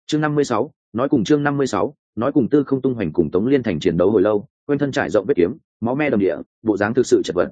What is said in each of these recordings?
chương 56, nói cùng Tư Không Tung Hoành cùng Tống Liên Thành chiến đấu hồi lâu, quanh thân trải rộng vết kiếm, máu me đầm địa, bộ dáng thực sự chật vật.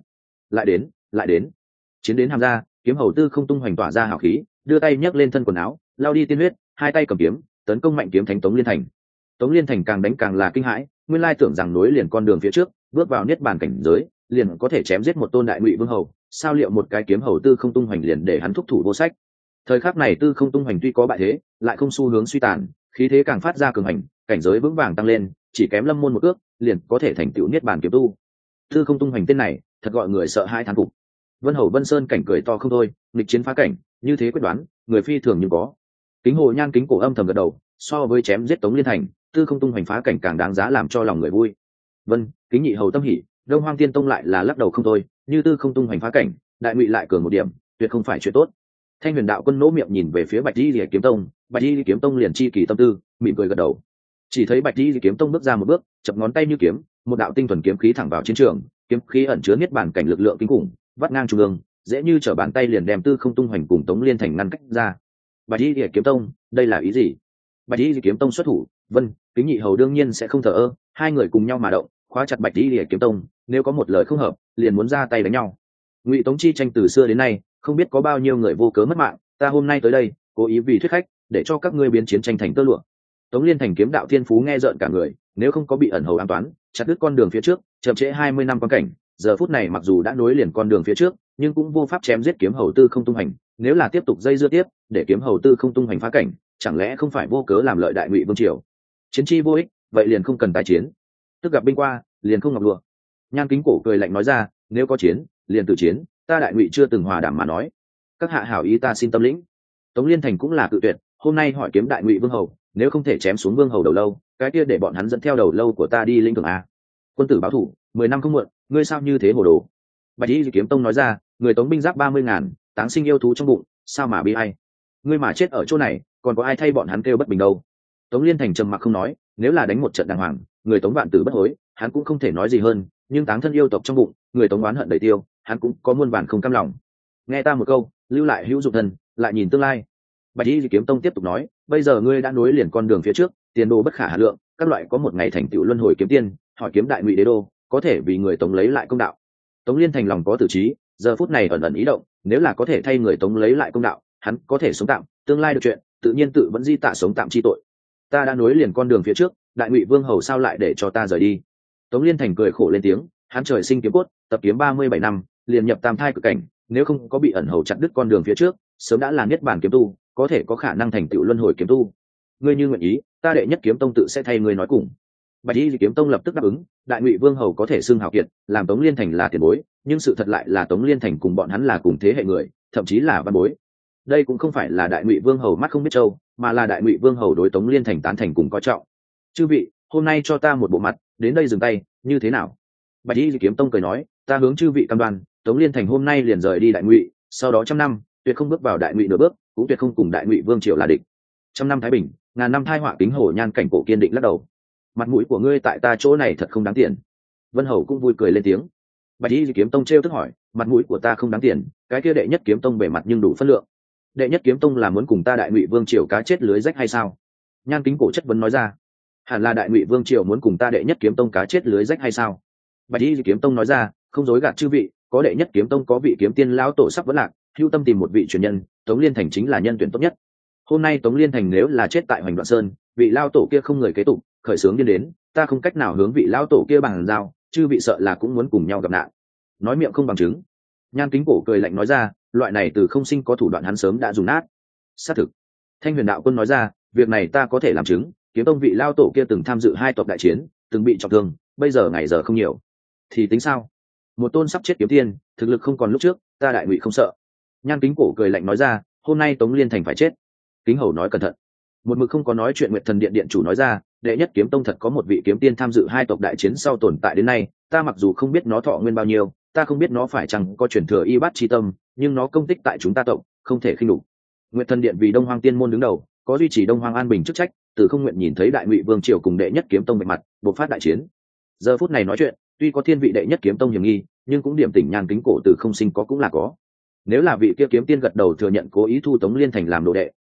Lại đến, chiến đến hàm ra, kiếm hầu Tư Không Tung Hoành tỏa ra hào khí, đưa tay nhấc lên thân quần áo, lao đi tiên huyết, hai tay cầm kiếm, tấn công mạnh kiếm thánh Tống Liên Thành. Tống Liên Thành càng đánh càng là kinh hãi, nguyên lai tưởng rằng nối liền con đường phía trước, bước vào niết bàn cảnh giới, liền có thể chém giết một tôn đại ngụy vương hầu, sao liệu một cái kiếm hầu Tư Không Tung Hoành liền để hắn thúc thủ vô sách. Thời khắc này Tư Không Tung Hoành tuy có bại thế, lại không xu hướng suy tàn, khí thế càng phát ra cường hành, cảnh giới vững vàng tăng lên, chỉ kém lâm môn một ước, liền có thể thành tựu niết bàn kiếm tu. Tư Không Tung Hoành tên này, thật gọi người sợ hai thán phục. Vân Hầu Vân Sơn cảnh cười to không thôi, nghịch chiến phá cảnh, như thế quyết đoán, người phi thường nhưng có. Kính Hồ Nhan kính cổ âm thầm gật đầu, so với chém giết Tống Liên Thành, Tư Không Tung Hoành phá cảnh càng đáng giá làm cho lòng người vui. Vân, Kính Nhị Hầu tâm hỉ, Đông Hoang Tiên Tông lại là lắc đầu không thôi, như Tư Không Tung Hoành phá cảnh, đại ngụy lại cường một điểm, tuyệt không phải chuyện tốt. Thanh Huyền Đạo Quân nỗ miệng nhìn về phía Bạch Y Kiếm Tông, Bạch Y Kiếm Tông liền chi kỳ tâm tư, mỉm cười gật đầu. Chỉ thấy Bạch Y Kiếm Tông bước ra một bước, chập ngón tay như kiếm, một đạo tinh thuần kiếm khí thẳng vào chiến trường, kiếm khí ẩn chứa niết bàn cảnh lực lượng kinh khủng, vắt ngang trung ương, dễ như trở bàn tay liền đem Tư Không Tung Hoành cùng Tống Liên Thành ngăn cách ra. Bạch Y Kiếm Tông, đây là ý gì? Bạch Y Kiếm Tông xuất thủ, Vân, Kính Nhị Hầu đương nhiên sẽ không thờ ơ, hai người cùng nhau mà động, khóa chặt Bạch Y Kiếm Tông, nếu có một lời không hợp, liền muốn ra tay đánh nhau. Ngụy Tống chi tranh từ xưa đến nay, không biết có bao nhiêu người vô cớ mất mạng, ta hôm nay tới đây, cố ý vì thuyết khách, để cho các ngươi biến chiến tranh thành tơ lụa. Tống Liên Thành kiếm đạo thiên phú nghe rợn cả người, nếu không có bị ẩn hầu an toán, chặt đứt con đường phía trước, chậm trễ 20 năm quan cảnh, giờ phút này mặc dù đã nối liền con đường phía trước, nhưng cũng vô pháp chém giết kiếm hầu Tư Không Tung Hoành, nếu là tiếp tục dây dưa tiếp, để kiếm hầu Tư Không Tung Hoành phá cảnh, chẳng lẽ không phải vô cớ làm lợi đại ngụy vương triều? Chiến chi vô ích, vậy liền không cần tái chiến. Tức gặp binh qua, liền không ngọc lụa. Nhan Kính Cổ cười lạnh nói ra, nếu có chiến, liền tự chiến, ta đại ngụy chưa từng hòa đàm mà nói. Các hạ hảo ý ta xin tâm lĩnh. Tống Liên Thành cũng là cự tuyệt, hôm nay hỏi kiếm đại ngụy vương hầu, nếu không thể chém xuống vương hầu đầu lâu, cái kia để bọn hắn dẫn theo đầu lâu của ta đi lĩnh thưởng a. Quân tử báo thủ, 10 năm không muộn, ngươi sao như thế hồ đồ? Bạch Y Kiếm Tông nói ra, người Tống binh giáp 30.000, táng sinh yêu thú trong bụng, sao mà bi ai? Ngươi mà chết ở chỗ này, còn có ai thay bọn hắn kêu bất bình đâu? Tống Liên Thành trầm mặc không nói, nếu là đánh một trận đàng hoàng, người Tống vạn tử bất hối, hắn cũng không thể nói gì hơn, nhưng táng thân yêu tộc trong bụng, người Tống oán hận đầy tiêu, hắn cũng có muôn vàn không cam lòng. Nghe ta một câu, lưu lại hữu dụng thân, lại nhìn tương lai. Bạch Y Kiếm Tông tiếp tục nói, bây giờ ngươi đã nối liền con đường phía trước, tiền đồ bất khả hà lượng, các loại có một ngày thành tựu luân hồi kiếm tiên, hỏi kiếm đại ngụy đế đô, có thể vì người Tống lấy lại công đạo. Tống Liên Thành lòng có tử trí, giờ phút này ẩn ẩn ý động, nếu là có thể thay người Tống lấy lại công đạo, hắn có thể sống tạm, tương lai được chuyện, tự nhiên tự vẫn di tạ sống tạm chi tội. Ta đã nối liền con đường phía trước, đại ngụy vương hầu sao lại để cho ta rời đi? Tống Liên Thành cười khổ lên tiếng, hắn trời sinh kiếm cốt, tập kiếm 37 năm, liền nhập tam thai cực cảnh, nếu không có bị ẩn hầu chặt đứt con đường phía trước, sớm đã là niết bàn kiếm tu, có thể có khả năng thành tựu luân hồi kiếm tu. Ngươi như nguyện ý, ta đệ nhất kiếm tông tự sẽ thay ngươi nói cùng. Bạch Y Kiếm Tông lập tức đáp ứng, đại ngụy vương hầu có thể xưng hào kiệt, làm Tống Liên Thành là tiền bối, nhưng sự thật lại là Tống Liên Thành cùng bọn hắn là cùng thế hệ người, thậm chí là văn bối. Đây cũng không phải là đại ngụy vương hầu mắt không biết trâu, mà là đại ngụy vương hầu đối Tống Liên Thành tán thành cùng coi trọng. Chư vị, hôm nay cho ta một bộ mặt, đến đây dừng tay, như thế nào? Bạch Y Kiếm Tông cười nói, ta hướng chư vị cam đoan, Tống Liên Thành hôm nay liền rời đi đại ngụy, sau đó trăm năm, tuyệt không bước vào đại ngụy nửa bước, cũng tuyệt không cùng đại ngụy vương triều là địch. Trăm năm thái bình, ngàn năm thai họa. Kính Hổ Nhan cảnh cổ kiên định lắc đầu. Mặt mũi của ngươi tại ta chỗ này thật không đáng tiền. Vân Hầu cũng vui cười lên tiếng. Bạch Y Kiếm Tông trêu tức hỏi, mặt mũi của ta không đáng tiền, cái kia đệ nhất kiếm tông bề mặt nhưng đủ phân lượng. Đệ nhất kiếm tông là muốn cùng ta đại ngụy vương triều cá chết lưới rách hay sao? Nhan Kính Cổ chất vấn nói ra. Hẳn là đại ngụy vương triều muốn cùng ta đệ nhất kiếm tông cá chết lưới rách hay sao? Bạch Y Kiếm Tông nói ra, không dối gạt chư vị, có đệ nhất kiếm tông có vị kiếm tiên lão tổ sắp vẫn lạc, hưu tâm tìm một vị truyền nhân, Tống Liên Thành chính là nhân tuyển tốt nhất. Hôm nay Tống Liên Thành nếu là chết tại Hoành Đoạn Sơn, vị lão tổ kia không người kế tục, khởi sướng điên đến, ta không cách nào hướng vị lão tổ kia bằng giao, chư vị sợ là cũng muốn cùng nhau gặp nạn. Nói miệng không bằng chứng. Nhan Kính Cổ cười lạnh nói ra, loại này từ không sinh có thủ đoạn hắn sớm đã dùng nát. Xác thực. Thanh Huyền Đạo Quân nói ra, việc này ta có thể làm chứng, kiếm tông vị lão tổ kia từng tham dự hai tộc đại chiến, từng bị trọng thương, bây giờ ngày giờ không nhiều. Thì tính sao? Một tôn sắp chết kiếm tiên, thực lực không còn lúc trước, ta đại ngụy không sợ. Nhan Kính Cổ cười lạnh nói ra, hôm nay Tống Liên Thành phải chết. Kính Hầu nói cẩn thận. Một mực không có nói chuyện Nguyệt Thần Điện điện chủ nói ra, đệ nhất kiếm tông thật có một vị kiếm tiên tham dự hai tộc đại chiến sau tồn tại đến nay, ta mặc dù không biết nó thọ nguyên bao nhiêu, ta không biết nó phải chăng có truyền thừa y bát chi tâm, nhưng nó công tích tại chúng ta tộc, không thể khinh nhục. Nguyệt Thần Điện vì Đông Hoang Tiên môn đứng đầu, có duy trì Đông Hoang an bình chức trách, từ không nguyện nhìn thấy đại ngụy vương triều cùng đệ nhất kiếm tông bạch mặt, bộc phát đại chiến. Giờ phút này nói chuyện, tuy có thiên vị đệ nhất kiếm tông hiểm nghi, nhưng cũng điểm tỉnh Nhan Kính Cổ từ không sinh có cũng là có. Nếu là vị kia kiếm tiên gật đầu thừa nhận cố ý thu Tống Liên Thành làm đồ đệ,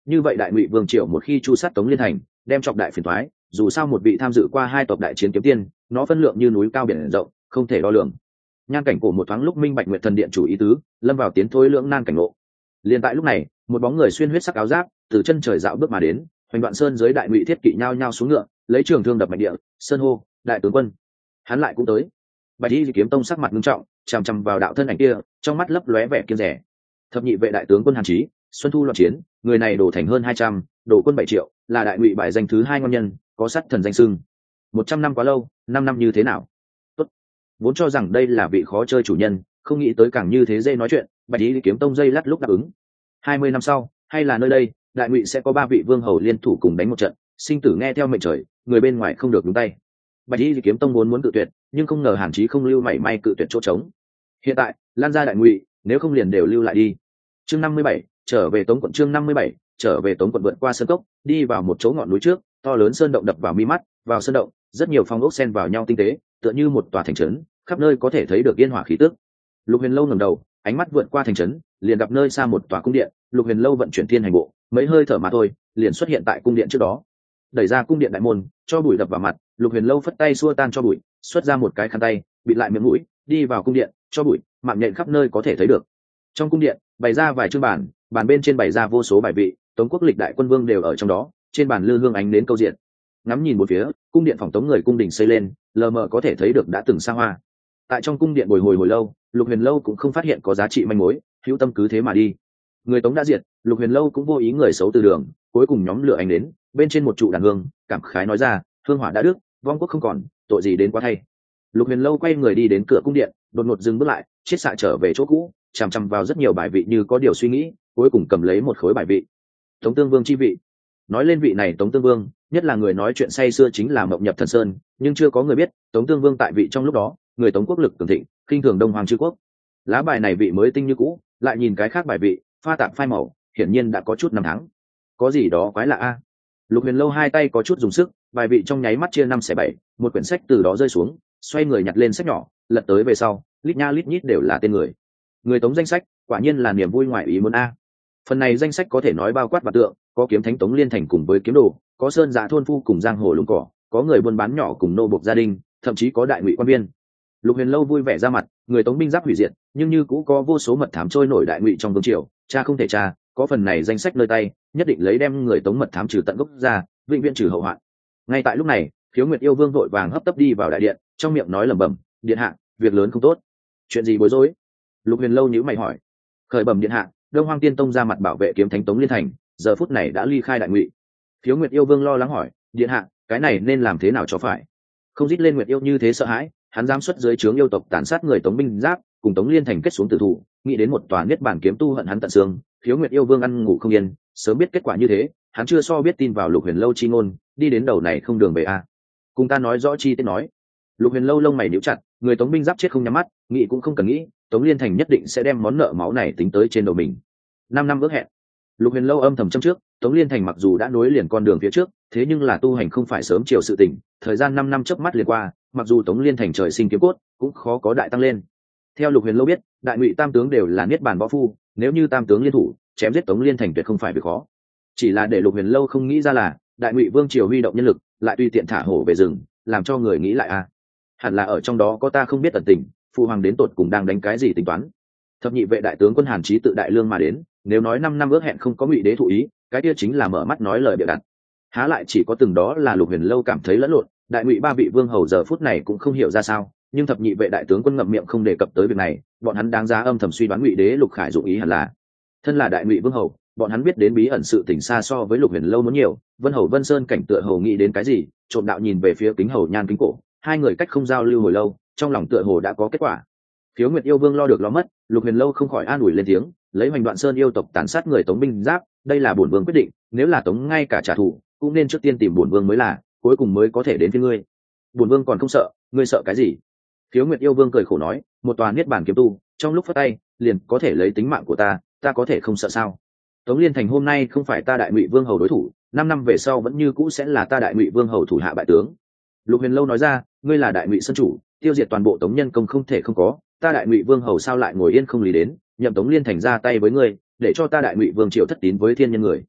như vậy đại ngụy vương triều một khi chu sát Tống Liên Thành, đem trọng đại phiền toái, dù sao một vị tham dự qua hai tộc đại chiến kiếm tiên, nó phân lượng như núi cao biển rộng, không thể đo lường. Nhan Cảnh Cổ một thoáng lúc minh bạch Nguyệt Thần Điện chủ ý tứ, lâm vào tiến thối lưỡng nan cảnh ngộ. Liên tại lúc này, một bóng người xuyên huyết sắc áo giáp, từ chân trời dạo bước mà đến, Hoành Đoạn Sơn dưới đại ngụy thiết kỵ nhao nhao xuống ngựa, lấy trường thương đập mạnh địa, sơn hô, đại tướng quân. Hắn lại cũng tới. Bạch Y Kiếm Tông sắc mặt nghiêm trọng, chằm chằm vào đạo thân ảnh kia, trong mắt lấp lóe vẻ kiêng dè. Thập nhị vệ đại tướng quân Hàn Chí, Xuân Thu loạn chiến, người này đổ thành hơn 200, đổ quân 7 triệu, là đại ngụy bài danh thứ 2 ngon nhân, có sát thần danh xưng. 100 năm quá lâu, 5 năm như thế nào? Tốt. Vốn cho rằng đây là vị khó chơi chủ nhân, không nghĩ tới càng như thế dễ nói chuyện, Bạch Y Kiếm Tông dây lát lúc đáp ứng. 20 năm sau, hay là nơi đây, đại ngụy sẽ có 3 vị vương hầu liên thủ cùng đánh một trận, sinh tử nghe theo mệnh trời, người bên ngoài không được nhúng tay. Bạch Y Kiếm Tông muốn cự tuyệt, nhưng không ngờ Hàn Chí không lưu mảy may cự tuyệt chỗ trống. Hiện tại, lan ra đại ngụy, nếu không liền đều lưu lại đi. Chương 57, trở về Tống quận. Chương 57, trở về Tống quận. Vượt qua sơn cốc, đi vào một chỗ ngọn núi trước, to lớn sơn động đập vào mi mắt, vào sơn động, rất nhiều phong ốc xen vào nhau tinh tế, tựa như một tòa thành trấn, khắp nơi có thể thấy được yên hỏa khí tức. Lục Huyền Lâu ngẩng đầu, ánh mắt vượt qua thành trấn, liền gặp nơi xa một tòa cung điện. Lục Huyền Lâu vận chuyển thiên hành bộ, mấy hơi thở mà thôi, liền xuất hiện tại cung điện trước đó. Đẩy ra cung điện đại môn, cho bụi đập vào mặt, Lục Huyền Lâu phất tay xua tan cho bụi, xuất ra một cái khăn tay, bịt lại miệng mũi, đi vào cung điện, cho bụi mạng nhện khắp nơi có thể thấy được. Trong cung điện, bày ra vài chương bàn, bàn bên trên bày ra vô số bài vị, Tống quốc lịch đại quân vương đều ở trong đó, trên bàn lư hương ánh đến câu diện. Ngắm nhìn một phía, cung điện phòng Tống người cung đình xây lên, lờ mờ có thể thấy được đã từng xa hoa. Tại trong cung điện bồi hồi hồi lâu, Lục Huyền Lâu cũng không phát hiện có giá trị manh mối, hữu tâm cứ thế mà đi. Người Tống đã diệt, Lục Huyền Lâu cũng vô ý người xấu từ đường, cuối cùng nhóm lửa ánh đến, bên trên một trụ đàn hương, cảm khái nói ra, hương hỏa đã đứt, vong quốc không còn, tội gì đến quá thay. Lục Huyền Lâu quay người đi đến cửa cung điện, đột ngột dừng bước lại, chiết xạ trở về chỗ cũ, chằm chằm vào rất nhiều bài vị như có điều suy nghĩ, cuối cùng cầm lấy một khối bài vị. Tống Tương Vương chi vị. Nói lên vị này Tống Tương Vương, nhất là người nói chuyện say xưa chính là Mộng Nhập Thần Sơn, nhưng chưa có người biết, Tống Tương Vương tại vị trong lúc đó, người Tống quốc lực cường thịnh, khinh thường Đông Hoàng chư quốc. Lá bài này vị mới tinh như cũ, lại nhìn cái khác bài vị, pha tạp phai màu, hiển nhiên đã có chút năm tháng. Có gì đó quái lạ a. Lục Huyền Lâu hai tay có chút dùng sức, bài vị trong nháy mắt chia 5/7, một quyển sách từ đó rơi xuống, xoay người nhặt lên sách nhỏ, lật tới về sau, lít nha lít nhít đều là tên người. Người Tống danh sách, quả nhiên là niềm vui ngoại ý muốn a. Phần này danh sách có thể nói bao quát và tượng, có kiếm thánh Tống Liên Thành cùng với kiếm đồ, có sơn dạ thôn phu cùng giang hồ lùng cỏ, có người buôn bán nhỏ cùng nô bộc gia đình, thậm chí có đại ngụy quan viên. Lục Huyền Lâu vui vẻ ra mặt, người Tống binh giáp hủy diệt, nhưng như cũ có vô số mật thám trôi nổi đại ngụy trong vương triều, cha không thể tra, có phần này danh sách nơi tay, nhất định lấy đem người Tống mật thám trừ tận gốc ra, vĩnh viễn trừ hậu hoạn. Ngay tại lúc này, Khiếu Nguyệt yêu vương vội vàng hấp tấp đi vào đại điện, trong miệng nói lẩm bẩm, điện hạ, việc lớn không tốt. Chuyện gì bối rối? Lục Huyền Lâu nhíu mày hỏi. Khởi bẩm điện hạ, Đông Hoang Tiên Tông ra mặt bảo vệ kiếm thánh Tống Liên Thành, giờ phút này đã ly khai đại ngụy. Khiếu Nguyệt yêu vương lo lắng hỏi, điện hạ, cái này nên làm thế nào cho phải? Không dít lên Nguyệt yêu như thế sợ hãi, hắn dám xuất dưới trướng yêu tộc tàn sát người Tống binh giáp, cùng Tống Liên Thành kết xuống tử thủ, nghĩ đến một tòa niết bản kiếm tu hận hắn tận xương. Khiếu Nguyệt yêu vương ăn ngủ không yên, sớm biết kết quả như thế, hắn chưa so biết tin vào Lục Huyền Lâu chi ngôn, đi đến đầu này không đường về a. Cùng ta nói rõ chi tiết nói. Lục Huyền Lâu lông mày nhíu chặt, người Tống binh giáp chết không nhắm mắt, nghĩ cũng không cần nghĩ, Tống Liên Thành nhất định sẽ đem món nợ máu này tính tới trên đầu mình. 5 năm ước hẹn. Lục Huyền Lâu âm thầm châm trước, Tống Liên Thành mặc dù đã nối liền con đường phía trước, thế nhưng là tu hành không phải sớm chiều sự tình, thời gian 5 năm chớp mắt liền qua, mặc dù Tống Liên Thành trời sinh kiếm cốt, cũng khó có đại tăng lên. Theo Lục Huyền Lâu biết, đại ngụy tam tướng đều là niết bàn võ phu, nếu như tam tướng liên thủ, chém giết Tống Liên Thành tuyệt không phải việc khó. Chỉ là để Lục Huyền Lâu không nghĩ ra là, đại ngụy vương triều huy động nhân lực, lại tùy tiện thả hổ về rừng, làm cho người nghĩ lại a. Hẳn là ở trong đó có ta không biết tận tình, phụ hoàng đến tột cùng đang đánh cái gì tính toán. Thập nhị vệ đại tướng quân Hàn Chí tự đại lương mà đến, nếu nói 5 năm ước hẹn không có ngụy đế thụ ý, cái kia chính là mở mắt nói lời bịa đặt. Há lại chỉ có từng đó là Lục Huyền Lâu cảm thấy lẫn lộn, đại ngụy 3 vị vương hầu giờ phút này cũng không hiểu ra sao, nhưng thập nhị vệ đại tướng quân ngậm miệng không đề cập tới việc này, bọn hắn đáng giá âm thầm suy đoán ngụy đế Lục Khải dụng ý hẳn là. Thân là đại ngụy vương hầu, bọn hắn biết đến bí ẩn sự tình xa so với Lục Huyền Lâu muốn nhiều. Vân hầu Vân Sơn cảnh tựa hồ nghĩ đến cái gì, trộm đạo nhìn về phía Kính hầu Nhan Kính Cổ, hai người cách không giao lưu hồi lâu, trong lòng tựa hồ đã có kết quả. Khiếu Nguyệt yêu vương lo được lo mất, Lục Huyền Lâu không khỏi an ủi lên tiếng, lấy Hoành Đoạn Sơn yêu tộc tàn sát người Tống binh giáp, đây là bổn vương quyết định, nếu là Tống ngay cả trả thù, cũng nên trước tiên tìm bổn vương mới là, cuối cùng mới có thể đến với ngươi. Bổn vương còn không sợ, ngươi sợ cái gì? Khiếu Nguyệt yêu vương cười khổ nói, một tòa niết bàn kiếm tu, trong lúc phất tay, liền có thể lấy tính mạng của ta, ta có thể không sợ sao? Tống Liên Thành hôm nay không phải ta đại ngụy vương hầu đối thủ, 5 năm về sau vẫn như cũ sẽ là ta đại ngụy vương hầu thủ hạ bại tướng. Lục Huyền Lâu nói ra, ngươi là đại ngụy sơn chủ, tiêu diệt toàn bộ Tống nhân công không thể không có, ta đại ngụy vương hầu sao lại ngồi yên không lý đến, nhậm Tống Liên Thành ra tay với ngươi, để cho ta đại ngụy vương triều thất tín với thiên nhân người.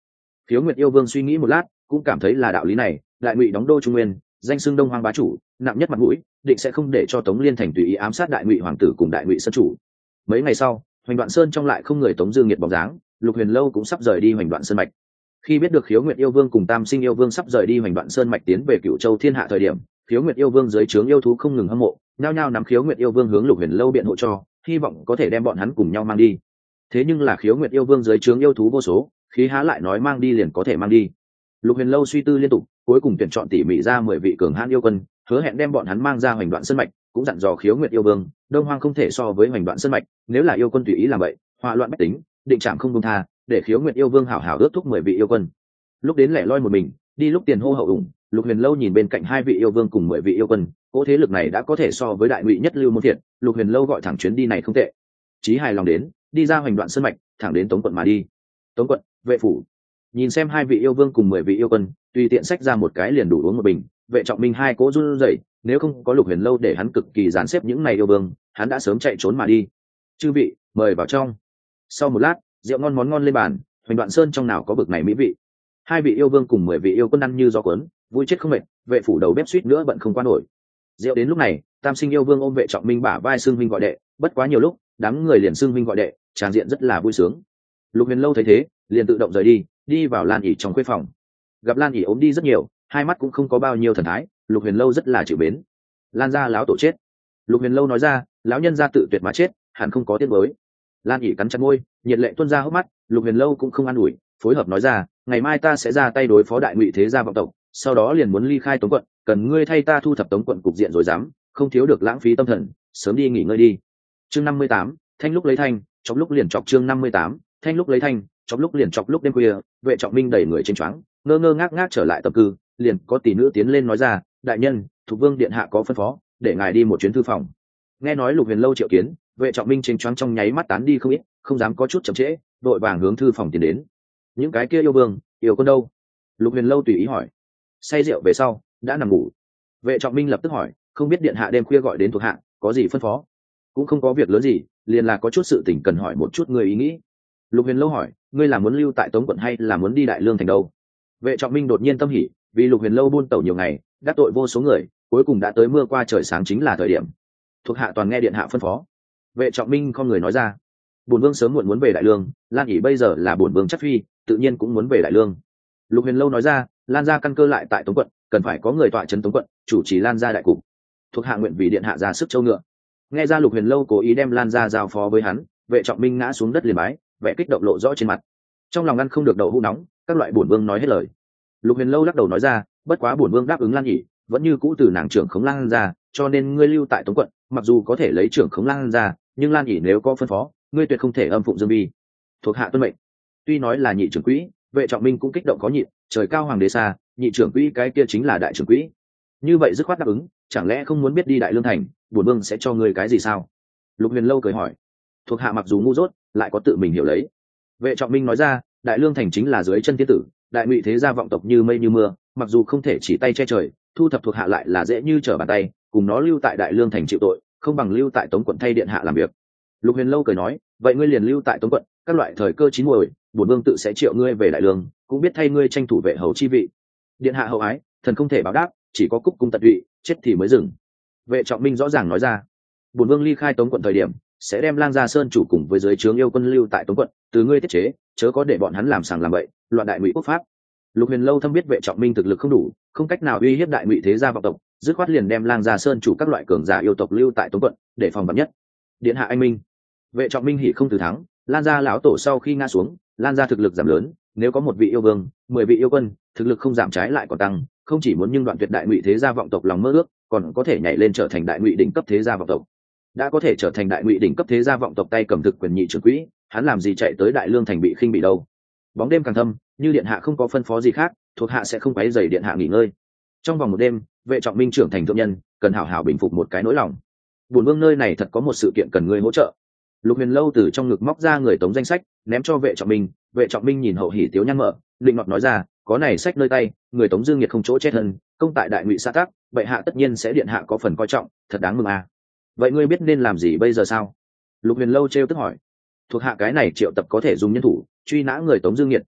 Khiếu Nguyệt yêu vương suy nghĩ một lát, cũng cảm thấy là đạo lý này. Đại Ngụy đóng đô Trung Nguyên, danh xưng Đông Hoang bá chủ, nặng nhất mặt mũi, định sẽ không để cho Tống Liên Thành tùy ý ám sát Đại Ngụy hoàng tử cùng Đại Ngụy sơn chủ. Mấy ngày sau, Hoành Đoạn Sơn trong lại không người Tống Dương Nghiệt bóng dáng, Lục Huyền Lâu cũng sắp rời đi Hoành Đoạn Sơn mạch. Khi biết được Khiếu Nguyệt yêu vương cùng Tam Sinh yêu vương sắp rời đi Hoành Đoạn Sơn mạch tiến về Cửu Châu Thiên Hạ thời điểm, Khiếu Nguyệt yêu vương dưới trướng yêu thú không ngừng hâm mộ, nhao nhao nắm Khiếu Nguyệt yêu vương hướng Lục Huyền Lâu biện hộ cho, hy vọng có thể đem bọn hắn cùng nhau mang đi. Thế nhưng là Khiếu Nguyệt yêu vương dưới trướng yêu thú vô số, khí há lại nói mang đi liền có thể mang đi. Lục Huyền Lâu suy tư liên tục, cuối cùng tuyển chọn tỉ mỉ ra 10 vị cường hãn yêu quân, hứa hẹn đem bọn hắn mang ra Hoành Đoạn Sơn mạch, cũng dặn dò Khiếu Nguyệt yêu vương, Đông Hoang không thể so với Hoành Đoạn Sơn mạch, nếu là yêu quân tùy ý làm vậy, họa loạn bách tính, định trảm không buông tha, để Khiếu Nguyệt yêu vương hảo hảo ước thúc 10 vị yêu quân. Lúc đến lẻ loi một mình, đi lúc tiền hô hậu ủng, Lục Huyền Lâu nhìn bên cạnh 2 vị yêu vương cùng 10 vị yêu quân, cỗ thế lực này đã có thể so với Đại Ngụy nhất lưu môn thiện, Lục Huyền Lâu gọi thẳng chuyến đi này không tệ. Chí hài lòng đến, đi ra Hoành Đoạn Sơn mạch, thẳng đến Tống quận mà đi. Tống quận, vệ phủ. Nhìn xem 2 vị yêu vương cùng 10 vị yêu quân, tùy tiện xách ra một cái liền đủ uống một bình, Vệ Trọng Minh hai cố run rẩy, nếu không có Lục Huyền Lâu để hắn cực kỳ dàn xếp những này yêu vương, hắn đã sớm chạy trốn mà đi. Chư vị, mời vào trong. Sau một lát, rượu ngon món ngon lên bàn, Hoành Đoạn Sơn trong nào có bực này mỹ vị. 2 vị yêu vương cùng 10 vị yêu quân ăn như gió cuốn, vui chết không mệt, vệ phủ đầu bếp suýt nữa bận không qua nổi. Rượu đến lúc này, Tam Sinh yêu vương ôm Vệ Trọng Minh bả vai xưng huynh gọi đệ, bất quá nhiều lúc, đám người liền xưng huynh gọi đệ, tràng diện rất là vui sướng. Lục Huyền Lâu thấy thế, liền tự động rời đi vào Lan ỉ trong khuê phòng. Gặp Lan ỉ ốm đi rất nhiều, hai mắt cũng không có bao nhiêu thần thái, Lục Huyền Lâu rất là chịu mến. Lan gia láo tổ chết. Lục Huyền Lâu nói ra, lão nhân gia tự tuyệt mà chết, hẳn không có tiếc nuối. Lan ỉ cắn chặt môi, nhiệt lệ tuôn ra hốc mắt. Lục Huyền Lâu cũng không an ủi, phối hợp nói ra, ngày mai ta sẽ ra tay đối phó Đại Ngụy thế gia vọng tộc, sau đó liền muốn ly khai Tống quận, cần ngươi thay ta thu thập Tống quận cục diện rồi dám, không thiếu được lãng phí tâm thần, sớm đi nghỉ ngơi đi. Chương 58, thanh lúc lấy thanh, chọc lúc liền chọc. Chương 58, thanh lúc lấy thanh, chọc lúc liền chọc. Lúc đêm khuya, Vệ Trọng Minh đẩy người trên choáng, ngơ ngơ ngác ngác trở lại tập cư, liền có tỷ nữ tiến lên nói ra, đại nhân, Thục Vương điện hạ có phân phó, để ngài đi một chuyến thư phòng. Nghe nói Lục Huyền Lâu triệu kiến, Vệ Trọng Minh trên choáng trong nháy mắt tán đi không ít, không dám có chút chậm trễ, đội vàng hướng thư phòng tiến đến. Những cái kia yêu vương, yêu quân đâu? Lục Huyền Lâu tùy ý hỏi. Say rượu về sau, đã nằm ngủ. Vệ Trọng Minh lập tức hỏi, không biết điện hạ đêm khuya gọi đến thuộc hạ, có gì phân phó? Cũng không có việc lớn gì, liền là có chút sự tình cần hỏi một chút người ý nghĩ. Lục Huyền Lâu hỏi, ngươi là muốn lưu tại Tống quận hay là muốn đi Đại Lương thành đâu? Vệ Trọng Minh đột nhiên tâm hỉ, vì Lục Huyền Lâu buôn tẩu nhiều ngày, đắc tội vô số người, cuối cùng đã tới mưa qua trời sáng chính là thời điểm. Thuộc hạ toàn nghe điện hạ phân phó. Vệ Trọng Minh không người nói ra, bổn vương sớm muộn muốn về Đại Lương, Lan ỉ bây giờ là bổn vương chắc phi, tự nhiên cũng muốn về Đại Lương. Lục Huyền Lâu nói ra, Lan gia căn cơ lại tại Tống quận, cần phải có người tọa trấn Tống quận, chủ trì Lan gia đại cục. Thuộc hạ nguyện vì điện hạ ra sức châu ngựa. Nghe ra Lục Huyền Lâu cố ý đem Lan gia giao phó với hắn, Vệ Trọng Minh ngã xuống đất liền bái, vẻ kích động lộ rõ trên mặt. Trong lòng ngăn không được đậu hũ nóng, các loại bổn vương nói hết lời. Lục Huyền Lâu lắc đầu nói ra, bất quá bổn vương đáp ứng Lan ỉ, vẫn như cũ từ nàng trưởng khống Lan gia, cho nên ngươi lưu tại Tống quận, mặc dù có thể lấy trưởng khống Lan gia, nhưng Lan ỉ nếu có phân phó, ngươi tuyệt không thể âm phụng dương vi. Thuộc hạ tuân mệnh. Tuy nói là nhị trưởng quỹ, Vệ Trọng Minh cũng kích động có nhịn, trời cao hoàng đế xa, nhị trưởng quỹ cái kia chính là đại trưởng quỹ. Như vậy dứt khoát đáp ứng, chẳng lẽ không muốn biết đi Đại Lương thành, bổn vương sẽ cho ngươi cái gì sao? Lục Huyền Lâu cười hỏi. Thuộc hạ mặc dù ngu dốt, lại có tự mình hiểu lấy. Vệ Trọng Minh nói ra, Đại Lương thành chính là dưới chân thiên tử, Đại Ngụy thế gia vọng tộc như mây như mưa, mặc dù không thể chỉ tay che trời, thu thập thuộc hạ lại là dễ như trở bàn tay, cùng nó lưu tại Đại Lương thành chịu tội, không bằng lưu tại Tống quận thay điện hạ làm việc. Lục Huyền Lâu cười nói, vậy ngươi liền lưu tại Tống quận, các loại thời cơ chín muồi, bổn vương tự sẽ triệu ngươi về Đại Lương, cũng biết thay ngươi tranh thủ vệ hầu chi vị. Điện hạ hậu ái, thần không thể báo đáp, chỉ có cúc cung tận tụy, chết thì mới dừng. Vệ Trọng Minh rõ ràng nói ra, bổn vương ly khai Tống quận thời điểm, sẽ đem Lang Gia Sơn chủ cùng với dưới trướng yêu quân lưu tại Tống quận, từ ngươi tiết chế, chớ có để bọn hắn làm sàng làm bậy, loạn Đại Ngụy quốc pháp. Lục Huyền Lâu thâm biết Vệ Trọng Minh thực lực không đủ, không cách nào uy hiếp Đại Ngụy thế gia vọng tộc, dứt khoát liền đem Lang Gia Sơn chủ các loại cường giả yêu tộc lưu tại Tống quận, để phòng vạn nhất. Điện hạ anh minh. Vệ Trọng Minh hỉ không từ thắng, Lan gia lão tổ sau khi ngã xuống, Lan gia thực lực giảm lớn, nếu có một vị yêu vương, 10 vị yêu quân, thực lực không giảm trái lại còn tăng, không chỉ muốn nhưng đoạn tuyệt Đại Ngụy thế gia vọng tộc lòng mơ ước, còn có thể nhảy lên trở thành Đại Ngụy đỉnh cấp thế gia vọng tộc. Đã có thể trở thành Đại Ngụy đỉnh cấp thế gia vọng tộc tay cầm thực quyền nhị trưởng quỹ, hắn làm gì chạy tới Đại Lương thành bị khinh bị đâu? Bóng đêm càng thâm, như điện hạ không có phân phó gì khác, thuộc hạ sẽ không quấy rầy điện hạ nghỉ ngơi. Trong vòng một đêm, Vệ Trọng Minh trưởng thành thượng nhân, cần hảo hảo bình phục một cái nỗi lòng. Bổn vương nơi này thật có một sự kiện cần ngươi hỗ trợ. Lục Huyền Lâu từ trong ngực móc ra người Tống danh sách, ném cho Vệ Trọng Minh. Vệ Trọng Minh nhìn hậu hỉ tiếu nhăn mở, định ngọt nói ra, có này sách nơi tay, người Tống Dương Nhiệt không chỗ chết hơn, công tại Đại Ngụy xã tắc, bệ hạ tất nhiên sẽ điện hạ có phần coi trọng, thật đáng mừng à. Vậy ngươi biết nên làm gì bây giờ sao? Lục Huyền Lâu trêu tức hỏi. Thuộc hạ cái này triệu tập có thể dùng nhân thủ truy nã người Tống Dương Nhiệt,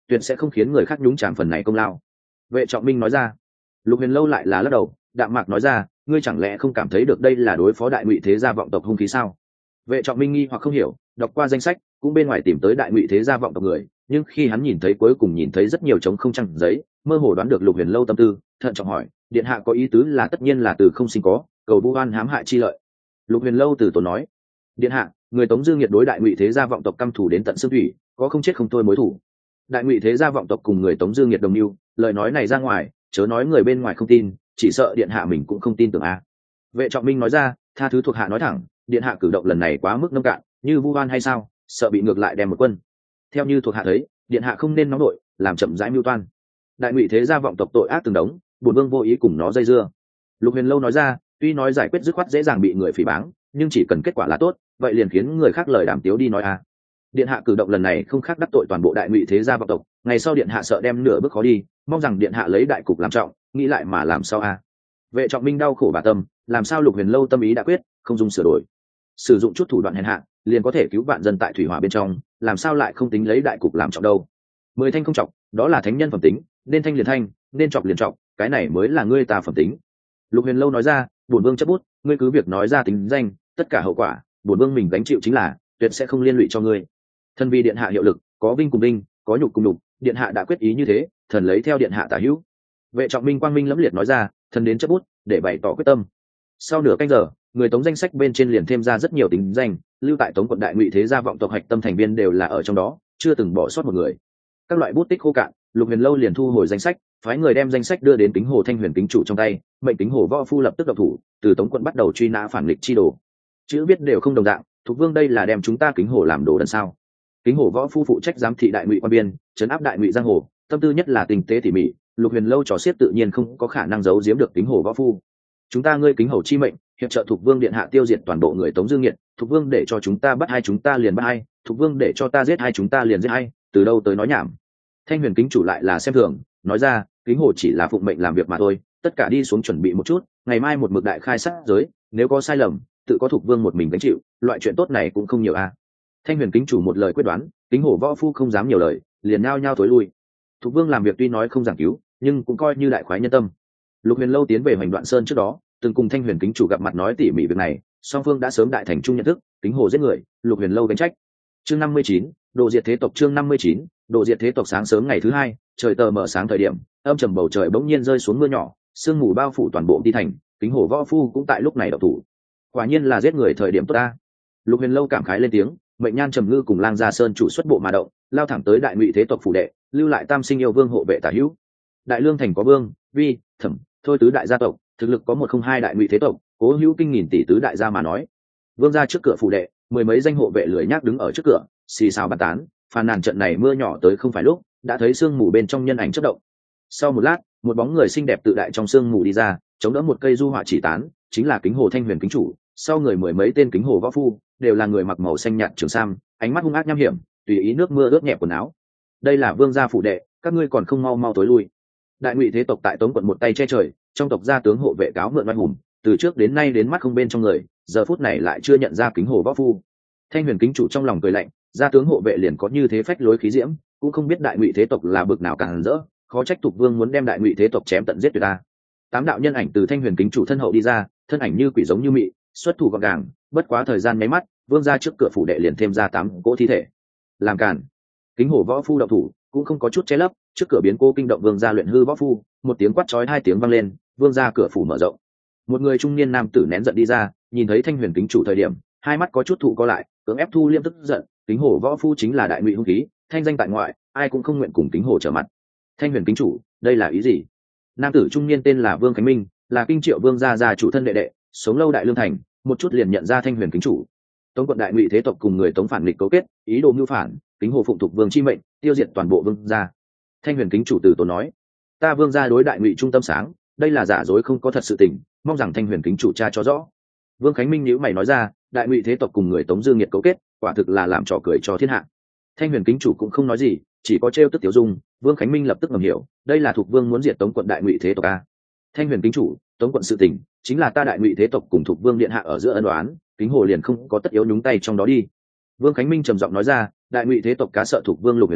tuyệt sẽ không khiến người khác nhúng chàm phần này công lao. Vệ Trọng Minh nói ra. Lục Huyền Lâu lại là lắc đầu, đạm mạc nói ra, ngươi chẳng lẽ không cảm thấy được đây là đối phó đại ngụy thế gia vọng tộc hung khí sao? Vệ Trọng Minh nghi hoặc không hiểu, đọc qua danh sách cũng bên ngoài tìm tới đại ngụy thế gia vọng tộc người, nhưng khi hắn nhìn thấy cuối cùng nhìn thấy rất nhiều trống không trăng giấy, mơ hồ đoán được Lục Huyền Lâu tâm tư, thận trọng hỏi, điện hạ có ý tứ là tất nhiên là từ không sinh có, cầu vu oan hãm hại chi lợi. Lục Huyền Lâu từ tốn nói, điện hạ, người Tống Dương Nghiệt đối đại ngụy thế gia vọng tộc căm thù đến tận xương thủy, có không chết không thôi mối thù. Đại ngụy thế gia vọng tộc cùng người Tống Dương Nghiệt đồng mưu, lời nói này ra ngoài, chớ nói người bên ngoài không tin, chỉ sợ điện hạ mình cũng không tin tưởng a. Vệ Trọng Minh nói ra, tha thứ thuộc hạ nói thẳng, điện hạ cử động lần này quá mức nông cạn, như vu oan hay sao, sợ bị ngược lại đem một quân. Theo như thuộc hạ thấy, điện hạ không nên nóng nổi, làm chậm rãi mưu toan. Đại ngụy thế gia vọng tộc tội ác từng đống, bổn vương vô ý cùng nó dây dưa. Lục Huyền Lâu nói ra, tuy nói giải quyết dứt khoát dễ dàng bị người phỉ báng, nhưng chỉ cần kết quả là tốt, vậy liền khiến người khác lời đàm tiếu đi nói a. Điện hạ cử động lần này không khác đắc tội toàn bộ đại ngụy thế gia vọng tộc, ngày sau điện hạ sợ đem nửa bước khó đi, mong rằng điện hạ lấy đại cục làm trọng, nghĩ lại mà làm sao a. Vệ Trọng Minh đau khổ bà tâm, làm sao Lục Huyền Lâu tâm ý đã quyết, không dung sửa đổi, sử dụng chút thủ đoạn hèn hạ liền có thể cứu vạn dân tại thủy hỏa bên trong, làm sao lại không tính lấy đại cục làm trọng đâu. 10 thanh không trọng, đó là thánh nhân phẩm tính, nên thanh liền thanh, nên trọng liền trọng, cái này mới là ngươi ta phẩm tính. Lục Huyền Lâu nói ra, bổn vương chấp bút, ngươi cứ việc nói ra tính danh, tất cả hậu quả bổn vương mình gánh chịu chính là, tuyệt sẽ không liên lụy cho ngươi. Thân vì điện hạ hiệu lực, có vinh cùng vinh, có nhục cùng nhục, điện hạ đã quyết ý như thế, thần lấy theo điện hạ tả hữu. Vệ Trọng Minh quang minh lẫm liệt nói ra, thần đến chấp bút để bày tỏ quyết tâm. Sau nửa canh giờ, người Tống danh sách bên trên liền thêm ra rất nhiều tính danh, lưu tại Tống quận đại ngụy thế gia vọng tộc hạch tâm thành viên đều là ở trong đó, chưa từng bỏ sót một người. Các loại bút tích khô cạn, Lục Huyền Lâu liền thu hồi danh sách, phái người đem danh sách đưa đến Kính Hồ Thanh Huyền kính chủ trong tay, mệnh Kính Hồ võ phu lập tức động thủ, từ Tống quận bắt đầu truy nã phản nghịch chi đồ. Chữ viết đều không đồng dạng, Thục Vương đây là đem chúng ta Kính Hồ làm đồ đần sao? Kính Hồ võ phu phụ trách giám thị đại ngụy quan biên, trấn áp đại ngụy giang hồ, tâm tư nhất là tình tế tỉ mỉ, Lục Huyền Lâu trò xiết tự nhiên không có khả năng giấu giếm được Kính Hồ võ phu. Chúng ta ngươi Kính Hầu chi mệnh, hiệp trợ Thục Vương điện hạ tiêu diệt toàn bộ người Tống Dương Nghiệt, Thục Vương để cho chúng ta bắt hai chúng ta liền bắt hai, Thục Vương để cho ta giết hai chúng ta liền giết hai, từ đâu tới nói nhảm. Thanh Huyền kính chủ lại là xem thường, nói ra, Kính Hồ chỉ là phụng mệnh làm việc mà thôi, tất cả đi xuống chuẩn bị một chút, ngày mai một mực đại khai sát giới, nếu có sai lầm, tự có Thục Vương một mình gánh chịu, loại chuyện tốt này cũng không nhiều a. Thanh Huyền kính chủ một lời quyết đoán, Kính Hồ võ phu không dám nhiều lời, liền nhao nhao thối lui. Thục Vương làm việc tuy nói không giảng cứu, nhưng cũng coi như đại khoái nhân tâm. Lục Huyền Lâu tiến về Hoành Đoạn Sơn trước đó, từng cùng Thanh Huyền kính chủ gặp mặt nói tỉ mỉ việc này, song phương đã sớm đại thành chung nhận thức, Kính Hồ giết người, Lục Huyền Lâu gánh trách. Chương 59, độ diệt thế tộc. Chương 59, độ diệt thế tộc. Sáng sớm ngày thứ hai, trời tờ mờ sáng thời điểm, âm trầm bầu trời bỗng nhiên rơi xuống mưa nhỏ, sương mù bao phủ toàn bộ Ti thành, Kính Hồ võ phu cũng tại lúc này động thủ. Quả nhiên là giết người thời điểm tốt ta. Lục Huyền Lâu cảm khái lên tiếng, Mệnh Nhan Trầm Ngư cùng Lang Gia Sơn chủ xuất bộ mà động, lao thẳng tới đại ngụy thế tộc phủ đệ, lưu lại Tam Sinh Yêu Vương hộ vệ tả hữu. Đại Lương thành có Vương, Vi, Thẩm, Thôi tứ đại gia tộc, thực lực có 102 đại ngụy thế tộc, cố hữu kinh nghìn tỷ tứ đại gia mà nói. Vương gia trước cửa phủ đệ, mười mấy danh hộ vệ lười nhác đứng ở trước cửa, xì xào bàn tán, phàn nàn trận này mưa nhỏ tới không phải lúc, đã thấy sương mù bên trong nhân ảnh chớp động. Sau một lát, một bóng người xinh đẹp tự đại trong sương mù đi ra, chống đỡ một cây du họa chỉ tán, chính là Kính Hồ Thanh Huyền kính chủ. Sau người mười mấy tên Kính Hồ võ phu, đều là người mặc màu xanh nhạt trường sam, ánh mắt hung ác nham hiểm, tùy ý nước mưa ướt nhẹ quần áo. Đây là Vương gia phủ đệ, các ngươi còn không mau mau tối lui. Đại ngụy thế tộc tại Tống quận một tay che trời, trong tộc gia tướng hộ vệ cáo mượn oai hùng, từ trước đến nay đến mắt không bên trong người, giờ phút này lại chưa nhận ra Kính Hồ võ phu. Thanh Huyền kính chủ trong lòng cười lạnh, gia tướng hộ vệ liền có như thế phách lối khí diễm, cũng không biết đại ngụy thế tộc là bực nào càng rỡ, khó trách Thục Vương muốn đem đại ngụy thế tộc chém tận giết tuyệt ta. 8 đạo nhân ảnh từ Thanh Huyền kính chủ thân hậu đi ra, thân ảnh như quỷ giống như mị, xuất thủ gọn gàng, bất quá thời gian nháy mắt, Vương gia trước cửa phủ đệ liền thêm ra 8 cỗ thi thể. Làm cản. Kính Hồ võ phu động thủ, cũng không có chút che lấp, trước cửa biến cô kinh động Vương gia luyện hư võ phu, một tiếng quát chói 2 tiếng vang lên, Vương gia cửa phủ mở rộng. Một người trung niên nam tử nén giận đi ra, nhìn thấy Thanh Huyền kính chủ thời điểm, hai mắt có chút thụ co lại, cưỡng ép thu liêm tức giận, Kính Hồ võ phu chính là đại ngụy hung khí, thanh danh tại ngoại, ai cũng không nguyện cùng Kính Hồ trở mặt. Thanh Huyền kính chủ, đây là ý gì? Nam tử trung niên tên là Vương Khánh Minh, là Kinh Triệu Vương gia gia chủ thân đệ đệ, sống lâu đại lương thành, một chút liền nhận ra Thanh Huyền kính chủ. Tống quận đại ngụy thế tộc cùng người Tống phản nghịch cấu kết, ý đồ mưu phản, Kính Hồ phụng Thục Vương chi mệnh, tiêu diệt toàn bộ vương gia. Thanh Huyền kính chủ từ tốn nói, ta Vương gia đối đại ngụy trung tâm sáng, đây là giả dối không có thật sự tình, mong rằng Thanh Huyền kính chủ tra cho rõ. Vương Khánh Minh nhíu mày nói ra, đại ngụy thế tộc cùng người Tống Dương Nghiệt cấu kết, quả thực là làm trò cười cho thiên hạ. Thanh Huyền kính chủ cũng không nói gì, chỉ có trêu tức tiểu dung. Vương Khánh Minh lập tức ngầm hiểu, đây là Thục Vương muốn diệt Tống quận đại ngụy thế tộc a. Thanh Huyền kính chủ, Tống quận sự tình chính là ta đại ngụy thế tộc cùng Thục Vương điện hạ ở giữa ân oán, Kính Hồ liền không có tất yếu nhúng tay trong đó đi. Vương Khánh Minh trầm giọng nói ra, đại ngụy thế tộc cá sợ Thục Vương Lục Huyền Lâu,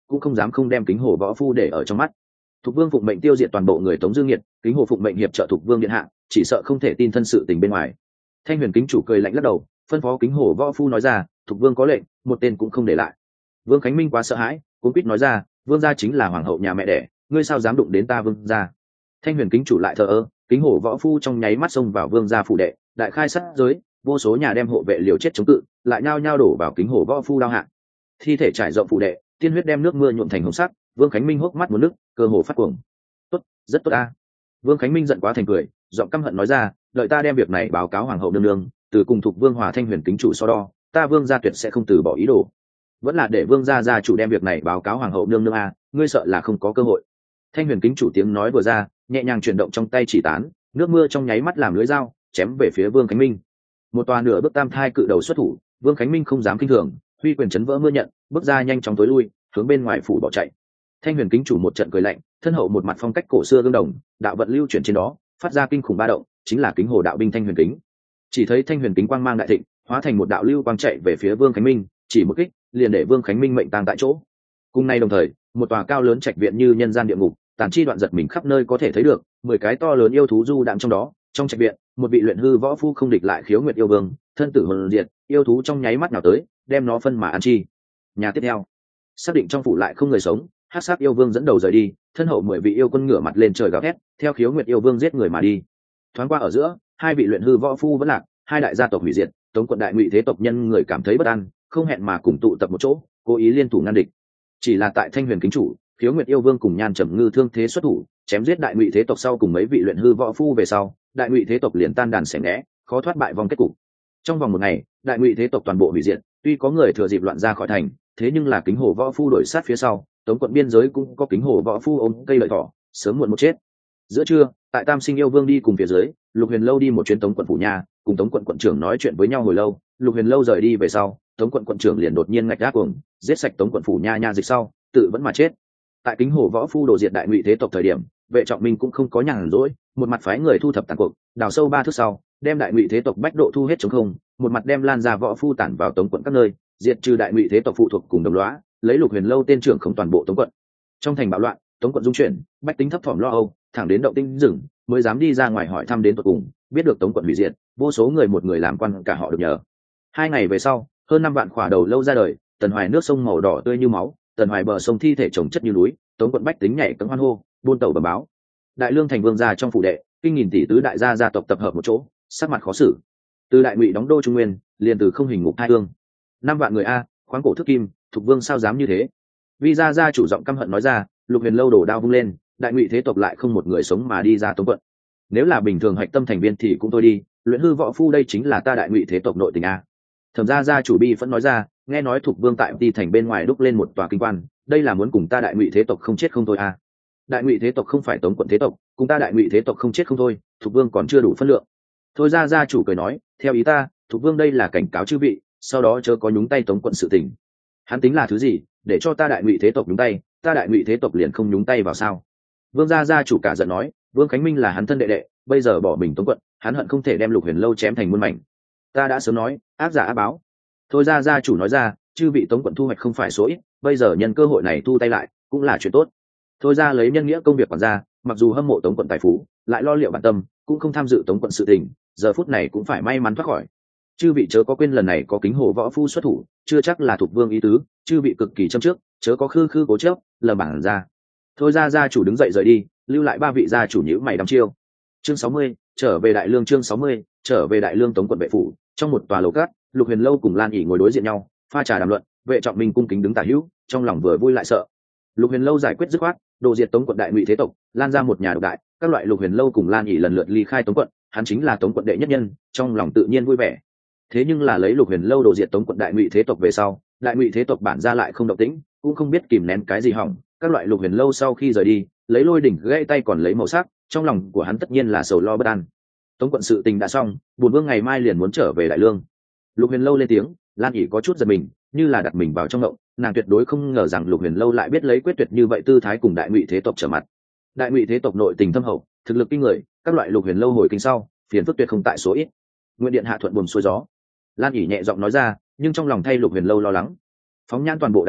cũng không dám không đem kính hồ võ phu để ở trong mắt. Thục vương phụng mệnh tiêu diệt toàn bộ người Tống Dương Nghiệt, kính hồ phụng mệnh hiệp trợ Thục vương điện hạ, chỉ sợ không thể tin thân sự tình bên ngoài. Thanh Huyền kính chủ cười lạnh lắc đầu, phân phó kính hồ võ phu nói ra, Thục vương có lệnh, một tên cũng không để lại. Vương Khánh Minh quá sợ hãi, cũng quýt nói ra, vương gia chính là hoàng hậu nhà mẹ đẻ, ngươi sao dám đụng đến ta vương gia? Thanh Huyền kính chủ lại thờ ơ, kính hồ võ phu trong nháy mắt xông vào vương gia phủ đệ, đại khai sát giới, vô số nhà đem hộ vệ liều chết chống cự, lại nhao nhao đổ vào kính hồ võ phu đao hạ. Thi thể trải rộng phủ đệ, tiên huyết đem nước mưa nhuộm thành hồng sắc. Vương Khánh Minh hốc mắt muốn nước, cơ hồ phát cuồng. Tốt, rất tốt a. Vương Khánh Minh giận quá thành cười, giọng căm hận nói ra, đợi ta đem việc này báo cáo hoàng hậu nương nương, từ cùng thuộc vương hòa Thanh Huyền kính chủ so đo, ta vương gia tuyệt sẽ không từ bỏ ý đồ. Vẫn là để vương gia gia chủ đem việc này báo cáo hoàng hậu nương nương a, ngươi sợ là không có cơ hội. Thanh Huyền kính chủ tiếng nói vừa ra, nhẹ nhàng chuyển động trong tay chỉ tán, nước mưa trong nháy mắt làm lưỡi dao chém về phía Vương Khánh Minh. Một tòa nửa bước tam thai cự đầu xuất thủ, Vương Khánh Minh không dám kinh thường, huy quyền chấn vỡ mưa nhận, bước ra nhanh chóng tối lui, hướng bên ngoài phủ bỏ chạy. Thanh Huyền kính chủ một trận cười lạnh, thân hậu một mặt phong cách cổ xưa gương đồng, đạo vận lưu chuyển trên đó, phát ra kinh khủng ba động, chính là kính hồ đạo binh Thanh Huyền kính. Chỉ thấy Thanh Huyền kính quang mang đại thịnh, hóa thành một đạo lưu quang chạy về phía Vương Khánh Minh, chỉ một kích, liền để Vương Khánh Minh mệnh tang tại chỗ. Cùng nay đồng thời, một tòa cao lớn trạch viện như nhân gian địa ngục, tàn chi đoạn giật mình khắp nơi có thể thấy được, 10 cái to lớn yêu thú du đạm trong đó. Trong trạch viện, một vị luyện hư võ phu không địch lại Khiếu Nguyệt yêu vương, thân tử hồn diệt, yêu thú trong nháy mắt nào tới, đem nó phân mà ăn chi. Nhà tiếp theo, xác định trong phủ lại không người sống, hắc sát yêu vương dẫn đầu rời đi, thân hậu 10 vị yêu quân ngửa mặt lên trời gào thét, theo Khiếu Nguyệt yêu vương giết người mà đi. Thoáng qua ở giữa, hai vị luyện hư võ phu vẫn lạc, hai đại gia tộc hủy diệt, Tống quận đại ngụy thế tộc nhân người cảm thấy bất an, không hẹn mà cùng tụ tập một chỗ, cố ý liên thủ ngăn địch. Chỉ là tại Thanh Huyền kính chủ, Khiếu Nguyệt yêu vương cùng Nhan Trầm Ngư thương thế xuất thủ, chém giết đại ngụy thế tộc sau cùng mấy vị luyện hư võ phu về sau, đại ngụy thế tộc liền tan đàn xẻ nghẽ, khó thoát bại vong kết cục. Trong vòng một ngày, đại ngụy thế tộc toàn bộ hủy diệt, tuy có người thừa dịp loạn ra khỏi thành, thế nhưng là kính hồ võ phu đuổi sát phía sau, Tống quận biên giới cũng có kính hồ võ phu ôm cây lợi thỏ, sớm muộn một chết. Giữa trưa, tại Tam Sinh yêu vương đi cùng phía dưới, Lục Huyền Lâu đi một chuyến Tống quận phủ nhà, cùng Tống quận quận trưởng nói chuyện với nhau hồi lâu. Lục Huyền Lâu rời đi về sau, Tống quận quận trưởng liền đột nhiên ngạch gác cuồng, giết sạch Tống quận phủ nha dịch sau, tự vẫn mà chết. Tại kính hồ võ phu đổ diệt đại ngụy thế tộc thời điểm, Vệ Trọng Minh cũng không có nhàn rỗi, một mặt phái người thu thập tàn cuộc, đào sâu 3 thước sau, đem đại ngụy thế tộc bách độ thu hết trống không, một mặt đem lan ra võ phu tản vào Tống quận các nơi, diệt trừ đại ngụy thế tộc phụ thuộc cùng đồng lõa, lấy Lục Huyền Lâu tên trưởng không toàn bộ Tống quận. Trong thành bạo loạn, Tống quận dung chuyển, bách tính thấp thỏm lo âu, thẳng đến động tĩnh rừng mới dám đi ra ngoài hỏi thăm đến tận cùng, biết được Tống quận hủy diệt, vô số người một người làm quan cả họ được nhờ. 2 ngày về sau, hơn 5 vạn khỏa đầu lâu ra đời, Tần Hoài nước sông màu đỏ tươi như máu, Tần Hoài bờ sông thi thể chồng chất như núi, Tống quận bách tính nhảy cẫng hoan hô, buôn tàu bẩm báo. Đại Lương thành vương gia trong phủ đệ, kinh nghìn tỷ tứ đại gia tộc tập hợp một chỗ, sắc mặt khó xử. Từ đại ngụy đóng đô trung nguyên, liền từ không hình ngục hai hương. 5 vạn người a, khoáng cổ thức kim, Thục vương sao dám như thế? Vi gia chủ giọng căm hận nói ra, Lục Huyền Lâu đổ đao vung lên, đại ngụy thế tộc lại không một người sống mà đi ra Tống quận. Nếu là bình thường hạch tâm thành viên thì cũng thôi đi, luyện hư võ phu đây chính là ta đại ngụy thế tộc nội tình a. Thẩm gia chủ bi vẫn nói ra, nghe nói Thục vương tại ti thành bên ngoài đúc lên một tòa kinh quan, đây là muốn cùng ta đại ngụy thế tộc không chết không thôi a. Đại ngụy thế tộc không phải Tống quận thế tộc, cùng ta đại ngụy thế tộc không chết không thôi, Thục vương còn chưa đủ phân lượng. Thôi gia chủ cười nói, theo ý ta, Thục vương đây là cảnh cáo chư vị, sau đó chớ có nhúng tay Tống quận sự tình. Hắn tính là thứ gì, để cho ta đại ngụy thế tộc nhúng tay, ta đại ngụy thế tộc liền không nhúng tay vào sao? Vương gia chủ cả giận nói, Vương Khánh Minh là hắn thân đệ đệ, bây giờ bỏ mình Tống quận, hắn hận không thể đem Lục Huyền Lâu chém thành muôn mảnh. Ta đã sớm nói, ác giả ác báo. Thôi gia chủ nói ra, chư vị Tống quận thu hoạch không phải số ít, bây giờ nhân cơ hội này thu tay lại, cũng là chuyện tốt. Thôi ra lấy nhân nghĩa công việc quản gia, mặc dù hâm mộ Tống quận tài phú, lại lo liệu bản tâm, cũng không tham dự Tống quận sự tình, giờ phút này cũng phải may mắn thoát khỏi. Chư vị chớ có quên lần này có kính hồ võ phu xuất thủ, chưa chắc là Thục vương ý tứ, chư vị cực kỳ châm trước, chớ có khư cố chấp, lờ bản ra. Thôi ra gia chủ đứng dậy rời đi, lưu lại 3 vị gia chủ nhíu mày đăm chiêu. Chương 60, trở về Đại Lương. Chương 60, trở về Đại Lương. Tống quận vệ phủ, trong một tòa lầu cát, Lục Huyền Lâu cùng Lan ỉ ngồi đối diện nhau, pha trà đàm luận. Vệ Trọng Minh cung kính đứng tả hữu, trong lòng vừa vui lại sợ. Lục Huyền Lâu giải quyết dứt khoát, đồ diệt Tống quận đại ngụy thế tộc, lan ra một nhà độc đại, các loại Lục Huyền Lâu cùng Lan ỉ lần lượt ly khai Tống quận, hắn chính là Tống quận đệ nhất nhân, trong lòng tự nhiên vui vẻ. Thế nhưng là lấy Lục Huyền Lâu đồ diệt Tống quận đại ngụy thế tộc về sau, đại ngụy thế tộc bản ra lại không động tĩnh, cũng không biết kìm nén cái gì hỏng. Các loại Lục Huyền Lâu sau khi rời đi, lấy lôi đỉnh gãy tay còn lấy màu sắc, trong lòng của hắn tất nhiên là sầu lo bất an. Tống quận sự tình đã xong, bổn vương ngày mai liền muốn trở về Đại Lương. Lục Huyền Lâu lên tiếng, Lan ỉ có chút giật mình, như là đặt mình vào trong ngộng, nàng tuyệt đối không ngờ rằng Lục Huyền Lâu lại biết lấy quyết tuyệt như vậy tư thái cùng đại ngụy thế tộc trở mặt. Đại ngụy thế tộc nội tình thâm hậu, thực lực kinh người, các loại Lục Huyền Lâu hồi kinh sau, phiền phức tuyệt không tại số ít. Nguyện điện hạ thuận buồm xuôi gió. Lan ỉ nhẹ giọng nói ra, nhưng trong lòng thay Lục Huyền Lâu lo lắng. Phóng nhãn toàn bộ đại ngụy,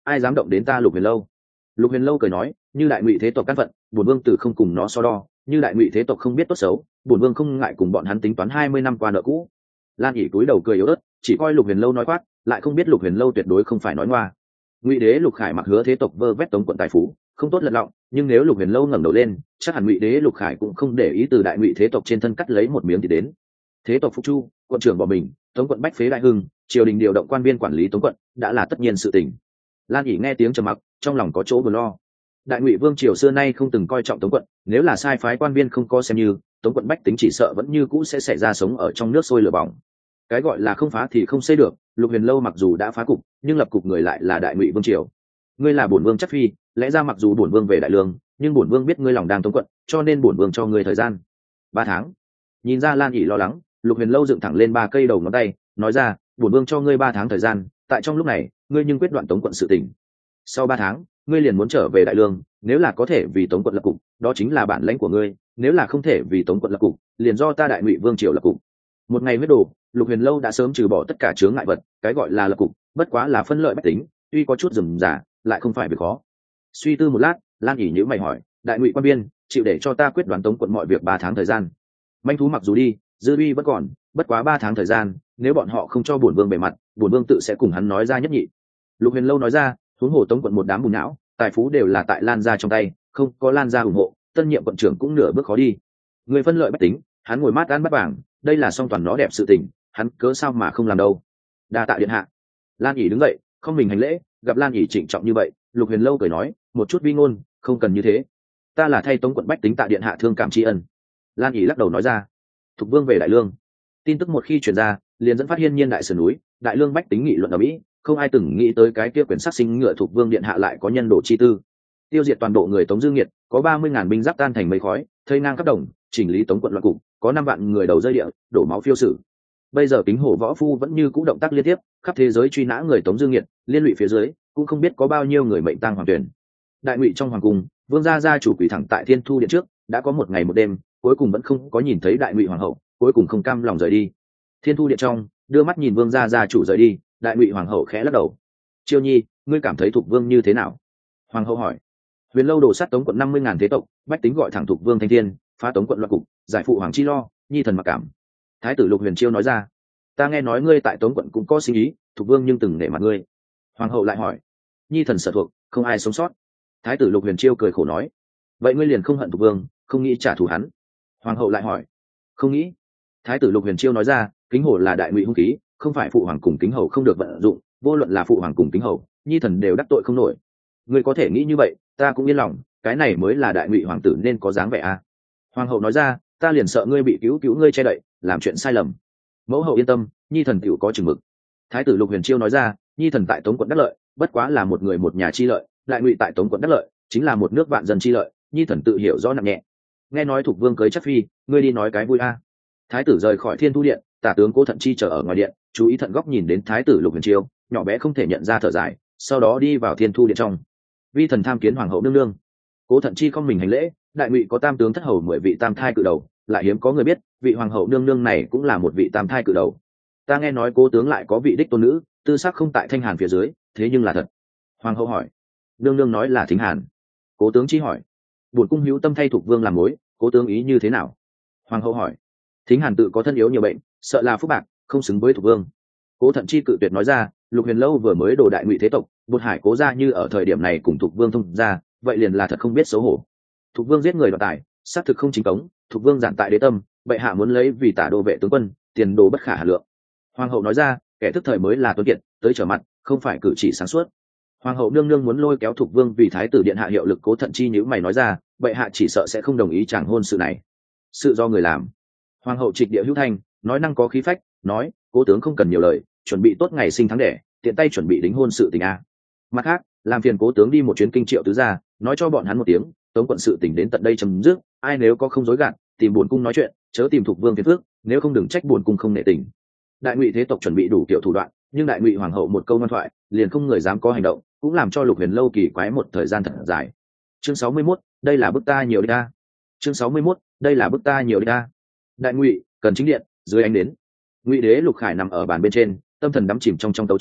ai dám động đến ta Lục Huyền Lâu. Lục Huyền Lâu cười nói, như đại ngụy thế tộc căn phận, bổn vương từ không cùng nó so đo, như đại ngụy thế tộc không biết tốt xấu, bổn vương không ngại cùng bọn hắn tính toán 20 năm qua nợ cũ. Lan ỉ cúi đầu cười yếu ớt, chỉ coi Lục Huyền Lâu nói quát, lại không biết Lục Huyền Lâu tuyệt đối không phải nói ngoa. Ngụy đế Lục Khải mặc hứa thế tộc vơ vét Tống quận tài phú, không tốt lật lọng, nhưng nếu Lục Huyền Lâu ngẩng đầu lên, chắc hẳn Ngụy đế Lục Khải cũng không để ý từ đại ngụy thế tộc trên thân cắt lấy một miếng thì đến. Thế tộc phục chu, quận trưởng bỏ mình, Tống quận bách phế đại hưng, triều đình điều động quan viên quản lý Tống quận, đã là tất nhiên sự tình. Lan ỉ nghe tiếng trầm mặc, trong lòng có chỗ buồn lo. Đại ngụy vương triều xưa nay không từng coi trọng Tống quận, nếu là sai phái quan viên không có xem như, Tống quận bách tính chỉ sợ vẫn như cũ sẽ xảy ra sống ở trong nước sôi lửa bỏng. Cái gọi là không phá thì không xây được, Lục Huyền Lâu mặc dù đã phá cục, nhưng lập cục người lại là đại ngụy vương triều. Ngươi là bổn vương chắc phi, lẽ ra mặc dù bổn vương về đại lương, nhưng bổn vương biết ngươi lòng đang Tống quận, cho nên bổn vương cho ngươi thời gian 3 tháng. Nhìn ra Lan ỉ lo lắng, Lục Huyền Lâu dựng thẳng lên 3 cây đầu ngón tay, nói ra, bổn vương cho ngươi 3 tháng thời gian, tại trong lúc này, ngươi nhưng quyết đoạn Tống quận sự tình. Sau 3 tháng, ngươi liền muốn trở về đại lương, nếu là có thể vì Tống quận lập cục, đó chính là bản lãnh của ngươi, nếu là không thể vì Tống quận lập cục, liền do ta đại ngụy vương triều lập cục. Một ngày huyết đồ, Lục Huyền Lâu đã sớm trừ bỏ tất cả chướng ngại vật, cái gọi là lập cục, bất quá là phân lợi bách tính, tuy có chút rườm rà, lại không phải việc khó. Suy tư một lát, Lan ỉ nhíu mày hỏi, đại ngụy quan biên, chịu để cho ta quyết đoán Tống quận mọi việc 3 tháng thời gian. Manh thú mặc dù đi, dư uy vẫn còn, bất quá 3 tháng thời gian, nếu bọn họ không cho bổn vương bề mặt, bổn vương tự sẽ cùng hắn nói ra nhất nhị. Lục Huyền Lâu nói ra, huống hồ Tống quận một đám bùn não, tài phú đều là tại Lan gia trong tay, không có Lan gia ủng hộ, tân nhiệm quận trưởng cũng nửa bước khó đi. Người phân lợi bách tính, hắn ngồi mát ăn bắt vàng, đây là song toàn nó đẹp sự tình, hắn cớ sao mà không làm đâu. Đa tạ điện hạ. Lan ỉ đứng dậy, không mình hành lễ, gặp Lan ỉ trịnh trọng như vậy, Lục Huyền Lâu cười nói, một chút vi ngôn, không cần như thế. Ta là thay Tống quận bách tính tạ điện hạ thương cảm tri ân. Lan ỉ lắc đầu nói ra. Thục vương về đại lương. Tin tức một khi truyền ra, liền dẫn phát hiên nhiên đại sườn núi, đại lương bách tính nghị luận ở mỹ, không ai từng nghĩ tới cái kia quyển sắc sinh ngựa Thục vương điện hạ lại có nhân đồ chi tư, tiêu diệt toàn bộ người Tống Dương Nghiệt, có 30.000 binh giáp tan thành mây khói, thây ngang khắp đồng, chỉnh lý Tống quận loạn cục, có 5 vạn người đầu rơi địa, đổ máu phiêu sử. Bây giờ Kính Hổ võ phu vẫn như cũ động tác liên tiếp, khắp thế giới truy nã người Tống Dương Nghiệt, liên lụy phía dưới, cũng không biết có bao nhiêu người mệnh tang hoàng tuyển. Đại ngụy trong hoàng cung, vương gia gia chủ quỷ thẳng tại Thiên Thu điện trước, đã có một ngày một đêm, cuối cùng vẫn không có nhìn thấy đại ngụy hoàng hậu, cuối cùng không cam lòng rời đi. Thiên Thu điện trong, đưa mắt nhìn vương gia gia chủ rời đi, đại ngụy hoàng hậu khẽ lắc đầu. Chiêu Nhi, ngươi cảm thấy Thục vương như thế nào? Hoàng hậu hỏi. Huyền Lâu đổ sát Tống quận 50.000 thế tộc, bách tính gọi thẳng Thục vương thanh thiên, phá Tống quận loạn cục, giải phụ hoàng chi lo, Nhi thần mặc cảm. Thái tử Lục Huyền Chiêu nói ra. Ta nghe nói ngươi tại Tống quận cũng có sinh ý, Thục vương nhưng từng nể mặt ngươi. Hoàng hậu lại hỏi. Nhi thần sở thuộc, không ai sống sót. Thái tử Lục Huyền Chiêu cười khổ nói. Vậy ngươi liền không hận Thục vương, không nghĩ trả thù hắn? Hoàng hậu lại hỏi. Không nghĩ. Thái tử Lục Huyền Chiêu nói ra, Kính Hổ là đại ngụy hung khí, không phải phụ hoàng cùng Kính Hầu không được vận dụng, vô luận là phụ hoàng cùng Kính Hầu, Nhi thần đều đắc tội không nổi. Ngươi có thể nghĩ như vậy, ta cũng yên lòng, cái này mới là đại ngụy hoàng tử nên có dáng vẻ a. Hoàng hậu nói ra, ta liền sợ ngươi bị cứu ngươi che đậy, làm chuyện sai lầm. Mẫu hậu yên tâm, Nhi thần tiểu có chừng mực. Thái tử Lục Huyền Chiêu nói ra, Nhi thần tại Tống quận đắc lợi, bất quá là một người một nhà chi lợi, đại ngụy tại Tống quận đắc lợi, chính là một nước vạn dân chi lợi, Nhi thần tự hiểu rõ nặng nhẹ. Nghe nói Thục vương cưới chắc phi, ngươi đi nói cái vui a. Thái tử rời khỏi Thiên Thu điện, tả tướng Cố Thận Chi chờ ở ngoài điện, chú ý thận góc nhìn đến Thái tử Lục Huyền Chiêu, nhỏ bé không thể nhận ra thở dài, sau đó đi vào Thiên Thu điện trong. Vi thần tham kiến hoàng hậu nương nương. Cố Thận Chi không mình hành lễ, đại ngụy có tam tướng thất hầu 10 vị tam thai cự đầu, lại hiếm có người biết, vị hoàng hậu nương nương này cũng là một vị tam thai cự đầu. Ta nghe nói Cố tướng lại có vị đích tôn nữ, tư sắc không tại Thanh Hàn phía dưới, thế nhưng là thật? Hoàng hậu hỏi. Nương nương nói là Thính Hàn. Cố tướng Chi hỏi. Bổn cung hữu tâm thay Thục vương làm mối, Cố tướng ý như thế nào? Hoàng hậu hỏi. Thính Hàn tự có thân yếu nhiều bệnh, sợ là phúc bạc, không xứng với Thục vương. Cố Thận Chi cự tuyệt nói ra, Lục Huyền Lâu vừa mới đổ đại ngụy thế tộc, Bột Hải Cố gia như ở thời điểm này cùng Thục vương thông ra, vậy liền là thật không biết xấu hổ. Thục vương giết người đoạt tài, xác thực không chính cống, Thục vương giản tại đế tâm, bệ hạ muốn lấy vì tả đô vệ tướng quân, tiền đồ bất khả hà lượng. Hoàng hậu nói ra, kẻ thức thời mới là tuấn kiệt, tới trở mặt, không phải cử chỉ sáng suốt. Hoàng hậu nương nương muốn lôi kéo Thục vương vì thái tử điện hạ hiệu lực, Cố Thận Chi nhíu mày nói ra, bệ hạ chỉ sợ sẽ không đồng ý chàng hôn sự này. Sự do người làm. Hoàng hậu trịch địa hữu thanh, nói năng có khí phách, nói, Cố tướng không cần nhiều lời, chuẩn bị tốt ngày sinh tháng đẻ, tiện tay chuẩn bị đính hôn sự tình a. Mặt khác, làm phiền Cố tướng đi một chuyến Kinh Triệu tứ gia, nói cho bọn hắn một tiếng, Tống quận sự tình đến tận đây chấm dứt, ai nếu có không dối gạt, tìm bổn cung nói chuyện, chớ tìm Thục vương phiền phước, nếu không đừng trách bổn cung không nể tình. Đại ngụy thế tộc chuẩn bị đủ kiểu thủ đoạn, nhưng đại ngụy hoàng hậu một câu ngoan thoại, liền không người dám có hành động, cũng làm cho Lục Huyền Lâu kỳ quái một thời gian thật dài. Chương 61, đây là bức ta nhiều đi ta. Chương 61, đây là bức ta nhiều đi ta. Đại ngụy, cần chính điện, dưới ánh đến. Ngụy đế Lục Khải nằm ở bàn bên trên, tâm thần đắm chìm trong tấu chương,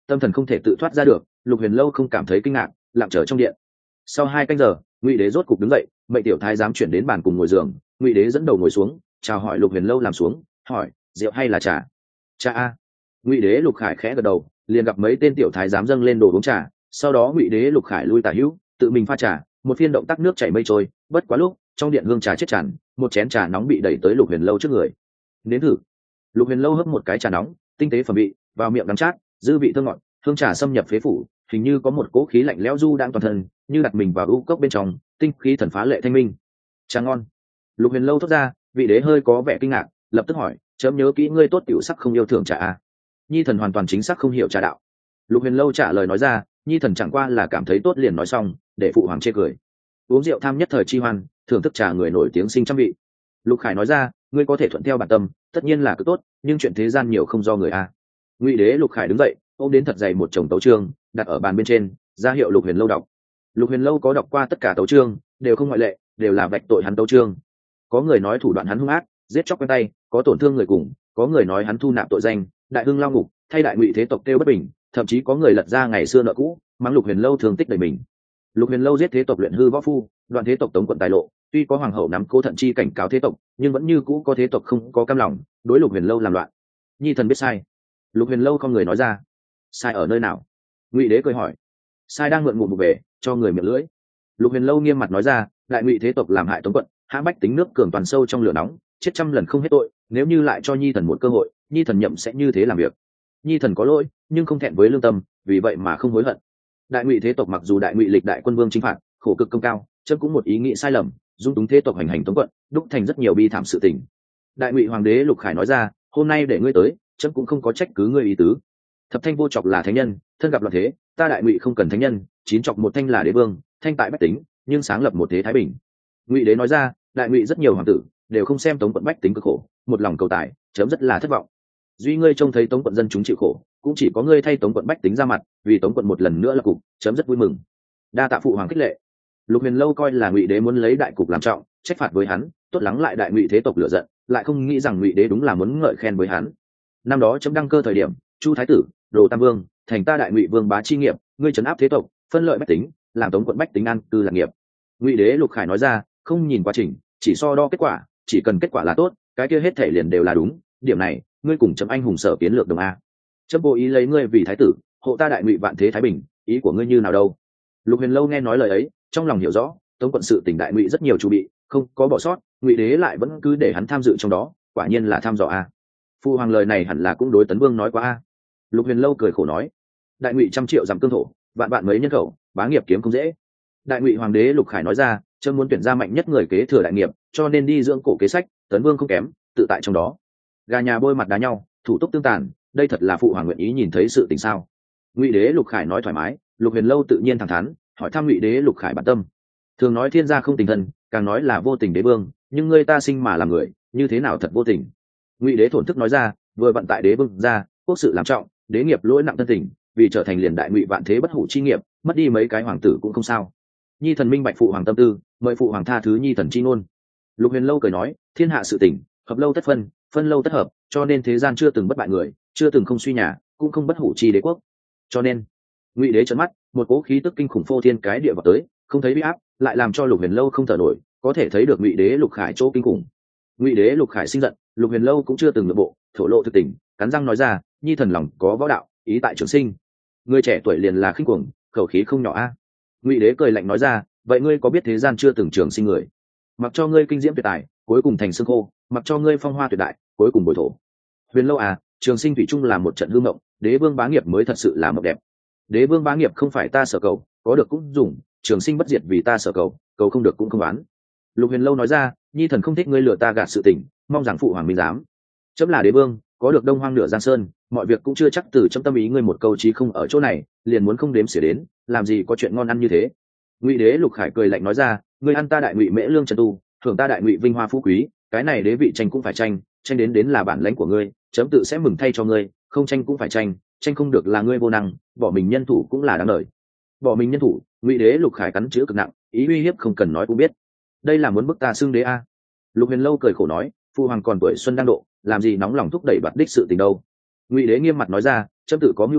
tâm thần không thể tự thoát ra được. Lục Huyền Lâu không cảm thấy kinh ngạc, lặng chờ trong điện. Sau 2 canh giờ, Ngụy Đế rốt cục đứng dậy, mệnh tiểu thái giám chuyển đến bàn cùng ngồi giường. Ngụy Đế dẫn đầu ngồi xuống, chào hỏi Lục Huyền Lâu làm xuống, hỏi: rượu hay là trà? Trà a. Ngụy Đế Lục Khải khẽ gật đầu, liền gặp mấy tên tiểu thái giám dâng lên đồ uống trà. Sau đó Ngụy Đế Lục Khải lui tả hữu, tự mình pha trà, một phiên động tác nước chảy mây trôi. Bất quá lúc, trong điện hương trà chết tràn, một chén trà nóng bị đẩy tới Lục Huyền Lâu trước người. Nếm thử. Lục Huyền Lâu hấp một cái trà nóng, tinh tế phẩm vị, vào miệng đắng chát, dư vị thơm ngọt, hương trà xâm nhập phế phủ, hình như có một cỗ khí lạnh lẽo du đang toàn thân, như đặt mình vào u cốc bên trong, tinh khí thần phá lệ thanh minh. Trà ngon. Lục Huyền Lâu thốt ra. Vị đế hơi có vẻ kinh ngạc, lập tức hỏi: chấm nhớ kỹ ngươi tốt tiểu sắc không yêu thưởng trà a? Nhi thần hoàn toàn chính xác không hiểu trà đạo. Lục Huyền Lâu trả lời nói ra: nhi thần chẳng qua là cảm thấy tốt liền nói xong, để phụ hoàng chê cười. Uống rượu tham nhất thời chi hoan, thưởng thức trà người nổi tiếng sinh trăm vị. Lục Khải nói ra: ngươi có thể thuận theo bản tâm, tất nhiên là cứ tốt, nhưng chuyện thế gian nhiều không do người a. Ngụy Đế Lục Khải đứng dậy, ôm đến thật dày một chồng tấu chương, đặt ở bàn bên trên, ra hiệu Lục Huyền Lâu đọc. Lục Huyền Lâu có đọc qua tất cả tấu chương, đều không ngoại lệ, đều là vạch tội hắn tấu chương. Có người nói thủ đoạn hắn hung ác, giết chóc quen tay, có tổn thương người cùng, có người nói hắn thu nạp tội danh, đại hưng lao ngục, thay đại Ngụy thế tộc kêu bất bình, thậm chí có người lật ra ngày xưa nợ cũ, mắng Lục Huyền Lâu thương tích đầy mình. Lục Huyền Lâu giết thế tộc luyện hư võ phu, đoạn thế tộc tống quận tài lộ, tuy có hoàng hậu nắm Cố Thận Chi cảnh cáo thế tộc, nhưng vẫn như cũ có thế tộc không có cam lòng, đối Lục Huyền Lâu làm loạn. Nhi thần biết sai. Lục Huyền Lâu không người nói ra. Sai ở nơi nào? Ngụy Đế cười hỏi. Sai đang mượn ngụm về, cho người miệng lưỡi. Lục Huyền Lâu nghiêm mặt nói ra: đại Ngụy thế tộc làm hại tống quận, hãm bách tính nước cường toàn sâu trong lửa nóng, chết trăm lần không hết tội, nếu như lại cho nhi thần một cơ hội, nhi thần nhậm sẽ như thế làm việc. Nhi thần có lỗi, nhưng không thẹn với lương tâm, vì vậy mà không hối hận. Đại Ngụy thế tộc mặc dù đại Ngụy lịch đại quân vương chinh phạt, khổ cực công cao, chấm cũng một ý nghĩ sai lầm, dung túng thế tộc hành hành tống quận, đúc thành rất nhiều bi thảm sự tình. Đại Ngụy hoàng đế Lục Khải nói ra: hôm nay để ngươi tới, chấm cũng không có trách cứ ngươi ý tứ. Thập thanh vô chọc là thánh nhân, thân gặp loạn thế, ta đại Ngụy không cần thánh nhân, chín chọc một thanh là đế vương, thanh tại bách tính, nhưng sáng lập một thế thái bình. Ngụy Đế nói ra: đại Ngụy rất nhiều hoàng tử đều không xem tống quận bách tính cực khổ, một lòng cầu tài, chấm rất là thất vọng. Duy ngươi trông thấy tống quận dân chúng chịu khổ, cũng chỉ có ngươi thay tống quận bách tính ra mặt, vì tống quận một lần nữa là cục, chấm rất vui mừng. Đa tạ phụ hoàng khích lệ. Lục Huyền Lâu coi là Ngụy Đế muốn lấy đại cục làm trọng, trách phạt với hắn, tốt lắng lại đại Ngụy thế tộc lửa giận, lại không nghĩ rằng Ngụy Đế đúng là muốn ngợi khen với hắn. Năm đó chấm đăng cơ thời điểm, Chu thái tử, Đồ Tam Vương, thành ta đại Ngụy vương bá chi nghiệp, ngươi trấn áp thế tộc, phân lợi bách tính, làm tống quận bách tính an cư lạc nghiệp. Ngụy Đế Lục Khải nói ra: không nhìn quá trình, chỉ so đo kết quả, chỉ cần kết quả là tốt, cái kia hết thể liền đều là đúng. Điểm này, ngươi cùng chấm anh hùng sở kiến lược đồng a. Chấm cố ý lấy ngươi vì thái tử, hộ ta đại Ngụy vạn thế thái bình, ý của ngươi như nào đâu? Lục Huyền Lâu nghe nói lời ấy, trong lòng hiểu rõ, tống quận sự tỉnh đại Ngụy rất nhiều chu bị, không có bỏ sót, Ngụy Đế lại vẫn cứ để hắn tham dự trong đó, quả nhiên là tham dò a. Phu hoàng lời này hẳn là cũng đối Tấn Vương nói quá a. Lục Huyền Lâu cười khổ nói: đại Ngụy trăm triệu dặm cương thổ, vạn vạn mấy nhân khẩu, bá nghiệp kiếm không dễ. Đại Ngụy hoàng đế Lục Khải nói ra: chấm muốn tuyển ra mạnh nhất người kế thừa đại nghiệp, cho nên đi dưỡng cổ kế sách, Tấn Vương không kém, tự tại trong đó. Gà nhà bôi mặt đá nhau, thủ túc tương tàn, đây thật là phụ hoàng nguyện ý nhìn thấy sự tình sao? Ngụy Đế Lục Khải nói thoải mái, Lục Huyền Lâu tự nhiên thẳng thắn, hỏi thăm Ngụy Đế Lục Khải bản tâm. Thường nói thiên gia không tình thân, càng nói là vô tình đế vương, nhưng ngươi ta sinh mà làm người, như thế nào thật vô tình? Ngụy Đế thổn thức nói ra: vừa vận tại đế vương gia, quốc sự làm trọng, đế nghiệp lỗi nặng thân tình, vì trở thành liền đại Ngụy vạn thế bất hủ chi nghiệp, mất đi mấy cái hoàng tử cũng không sao. Nhi thần minh bạch phụ hoàng tâm tư, mời phụ hoàng tha thứ nhi thần chi ngôn. Lục Huyền Lâu cười nói: thiên hạ sự tình, hợp lâu tất phân, phân lâu tất hợp, cho nên thế gian chưa từng bất bại người, chưa từng không suy nhà, cũng không bất hủ chi đế quốc. Cho nên, Ngụy Đế trợn mắt, một cỗ khí tức kinh khủng phô thiên cái địa vào tới, không thấy uy áp, lại làm cho Lục Huyền Lâu không thở nổi, có thể thấy được Ngụy Đế Lục Khải chỗ kinh khủng. Ngụy Đế Lục Khải sinh giận, Lục Huyền Lâu cũng chưa từng nhượng bộ, thổ lộ thực tình, cắn răng nói ra: nhi thần lòng có võ đạo, ý tại trường sinh. Người trẻ tuổi liền là khinh cuồng, khẩu khí không nhỏ a. Ngụy Đế cười lạnh nói ra: vậy ngươi có biết thế gian chưa từng trường sinh người, mặc cho ngươi kinh diễm tuyệt tài, cuối cùng thành xương khô, mặc cho ngươi phong hoa tuyệt đại, cuối cùng bồi thổ. Huyền Lâu à, trường sinh thủy chung là một trận hư mộng, đế vương bá nghiệp mới thật sự là mộng đẹp. Đế vương bá nghiệp không phải ta sở cầu, có được cũng dùng, trường sinh bất diệt vì ta sở cầu, cầu không được cũng không oán. Lục Huyền Lâu nói ra: nhi thần không thích ngươi lừa ta gạt sự tình, mong rằng phụ hoàng minh giám. Chấm là đế vương, có được đông hoang nửa giang sơn, mọi việc cũng chưa chắc từ chấm tâm ý ngươi một câu chí không ở chỗ này, liền muốn không đếm xỉa đến, làm gì có chuyện ngon ăn như thế. Ngụy Đế Lục Khải cười lạnh nói ra: ngươi ăn ta đại Ngụy mễ lương trần tu, hưởng ta đại Ngụy vinh hoa phú quý, cái này đế vị tranh cũng phải tranh, tranh đến là bản lãnh của ngươi, chấm tự sẽ mừng thay cho ngươi, không tranh cũng phải tranh, tranh không được là ngươi vô năng, bỏ mình nhân thủ cũng là đáng đời. Bỏ mình nhân thủ? Ngụy Đế Lục Khải cắn chữ cực nặng, ý uy hiếp không cần nói cũng biết. Đây là muốn bức ta xưng đế a. Lục Huyền Lâu cười khổ nói: phu hoàng còn tuổi xuân đang độ, làm gì nóng lòng thúc đẩy bạt đích sự tình đâu. Ngụy Đế nghiêm mặt nói ra: chấm tự có mưu đồ,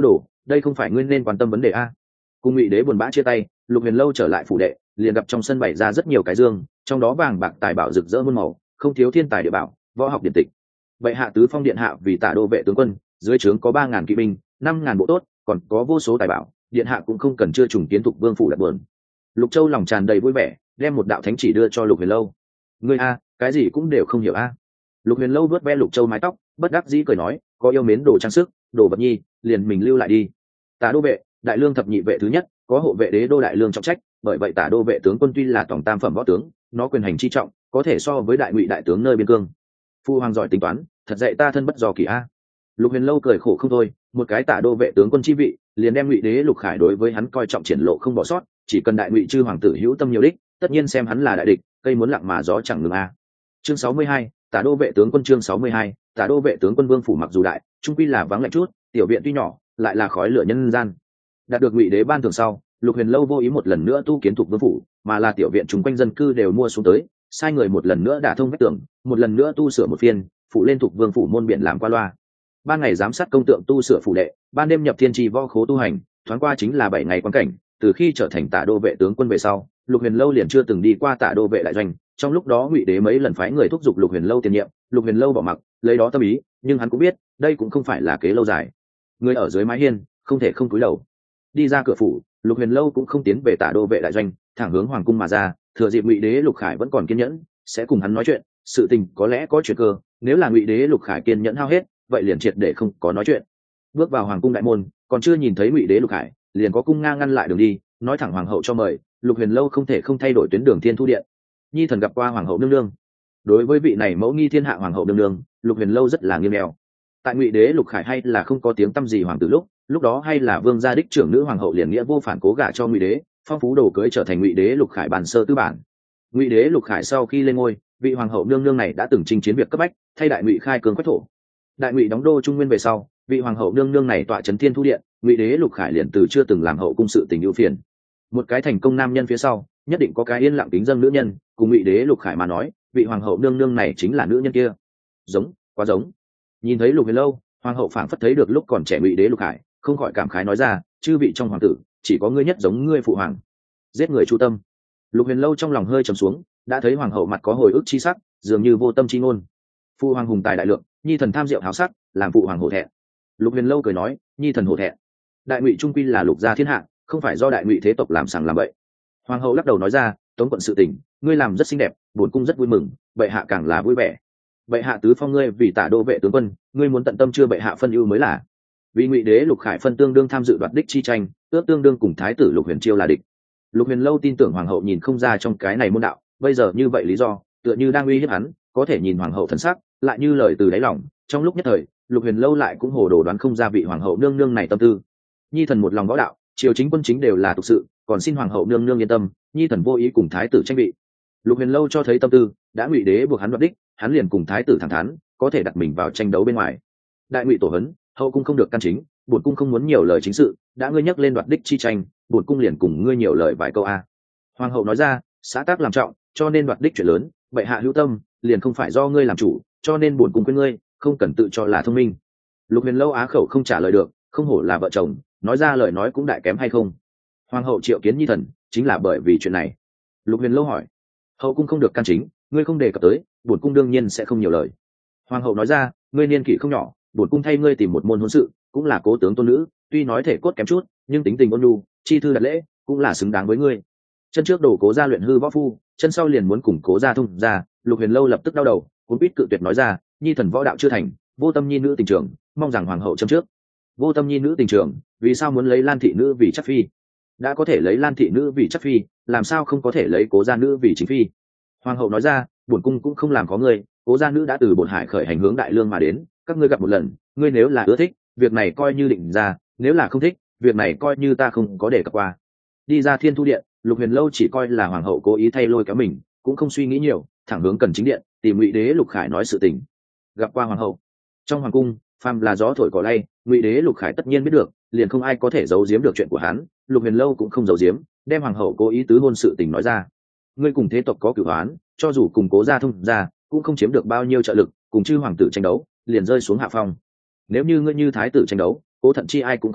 đây không phải ngươi nên quan tâm vấn đề a. Cùng Ngụy Đế buồn bã chia tay, Lục Huyền Lâu trở lại phủ đệ, liền gặp trong sân bày ra rất nhiều cái dương, trong đó vàng bạc tài bảo rực rỡ muôn màu, không thiếu thiên tài địa bảo, võ học điển tịch. Vậy hạ tứ phong điện hạ vì Tả đô vệ tướng quân, dưới trướng có 3.000 kỵ binh, 5.000 bộ tốt, còn có vô số tài bảo, điện hạ cũng không cần chưa trùng kiến Thục Vương phủ đặt buồn. Lục Châu lòng tràn đầy vui vẻ, đem một đạo thánh chỉ đưa cho Lục Huyền Lâu. Ngươi a, cái gì cũng đều không hiểu a. Lục Huyền Lâu vuốt ve Lục Châu mái tóc, bất đắc dĩ cười nói, có yêu mến đồ trang sức, đồ vật nhi, liền mình lưu lại đi. Tả đô vệ, đại lương thập nhị vệ thứ nhất, có hộ vệ đế đô đại lương trọng trách, bởi vậy Tả đô vệ tướng quân tuy là tổng tam phẩm võ tướng, nó quyền hành chi trọng, có thể so với đại ngụy đại tướng nơi biên cương. Phu hoàng giỏi tính toán, thật dạy ta thân bất do kỳ a. Lục Huyền Lâu cười khổ không thôi, một cái Tả đô vệ tướng quân chi vị, liền đem Ngụy Đế Lục Khải đối với hắn coi trọng triển lộ không bỏ sót, chỉ cần đại ngụy chư hoàng tử hữu tâm nhiều đích, tất nhiên xem hắn là đại địch, cây muốn lặng mà gió chẳng ngừng a. Chương 62, Tả đô vệ tướng quân chương 62, Tả đô vệ tướng quân Vương phủ mặc dù đại, trung quy là vắng lạnh chút, tiểu viện tuy nhỏ, lại là khói lửa nhân gian. Đạt được Ngụy Đế ban thưởng sau, Lục Huyền Lâu vô ý một lần nữa tu kiến Thục Vương phủ, mà là tiểu viện chung quanh dân cư đều mua xuống tới, sai người một lần nữa đả thông vách tường, một lần nữa tu sửa một phiên, phụ lên Thục Vương phủ môn biển làm qua loa. Ban ngày giám sát công tượng tu sửa phủ đệ, ban đêm nhập thiên trì võ khố tu hành, thoáng qua chính là 7 ngày quan cảnh. Từ khi trở thành Tả đô vệ tướng quân về sau, Lục Huyền Lâu liền chưa từng đi qua Tả đô vệ đại doanh. Trong lúc đó Ngụy Đế mấy lần phái người thúc giục Lục Huyền Lâu tiền nhiệm, Lục Huyền Lâu bỏ mặc, lấy đó tâm ý, nhưng hắn cũng biết, đây cũng không phải là kế lâu dài. Người ở dưới mái hiên, không thể không cúi đầu. Đi ra cửa phủ, Lục Huyền Lâu cũng không tiến về Tả đô vệ đại doanh, thẳng hướng hoàng cung mà ra, thừa dịp Ngụy Đế Lục Khải vẫn còn kiên nhẫn, sẽ cùng hắn nói chuyện, sự tình có lẽ có chuyện cơ, nếu là Ngụy Đế Lục Khải kiên nhẫn hao hết, vậy liền triệt để không có nói chuyện. Bước vào hoàng cung đại môn, còn chưa nhìn thấy Ngụy Đế Lục Khải, liền có cung ngang ngăn lại đường đi, nói thẳng hoàng hậu cho mời. Lục Huyền Lâu không thể không thay đổi tuyến đường Thiên Thu điện. Nhi thần gặp qua hoàng hậu nương nương. Đối với vị này mẫu nghi thiên hạ hoàng hậu nương nương, Lục Huyền Lâu rất là nghiêng nghèo. Tại Ngụy Đế Lục Khải hay là không có tiếng tăm gì hoàng tử lúc đó hay là vương gia đích trưởng nữ hoàng hậu liền nghĩa vô phản cố gả cho Ngụy Đế, phong phú đồ cưới trở thành Ngụy Đế Lục Khải bản sơ tư bản. Ngụy Đế Lục Khải sau khi lên ngôi, vị hoàng hậu nương nương này đã từng chinh chiến việc cấp bách, thay đại Ngụy khai cường quách thổ. Đại Ngụy đóng đô Trung Nguyên về sau, vị hoàng hậu nương nương này tọa trấn Thiên Thu điện, Ngụy Đế Lục Khải liền từ chưa từng làm hậu cung sự tình ưu phiền. Một cái thành công nam nhân phía sau, nhất định có cái yên lặng kính dâng nữ nhân, cùng Ngụy Đế Lục Khải mà nói, vị hoàng hậu nương nương này chính là nữ nhân kia. Giống, quá giống. Nhìn thấy Lục Huyền Lâu, hoàng hậu phảng phất thấy được lúc còn trẻ Ngụy Đế Lục Khải, không khỏi cảm khái nói ra, chư vị trong hoàng tử, chỉ có ngươi nhất giống ngươi phụ hoàng. Giết người chu tâm. Lục Huyền Lâu trong lòng hơi trầm xuống, đã thấy hoàng hậu mặt có hồi ức chi sắc, dường như vô tâm chi ngôn. Phụ hoàng hùng tài đại lượng, nhi thần tham diệu háo sắc, làm phụ hoàng hổ thẹn. Lục Huyền Lâu cười nói, nhi thần hổ thẹn. Đại Ngụy trung quy là lục gia thiên hạ, không phải do đại Ngụy thế tộc làm sằng làm bậy. Hoàng hậu lắc đầu nói ra, Tống quận sự tình, ngươi làm rất xinh đẹp, bổn cung rất vui mừng, bệ hạ càng là vui vẻ. Bệ hạ tứ phong ngươi vì Tả đô vệ tướng quân, ngươi muốn tận tâm chưa bệ hạ phân ưu mới là. Vì Ngụy Đế Lục Khải phân tương đương tham dự đoạt đích chi tranh, ước tương đương cùng thái tử Lục Huyền Chiêu là địch. Lục Huyền Lâu tin tưởng hoàng hậu nhìn không ra trong cái này môn đạo, bây giờ như vậy lý do, tựa như đang uy hiếp hắn, có thể nhìn hoàng hậu thần sắc, lại như lời từ đáy lòng. Trong lúc nhất thời, Lục Huyền Lâu lại cũng hồ đồ đoán không ra vị hoàng hậu nương nương này tâm tư. Nhi thần một lòng võ đạo, triều chính quân chính đều là tục sự, còn xin hoàng hậu nương nương yên tâm, nhi thần vô ý cùng thái tử tranh vị. Lục Huyền Lâu cho thấy tâm tư, đã Ngụy Đế buộc hắn đoạt đích, hắn liền cùng thái tử thẳng thắn, có thể đặt mình vào tranh đấu bên ngoài. Đại Ngụy tổ hấn, hậu cung không được căn chính, bổn cung không muốn nhiều lời chính sự, đã ngươi nhắc lên đoạt đích chi tranh, bổn cung liền cùng ngươi nhiều lời vài câu a. Hoàng hậu nói ra, xã tác làm trọng, cho nên đoạt đích chuyện lớn, bệ hạ hữu tâm, liền không phải do ngươi làm chủ, cho nên bổn cung khuyên ngươi, không cần tự cho là thông minh. Lục Huyền Lâu á khẩu không trả lời được, không hổ là vợ chồng, nói ra lời nói cũng đại kém hay không. Hoàng hậu triệu kiến nhi thần, chính là bởi vì chuyện này. Lục Huyền Lâu hỏi, hậu cung không được can chính, ngươi không đề cập tới, bổn cung đương nhiên sẽ không nhiều lời. Hoàng hậu nói ra, ngươi niên kỷ không nhỏ, bổn cung thay ngươi tìm một môn hôn sự, cũng là cố tướng tôn nữ, tuy nói thể cốt kém chút, nhưng tính tình ôn nhu, chi thư đặt lễ, cũng là xứng đáng với ngươi. Chân trước đổ Cố gia luyện hư võ phu, chân sau liền muốn củng Cố gia thông ra. Lục Huyền Lâu lập tức đau đầu, cuốn quýt cự tuyệt nói ra, nhi thần võ đạo chưa thành, vô tâm nhi nữ tình trường, mong rằng hoàng hậu châm trước. Vô tâm nhi nữ tình trường, vì sao muốn lấy Lan thị nữ vì chắc phi? Đã có thể lấy Lan thị nữ vì chắc phi, làm sao không có thể lấy Cố gia nữ vì chính phi? Hoàng hậu nói ra, bổn cung cũng không làm có ngươi, Cố gia nữ đã từ Bột Hải khởi hành hướng Đại Lương mà đến, các ngươi gặp một lần, ngươi nếu là ưa thích, việc này coi như định ra, nếu là không thích, việc này coi như ta không có để cập qua. Đi ra Thiên Thu điện, Lục Huyền Lâu chỉ coi là hoàng hậu cố ý thay lôi kéo mình, cũng không suy nghĩ nhiều, thẳng hướng Cần Chính điện, tìm Ngụy Đế Lục Khải nói sự tình. Gặp qua hoàng hậu. Trong hoàng cung, phàm là gió thổi cỏ lay, Ngụy Đế Lục Khải tất nhiên biết được, liền không ai có thể giấu giếm được chuyện của hắn. Lục Huyền Lâu cũng không giấu giếm, đem hoàng hậu cố ý tứ hôn sự tình nói ra. Ngươi cùng thế tộc có cửu oán, cho dù cùng Cố gia thông gia, cũng không chiếm được bao nhiêu trợ lực, cùng chư hoàng tử tranh đấu, liền rơi xuống hạ phong. Nếu như ngươi như thái tử tranh đấu, Cố Thận chi ai cũng không rút,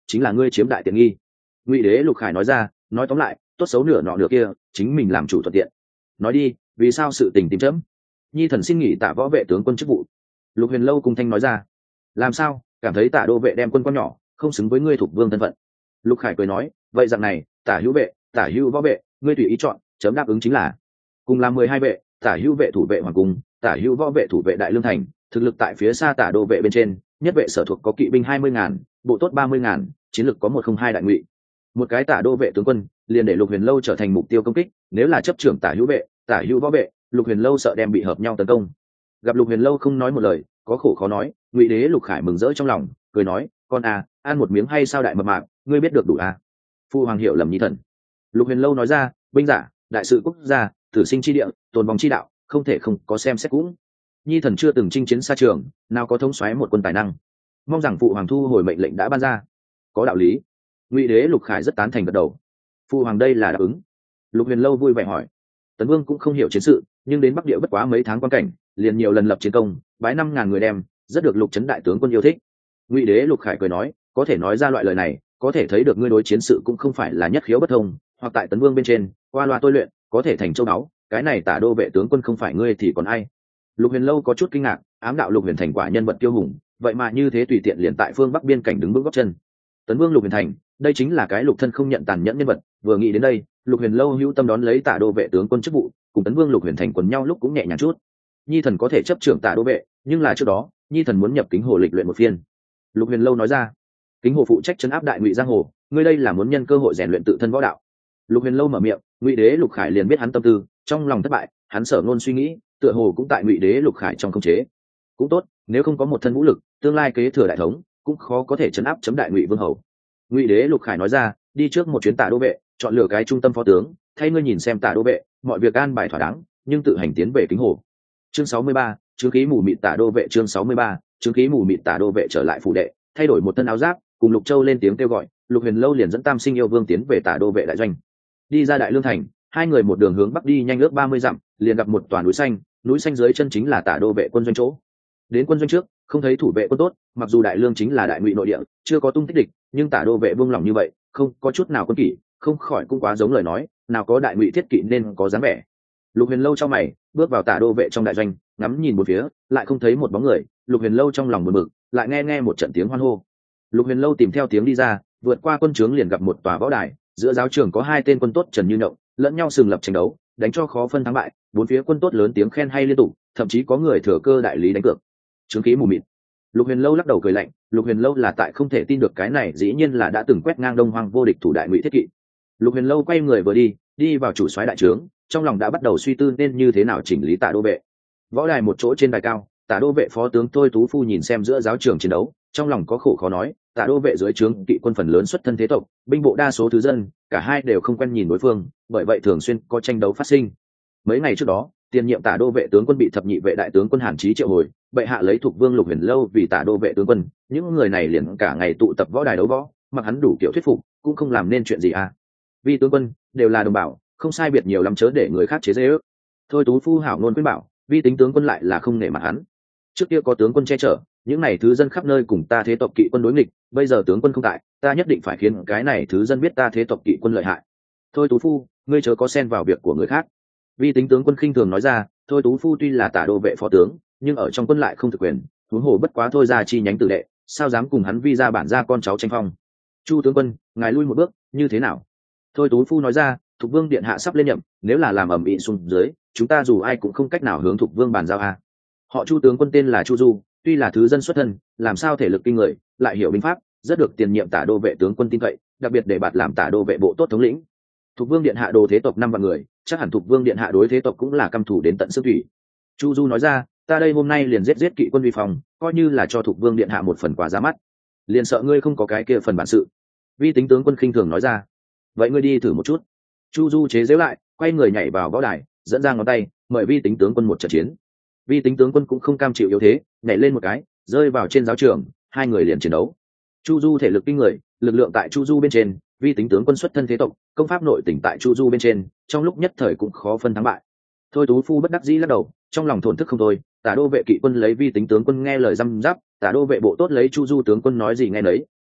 chính là ngươi chiếm đại tiện nghi. Ngụy Đế Lục Khải nói ra, nói tóm lại, tốt xấu nửa nọ nửa kia, chính mình làm chủ thuận tiện. Nói đi, vì sao sự tình tìm chấm? Nhi thần xin nghỉ Tả võ vệ tướng quân chức vụ. Lục Huyền Lâu cùng thanh nói ra. Làm sao, cảm thấy Tả đô vệ đem quân con nhỏ, không xứng với ngươi thuộc vương thân phận. Lục Khải cười nói, vậy rằng này, Tả hữu vệ, Tả hữu võ vệ, ngươi tùy ý chọn, chấm đáp ứng chính là. Cùng làm 12 vệ, Tả hữu vệ thủ vệ hoàng cung, Tả hữu võ vệ thủ vệ đại lương thành, thực lực tại phía xa Tả đô vệ bên trên, nhất vệ sở thuộc có kỵ binh 20.000, bộ tốt 30.000, chiến lực có 102 đại ngụy. Một cái Tả đô vệ tướng quân, liền để Lục Huyền Lâu trở thành mục tiêu công kích, nếu là chấp trưởng Tả hữu vệ, Tả hữu võ vệ, Lục Huyền Lâu sợ đem bị hợp nhau tấn công. Gặp Lục Huyền Lâu không nói một lời, có khổ khó nói, Ngụy Đế Lục Khải mừng rỡ trong lòng, cười nói, con à, ăn một miếng hay sao đại mập mạp, ngươi biết được đủ à? Phu hoàng hiểu lầm Nhi thần. Lục Huyền Lâu nói ra, binh giả, đại sự quốc gia, tử sinh chi địa, tồn vong chi đạo, không thể không có xem xét cũng. Nhi thần chưa từng chinh chiến xa trường, nào có thống soái một quân tài năng, mong rằng phụ hoàng thu hồi mệnh lệnh đã ban ra. Có đạo lý. Ngụy Đế Lục Khải rất tán thành gật đầu. Phụ hoàng đây là đáp ứng. Lục Huyền Lâu vui vẻ hỏi. Tấn Vương cũng không hiểu chiến sự, nhưng đến Bắc Địa bất quá mấy tháng quan cảnh, liền nhiều lần lập chiến công, bái 5.000 người đem, rất được Lục Trấn đại tướng quân yêu thích. Ngụy Đế Lục Khải cười nói, có thể nói ra loại lời này, có thể thấy được ngươi đối chiến sự cũng không phải là nhất khiếu bất thông, hoặc tại Tấn Vương bên trên, qua loa tôi luyện, có thể thành châu báu, cái này Tả đô vệ tướng quân không phải ngươi thì còn ai? Lục Huyền Lâu có chút kinh ngạc, ám đạo Lục Huyền Thành quả nhân vật kiêu hùng, vậy mà như thế tùy tiện liền tại phương Bắc biên cảnh đứng vững gót chân. Tấn Vương Lục Huyền Thành, đây chính là cái Lục thân không nhận tàn nhẫn nhân vật, vừa nghĩ đến đây, Lục Huyền Lâu hữu tâm đón lấy Tả đô vệ tướng quân chức vụ, cùng Tấn Vương Lục Huyền Thành quần nhau lúc cũng nhẹ nhàng chút. Nhi thần có thể chấp trưởng Tả đô vệ, nhưng là trước đó, Nhi thần muốn nhập Kính Hồ lịch luyện một phiên. Lục Huyền Lâu nói ra. Kính Hồ phụ trách trấn áp đại ngụy giang hồ, ngươi đây là muốn nhân cơ hội rèn luyện tự thân võ đạo. Lục Huyền Lâu mở miệng, Ngụy Đế Lục Khải liền biết hắn tâm tư, trong lòng thất bại, hắn sở ngôn suy nghĩ, tựa hồ cũng tại Ngụy Đế Lục Khải trong khống chế. Cũng tốt, nếu không có một thân vũ lực, tương lai kế thừa đại thống, cũng khó có thể trấn áp chấm đại ngụy vương hầu. Ngụy Đế Lục Khải nói ra, đi trước một chuyến Tả đô vệ, chọn lựa cái trung tâm phó tướng, thay ngươi nhìn xem Tả đô vệ, mọi việc an bài thỏa đáng, nhưng tự hành tiến về Kính Hồ. Chương 63, chứng khí mù mịt Tả đô vệ. Chương 63, chứng khí mù mịt Tả đô vệ trở lại phủ đệ, thay đổi một thân áo giáp, cùng Lục Châu lên tiếng kêu gọi, Lục Huyền Lâu liền dẫn Tam Sinh yêu vương tiến về Tả đô vệ đại doanh. Đi ra đại lương thành, hai người một đường hướng bắc đi nhanh ước 30 dặm, liền gặp một tòa núi xanh dưới chân chính là Tả đô vệ quân doanh chỗ. Đến quân doanh trước, không thấy thủ vệ quân tốt, mặc dù đại lương chính là đại ngụy nội địa, chưa có tung tích địch, nhưng Tả đô vệ buông lỏng như vậy, không có chút nào quân kỷ, không khỏi cũng quá giống lời nói, nào có đại ngụy thiết kỵ nên có dáng vẻ. Lục Huyền Lâu trong mày, bước vào Tả đô vệ trong đại doanh, ngắm nhìn một phía, lại không thấy một bóng người. Lục Huyền Lâu trong lòng buồn bực, lại nghe một trận tiếng hoan hô. Lục Huyền Lâu tìm theo tiếng đi ra, vượt qua quân trướng liền gặp một tòa võ đài, giữa giáo trường có hai tên quân tốt Trần Như Nhộng, lẫn nhau sừng lập tranh đấu, đánh cho khó phân thắng bại, bốn phía quân tốt lớn tiếng khen hay liên tục, thậm chí có người thừa cơ đại lý đánh cược. Chứng khí mù mịt. Lục Huyền Lâu lắc đầu cười lạnh, Lục Huyền Lâu là tại không thể tin được cái này dĩ nhiên là đã từng quét ngang Đông Hoang vô địch thủ đại ngụy thiết kỵ. Lục Huyền Lâu quay người vừa đi vào chủ soái đại trướng, trong lòng đã bắt đầu suy tư nên như thế nào chỉnh lý Tả đô vệ. Võ đài một chỗ trên đài cao, Tả đô vệ phó tướng Thôi Tú Phu nhìn xem giữa giáo trường chiến đấu, trong lòng có khổ khó nói, Tả đô vệ dưới trướng kỵ quân phần lớn xuất thân thế tộc, binh bộ đa số thứ dân, cả hai đều không quen nhìn đối phương, bởi vậy thường xuyên có tranh đấu phát sinh. Mấy ngày trước đó, tiền nhiệm Tả đô vệ tướng quân bị thập nhị vệ đại tướng quân Hàn Chí triệu hồi, bệ hạ lấy Thục Vương Lục Huyền Lâu vì Tả đô vệ tướng quân, những người này liền cả ngày tụ tập võ đài đấu võ, mặc hắn đủ kiểu thuyết phục, cũng không làm nên chuyện gì à. Vì tướng quân đều là đồng bào, không sai biệt nhiều lắm chớ để người khác chế giễu. Thôi Tú Phu hảo ngôn khuyên bảo, Vi tính tướng quân lại là không nể mặt hắn. Trước kia có tướng quân che chở, những này thứ dân khắp nơi cùng ta thế tộc kỵ quân đối nghịch, bây giờ tướng quân không tại, ta nhất định phải khiến cái này thứ dân biết ta thế tộc kỵ quân lợi hại. Thôi Tú Phu, ngươi chớ có xen vào việc của người khác. Vi tính tướng quân khinh thường nói ra, Thôi Tú Phu tuy là Tả đô vệ phó tướng, nhưng ở trong quân lại không thực quyền, huống hồ bất quá thôi ra chi nhánh tử đệ, sao dám cùng hắn Vi ra bản ra con cháu tranh phong. Chu tướng quân, ngài lui một bước, như thế nào? Thôi Tú Phu nói ra, Thục Vương điện hạ sắp lên nhậm, nếu là làm ầm ĩ xuống dưới, chúng ta dù ai cũng không cách nào hướng Thục Vương bàn giao a. Họ Chu tướng quân tên là Chu Du, tuy là thứ dân xuất thân, làm sao thể lực kinh người, lại hiểu binh pháp, rất được tiền nhiệm Tả đô vệ tướng quân tin cậy, đặc biệt để bạt làm Tả đô vệ bộ tốt thống lĩnh. Thục Vương điện hạ đồ thế tộc 5 vạn người, chắc hẳn Thục Vương điện hạ đối thế tộc cũng là căm thù đến tận xương thủy. Chu Du nói ra, ta đây hôm nay liền giết kỵ quân vi phòng, coi như là cho Thục Vương điện hạ một phần quà ra mắt. Liền sợ ngươi không có cái kia phần bản sự. Vi tính tướng quân khinh thường nói ra, vậy ngươi đi thử một chút. Chu Du chế giễu lại, quay người nhảy vào võ đài, dẫn ra ngón tay, mời Vi tính tướng quân một trận chiến. Vi tính tướng quân cũng không cam chịu yếu thế, nhảy lên một cái, rơi vào trên giáo trường, hai người liền chiến đấu. Chu Du thể lực kinh người, lực lượng tại Chu Du bên trên, Vi tính tướng quân xuất thân thế tộc, công pháp nội tỉnh tại Chu Du bên trên, trong lúc nhất thời cũng khó phân thắng bại. Thôi Tú Phu bất đắc dĩ lắc đầu, trong lòng thổn thức không thôi, Tả đô vệ kỵ quân lấy Vi tính tướng quân nghe lời răm giáp, Tả đô vệ bộ tốt lấy Chu Du tướng quân nói gì nghe nấy,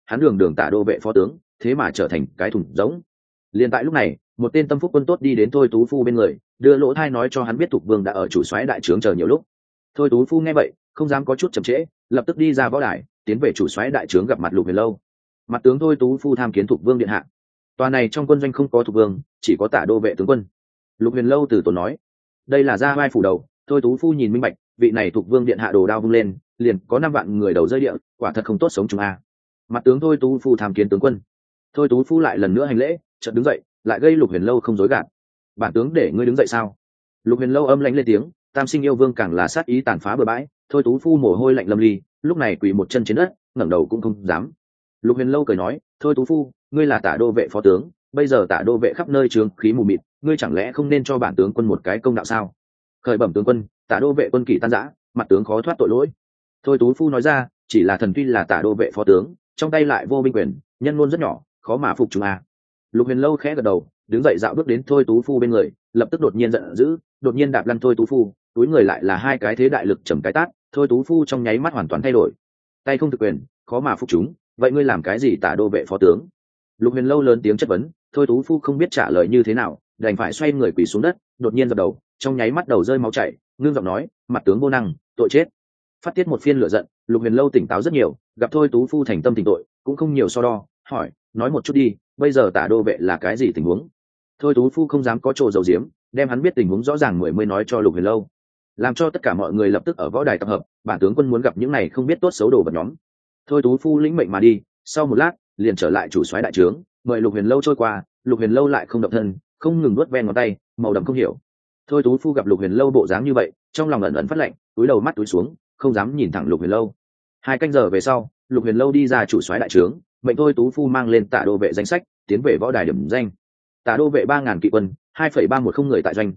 hắn đường đường tả đô vệ phó tướng thế mà trở thành cái thùng rỗng. Liền tại lúc này một tên tâm phúc quân tốt đi đến Thôi Tú Phu bên người, đưa lỗ thai nói cho hắn biết Thục Vương đã ở chủ soái đại trướng chờ nhiều lúc. Thôi Tú Phu nghe vậy không dám có chút chậm trễ, lập tức đi ra võ đài tiến về chủ soái đại trướng gặp mặt Lục Huyền Lâu. Mặt tướng Thôi Tú Phu tham kiến Thục Vương điện hạ. Tòa này trong quân doanh không có Thục Vương, chỉ có tả đô vệ tướng quân. Lục Huyền Lâu từ tốn nói, đây là gia vai phủ đầu. Thôi Tú Phu nhìn minh bạch, vị này Thục Vương điện hạ đồ đao vung lên liền có 5 vạn người đầu rơi địa, quả thật không tốt sống chúng a. Mặt tướng Thôi Tú Phu tham kiến tướng quân. Thôi Tú Phu lại lần nữa hành lễ, chợt đứng dậy, lại gây Lục Huyền Lâu không dối gạt. Bản tướng để ngươi đứng dậy sao? Lục Huyền Lâu âm lãnh lên tiếng, Tam Sinh yêu vương càng là sát ý tàn phá bừa bãi. Thôi Tú Phu mồ hôi lạnh lâm ly, lúc này quỳ một chân trên đất, ngẩng đầu cũng không dám. Lục Huyền Lâu cười nói, thôi Tú Phu, ngươi là tả đô vệ phó tướng, bây giờ tả đô vệ khắp nơi trướng khí mù mịt, ngươi chẳng lẽ không nên cho bản tướng quân một cái công đạo sao? Khởi bẩm tướng quân, tả đô vệ quân kỷ tan rã, mặt tướng khó thoát tội lỗi. Thôi Tú Phu nói ra, chỉ là thần tuy là tả đô vệ phó tướng, trong tay lại vô binh quyền, nhân ngôn rất nhỏ, khó mà phục chúng a. Lục Huyền Lâu khẽ gật đầu, đứng dậy dạo bước đến Thôi Tú Phu bên người, lập tức đột nhiên giận dữ, đột nhiên đạp lăn Thôi Tú Phu, túi người lại là 2 cái thế đại lực trầm cái tát. Thôi Tú Phu trong nháy mắt hoàn toàn thay đổi, tay không thực quyền, khó mà phục chúng, vậy ngươi làm cái gì tả đô vệ phó tướng? Lục Huyền Lâu lớn tiếng chất vấn. Thôi Tú Phu không biết trả lời như thế nào, đành phải xoay người quỳ xuống đất, đột nhiên dập đầu, trong nháy mắt đầu rơi máu chảy, ngưng giọng nói, mặt tướng vô năng, tội chết. Phát tiết một phiên lửa giận, Lục Huyền Lâu tỉnh táo rất nhiều, gặp Thôi Tú Phu thành tâm tỉnh tội, cũng không nhiều so đo, hỏi, nói một chút đi, bây giờ tả đô vệ là cái gì tình huống? Thôi Tú Phu không dám có trò dầu diếm, đem hắn biết tình huống rõ ràng mới nói cho Lục Huyền Lâu, làm cho tất cả mọi người lập tức ở võ đài tập hợp. Bản tướng quân muốn gặp những này không biết tốt xấu đồ vật nhóm. Thôi Tú Phu lĩnh mệnh mà đi, sau một lát liền trở lại chủ soái đại trướng, mời Lục Huyền Lâu trôi qua. Lục Huyền Lâu lại không động thân, không ngừng nuốt ven ngón tay, màu đậm không hiểu. Thôi Tú Phu gặp Lục Huyền Lâu bộ dáng như vậy, trong lòng ẩn ẩn phát lạnh, túi đầu mắt túi xuống, không dám nhìn thẳng Lục Huyền Lâu. 2 canh giờ về sau, Lục Huyền Lâu đi ra chủ soái đại trướng, mệnh Thôi Tú Phu mang lên tả đô vệ danh sách, tiến về võ đài điểm danh. Tả đô vệ 3000 kỵ quân, 2,310 người tại doanh,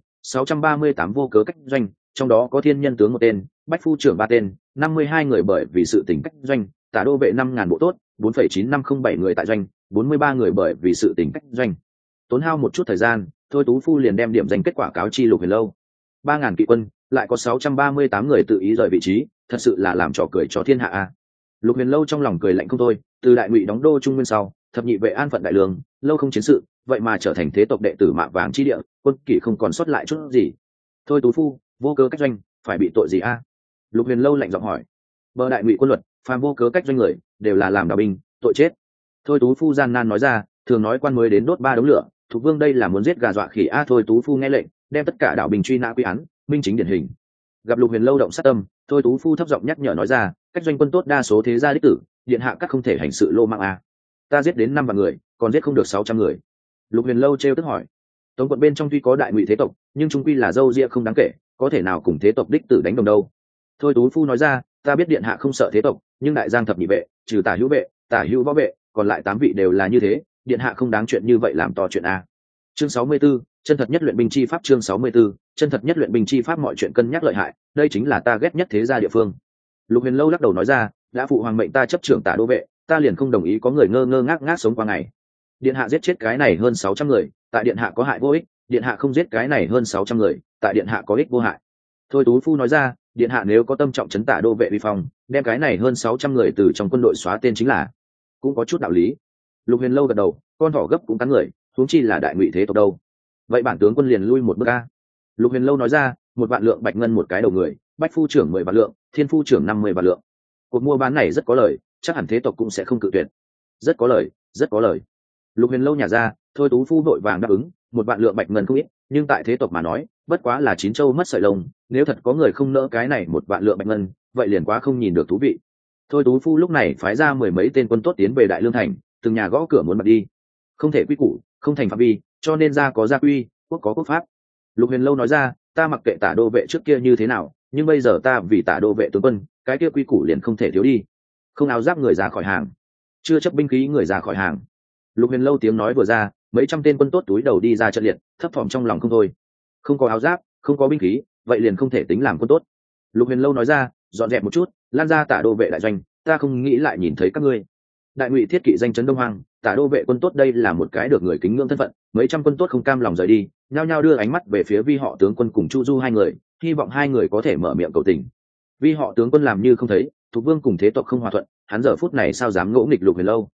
638 vô cớ cách doanh, trong đó có thiên nhân tướng 1 tên, bách phu trưởng 3 tên, 52 người bởi vì sự tình cách doanh. Tả đô vệ 5000 bộ tốt, 4,9507 người tại doanh, 43 người bởi vì sự tình cách doanh. Tốn hao một chút thời gian, Thôi Tú Phu liền đem điểm danh kết quả cáo chi Lục Huyền Lâu. 3000 kỵ quân, lại có 638 người tự ý rời vị trí, thật sự là làm trò cười cho thiên hạ a. Lục Huyền Lâu trong lòng cười lạnh không thôi, từ đại ngụy đóng đô trung nguyên sau, thập nhị vệ an phận đại lương, lâu không chiến sự, vậy mà trở thành thế tộc đệ tử mạ vàng chi địa, quân kỷ không còn sót lại chút gì. Thôi Tú Phu, vô cớ cách doanh, phải bị tội gì a? Lục Huyền Lâu lạnh giọng hỏi. Bờ đại ngụy quân luật, phàm vô cớ cách doanh người, đều là làm đạo binh, tội chết. Thôi Tú Phu gian nan nói ra, thường nói quan mới đến đốt 3 đống lửa, Thục Vương đây là muốn giết gà dọa khỉ a. Thôi Tú Phu nghe lệnh, đem tất cả đạo binh truy nã quy án, minh chính điển hình. Gặp Lục Huyền Lâu động sát tâm, Thôi Tú Phu thấp giọng nhắc nhở nói ra, cách doanh quân tốt đa số thế gia đích tử, điện hạ các không thể hành sự lô mạng a. Ta giết đến 5 vạn người, còn giết không được 600 người. Lục Huyền Lâu trêu tức hỏi. Tống quận bên trong tuy có đại ngụy thế tộc, nhưng trung quy là dâu ria không đáng kể, có thể nào cùng thế tộc đích tử đánh đồng đâu. Thôi Tú Phu nói ra, ta biết điện hạ không sợ thế tộc, nhưng đại giang thập nhị vệ, trừ tả hữu vệ, tả hữu võ vệ, còn lại 8 vị đều là như thế, điện hạ không đáng chuyện như vậy làm to chuyện a. Chương 64, chân thật nhất luyện binh chi pháp. Chương 64, chân thật nhất luyện binh chi pháp. Mọi chuyện cân nhắc lợi hại, đây chính là ta ghét nhất thế gia địa phương. Lục Huyền Lâu lắc đầu nói ra, đã phụ hoàng mệnh ta chấp trưởng tả đô vệ, ta liền không đồng ý có người ngơ ngơ ngác ngác sống qua ngày. Điện hạ giết chết cái này hơn 600 người, tại điện hạ có hại vô ích, điện hạ không giết cái này hơn 600 người, tại điện hạ có ích vô hại. Thôi Tú Phu nói ra, điện hạ nếu có tâm trọng trấn tả đô vệ uy phong, đem cái này hơn 600 người từ trong quân đội xóa tên chính là, cũng có chút đạo lý. Lục Huyền Lâu gật đầu, con thỏ gấp cũng cắn người, huống chi là đại ngụy thế tộc đâu. Vậy bản tướng quân liền lui một bước a. Lục Huyền Lâu nói ra, 1 vạn lượng bạch ngân một cái đầu người, bách phu trưởng 10 vạn lượng, thiên phu trưởng 50 vạn lượng. Cuộc mua bán này rất có lời, chắc hẳn thế tộc cũng sẽ không cự tuyệt. Rất có lời, rất có lời. Lục Huyền Lâu nhả ra, Thôi Tú Phu vội vàng đáp ứng, 1 vạn lượng bạch ngân không ít, nhưng tại thế tộc mà nói, bất quá là 9 châu mất sợi lông, nếu thật có người không nỡ cái này 1 vạn lượng bạch ngân, vậy liền quá không nhìn được thú vị. Thôi Tú Phu lúc này phái ra 10 mấy tên quân tốt tiến về Đại Lương thành, từng nhà gõ cửa muốn mặt đi. Không thể quy củ, không thành phạm vi, cho nên gia có gia quy, quốc có quốc pháp. Lục Huyền Lâu nói ra, ta mặc kệ tả đô vệ trước kia như thế nào, nhưng bây giờ ta vì tả đô vệ tướng quân, cái kia quy củ liền không thể thiếu đi. Không áo giáp người ra khỏi hàng, chưa chấp binh khí người ra khỏi hàng. Lục Huyền Lâu tiếng nói vừa ra, mấy trăm tên quân tốt túi đầu đi ra trận liệt, thấp thỏm trong lòng không thôi. Không có áo giáp, không có binh khí, vậy liền không thể tính làm quân tốt. Lục Huyền Lâu nói ra, dọn dẹp một chút, lan ra tả đô vệ đại doanh, ta không nghĩ lại nhìn thấy các ngươi. Đại ngụy thiết kỵ danh chấn Đông Hoang, tả đô vệ quân tốt đây là một cái được người kính ngưỡng thân phận, mấy trăm quân tốt không cam lòng rời đi, nhao nhao đưa ánh mắt về phía Vi họ tướng quân cùng Chu Du 2 người, hy vọng 2 người có thể mở miệng cầu tình. Vi họ tướng quân làm như không thấy, Thục Vương cùng thế tộc không hòa thuận, hắn giờ phút này sao dám ngỗ nghịch Lục Huyền Lâu,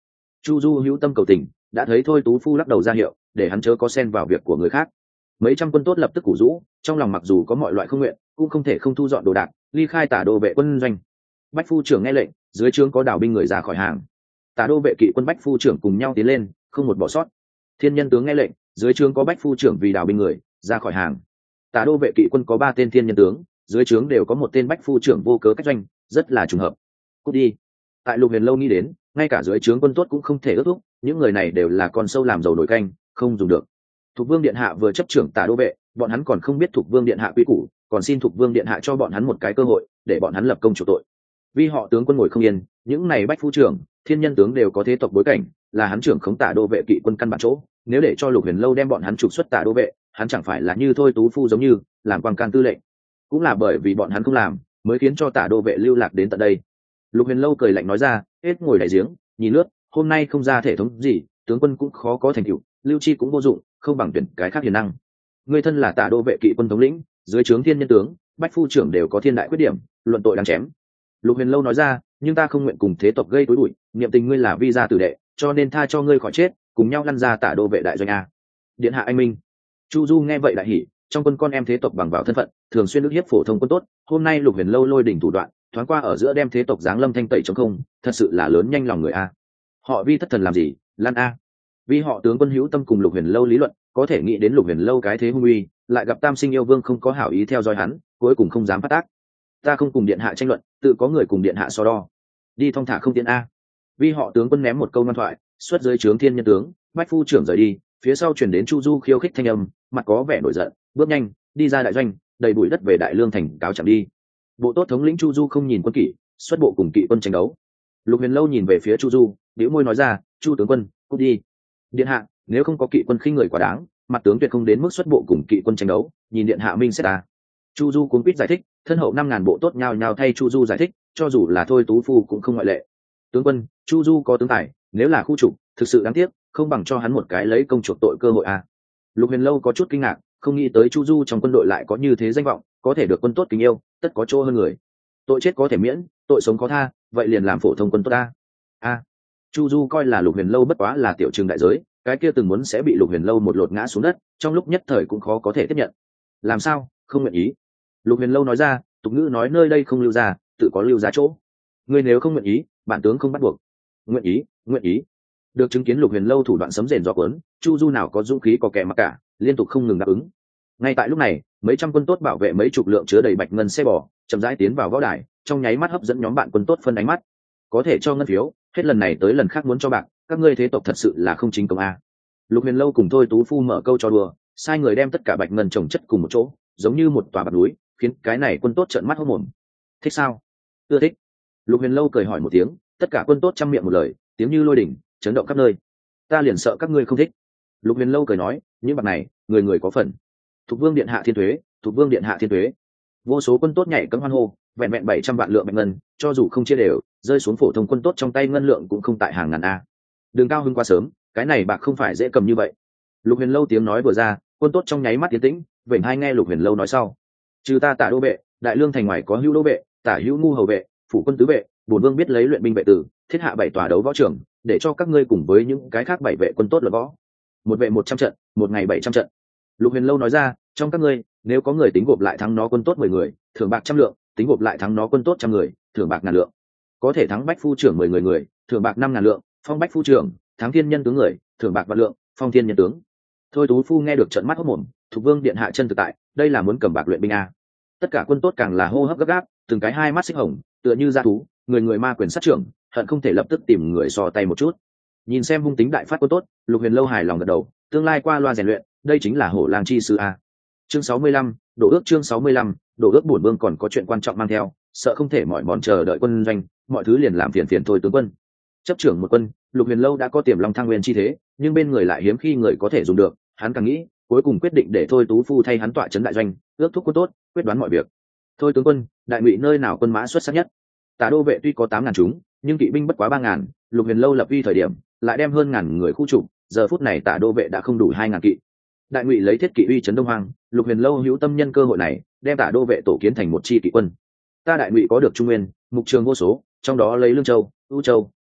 Chu Du hữu tâm cầu tình, đã thấy thôi tú phu lắc đầu ra hiệu để hắn chớ có xen vào việc của người khác. Mấy trăm quân tốt lập tức củ rũ, trong lòng mặc dù có mọi loại không nguyện, cũng không thể không thu dọn đồ đạc, ly khai Tả Đô vệ quân doanh. Bách phu trưởng nghe lệnh, dưới trướng có đảo binh người ra khỏi hàng. Tả Đô vệ kỵ quân Bách phu trưởng cùng nhau tiến lên, không một bỏ sót. Thiên nhân tướng nghe lệnh, dưới trướng có Bách phu trưởng vì đảo binh người ra khỏi hàng. Tả Đô vệ kỵ quân có 3 tên thiên nhân tướng, dưới trướng đều có một tên Bách phu trưởng vô cớ cách doanh, rất là trùng hợp. Cút đi. Tại Lục Huyền Lâu nghĩ đến, ngay cả dưới trướng quân tốt cũng không thể ước thúc, những người này đều là con sâu làm dầu nổi canh, không dùng được. Thục Vương điện hạ vừa chấp trưởng Tả Đô vệ, bọn hắn còn không biết Thục Vương điện hạ quy củ, còn xin Thục Vương điện hạ cho bọn hắn một cái cơ hội, để bọn hắn lập công chủ tội. Vì họ tướng quân ngồi không yên, những này Bách phu trưởng, thiên nhân tướng đều có thế tộc bối cảnh, là hắn trưởng khống Tả Đô vệ kỵ quân căn bản chỗ, nếu để cho Lục Huyền Lâu đem bọn hắn trục xuất Tả Đô vệ, hắn chẳng phải là như thôi tú phu giống như làm quan can tư lệnh. Cũng là bởi vì bọn hắn không làm, mới khiến cho Tả Đô vệ lưu lạc đến tận đây. Lục Huyền Lâu cười lạnh nói ra, hết ngồi đại giếng nhìn lướt, hôm nay không ra thể thống gì, tướng quân cũng khó có thành tựu, lưu chi cũng vô dụng, không bằng tuyển cái khác hiền năng. Ngươi thân là Tả Đô vệ kỵ quân thống lĩnh, dưới trướng thiên nhân tướng, Bách phu trưởng đều có thiên đại quyết điểm, luận tội đáng chém. Lục Huyền Lâu nói ra, nhưng ta không nguyện cùng thế tộc gây tối bụi, niệm tình ngươi là vi gia tử đệ, cho nên tha cho ngươi khỏi chết, cùng nhau lăn ra Tả Đô vệ đại doanh a. Điện hạ anh minh. Chu Du nghe vậy đại hỉ, trong quân con em thế tộc bằng vào thân phận, thường xuyên ức hiếp phổ thông quân tốt, hôm nay Lục Huyền Lâu lôi đỉnh thủ đoạn, thoáng qua ở giữa đem thế tộc giáng lâm thanh tẩy chống không, thật sự là lớn nhanh lòng người a. Họ Vi thất thần làm gì, lan a. Vì họ tướng quân hữu tâm cùng Lục Huyền Lâu lý luận, có thể nghĩ đến Lục Huyền Lâu cái thế hung uy, lại gặp Tam Sinh yêu vương không có hảo ý theo dõi hắn, cuối cùng không dám phát tác. Ta không cùng điện hạ tranh luận, tự có người cùng điện hạ so đo. Đi thong thả không tiện a. Vì họ tướng quân ném một câu ngoan thoại, xuất dưới trướng thiên nhân tướng, Bách phu trưởng rời đi, phía sau chuyển đến Chu Du khiêu khích thanh âm, mặt có vẻ nổi giận, bước nhanh đi ra đại doanh, đầy bụi đất về Đại Lương thành cáo chẳng đi. Bộ tốt thống lĩnh Chu Du không nhìn quân kỵ, xuất bộ cùng kỵ quân tranh đấu. Lục Huyền Lâu nhìn về phía Chu Du, bĩu môi nói ra, Chu tướng quân, cút đi. Điện hạ, nếu không có kỵ quân khinh người quá đáng, mặt tướng tuyệt không đến mức xuất bộ cùng kỵ quân tranh đấu, nhìn điện hạ minh xét ta. Chu Du cuống quýt giải thích, thân hậu 5.000 bộ tốt nhao nhao thay Chu Du giải thích, cho dù là thôi tú phu cũng không ngoại lệ. Tướng quân, Chu Du có tướng tài, nếu là khu trục, thực sự đáng tiếc, không bằng cho hắn một cái lấy công chuộc tội cơ hội a. Lục Huyền Lâu có chút kinh ngạc, không nghĩ tới Chu Du trong quân đội lại có như thế danh vọng, có thể được quân tốt kính yêu, tất có chỗ hơn người. Tội chết có thể miễn, tội sống có tha, vậy liền làm phổ thông quân tốt ta. A. Chu Du coi là Lục Huyền Lâu bất quá là tiểu trừng đại giới, cái kia từng muốn sẽ bị Lục Huyền Lâu một lột ngã xuống đất, trong lúc nhất thời cũng khó có thể tiếp nhận. Làm sao, không nguyện ý? Lục Huyền Lâu nói ra, tục ngữ nói nơi đây không lưu ra, tự có lưu ra chỗ. Ngươi nếu không nguyện ý, bản tướng không bắt buộc. Nguyện ý, nguyện ý. Được chứng kiến Lục Huyền Lâu thủ đoạn sấm rền gió cuốn, Chu Du nào có dũng khí có kẻ mặc cả, liên tục không ngừng đáp ứng. Ngay tại lúc này, mấy trăm quân tốt bảo vệ mấy chục lượng chứa đầy bạch ngân xe bò, chậm rãi tiến vào võ đài, trong nháy mắt hấp dẫn nhóm bạn quân tốt phân ánh mắt. Có thể cho ngân phiếu, hết lần này tới lần khác muốn cho bạc, các ngươi thế tộc thật sự là không chính công a. Lục Huyền Lâu cùng thôi tú phu mở câu cho đùa, sai người đem tất cả bạch ngân chồng chất cùng một chỗ, giống như một tòa bạc núi, khiến cái này quân tốt trợn mắt hốt mồm. Thích sao? Ưa thích. Lục Huyền Lâu cười hỏi một tiếng, tất cả quân tốt chăm miệng một lời, tiếng như lôi đỉnh, chấn động khắp nơi. Ta liền sợ các ngươi không thích. Lục Huyền Lâu cười nói, những bạc này, người người có phần. Thục Vương điện hạ thiên thuế, Thục Vương điện hạ thiên thuế. Vô số quân tốt nhảy cẫng hoan hô, vẹn vẹn 700 vạn lượng bạch ngân, cho dù không chia đều, rơi xuống phổ thông quân tốt trong tay ngân lượng cũng không tại hàng ngàn a. Đường cao hưng quá sớm, cái này bạc không phải dễ cầm như vậy. Lục Huyền Lâu tiếng nói vừa ra, quân tốt trong nháy mắt tiến tĩnh, vểnh hai nghe Lục Huyền Lâu nói sau. Trừ ta Tả Đô vệ, Đại Lương thành ngoài có Hữu Đô vệ, Tả Hữu ngu hầu vệ, phủ quân tứ vệ, bổn vương biết lấy luyện binh vệ tử, thiết hạ 7 tòa đấu võ trường, để cho các ngươi cùng với những cái khác 7 vệ quân tốt luận võ. Một vệ 100 trận, một ngày 700 trận. Lục Huyền Lâu nói ra, trong các ngươi, nếu có người tính gộp lại thắng nó quân tốt 10 người, thưởng bạc 100 lượng, tính gộp lại thắng nó quân tốt 100 người, thưởng bạc 1000 lượng. Có thể thắng Bách phu trưởng 10 người, thưởng bạc 5000 lượng, phong Bách phu trưởng, thắng Thiên nhân tướng người, thưởng bạc 1 lượng, phong Thiên nhân tướng. Thôi tú phu nghe được trợn mắt hốt mồm, Thục Vương điện hạ chân thực tại, đây là muốn cầm bạc luyện binh a. Tất cả quân tốt càng là hô hấp gấp gáp, từng cái hai mắt xích hồng, tựa như dã thú, người người ma quyền sát trưởng, hận không thể lập tức tìm người so tay một chút. Nhìn xem hung tính đại phát quân tốt, Lục Huyền Lâu hài lòng gật đầu, tương lai qua loa rèn luyện, đây chính là hổ lang chi sư a. Chương 65, đổ ước chương 65, đổ ước bổn vương còn có chuyện quan trọng mang theo, sợ không thể mỏi mòn chờ đợi quân doanh, mọi thứ liền làm phiền phiền thôi tướng quân. Chấp trưởng một quân, Lục Huyền Lâu đã có tiềm long thăng nguyên chi thế, nhưng bên người lại hiếm khi người có thể dùng được, hắn càng nghĩ, cuối cùng quyết định để thôi tú phu thay hắn tọa trấn đại doanh, ước thúc quân tốt, quyết đoán mọi việc. Thôi tướng quân, đại ngụy nơi nào quân mã xuất sắc nhất? Tả Đô vệ tuy có 8.000 chúng, nhưng kỵ binh bất quá 3.000, Lục Huyền Lâu lập uy thời điểm, lại đem hơn 1.000 người khu trục, giờ phút này Tả Đô vệ đã không đủ 2.000 kỵ. Đại ngụy lấy thiết kỵ uy trấn Đông Hoang, Lục Huyền Lâu hữu tâm nhân cơ hội này, đem Tả Đô vệ tổ kiến thành một chi kỵ quân. Ta đại ngụy có được trung nguyên, mục trường vô số, trong đó lấy Lương Châu, U Châu,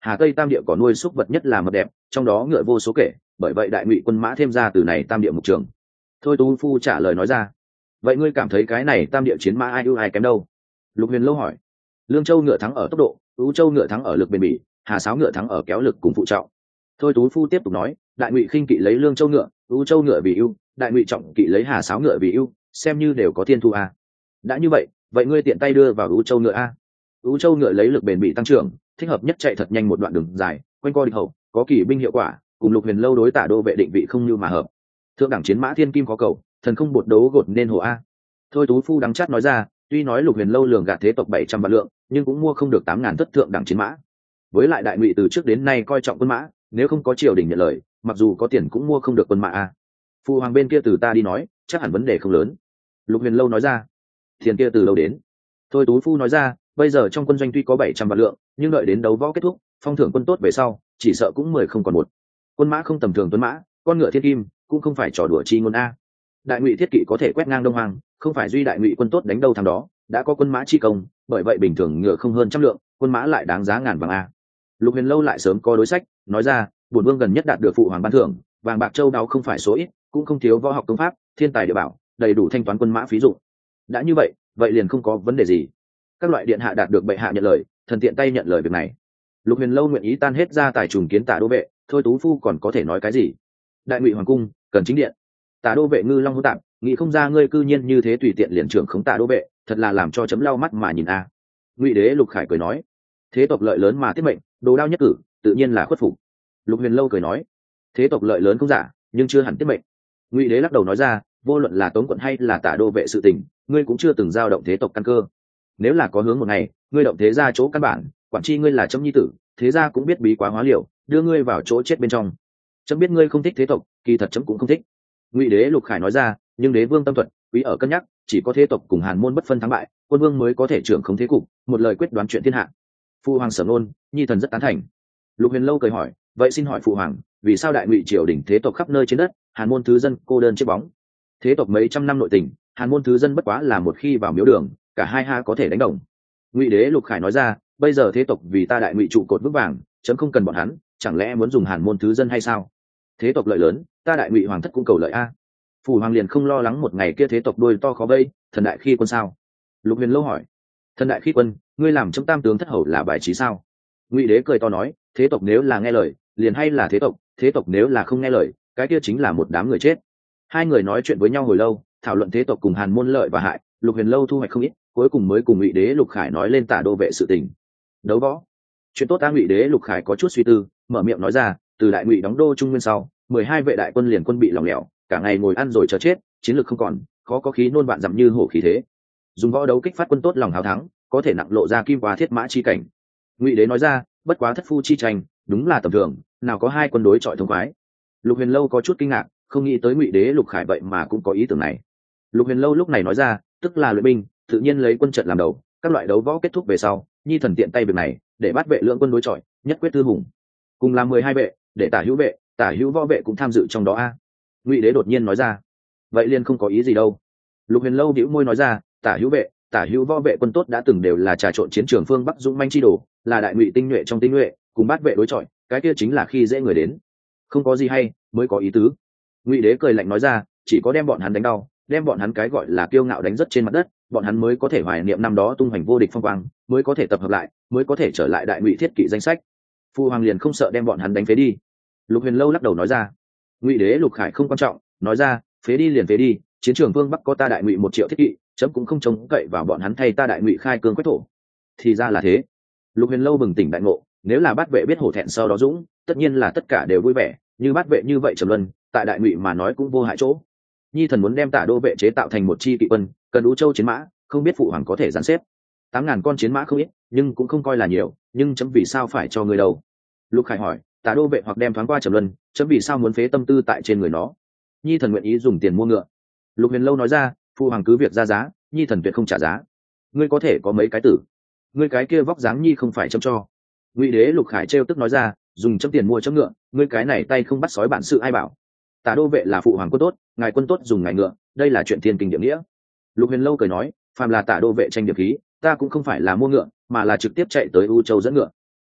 Hà Tây tam địa có nuôi súc vật nhất là mập đẹp, trong đó ngựa vô số kể, bởi vậy đại ngụy quân mã thêm ra từ này tam địa mục trường. Thôi Tú Phu trả lời nói ra. Vậy ngươi cảm thấy cái này tam địa chiến mã ai ưu ai kém đâu? Lục Huyền Lâu hỏi. Lương Châu ngựa thắng ở tốc độ, Ú Châu ngựa thắng ở lực bền bỉ, Hà Sáo ngựa thắng ở kéo lực cùng phụ trọng. Thôi Tú Phu tiếp tục nói, đại ngụy khinh kỵ lấy Lương Châu ngựa, Ú Châu ngựa vì ưu, đại ngụy trọng kỵ lấy Hà Sáo ngựa vì ưu, xem như đều có thiên thu a. Đã như vậy, vậy ngươi tiện tay đưa vào Ú Châu ngựa a. Ú Châu ngựa lấy lực bền bỉ tăng trưởng, thích hợp nhất chạy thật nhanh một đoạn đường dài, quanh co địch hậu, có kỳ binh hiệu quả, cùng Lục Huyền Lâu đối Tả Đô vệ định vị không như mà hợp. Thượng đẳng chiến mã thiên kim có cầu, thần không bột đấu gột nên hồ a. Thôi Tú Phu đắng chát nói ra, tuy nói Lục Huyền Lâu lường gạt thế tộc 700 vạn lượng, nhưng cũng mua không được 8.000 thất thượng đẳng chiến mã. Với lại đại ngụy từ trước đến nay coi trọng quân mã, nếu không có triều đình nhận lời, mặc dù có tiền cũng mua không được quân mã a. Phu hoàng bên kia từ ta đi nói, chắc hẳn vấn đề không lớn. Lục Huyền Lâu nói ra. Tiền kia từ đâu đến? Thôi Tú Phu nói ra, bây giờ trong quân doanh tuy có 700 vạn lượng, nhưng đợi đến đấu võ kết thúc, phong thưởng quân tốt về sau, chỉ sợ cũng 10 không còn một. Quân mã không tầm thường tuấn mã, con ngựa thiên kim, cũng không phải trò đùa chi ngôn a. Đại ngụy thiết kỵ có thể quét ngang đông hoàng, không phải duy đại ngụy quân tốt đánh đâu thằng đó, đã có quân mã chi công, bởi vậy bình thường ngựa không hơn trăm lượng, quân mã lại đáng giá ngàn vàng a. Lục Huyền Lâu lại sớm có đối sách, nói ra, bổn vương gần nhất đạt được phụ hoàng ban thưởng, vàng bạc châu đáo không phải số ít, cũng không thiếu võ học công pháp, thiên tài địa bảo, đầy đủ thanh toán quân mã phí dụng. Đã như vậy, vậy liền không có vấn đề gì. Các loại điện hạ đạt được bệ hạ nhận lời, thần tiện tay nhận lời việc này. Lục Huyền Lâu nguyện ý tan hết ra tài trùng kiến Tả Đô vệ, Thôi Tú Phu còn có thể nói cái gì? Đại ngụy hoàng cung cần chính điện. Tả Đô vệ ngư long hữu tạm, nghĩ không ra ngươi cư nhiên như thế tùy tiện liền trưởng khống Tả Đô vệ, thật là làm cho chấm lau mắt mà nhìn a. Ngụy đế Lục Khải cười nói, thế tộc lợi lớn mà tiết mệnh, đồ đao nhất cử, tự nhiên là khuất phục. Lục Huyền Lâu cười nói, thế tộc lợi lớn không giả, nhưng chưa hẳn tiết mệnh. Ngụy đế lắc đầu nói ra, vô luận là Tống quận hay là Tả Đô vệ sự tình, ngươi cũng chưa từng giao động thế tộc căn cơ. Nếu là có hướng một ngày, ngươi động thế gia chỗ căn bản, quản chi ngươi là chấm nhi tử, thế gia cũng biết bí quá hóa liều, đưa ngươi vào chỗ chết bên trong. Chấm biết ngươi không thích thế tộc, kỳ thật chấm cũng không thích. Ngụy đế Lục Khải nói ra, nhưng đế vương tâm thuật, quý ở cân nhắc, chỉ có thế tộc cùng Hàn môn bất phân thắng bại, quân vương mới có thể trưởng khống thế cục, một lời quyết đoán chuyện thiên hạ. Phụ hoàng Sở Nôn, nhi thần rất tán thành. Lục Huyền Lâu cười hỏi, vậy xin hỏi phụ hoàng, vì sao đại ngụy triều đình thế tộc khắp nơi trên đất, Hàn môn thứ dân cô đơn chiếc bóng? Thế tộc mấy trăm năm nội tình, Hàn môn thứ dân bất quá là một khi vào miếu đường, cả hai ha có thể đánh đồng. Ngụy đế Lục Khải nói ra, bây giờ thế tộc vì ta đại ngụy trụ cột vững vàng, chấm không cần bọn hắn, chẳng lẽ muốn dùng Hàn môn thứ dân hay sao? Thế tộc lợi lớn, ta đại ngụy hoàng thất cũng cầu lợi a. Phủ hoàng liền không lo lắng một ngày kia thế tộc đuôi to khó vây, thần đại khi quân sao? Lục Huyền Lâu hỏi. Thần đại khi quân, ngươi làm trong tam tướng thất hầu là bài trí sao? Ngụy đế cười to nói, thế tộc nếu là nghe lời, liền hay là thế tộc nếu là không nghe lời, cái kia chính là một đám người chết. Hai người nói chuyện với nhau hồi lâu, thảo luận thế tộc cùng Hàn môn lợi và hại. Lục Huyền Lâu thu hoạch không ít, cuối cùng mới cùng Ngụy đế Lục Khải nói lên Tả Đô vệ sự tình. Đấu võ, chuyện tốt. Ta Ngụy đế Lục Khải có chút suy tư, mở miệng nói ra, từ đại ngụy đóng đô trung nguyên sau, 12 vệ đại quân liền quân bị lỏng lẻo, cả ngày ngồi ăn rồi chờ chết, chiến lược không còn, khó có khí nôn vạn dặm như hổ khí thế. Dùng võ đấu kích phát quân tốt lòng hào thắng, có thể nặng lộ ra kim hóa thiết mã chi cảnh. Ngụy đế nói ra, bất quá thất phu chi tranh, đúng là tầm thường, nào có hai quân đối chọi thông khoái. Lục Huyền Lâu có chút kinh ngạc, không nghĩ tới Ngụy đế Lục Khải vậy mà cũng có ý tưởng này. Lục Huyền Lâu lúc này nói ra, tức là luyện binh, tự nhiên lấy quân trận làm đầu, các loại đấu võ kết thúc về sau, nhi thần tiện tay việc này, để bắt vệ lượng quân đối chọi, nhất quyết tư hùng. Cùng làm 12 vệ, để Tả hữu vệ, Tả hữu võ vệ cũng tham dự trong đó a. Ngụy đế đột nhiên nói ra, vậy liền không có ý gì đâu. Lục Huyền Lâu bĩu môi nói ra, Tả hữu vệ, Tả hữu võ vệ quân tốt đã từng đều là trà trộn chiến trường phương Bắc dũng manh chi đồ, là đại ngụy tinh nhuệ trong tinh nhuệ, cùng bắt vệ đối chọi, cái kia chính là khi dễ người đến. Không có gì hay, mới có ý tứ. Ngụy đế cười lạnh nói ra, chỉ có đem bọn hắn đánh đau, đem bọn hắn cái gọi là kiêu ngạo đánh rất trên mặt đất, bọn hắn mới có thể hoài niệm năm đó tung hoành vô địch phong quang, mới có thể tập hợp lại, mới có thể trở lại đại ngụy thiết kỵ danh sách. Phu hoàng liền không sợ đem bọn hắn đánh phế đi. Lục Huyền Lâu lắc đầu nói ra. Ngụy đế Lục Khải không quan trọng, nói ra, phế đi liền phế đi, chiến trường phương Bắc có ta đại ngụy 1 triệu thiết kỵ, chấm cũng không trông cậy vào bọn hắn thay ta đại ngụy khai cương quét thổ. Thì ra là thế. Lục Huyền Lâu bừng tỉnh đại ngộ, nếu là bát vệ biết hổ thẹn sau đó dũng, tất nhiên là tất cả đều vui vẻ, như bát vệ như vậy trầm luân, tại đại ngụy mà nói cũng vô hại chỗ. Nhi thần muốn đem Tả Đô vệ chế tạo thành một chi kỵ quân, cần Ú Châu chiến mã, không biết phụ hoàng có thể dàn xếp. 8.000 con chiến mã không ít, nhưng cũng không coi là nhiều, nhưng chấm vì sao phải cho người đầu? Lục Khải hỏi, Tả Đô vệ hoặc đem thoáng qua trầm luân, chấm vì sao muốn phế tâm tư tại trên người nó? Nhi thần nguyện ý dùng tiền mua ngựa. Lục Huyền Lâu nói ra, phụ hoàng cứ việc ra giá, nhi thần tuyệt không trả giá. Ngươi có thể có mấy cái tử? Ngươi cái kia vóc dáng nhi không phải chấm cho. Ngụy đế Lục Khải trêu tức nói ra, dùng chấm tiền mua chấm ngựa, ngươi cái này tay không bắt sói bản sự ai bảo? Tả Đô vệ là phụ hoàng quân tốt, ngài quân tốt dùng ngài ngựa, đây là chuyện thiên kinh địa nghĩa. Lục Huyền Lâu cười nói, phàm là Tả Đô vệ tranh điệp khí, ta cũng không phải là mua ngựa, mà là trực tiếp chạy tới U Châu dẫn ngựa.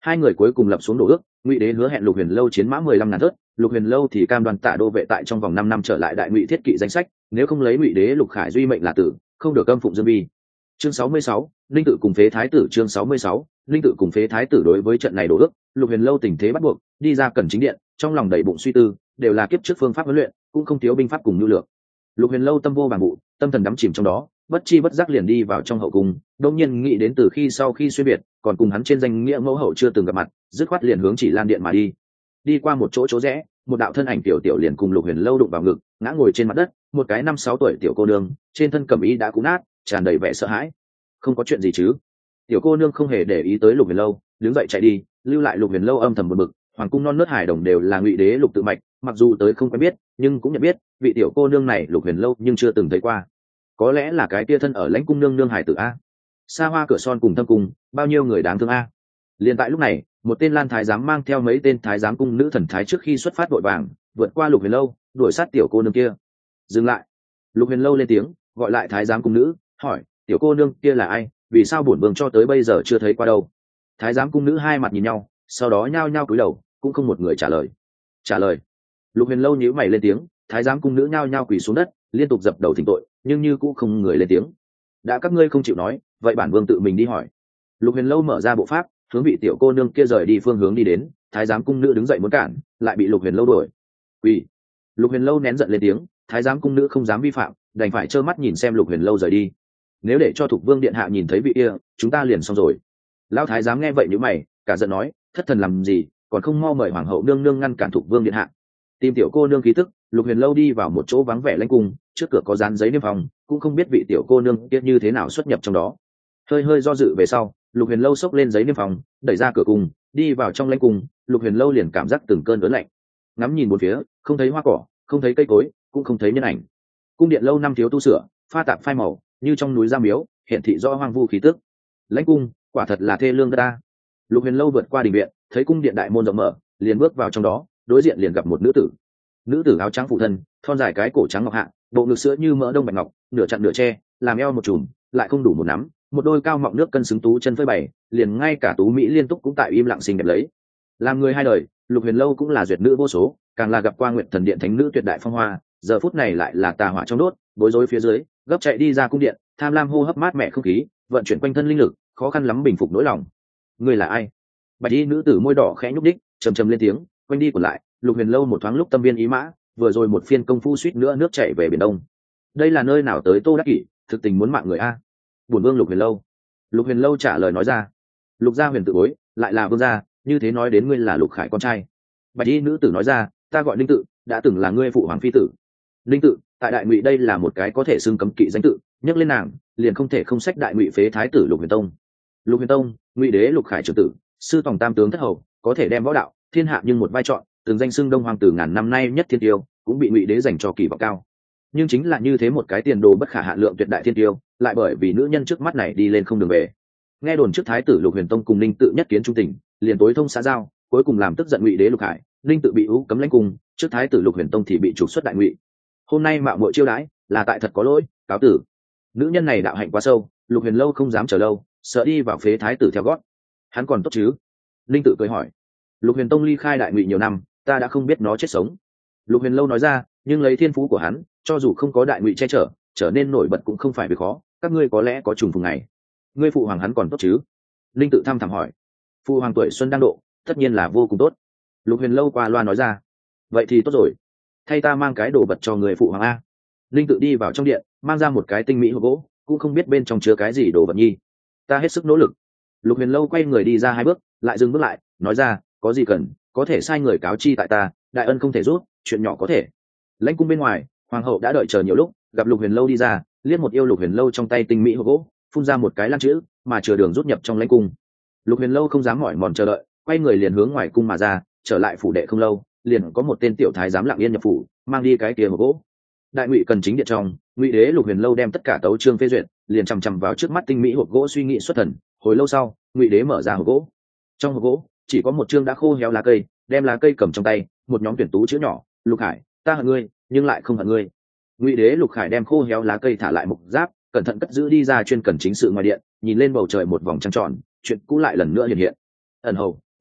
Hai người cuối cùng lập xuống đồ ước, Ngụy Đế hứa hẹn Lục Huyền Lâu chiến mã 15.000 thớt, Lục Huyền Lâu thì cam đoan Tạ Đô vệ tại trong vòng 5 năm trở lại đại Ngụy thiết kỵ danh sách, nếu không lấy Ngụy Đế Lục Khải duy mệnh là tử, không được câm phụng Dương Vi. Chương 66, Linh tự cùng phế thái tử. Chương 66, Linh tự cùng phế thái tử. Đối với trận này đồ ước, Lục Huyền Lâu tình thế bắt buộc, đi ra cần chính điện, trong lòng đầy bụng suy tư, đều là kiếp trước phương pháp huấn luyện, cũng không thiếu binh pháp cùng nhu lược. Lục Huyền Lâu tâm vô bằng vụ, tâm thần đắm chìm trong đó, bất chi bất giác liền đi vào trong hậu cung, đột nhiên nghĩ đến từ khi sau khi xuyên biệt, còn cùng hắn trên danh nghĩa mẫu hậu chưa từng gặp mặt, dứt khoát liền hướng Chỉ Lan điện mà đi. Đi qua một chỗ rẽ, một đạo thân ảnh tiểu tiểu liền cùng Lục Huyền Lâu đụng vào ngực, ngã ngồi trên mặt đất, một cái 5-6 tuổi tiểu cô nương, trên thân cẩm y đã cũ nát, tràn đầy vẻ sợ hãi. Không có chuyện gì chứ? Tiểu cô nương không hề để ý tới Lục Huyền Lâu, đứng dậy chạy đi, lưu lại Lục Huyền Lâu âm thầm buồn bực. Hoàng cung non nớt hải đồng đều là Ngụy Đế Lục tự mạch, mặc dù tới không quen biết, nhưng cũng nhận biết vị tiểu cô nương này Lục Huyền Lâu nhưng chưa từng thấy qua. Có lẽ là cái tia thân ở lãnh cung nương nương hải tử a. Xa hoa cửa son cùng thâm cung, bao nhiêu người đáng thương a. Liên tại lúc này, một tên Lan thái giám mang theo mấy tên thái giám cung nữ thần thái trước khi xuất phát vội vàng vượt qua Lục Huyền Lâu, đuổi sát tiểu cô nương kia. Dừng lại. Lục Huyền Lâu lên tiếng gọi lại thái giám cung nữ, hỏi tiểu cô nương kia là ai, vì sao bổn vương cho tới bây giờ chưa thấy qua đâu. Thái giám cung nữ hai mặt nhìn nhau, sau đó nhao nhao cúi đầu, cũng không một người trả lời. Lục Huyền Lâu nhíu mày lên tiếng, thái giám cung nữ nhao nhao quỳ xuống đất, liên tục dập đầu thỉnh tội, nhưng như cũng không người lên tiếng. Đã các ngươi không chịu nói, vậy bản vương tự mình đi hỏi. Lục Huyền Lâu mở ra bộ pháp, hướng vị tiểu cô nương kia rời đi phương hướng đi đến. Thái giám cung nữ đứng dậy muốn cản, lại bị Lục Huyền Lâu đuổi. Quỳ. Lục Huyền Lâu nén giận lên tiếng, thái giám cung nữ không dám vi phạm, đành phải trơ mắt nhìn xem Lục Huyền Lâu rời đi. Nếu để cho Thục Vương điện hạ nhìn thấy vị kia, chúng ta liền xong rồi. Lão thái giám nghe vậy nhíu mày, cả giận nói, thất thần làm gì, còn không mau mời hoàng hậu nương nương ngăn cản Thục Vương điện hạ. Tìm tiểu cô nương khí tức, Lục Huyền Lâu đi vào một chỗ vắng vẻ lãnh cung, trước cửa có dán giấy niêm phong, cũng không biết vị tiểu cô nương kia như thế nào xuất nhập trong đó. Hơi do dự về sau, Lục Huyền Lâu xốc lên giấy niêm phong, đẩy ra cửa cung, đi vào trong lãnh cung. Lục Huyền Lâu liền cảm giác từng cơn ớn lạnh, ngắm nhìn bốn phía, không thấy hoa cỏ, không thấy cây cối, cũng không thấy nhân ảnh. Cung điện lâu năm thiếu tu sửa, pha tạp phai màu, như trong núi gia miếu, hiện thị rõ hoang vu khí tức. Lãnh cung quả thật là thê lương ta. Lục Huyền Lâu vượt qua đình viện, thấy cung điện đại môn rộng mở, liền bước vào trong đó, đối diện liền gặp một nữ tử áo trắng phụ thân, thon dài cái cổ trắng ngọc hạ, bộ ngực sữa như mỡ đông bạch ngọc, nửa chặn nửa che, làm eo một chùm, lại không đủ một nắm, một đôi cao mọng nước cân xứng tú chân phơi bày, liền ngay cả tú mỹ liên tục cũng tại im lặng xinh đẹp lấy. Làm người hai đời, Lục Huyền Lâu cũng là duyệt nữ vô số, càng là gặp qua Nguyệt Thần Điện thánh nữ tuyệt đại phong hoa, giờ phút này lại là tà hỏa trong đốt, bối rối phía dưới, gấp chạy đi ra cung điện, tham lam hô hấp mát mẻ không khí, vận chuyển quanh thân linh lực, khó khăn lắm bình phục nỗi lòng. Người là ai? Bạch y nữ tử môi đỏ khẽ nhúc đích, trầm trầm lên tiếng, quanh đi còn lại. Lục Huyền Lâu một thoáng lúc tâm viên ý mã, vừa rồi một phiên công phu suýt nữa nước chảy về biển đông. Đây là nơi nào tới Tô Đắc Kỷ, thực tình muốn mạng người a. Bổn vương Lục Huyền Lâu. Lục Huyền Lâu trả lời nói ra. Lục gia huyền tự bối, lại là vương gia, như thế nói đến ngươi là Lục Khải con trai. Bạch y nữ tử nói ra, ta gọi Linh Tự, đã từng là ngươi phụ hoàng phi tử. Linh Tự tại đại ngụy đây là một cái có thể xưng cấm kỵ danh tự, nhắc lên nàng liền không thể không sách đại ngụy phế thái tử Lục Huyền Tông. Lục Huyền Tông, Ngụy Đế Lục Khải trưởng tử, sư tòng tam tướng thất hầu, có thể đem võ đạo thiên hạ nhưng một vai trọn, từng danh xưng Đông Hoàng tử ngàn năm nay nhất thiên tiêu, cũng bị Ngụy Đế dành cho kỳ vọng cao. Nhưng chính là như thế một cái tiền đồ bất khả hạn lượng tuyệt đại thiên tiêu, lại bởi vì nữ nhân trước mắt này đi lên không đường về. Nghe đồn trước thái tử Lục Huyền Tông cùng Ninh Tự nhất kiến trung tình, liền tối thông xã giao, cuối cùng làm tức giận Ngụy Đế Lục Hải, Ninh Tự bị ú cấm lãnh cung, trước thái tử Lục Huyền Tông thì bị trục xuất đại ngụy. Hôm nay mạo muội chiêu đãi, là tại thật có lỗi, cáo tử. Nữ nhân này đạo hạnh quá sâu, Lục Huyền Lâu không dám chờ lâu, sợ đi vào phế thái tử theo gót. Hắn còn tốt chứ? Ninh Tự cười hỏi. Lục Huyền Tông ly khai đại ngụy nhiều năm, ta đã không biết nó chết sống. Lục Huyền Lâu nói ra, nhưng lấy thiên phú của hắn, cho dù không có đại ngụy che chở, trở nên nổi bật cũng không phải việc khó, các ngươi có lẽ có trùng phùng này. Ngươi phụ hoàng hắn còn tốt chứ? Linh Tự thăm thẳm hỏi. Phụ hoàng tuổi xuân đang độ, tất nhiên là vô cùng tốt. Lục Huyền Lâu qua loa nói ra. Vậy thì tốt rồi, thay ta mang cái đồ vật cho người phụ hoàng a. Linh Tự đi vào trong điện, mang ra một cái tinh mỹ hộp gỗ, cũng không biết bên trong chứa cái gì đồ vật nhi. Ta hết sức nỗ lực. Lục Huyền Lâu quay người đi ra 2 bước, lại dừng bước lại, nói ra, có gì cần, có thể sai người cáo chi tại ta, đại ân không thể rút, chuyện nhỏ có thể. Lãnh cung bên ngoài, hoàng hậu đã đợi chờ nhiều lúc, gặp Lục Huyền Lâu đi ra, liếc một yêu Lục Huyền Lâu trong tay tinh mỹ hộp gỗ, phun ra một cái lăng chữ, mà chừa đường rút nhập trong lãnh cung. Lục Huyền Lâu không dám mỏi mòn chờ đợi, quay người liền hướng ngoài cung mà ra, trở lại phủ đệ không lâu, liền có một tên tiểu thái giám lặng yên nhập phủ, mang đi cái kia hộp gỗ. Đại ngụy cần chính điện trong, Ngụy Đế Lục Huyền Lâu đem tất cả tấu chương phê duyệt, liền chằm chằm vào trước mắt tinh mỹ hộp gỗ suy nghĩ xuất thần. Hồi lâu sau, Ngụy Đế mở ra hộp gỗ. Trong hộp gỗ chỉ có một chương đã khô héo lá cây, đem lá cây cầm trong tay, một nhóm tuyển tú chữ nhỏ, Lục Khải, ta hận ngươi, nhưng lại không hận ngươi. Ngụy Đế Lục Khải đem khô héo lá cây thả lại mục giáp, cẩn thận cất giữ đi ra chuyên cần chính sự ngoài điện, nhìn lên bầu trời một vòng trăng tròn, chuyện cũ lại lần nữa hiện hiện. Ẩn hầu,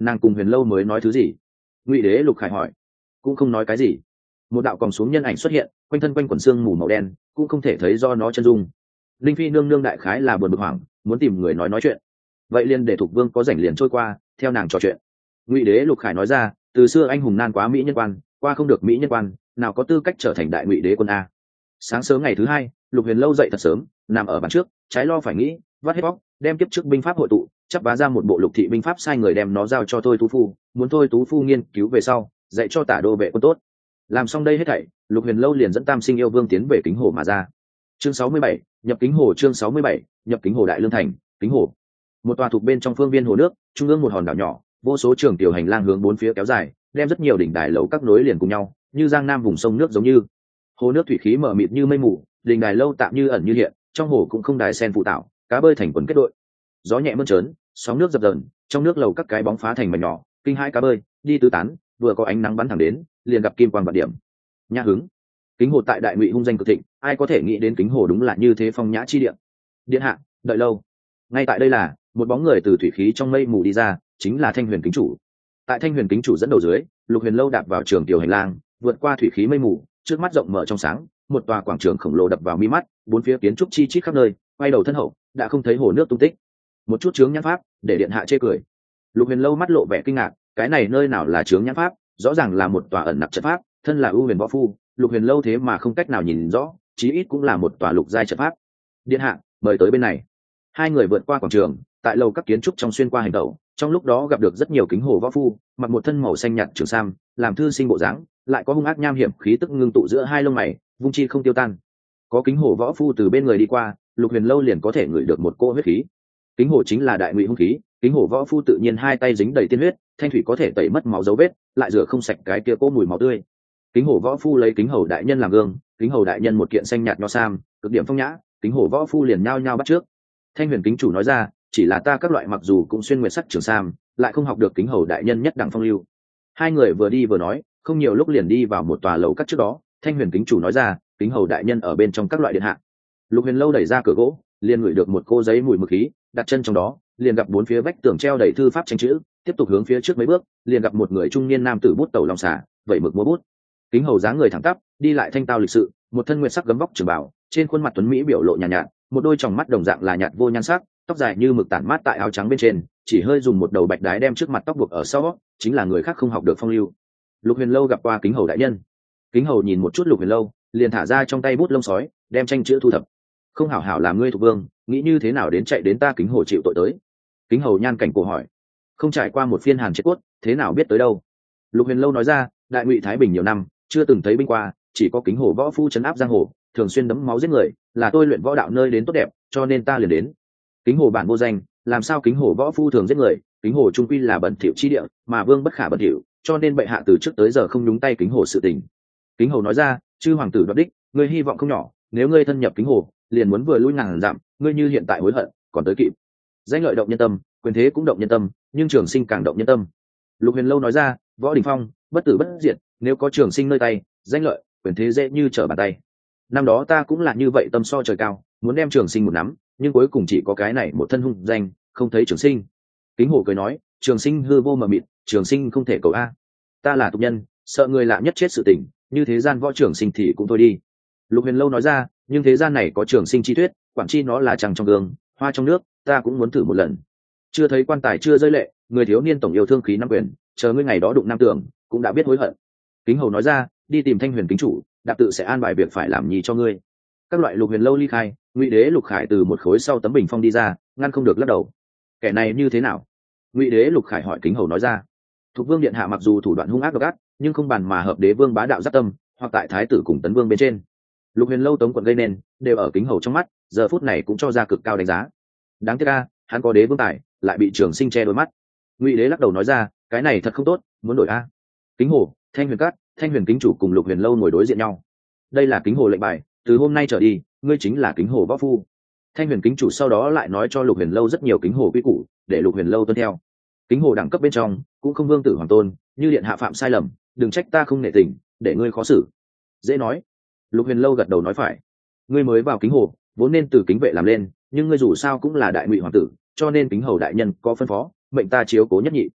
nàng cùng Huyền Lâu mới nói thứ gì? Ngụy Đế Lục Khải hỏi. Cũng không nói cái gì. Một đạo còng xuống nhân ảnh xuất hiện, quanh thân quanh quần xương mù màu đen, cũng không thể thấy do nó chân dung. Linh Phi nương nương đại khái là buồn bực hoảng, muốn tìm người nói chuyện. Vậy liền để Thục Vương có rảnh liền trôi qua, theo nàng trò chuyện. Ngụy Đế Lục Khải nói ra, từ xưa anh hùng nan quá mỹ nhân quan, qua không được mỹ nhân quan, nào có tư cách trở thành đại ngụy đế quân a. Sáng sớm ngày thứ hai, Lục Huyền Lâu dậy thật sớm, nằm ở bàn trước, trái lo phải nghĩ, vắt hết bóc, đem kiếp trước binh pháp hội tụ, chắp vá ra một bộ lục thị binh pháp, sai người đem nó giao cho Thôi Tú Phu, muốn Thôi Tú Phu nghiên cứu về sau, dạy cho Tả Đô vệ quân tốt. Làm xong đây hết thảy, Lục Huyền Lâu liền dẫn Tam Sinh Yêu Vương tiến về Kính Hồ mà ra. Chương 67, nhập Kính Hồ. Chương 67, nhập Kính Hồ. Đại Lương thành, Kính Hồ, một tòa thuộc bên trong phương viên hồ nước, trung ương một hòn đảo nhỏ, vô số trường tiểu hành lang hướng bốn phía kéo dài, đem rất nhiều đỉnh đài lầu các nối liền cùng nhau, như giang nam vùng sông nước giống như. Hồ nước thủy khí mờ mịt như mây mù, đỉnh đài lâu tạm như ẩn như hiện, trong hồ cũng không đài sen phụ tạo, cá bơi thành quần kết đội. Gió nhẹ mơn trớn, sóng nước dập dờn, trong nước lầu các cái bóng phá thành mảnh nhỏ, kinh hãi cá bơi đi tứ tán, vừa có ánh nắng bắn thẳng đến, liền gặp kim quang vạn điểm. Nhã hứng. Kính Hồ tại đại ngụy hung danh cực thịnh, ai có thể nghĩ đến Kính Hồ đúng là như thế phong nhã chi địa. Điện hạ, đợi lâu. Ngay tại đây là một bóng người từ thủy khí trong mây mù đi ra, chính là Thanh Huyền Kính Chủ. Tại Thanh Huyền Kính Chủ dẫn đầu dưới, Lục Huyền Lâu đạp vào trường tiểu hành lang, vượt qua thủy khí mây mù, trước mắt rộng mở trong sáng, một tòa quảng trường khổng lồ đập vào mi mắt, bốn phía kiến trúc chi chít khắp nơi, quay đầu thân hậu, đã không thấy hồ nước tung tích. Một chút chướng nhãn pháp, để điện hạ chê cười. Lục Huyền Lâu mắt lộ vẻ kinh ngạc, cái này nơi nào là chướng nhãn pháp, rõ ràng là một tòa ẩn nặc trận pháp, thân là ưu huyền võ phu, Lục Huyền Lâu thế mà không cách nào nhìn rõ, chí ít cũng là một tòa lục giai trận pháp. Điện hạ, mời tới bên này. Hai người vượt qua quảng trường, tại lầu các kiến trúc trong xuyên qua hành tẩu, trong lúc đó gặp được rất nhiều Kính Hồ võ phu, mặc một thân màu xanh nhạt trường sam, làm thư sinh bộ dáng, lại có hung ác nham hiểm khí tức ngưng tụ giữa hai lông mày, vung chi không tiêu tan. Có Kính Hồ võ phu từ bên người đi qua, Lục Huyền Lâu liền có thể ngửi được một cỗ huyết khí. Kính Hồ chính là đại ngụy hung khí, Kính Hồ võ phu tự nhiên hai tay dính đầy tiên huyết, thanh thủy có thể tẩy mất máu dấu vết, lại rửa không sạch cái kia cỗ mùi máu tươi. Kính Hồ võ phu lấy Kính Hầu đại nhân làm gương, Kính Hầu đại nhân một kiện xanh nhạt nho sam, cực điểm phong nhã, Kính Hồ võ phu liền nhao nhao bắt trước. Thanh Huyền Kính Chủ nói ra, chỉ là ta các loại mặc dù cũng xuyên nguyệt sắc trường sam, lại không học được Kính Hầu đại nhân nhất đẳng phong lưu. Hai người vừa đi vừa nói, không nhiều lúc liền đi vào một tòa lầu các trước đó. Thanh Huyền Kính Chủ nói ra, Kính Hầu đại nhân ở bên trong các loại điện hạ. Lục Huyền Lâu đẩy ra cửa gỗ, liền ngửi được một cô giấy mùi mực khí, đặt chân trong đó, liền gặp bốn phía vách tường treo đầy thư pháp tranh chữ, tiếp tục hướng phía trước mấy bước, liền gặp một người trung niên nam tử bút tẩu lòng xả, vậy mực múa bút. Kính Hầu dáng người thẳng tắp, đi lại thanh tao lịch sự, một thân nguyệt sắc gấm vóc trường bảo, trên khuôn mặt tuấn mỹ biểu lộ nhàn nhạt, một đôi tròng mắt đồng dạng là nhạt vô nhan sắc, tóc dài như mực tản mát tại áo trắng bên trên, chỉ hơi dùng một đầu bạch đái đem trước mặt tóc buộc ở sau, chính là người khác không học được phong lưu. Lục Huyền Lâu gặp qua Kính Hầu đại nhân. Kính Hầu nhìn một chút Lục Huyền Lâu, liền thả ra trong tay bút lông sói, đem tranh chữ thu thập. Không hảo hảo làm ngươi thuộc vương, nghĩ như thế nào đến chạy đến ta Kính Hồ chịu tội tới? Kính Hầu nhan cảnh cổ hỏi. Không trải qua một phiên hàn chết cốt, thế nào biết tới đâu? Lục Huyền Lâu nói ra, đại ngụy thái bình nhiều năm, chưa từng thấy binh qua, chỉ có Kính Hồ võ phu trấn áp giang hồ, thường xuyên đấm máu giết người, là tôi luyện võ đạo nơi đến tốt đẹp, cho nên ta liền đến. Kính Hồ bản vô danh, làm sao Kính Hồ võ phu thường giết người? Kính Hồ trung quy là bẩn thỉu chi địa, mà vương bất khả bẩn thỉu, cho nên bệ hạ từ trước tới giờ không nhúng tay Kính Hồ sự tình. Kính Hầu nói ra, chư hoàng tử đoạt đích, ngươi hy vọng không nhỏ, nếu ngươi thân nhập Kính Hồ, liền muốn vừa lui ngàn dặm, ngươi như hiện tại hối hận, còn tới kịp. Danh lợi động nhân tâm, quyền thế cũng động nhân tâm, nhưng trường sinh càng động nhân tâm. Lục Huyền Lâu nói ra, võ đình phong, bất tử bất diệt, nếu có trường sinh nơi tay, danh lợi, quyền thế dễ như trở bàn tay. Năm đó ta cũng là như vậy, tâm so trời cao, muốn đem trường sinh một nắm, nhưng cuối cùng chỉ có cái này một thân hung danh, không thấy trường sinh. Kính Hồ cười nói, trường sinh hư vô mờ mịt, trường sinh không thể cầu a. Ta là tục nhân, sợ người lạ nhất chết sự tình, như thế gian võ trường sinh thì cũng thôi đi. Lục Huyền Lâu nói ra, nhưng thế gian này có trường sinh chi thuyết, quản chi nó là trăng trong gương, hoa trong nước, ta cũng muốn thử một lần. Chưa thấy quan tài chưa rơi lệ, người thiếu niên tổng yêu thương khí năm quyền, chờ ngươi ngày đó đụng nam tường, cũng đã biết hối hận. Kính Hầu nói ra, đi tìm Thanh Huyền Kính Chủ, đạp tự sẽ an bài việc phải làm nhì cho ngươi. Các loại Lục Huyền Lâu ly khai, Ngụy Đế Lục Khải từ một khối sau tấm bình phong đi ra, ngăn không được lắc đầu. Kẻ này như thế nào? Ngụy Đế Lục Khải hỏi Kính Hầu nói ra. Thục Vương điện hạ mặc dù thủ đoạn hung ác độc ác, nhưng không bàn mà hợp đế vương bá đạo giáp tâm, hoặc tại thái tử cùng tấn vương bên trên. Lục Huyền Lâu tống quận gây nên, đều ở Kính Hầu trong mắt, giờ phút này cũng cho ra cực cao đánh giá. Đáng tiếc a, hắn có đế vương tài, lại bị trường sinh che đôi mắt. Ngụy Đế lắc đầu nói ra, cái này thật không tốt, muốn đổi a. Kính Hồ, Thanh Huyền Cát, Thanh Huyền Kính Chủ cùng Lục Huyền Lâu ngồi đối diện nhau. Đây là Kính Hồ lệnh bài, từ hôm nay trở đi, ngươi chính là Kính Hồ võ phu. Thanh Huyền Kính Chủ sau đó lại nói cho Lục Huyền Lâu rất nhiều Kính Hồ quy củ, để Lục Huyền Lâu tuân theo. Kính Hồ đẳng cấp bên trong cũng không vương tử hoàng tôn, như điện hạ phạm sai lầm, đừng trách ta không nể tình, để ngươi khó xử. Dễ nói. Lục Huyền Lâu gật đầu nói phải. Ngươi mới vào Kính Hồ, vốn nên từ kính vệ làm lên, nhưng ngươi dù sao cũng là đại ngụy hoàng tử, cho nên Kính Hầu đại nhân có phân phó, mệnh ta chiếu cố nhất nhị.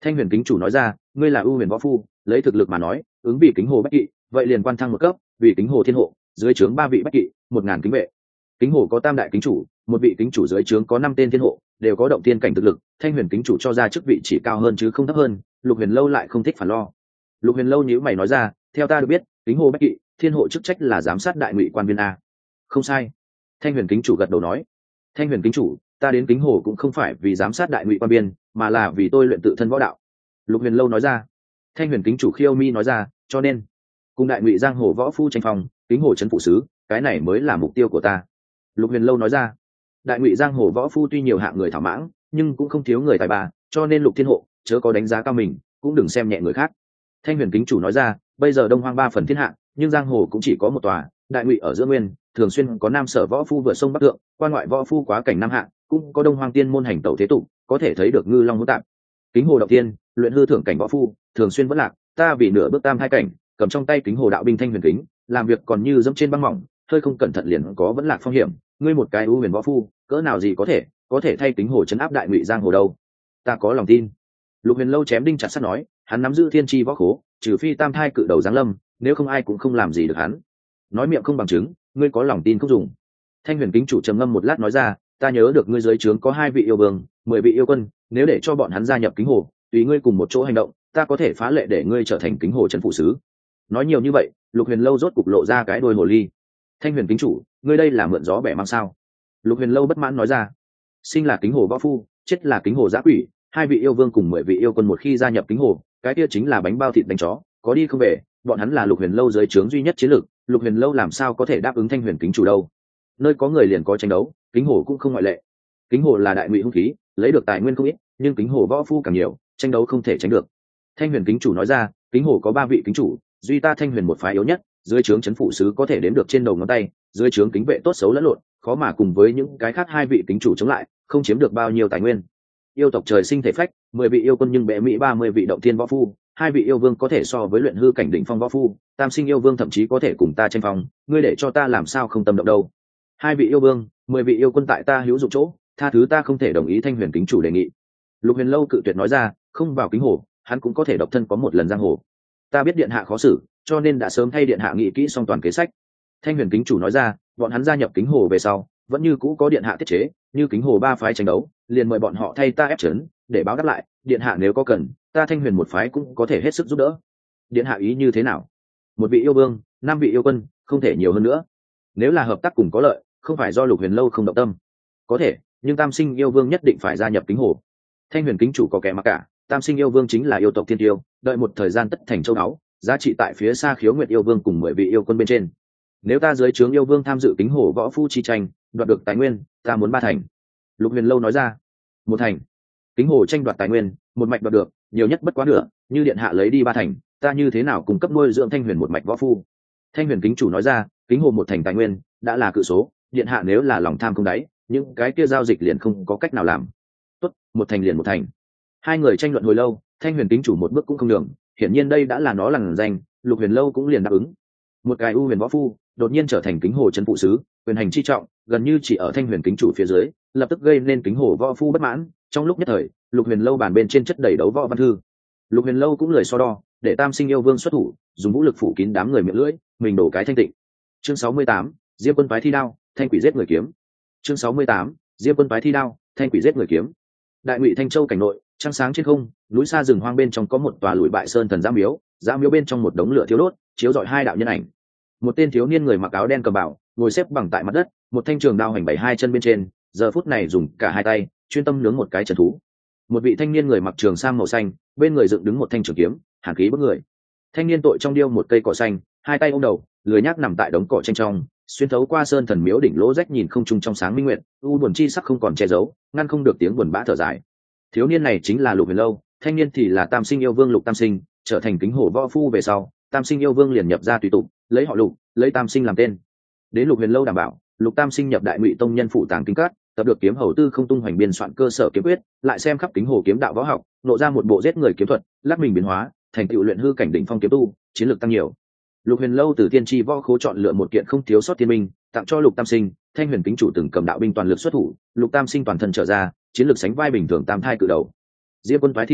Thanh huyền kính chủ nói ra, ngươi là ưu huyền võ phu, lấy thực lực mà nói ứng vì kính hồ bách kỵ, vậy liền quan thăng một cấp, vì kính hồ thiên hộ, dưới trướng 3 vị bách kỵ, 1000 kính vệ. Kính hồ có tam đại kính chủ, một vị kính chủ dưới trướng có 5 tên thiên hộ, đều có động thiên cảnh thực lực. Thanh huyền kính chủ cho ra chức vị chỉ cao hơn chứ không thấp hơn. Lục huyền lâu lại không thích phản lo. Lục huyền lâu nhíu mày nói ra, theo ta được biết kính hồ bách kỵ thiên hộ chức trách là giám sát đại ngụy quan viên a. Không sai. Thanh huyền kính chủ gật đầu nói, Thanh huyền kính chủ, ta đến kính hồ cũng không phải vì giám sát đại ngụy quan viên, mà là vì tôi luyện tự thân võ đạo. Lục huyền lâu nói ra. Thanh huyền kính chủ khiêu mi nói ra, cho nên cùng đại ngụy giang hồ võ phu tranh phòng, kính hồ trấn phụ sứ, cái này mới là mục tiêu của ta. Lục huyền lâu nói ra. Đại ngụy giang hồ võ phu tuy nhiều hạng người thảo mãng, nhưng cũng không thiếu người tài ba, cho nên Lục thiên hộ chớ có đánh giá cao mình, cũng đừng xem nhẹ người khác. Thanh huyền kính chủ nói ra, bây giờ đông hoang 3 phần thiên hạ, nhưng giang hồ cũng chỉ có một tòa, đại ngụy ở giữa nguyên, thường xuyên có nam sở võ phu vượt sông bắc thượng, quan ngoại võ phu quá cảnh nam hạ, cũng có đông hoang tiên môn hành tẩu thế tục, có thể thấy được ngư long hỗn tạp. Kính hồ động tiên, luyện hư thượng cảnh võ phu, thường xuyên vẫn lạc, ta vì nửa bước tam hai cảnh, cầm trong tay kính hồ đạo binh thanh huyền kính, làm việc còn như dẫm trên băng mỏng, hơi không cẩn thận liền có vẫn lạc phong hiểm. Ngươi một cái ưu huyền võ phu, cỡ nào gì có thể thay kính hồ chấn áp đại ngụy giang hồ đâu? Ta có lòng tin. Lục huyền lâu chém đinh chặt sắt nói, hắn nắm giữ thiên tri võ khố, trừ phi tam thai cự đầu giáng lâm, nếu không ai cũng không làm gì được hắn. Nói miệng không bằng chứng, ngươi có lòng tin không dùng. Thanh huyền kính chủ trầm ngâm một lát nói ra, ta nhớ được ngươi dưới trướng có 2 vị yêu vương, 10 vị yêu quân, nếu để cho bọn hắn gia nhập kính hồ, tùy ngươi cùng một chỗ hành động, ta có thể phá lệ để ngươi trở thành kính hồ trấn phụ sứ. Nói nhiều như vậy, Lục huyền lâu rốt cục lộ ra cái đôi hồ ly. Thanh huyền kính chủ, ngươi đây là mượn gió bẻ mang sao? Lục huyền lâu bất mãn nói ra, sinh là kính hồ võ phu, chết là kính hồ giã quỷ, 2 vị yêu vương cùng 10 vị yêu quân một khi gia nhập kính hồ, cái kia chính là bánh bao thịt đánh chó, có đi không về. Bọn hắn là Lục huyền lâu dưới trướng duy nhất chiến lược, Lục huyền lâu làm sao có thể đáp ứng Thanh huyền kính chủ đâu? Nơi có người liền có tranh đấu, kính hồ cũng không ngoại lệ. Kính hồ là đại ngụy hung khí, lấy được tài nguyên không ít, nhưng kính hồ võ phu càng nhiều, tranh đấu không thể tránh được. Thanh huyền kính chủ nói ra, kính hồ có 3 vị kính chủ, duy ta Thanh huyền một phái yếu nhất, dưới trướng trấn phụ sứ có thể đếm được trên đầu ngón tay, dưới trướng kính vệ tốt xấu lẫn lộn, khó mà cùng với những cái khác 2 vị kính chủ chống lại, không chiếm được bao nhiêu tài nguyên. Yêu tộc trời sinh thể phách, 10 vị yêu quân nhưng bệ mỹ 30 vị động thiên võ phu, 2 vị yêu vương có thể so với luyện hư cảnh đỉnh phong võ phu, tam sinh yêu vương thậm chí có thể cùng ta tranh phong, ngươi để cho ta làm sao không tâm động đâu? 2 vị yêu vương, 10 vị yêu quân tại ta hữu dụng chỗ, tha thứ ta không thể đồng ý Thanh huyền kính chủ đề nghị. Lục huyền lâu cự tuyệt nói ra, không vào kính hồ, hắn cũng có thể độc thân có một lần giang hồ. Ta biết điện hạ khó xử, cho nên đã sớm thay điện hạ nghị kỹ xong toàn kế sách. Thanh huyền kính chủ nói ra, bọn hắn gia nhập kính hồ về sau, vẫn như cũ có điện hạ tiết chế, như kính hồ 3 phái tranh đấu, liền mời bọn họ thay ta ép trấn, để báo đáp lại. Điện hạ nếu có cần, ta Thanh huyền một phái cũng có thể hết sức giúp đỡ. Điện hạ ý như thế nào? 1 vị yêu vương, 5 vị yêu quân, không thể nhiều hơn nữa. Nếu là hợp tác cùng có lợi, không phải do Lục huyền lâu không động tâm. Có thể, nhưng tam sinh yêu vương nhất định phải gia nhập kính hồ. Thanh huyền kính chủ có kẻ mặc cả, tam sinh yêu vương chính là yêu tộc thiên tiêu, đợi một thời gian tất thành châu báu, giá trị tại phía xa Khiếu Nguyệt yêu vương cùng 10 vị yêu quân bên trên. Nếu ta dưới trướng yêu vương tham dự kính hồ võ phu chi tranh, đoạt được tài nguyên, ta muốn 3 thành. Lục huyền lâu nói ra. 1 thành. Kính hồ tranh đoạt tài nguyên, một mạch đoạt được, nhiều nhất bất quá nửa, như điện hạ lấy đi 3 thành, ta như thế nào cung cấp nuôi dưỡng Thanh huyền một mạch võ phu? Thanh huyền kính chủ nói ra, kính hồ 1 thành tài nguyên đã là cự số, điện hạ nếu là lòng tham không đáy, những cái kia giao dịch liền không có cách nào làm. Tốt, 1 thành liền 1 thành. 2 người tranh luận hồi lâu, Thanh huyền kính chủ một bước cũng không đường, hiển nhiên đây đã là nó lằn danh, Lục huyền lâu cũng liền đáp ứng. Một cái ưu huyền võ phu đột nhiên trở thành kính hồ trấn phụ sứ, quyền hành chi trọng, gần như chỉ ở Thanh huyền kính chủ phía dưới, lập tức gây nên kính hồ võ phu bất mãn. Trong lúc nhất thời, Lục huyền lâu bàn bên trên chất đầy đấu võ văn thư. Lục huyền lâu cũng lười so đo, để tam sinh yêu vương xuất thủ, dùng vũ lực phủ kín đám người miệng lưỡi, mình đổ cái thanh tịnh. Chương 68, Diêm quân phái thi đao, thanh quỷ giết người kiếm. Chương 68, Diêm quân phái thi đao, thanh quỷ giết người kiếm. Đại ngụy Thanh Châu cảnh nội, trăng sáng trên không, núi xa rừng hoang bên trong có một tòa lùi bại sơn thần giám miếu, giám miếu bên trong một đống lửa thiếu đốt, chiếu rọi 2 đạo nhân ảnh. Một tên thiếu niên người mặc áo đen cầm bảo, ngồi xếp bằng tại mặt đất, một thanh trường đao hành 72 chân bên trên, giờ phút này dùng cả 2 tay chuyên tâm nướng một cái trần thú. Một vị thanh niên người mặc trường sam màu xanh, bên người dựng đứng một thanh trường kiếm, hàn khí bức người. Thanh niên tội trong điêu một cây cỏ xanh, 2 tay ôm đầu, lười nhác nằm tại đống cỏ tranh trong, xuyên thấu qua sơn thần miếu đỉnh lỗ rách nhìn không trung trong sáng minh nguyệt, u buồn chi sắc không còn che giấu, ngăn không được tiếng buồn bã thở dài. Thiếu niên này chính là Lục huyền lâu, thanh niên thì là tam sinh yêu vương Lục Tam Sinh, trở thành kính hồ võ phu về sau, tam sinh yêu vương liền nhập ra tùy tụng, lấy họ Lục, lấy Tam Sinh làm tên. Đến Lục huyền lâu đảm bảo, Lục Tam Sinh nhập đại ngụy tông nhân phụ tàng kinh cát, tập được kiếm hầu tư không tung hoành biên soạn cơ sở kiếm quyết, lại xem khắp kính hồ kiếm đạo võ học, nộ ra một bộ giết người kiếm thuật, lắc mình biến hóa, thành tựu luyện hư cảnh đỉnh phong kiếm tu, chiến lược tăng nhiều. Lục huyền lâu từ tiên tri võ khố chọn lựa một kiện không thiếu sót thiên minh, tặng cho Lục Tam Sinh. Thanh huyền kính chủ từng cầm đạo binh toàn lực xuất thủ, Lục Tam Sinh toàn thân trở ra, chiến lược sánh vai bình thường tam thai cự đầu. Diêm quân phái thi đao,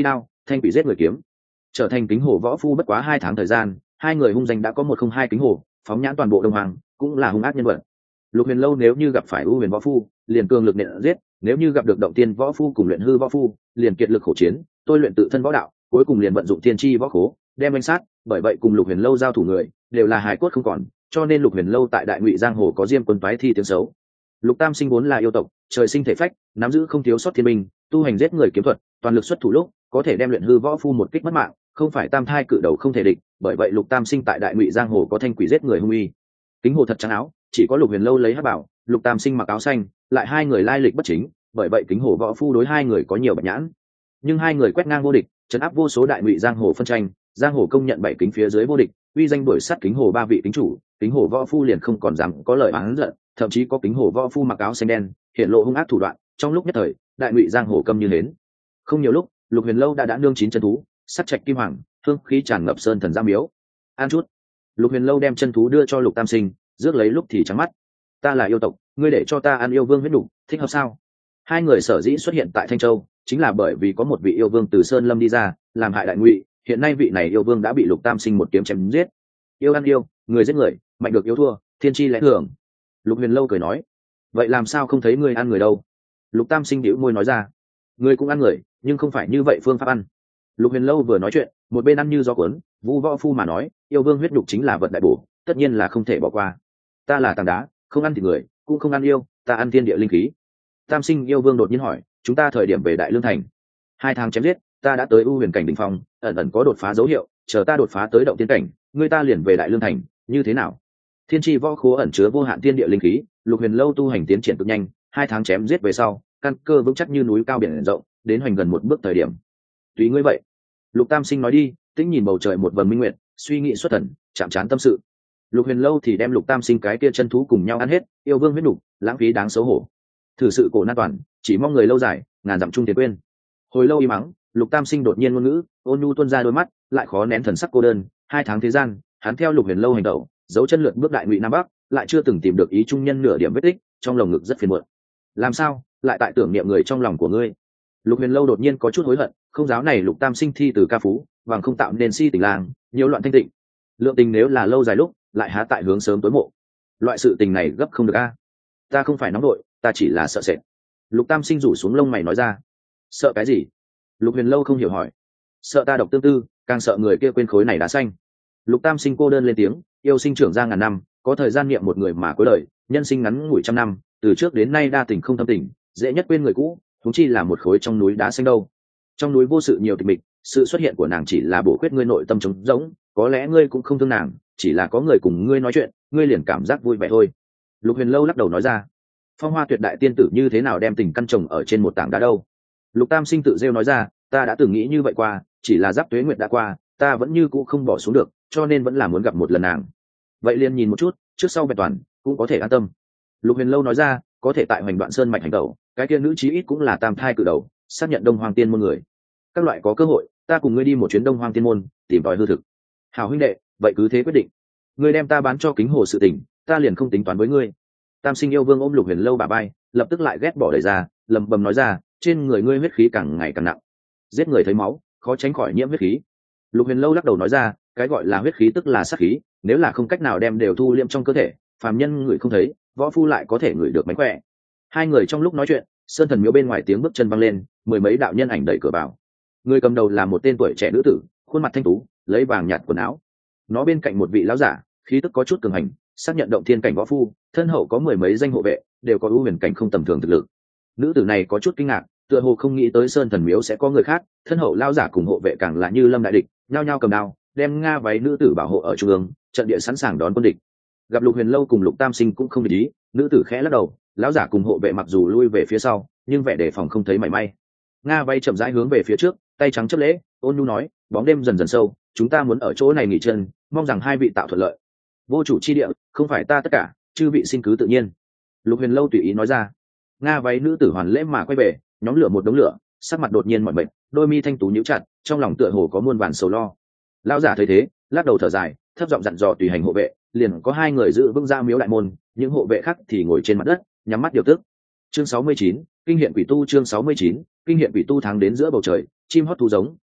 thanh quỷ giết người kiếm. Trở thành kính hồ võ phu bất quá 2 tháng thời gian, hai người hung danh đã có 102 kính hồ, phóng nhãn toàn bộ Đông Hoàng, cũng là hung ác nhân vật. Lục Huyền Lâu nếu như gặp phải ưu huyền võ phu, liền cường lực nện giết, nếu như gặp được động tiên võ phu cùng luyện hư võ phu, liền kiệt lực khổ chiến, tôi luyện tự thân võ đạo, cuối cùng liền vận dụng tiên tri võ khố, đem anh sát, bởi vậy cùng Lục Huyền Lâu giao thủ người, đều là hài cốt không còn, cho nên Lục Huyền Lâu tại Đại Ngụy giang hồ có diêm quân toái thi tiếng xấu. Lục Tam Sinh vốn là yêu tộc, trời sinh thể phách, nắm giữ không thiếu sót thiên binh, tu hành giết người kiếm thuật, toàn lực xuất thủ lúc, có thể đem luyện hư võ phu một kích mất mạng, không phải tam thai cự đầu không thể địch, bởi vậy Lục Tam Sinh tại Đại Ngụy giang hồ có thanh quỷ giết người hung uy. Kính hồ thật trắng áo, chỉ có Lục Huyền Lâu lấy hắc bảo, Lục Tam Sinh mặc áo xanh, lại hai người lai lịch bất chính, bởi vậy kính hồ võ phu đối hai người có nhiều bạch nhãn. Nhưng hai người quét ngang vô địch, trấn áp vô số Đại Ngụy giang hồ phân tranh, giang hồ công nhận bảy kính phía dưới vô địch, uy danh đuổi sát kính hồ ba vị kính chủ, kính hồ võ phu liền không còn dám có lời oán giận, thậm chí có kính hồ võ phu mặc áo xanh đen, hiện lộ hung ác thủ đoạn, trong lúc nhất thời, Đại Ngụy giang hồ câm như hến. Không nhiều lúc, Lục Huyền Lâu đã nương chín chân thú, sắt trạch kim hoàng, hương khí tràn ngập sơn thần giang miếu. Ăn chút. Lục Huyền Lâu đem chân thú đưa cho Lục Tam Sinh, rước lấy lúc thì trắng mắt. Ta là yêu tộc, ngươi để cho ta ăn yêu vương huyết đủ, thích hợp sao? Hai người sở dĩ xuất hiện tại Thanh Châu, chính là bởi vì có một vị yêu vương từ sơn lâm đi ra, làm hại Đại Ngụy. Hiện nay vị này yêu vương đã bị Lục Tam Sinh một kiếm chém giết. Yêu ăn yêu, người giết người, mạnh được yêu thua, thiên chi lẽ thường. Lục Huyền Lâu cười nói, vậy làm sao không thấy người ăn người đâu? Lục Tam Sinh bĩu môi nói ra, người cũng ăn người, nhưng không phải như vậy phương pháp ăn. Lục Huyền Lâu vừa nói chuyện, một bên ăn như gió cuốn, Vũ Võ Phu mà nói, yêu vương huyết nhục chính là vật đại bổ, tất nhiên là không thể bỏ qua. Ta là tảng đá, không ăn thịt người, cũng không ăn yêu, ta ăn thiên địa linh khí. Tam Sinh yêu vương đột nhiên hỏi, chúng ta thời điểm về Đại Lương thành, 2 tháng chém giết, ta đã tới ưu huyền cảnh đỉnh phong, ẩn ẩn có đột phá dấu hiệu, chờ ta đột phá tới động tiên cảnh, người ta liền về Đại Lương thành, như thế nào? Thiên tri võ khố ẩn chứa vô hạn thiên địa linh khí, Lục Huyền Lâu tu hành tiến triển cực nhanh, 2 tháng chém giết về sau, căn cơ vững chắc như núi cao biển rộng, đến hoành gần một bước thời điểm. Tùy ngươi vậy. Lục Tam Sinh nói đi, tĩnh nhìn bầu trời một vầng minh nguyệt, suy nghĩ xuất thần, chạm trán tâm sự. Lục Huyền Lâu thì đem Lục Tam Sinh cái kia chân thú cùng nhau ăn hết, yêu vương huyết nục, lãng phí đáng xấu hổ. Thử sự cổ nan toàn, chỉ mong người lâu dài, ngàn dặm chung tiền quên. Hồi lâu im mắng, Lục Tam Sinh đột nhiên ngôn ngữ, ôn nhu tuôn ra đôi mắt, lại khó nén thần sắc cô đơn. 2 tháng thế gian, hắn theo Lục Huyền Lâu hành động, dấu chân lượn bước Đại Ngụy Nam Bắc, lại chưa từng tìm được ý trung nhân nửa điểm vết tích, trong lòng ngực rất phiền muộn. Làm sao, lại tại tưởng niệm người trong lòng của ngươi? Lục Huyền Lâu đột nhiên có chút hối hận, không giáo này Lục Tam Sinh thi từ ca phú, bằng không tạo nên si tình làng, nhiều loạn thanh tịnh. Lượng tình nếu là lâu dài lúc, lại há tại hướng sớm tối mộ. Loại sự tình này gấp không được a. Ta không phải nóng đội, ta chỉ là sợ sệt. Lục Tam Sinh rủ xuống lông mày nói ra. Sợ cái gì? Lục Huyền Lâu không hiểu hỏi. Sợ ta độc tương tư, càng sợ người kia quên khối này đá xanh. Lục Tam Sinh cô đơn lên tiếng, yêu sinh trưởng ra ngàn năm, có thời gian niệm một người mà cuối đời, nhân sinh ngắn ngủi trăm năm, từ trước đến nay đa tình không thâm tình, dễ nhất quên người cũ, huống chi là một khối trong núi đá xanh đâu. Trong núi vô sự nhiều tịch mịch, sự xuất hiện của nàng chỉ là bổ khuyết ngươi nội tâm trống rỗng, có lẽ ngươi cũng không thương nàng, chỉ là có người cùng ngươi nói chuyện, ngươi liền cảm giác vui vẻ thôi. Lục Huyền Lâu lắc đầu nói ra. Phong Hoa Tuyệt đại tiên tử như thế nào đem tình căn trồng ở trên một tảng đá đâu? Lục Tam Sinh tự rêu nói ra, ta đã từng nghĩ như vậy qua, chỉ là giáp tuế nguyệt đã qua, ta vẫn như cũ không bỏ xuống được, cho nên vẫn là muốn gặp một lần nàng. Vậy liền nhìn một chút, trước sau vẹn toàn, cũng có thể an tâm. Lục Huyền Lâu nói ra, có thể tại Hoành Đoạn Sơn mạch hành tẩu, cái kia nữ chí ít cũng là tam thai cự đầu, xác nhận Đông Hoang Tiên môn người. Các loại có cơ hội, ta cùng ngươi đi một chuyến Đông Hoang Tiên môn, tìm tòi hư thực. Hảo huynh đệ, vậy cứ thế quyết định. Ngươi đem ta bán cho Kính Hồ sự tình, ta liền không tính toán với ngươi. Tam Sinh yêu vương ôm Lục Huyền Lâu bả vai, lập tức lại ghét bỏ đẩy ra, lầm bầm nói ra, trên người ngươi huyết khí càng ngày càng nặng, giết người thấy máu, khó tránh khỏi nhiễm huyết khí. Lục Huyền Lâu lắc đầu nói ra, cái gọi là huyết khí tức là sát khí, nếu là không cách nào đem đều thu liệm trong cơ thể, phàm nhân người không thấy, võ phu lại có thể ngửi được mánh khỏe. Hai người trong lúc nói chuyện, sơn thần miếu bên ngoài tiếng bước chân văng lên, 10 mấy đạo nhân ảnh đẩy cửa vào. Người cầm đầu là một tên tuổi trẻ nữ tử, khuôn mặt thanh tú, lấy vàng nhạt quần áo. Nó bên cạnh một vị lão giả, khí tức có chút cường hành, xác nhận động thiên cảnh võ phu, thân hậu có 10 mấy danh hộ vệ, đều có ưu huyền cảnh không tầm thường thực lực. Nữ tử này có chút kinh ngạc, tựa hồ không nghĩ tới sơn thần miếu sẽ có người khác, thân hậu lão giả cùng hộ vệ càng là như lâm đại địch, nhao nhao cầm đao, đem nga váy nữ tử bảo hộ ở trung ương, trận địa sẵn sàng đón quân địch. Gặp Lục Huyền Lâu cùng Lục Tam Sinh cũng không để ý, nữ tử khẽ lắc đầu, lão giả cùng hộ vệ mặc dù lui về phía sau, nhưng vẻ đề phòng không thấy mảy may. Nga bay chậm rãi hướng về phía trước, tay trắng chấp lễ, ôn nhu nói, bóng đêm dần dần sâu, chúng ta muốn ở chỗ này nghỉ chân, mong rằng hai vị tạo thuận lợi. Vô chủ chi địa, không phải ta tất cả, chư vị xin cứ tự nhiên. Lục Huyền Lâu tùy ý nói ra. Nga váy nữ tử hoàn lễ mà quay về, nhóm lửa một đống lửa, sắc mặt đột nhiên mỏi mệt, đôi mi thanh tú nhíu chặt, trong lòng tựa hồ có muôn vàn sầu lo. Lão giả thấy thế, lắc đầu thở dài, thấp giọng dặn dò tùy hành hộ vệ, liền có 2 người giữ vững ra miếu đại môn, những hộ vệ khác thì ngồi trên mặt đất, nhắm mắt điều tức. Chương 69, kinh hiện quỷ tu. Chương 69, kinh hiện quỷ tu. Tháng đến giữa bầu trời, chim hót thú giống,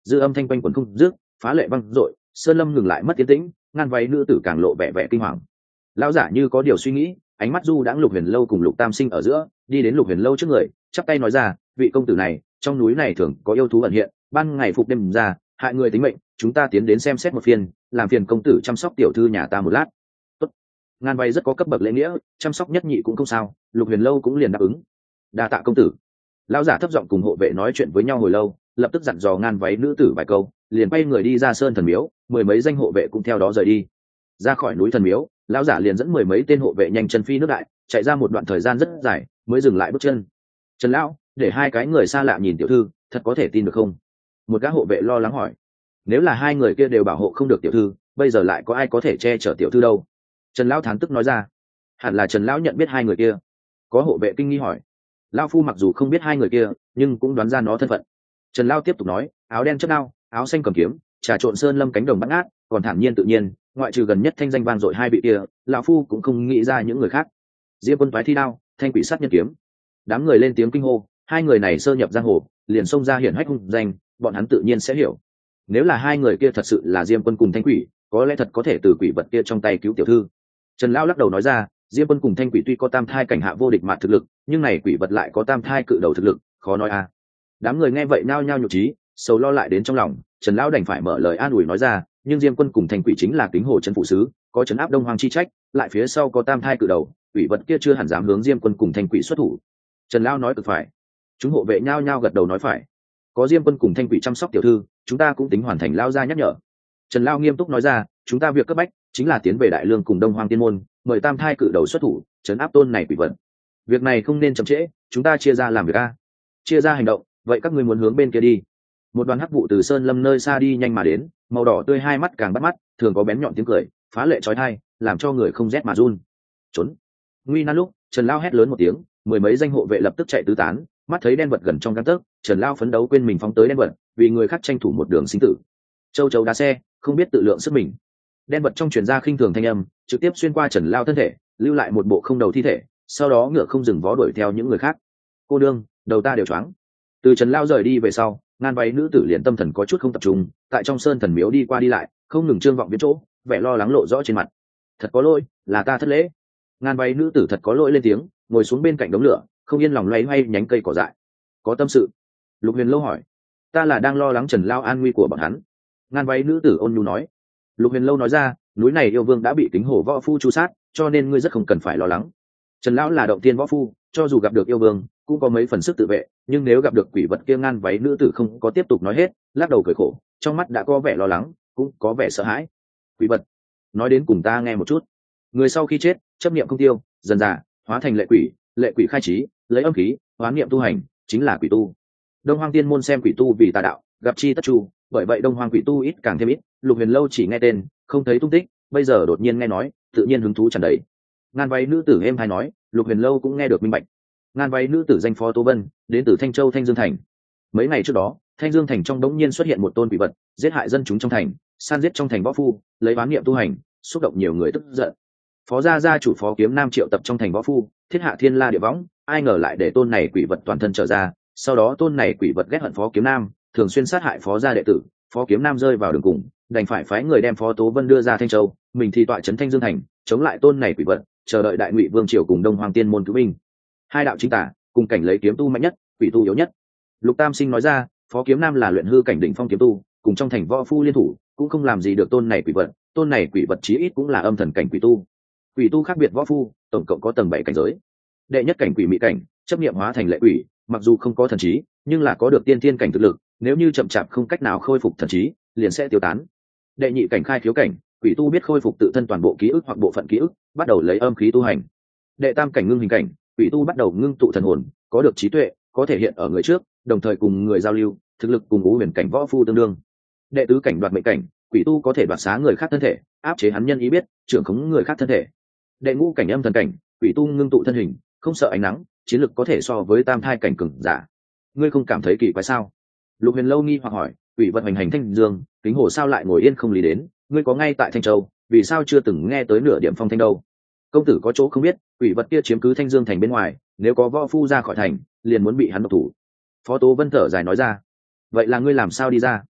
dư âm thanh quanh quần không dứt, phá lệ văng dội, sơn lâm ngừng lại mất tiến tĩnh, ngan váy nữ tử càng lộ vẻ vẻ kinh hoàng. Lão giả như có điều suy nghĩ, ánh mắt du đãng Lục Huyền Lâu cùng Lục Tam Sinh ở giữa, đi đến Lục Huyền Lâu trước người, chắp tay nói ra, vị công tử này, trong núi này thường có yêu thú ẩn hiện, ban ngày phục đêm ra, hại người tính mệnh, chúng ta tiến đến xem xét một phiên, làm phiền công tử chăm sóc tiểu thư nhà ta một lát. Tốt. Ngan váy rất có cấp bậc lễ nghĩa, chăm sóc nhất nhị cũng không sao, Lục Huyền Lâu cũng liền đáp ứng. Đa tạ công tử. Lão giả thấp giọng cùng hộ vệ nói chuyện với nhau hồi lâu, lập tức dặn dò ngan váy nữ tử vài câu, liền quay người đi ra sơn thần miếu, mười mấy danh hộ vệ cũng theo đó rời đi. Ra khỏi núi thần miếu, lão giả liền dẫn mười mấy tên hộ vệ nhanh chân phi nước đại, chạy ra một đoạn thời gian rất dài mới dừng lại bước chân. Trần lão, để hai cái người xa lạ nhìn tiểu thư, thật có thể tin được không? Một gã hộ vệ lo lắng hỏi. Nếu là hai người kia đều bảo hộ không được tiểu thư, bây giờ lại có ai có thể che chở tiểu thư đâu? Trần lão thán tức nói ra. Hẳn là Trần lão nhận biết hai người kia. Có hộ vệ kinh nghi hỏi. Lão phu mặc dù không biết hai người kia, nhưng cũng đoán ra nó thân phận. Trần lão tiếp tục nói, áo đen chấp đao, áo xanh cầm kiếm, trà trộn sơn lâm cánh đồng bắt ngát, còn thản nhiên tự nhiên, ngoại trừ gần nhất thanh danh vang dội hai vị kia, lão phu cũng không nghĩ ra những người khác. Diêm Quân toái thi đao, thanh quỷ sát nhân kiếm. Đám người lên tiếng kinh hô, hai người này sơ nhập giang hồ, liền xông ra hiển hách hung danh, bọn hắn tự nhiên sẽ hiểu. Nếu là hai người kia thật sự là Diêm Quân cùng thanh quỷ, có lẽ thật có thể từ quỷ vật kia trong tay cứu tiểu thư. Trần lão lắc đầu nói ra, Diêm Quân cùng thanh quỷ tuy có tam thai cảnh hạ vô địch mạn thực lực, nhưng này quỷ vật lại có tam thai cự đầu thực lực, khó nói a. Đám người nghe vậy nao nhao nhục trí, sầu lo lại đến trong lòng. Trần lão đành phải mở lời an ủi nói ra, nhưng Diêm Quân cùng thanh quỷ chính là kính hồ trấn phụ sứ, có trấn áp đông hoàng chi trách, lại phía sau có tam thai cự đầu, quỷ vật kia chưa hẳn dám hướng Diêm Quân cùng thanh quỷ xuất thủ. Trần lão nói cực phải. Chúng hộ vệ nhao nhao gật đầu nói phải. Có Diêm Quân cùng thanh quỷ chăm sóc tiểu thư, chúng ta cũng tính hoàn thành lão gia nhắc nhở. Trần lão nghiêm túc nói ra, chúng ta việc cấp bách chính là tiến về Đại Lương cùng Đông Hoang Tiên môn, mời tam thai cự đầu xuất thủ, trấn áp tôn này quỷ vật. Việc này không nên chậm trễ, chúng ta chia ra làm việc a. Chia ra hành động, vậy các ngươi muốn hướng bên kia đi. Một đoàn hắc vụ từ sơn lâm nơi xa đi nhanh mà đến, màu đỏ tươi hai mắt càng bắt mắt, thường có bén nhọn tiếng cười, phá lệ chói tai, làm cho người không rét mà run. Trốn. Nguy nan lúc, Trần lão hét lớn một tiếng, mười mấy danh hộ vệ lập tức chạy tứ tán, mắt thấy đen vật gần trong gang tấc, Trần lão phấn đấu quên mình phóng tới đen vật, vì người khác tranh thủ một đường sinh tử. Châu chấu đá xe, không biết tự lượng sức mình. Đen vật trong truyền ra khinh thường thanh âm, trực tiếp xuyên qua Trần lão thân thể, lưu lại một bộ không đầu thi thể, sau đó ngựa không dừng vó đuổi theo những người khác. Cô đương, đầu ta đều choáng. Từ Trần lão rời đi về sau, ngan váy nữ tử liền tâm thần có chút không tập trung, tại trong sơn thần miếu đi qua đi lại, không ngừng trương vọng biến chỗ, vẻ lo lắng lộ rõ trên mặt. Thật có lỗi, là ta thất lễ. Ngan váy nữ tử thật có lỗi lên tiếng, ngồi xuống bên cạnh đống lửa, không yên lòng loay hoay nhánh cây cỏ dại. Có tâm sự? Lục Huyền Lâu hỏi. Ta là đang lo lắng Trần lão an nguy của bọn hắn. Ngan váy nữ tử ôn nhu nói. Lục Huyền Lâu nói ra, núi này yêu vương đã bị kính hổ võ phu chu sát, cho nên ngươi rất không cần phải lo lắng. Trần lão là động tiên võ phu, cho dù gặp được yêu vương cũng có mấy phần sức tự vệ, nhưng nếu gặp được quỷ vật kia, ngan váy nữ tử không có tiếp tục nói hết, lắc đầu cười khổ, trong mắt đã có vẻ lo lắng, cũng có vẻ sợ hãi. Quỷ vật, nói đến cùng ta nghe một chút. Người sau khi chết, chấp niệm không tiêu, dần dà hóa thành lệ quỷ khai trí, lấy âm khí hoán niệm tu hành, chính là quỷ tu. Đông Hoang Tiên môn xem quỷ tu vì tà đạo, gặp chi tất chu, bởi vậy Đông Hoang quỷ tu ít càng thêm ít. Lục Huyền Lâu chỉ nghe tên, không thấy tung tích, bây giờ đột nhiên nghe nói, tự nhiên hứng thú tràn đầy. Ngan váy nữ tử êm hay nói, Lục Huyền Lâu cũng nghe được minh bạch. Ngan váy nữ tử danh Phó Tố Vân, đến từ Thanh Châu Thanh Dương Thành. Mấy ngày trước đó, Thanh Dương Thành trong đống nhiên xuất hiện một tôn quỷ vật, giết hại dân chúng trong thành, san giết trong thành võ phu, lấy oán niệm tu hành, xúc động nhiều người tức giận. Phó gia chủ Phó Kiếm Nam triệu tập trong thành võ phu, thiết hạ thiên la địa võng, ai ngờ lại để tôn này quỷ vật toàn thân trở ra. Sau đó tôn này quỷ vật ghét hận Phó Kiếm Nam, thường xuyên sát hại Phó gia đệ tử. Phó Kiếm Nam rơi vào đường cùng, đành phải phái người đem Phó Tố Vân đưa ra Thanh Châu, mình thì tọa trấn Thanh Dương Thành, chống lại tôn này quỷ vật, chờ đợi Đại Ngụy Vương triều cùng Đông Hoang Tiên môn cứu binh. Hai đạo chính tả, cùng cảnh lấy kiếm tu mạnh nhất, quỷ tu yếu nhất. Lục Tam Sinh nói ra, Phó Kiếm Nam là luyện hư cảnh đỉnh phong kiếm tu, cùng trong thành võ phu liên thủ, cũng không làm gì được tôn này quỷ vật. Tôn này quỷ vật chí ít cũng là âm thần cảnh quỷ tu. Quỷ tu khác biệt võ phu, tổng cộng có tầng 7 cảnh giới. Đệ nhất cảnh quỷ mị cảnh, chấp niệm hóa thành lệ quỷ, mặc dù không có thần trí, nhưng là có được tiên thiên cảnh thực lực, nếu như chậm chạp không cách nào khôi phục thần trí, liền sẽ tiêu tán. Đệ nhị cảnh khai khiếu cảnh, quỷ tu biết khôi phục tự thân toàn bộ ký ức hoặc bộ phận ký ức, bắt đầu lấy âm khí tu hành. Đệ tam cảnh ngưng hình cảnh, quỷ tu bắt đầu ngưng tụ thần hồn, có được trí tuệ, có thể hiện ở người trước, đồng thời cùng người giao lưu, thực lực cùng ngũ huyền cảnh võ phu tương đương. Đệ tứ cảnh đoạt mệnh cảnh, quỷ tu có thể đoạt xá người khác thân thể, áp chế hắn nhân ý biết, trưởng khống người khác thân thể. Đệ ngũ cảnh âm thần cảnh, quỷ tu ngưng tụ thân hình, không sợ ánh nắng, chiến lực có thể so với tam thai cảnh cường giả. Ngươi không cảm thấy kỳ quái sao? Lục Huyền Lâu nghi hoặc hỏi, quỷ vật hành hành Thanh Dương, kính hồ sao lại ngồi yên không lý đến, ngươi có ngay tại Thanh Châu, vì sao chưa từng nghe tới nửa điểm phong thanh đâu? Công tử có chỗ không biết, quỷ vật kia chiếm cứ Thanh Dương thành bên ngoài, nếu có võ phu ra khỏi thành, liền muốn bị hắn độc thủ. Phó Tố Vân thở dài nói ra. Vậy là ngươi làm sao đi ra?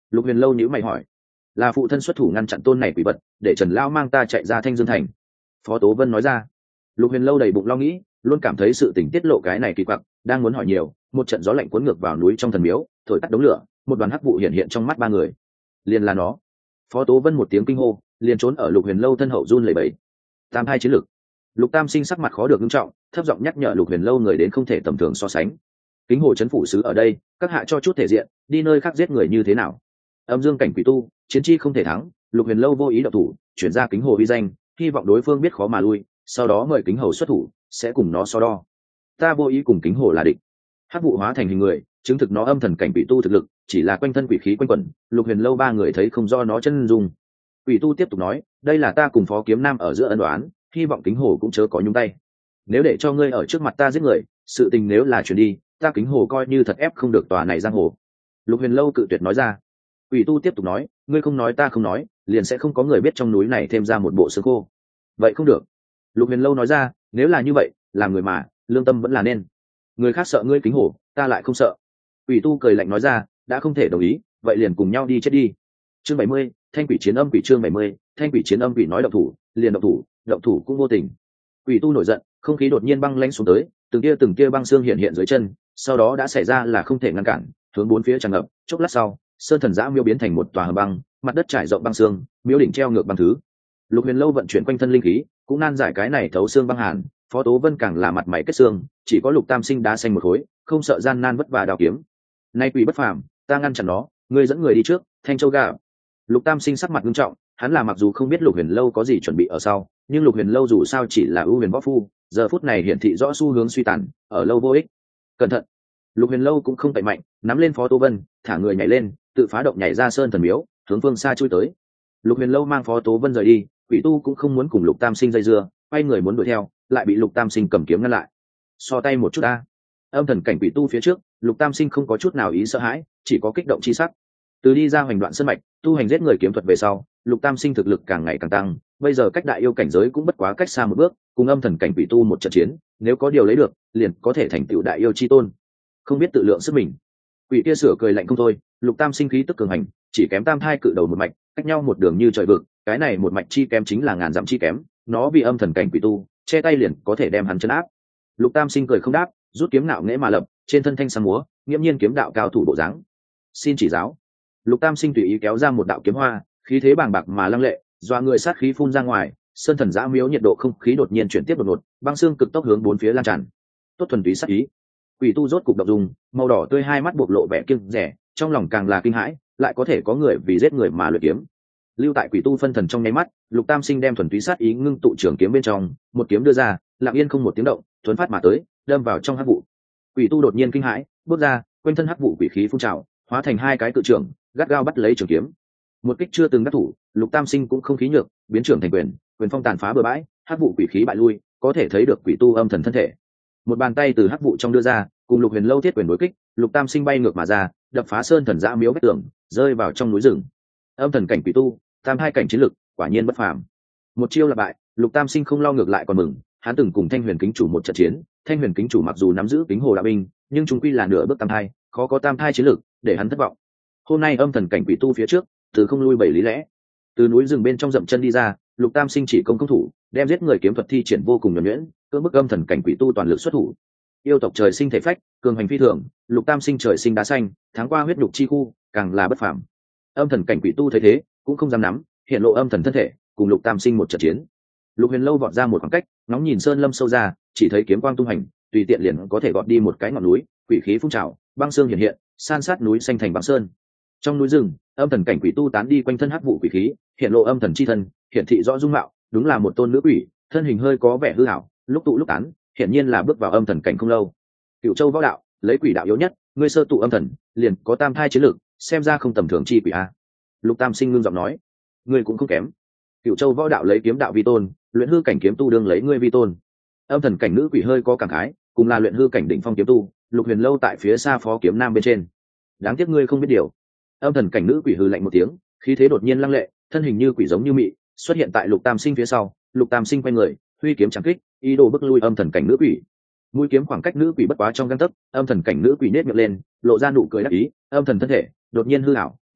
Lục Huyền Lâu nhíu mày hỏi. Là phụ thân xuất thủ ngăn chặn tôn này quỷ vật, để Trần lão mang ta chạy ra Thanh Dương thành. Phó Tố Vân nói ra. Lục Huyền Lâu đầy bụng lo nghĩ, luôn cảm thấy sự tình tiết lộ cái này kỳ quặc, đang muốn hỏi nhiều, một trận gió lạnh cuốn ngược vào núi trong thần miếu, thổi tắt đống lửa, một đoàn hắc vụ hiện hiện trong mắt ba người. Liền là nó. Phó Tố Vân một tiếng kinh hô, liền trốn ở Lục Huyền Lâu thân hậu run lẩy bẩy. Tam hai chiến lực. Lục Tam Sinh sắc mặt khó được nghiêm trọng, thấp giọng nhắc nhở Lục Huyền Lâu người đến không thể tầm thường so sánh. Kính hồ trấn phủ sứ ở đây, các hạ cho chút thể diện, đi nơi khác giết người như thế nào? Âm dương cảnh quỷ tu, chiến chi không thể thắng. Lục Huyền Lâu vô ý động thủ, chuyển ra kính hồ uy danh, hy vọng đối phương biết khó mà lui, sau đó mời kính hồ xuất thủ, sẽ cùng nó so đo. Ta vô ý cùng kính hồ là địch. Hắc vụ hóa thành hình người, chứng thực nó âm thần cảnh quỷ tu thực lực, chỉ là quanh thân quỷ khí quanh quẩn. Lục Huyền Lâu ba người thấy không do nó chân dung. Quỷ tu tiếp tục nói, đây là ta cùng Phó Kiếm Nam ở giữa ân đoán, hy vọng kính hồ cũng chớ có nhúng tay. Nếu để cho ngươi ở trước mặt ta giết người, sự tình nếu là chuyển đi, ta kính hồ coi như thật ép không được tòa này giang hồ. Lục Huyền Lâu cự tuyệt nói ra. Quỷ tu tiếp tục nói, ngươi không nói ta không nói, liền sẽ không có người biết trong núi này thêm ra một bộ xương khô. Vậy không được. Lục Huyền Lâu nói ra, nếu là như vậy, làm người mà, lương tâm vẫn là nên. Người khác sợ ngươi kính hồ, ta lại không sợ. Quỷ tu cười lạnh nói ra, đã không thể đồng ý, vậy liền cùng nhau đi chết đi. Chương 70, Thanh quỷ chiến âm quỷ. Chương 70, Thanh quỷ chiến âm quỷ. Nói động thủ, liền động thủ cũng vô tình. Quỷ tu nổi giận, không khí đột nhiên băng lãnh xuống tới, từng tia băng xương hiện hiện dưới chân, sau đó đã xảy ra là không thể ngăn cản, hướng bốn phía tràn ngập. Chốc lát sau, sơn thần giã miêu biến thành một tòa hầm băng, mặt đất trải rộng băng xương, miêu đỉnh treo ngược băng thứ. Lục Huyền Lâu vận chuyển quanh thân linh khí, cũng nan giải cái này thấu xương băng hàn. Phó Tố Vân càng là mặt mày kết xương, chỉ có Lục Tam Sinh đá xanh một khối, không sợ gian nan vất vả đào kiếm. Nay quỷ bất phàm, ta ngăn chặn nó, ngươi dẫn người đi trước, Thanh Châu gà. Lục Tam Sinh sắc mặt nghiêm trọng, hắn là mặc dù không biết Lục Huyền Lâu có gì chuẩn bị ở sau, nhưng Lục Huyền Lâu dù sao chỉ là ưu huyền võ phu, giờ phút này hiển thị rõ xu hướng suy tàn, ở lâu vô ích. Cẩn thận. Lục Huyền Lâu cũng không tệ mạnh, nắm lên Phó Tố Vân, thả người nhảy lên, tự phá động nhảy ra sơn thần miếu, hướng phương xa chui tới. Lục Huyền Lâu mang Phó Tố Vân rời đi, quỷ tu cũng không muốn cùng Lục Tam Sinh dây dưa, quay người muốn đuổi theo, lại bị Lục Tam Sinh cầm kiếm ngăn lại. So tay một chút a. Âm thần cảnh quỷ tu phía trước, Lục Tam Sinh không có chút nào ý sợ hãi, chỉ có kích động chi sắc. Từ đi ra hoành đoạn sơn mạch, tu hành giết người kiếm thuật về sau, Lục Tam Sinh thực lực càng ngày càng tăng, bây giờ cách đại yêu cảnh giới cũng bất quá cách xa một bước, cùng âm thần cảnh quỷ tu một trận chiến, nếu có điều lấy được, liền có thể thành tựu đại yêu chi tôn. Không biết tự lượng sức mình. Quỷ kia sửa cười lạnh không thôi, Lục Tam Sinh khí tức cường hành, chỉ kém tam thai cự đầu một mạch, cách nhau một đường như trời vực, cái này một mạch chi kém chính là ngàn dặm chi kém, nó vì âm thần cảnh quỷ tu, che tay liền có thể đem hắn chấn áp. Lục Tam Sinh cười không đáp, rút kiếm nạo nghễ mà lập, trên thân thanh sang múa, nghiễm nhiên kiếm đạo cao thủ bộ dáng. Xin chỉ giáo. Lục Tam Sinh tùy ý kéo ra một đạo kiếm hoa, khí thế bàng bạc mà lăng lệ, doa người sát khí phun ra ngoài, sơn thần giã miếu nhiệt độ không khí đột nhiên chuyển tiếp đột ngột, băng xương cực tốc hướng bốn phía lan tràn. Tốt thuần túy sát ý. Quỷ tu rốt cục độc dùng, màu đỏ tươi hai mắt bộc lộ vẻ kiêng rẻ, trong lòng càng là kinh hãi, lại có thể có người vì giết người mà luyện kiếm. Lưu tại quỷ tu phân thần trong nháy mắt, Lục Tam Sinh đem thuần túy sát ý ngưng tụ trường kiếm bên trong, một kiếm đưa ra, lặng yên không một tiếng động, thuần phát mà tới, đâm vào trong hắc vụ. Quỷ tu đột nhiên kinh hãi, bước ra, quanh thân hắc vụ quỷ khí phun trào, hóa thành hai cái cự trưởng, gắt gao bắt lấy trường kiếm. Một kích chưa từng đắc thủ, Lục Tam Sinh cũng không khí nhược, biến trưởng thành quyền, quyền phong tàn phá bừa bãi, hắc vụ quỷ khí bại lui, có thể thấy được quỷ tu âm thần thân thể. Một bàn tay từ hắc vụ trong đưa ra, cùng Lục Huyền Lâu thiết quyền đối kích, Lục Tam Sinh bay ngược mà ra, đập phá sơn thần giã miếu vách tường, rơi vào trong núi rừng. Âm thần cảnh quỷ tu, tam hai cảnh chiến lực, quả nhiên bất phàm. Một chiêu là bại, Lục Tam Sinh không lo ngược lại còn mừng, hắn từng cùng Thanh Huyền Kính chủ một trận chiến, Thanh Huyền Kính chủ mặc dù nắm giữ Kính Hồ đạo binh, nhưng chúng quy là nửa bước tam thai, khó có tam thai chiến lực, để hắn thất vọng. Hôm nay âm thần cảnh quỷ tu phía trước, từ không lui bảy lý lẽ. Từ núi rừng bên trong dậm chân đi ra, Lục Tam Sinh chỉ công không thủ, đem giết người kiếm thuật thi triển vô cùng nhuần nhuyễn, cưỡng bức âm thần cảnh quỷ tu toàn lực xuất thủ. Yêu tộc trời sinh thể phách, cường hành phi thường, Lục Tam Sinh trời sinh đá xanh, tháng qua huyết nhục chi khu, càng là bất phàm. Âm thần cảnh quỷ tu thấy thế, cũng không dám nắm, hiện lộ âm thần thân thể, cùng Lục Tam Sinh một trận chiến. Lục Huyền Lâu vọt ra một khoảng cách, ngóng nhìn sơn lâm sâu ra, chỉ thấy kiếm quang tung hành, tùy tiện liền có thể gọt đi một cái ngọn núi, quỷ khí phun trào, băng xương hiện hiện, san sát núi xanh thành băng sơn. Trong núi rừng, âm thần cảnh quỷ tu tán đi quanh thân hắc vụ quỷ khí, hiện lộ âm thần chi thân, hiện thị rõ dung mạo, đúng là một tôn nữ quỷ, thân hình hơi có vẻ hư ảo, lúc tụ lúc tán, hiển nhiên là bước vào âm thần cảnh không lâu. Cựu Châu võ đạo, lấy quỷ đạo yếu nhất, ngươi sơ tụ âm thần, liền có tam thai chiến lực, xem ra không tầm thường chi quỷ a. Lục Tam Sinh ngưng giọng nói, ngươi cũng không kém. Cựu Châu võ đạo lấy kiếm đạo vi tôn, luyện hư cảnh kiếm tu đương lấy ngươi vi tôn. Âm thần cảnh nữ quỷ hơi có cảm khái, cùng là luyện hư cảnh đỉnh phong kiếm tu, Lục Huyền Lâu tại phía xa Phó Kiếm Nam bên trên. Đáng tiếc ngươi không biết điều. Âm thần cảnh nữ quỷ hừ lạnh một tiếng, khí thế đột nhiên lăng lệ, thân hình như quỷ giống như mị, xuất hiện tại Lục Tam Sinh phía sau. Lục Tam Sinh quay người, huy kiếm chém kích, ý đồ bức lui âm thần cảnh nữ quỷ. Mũi kiếm khoảng cách nữ quỷ bất quá trong gang tấc, âm thần cảnh nữ quỷ nết miệng lên, lộ ra nụ cười đắc ý, âm thần thân thể đột nhiên hư ảo,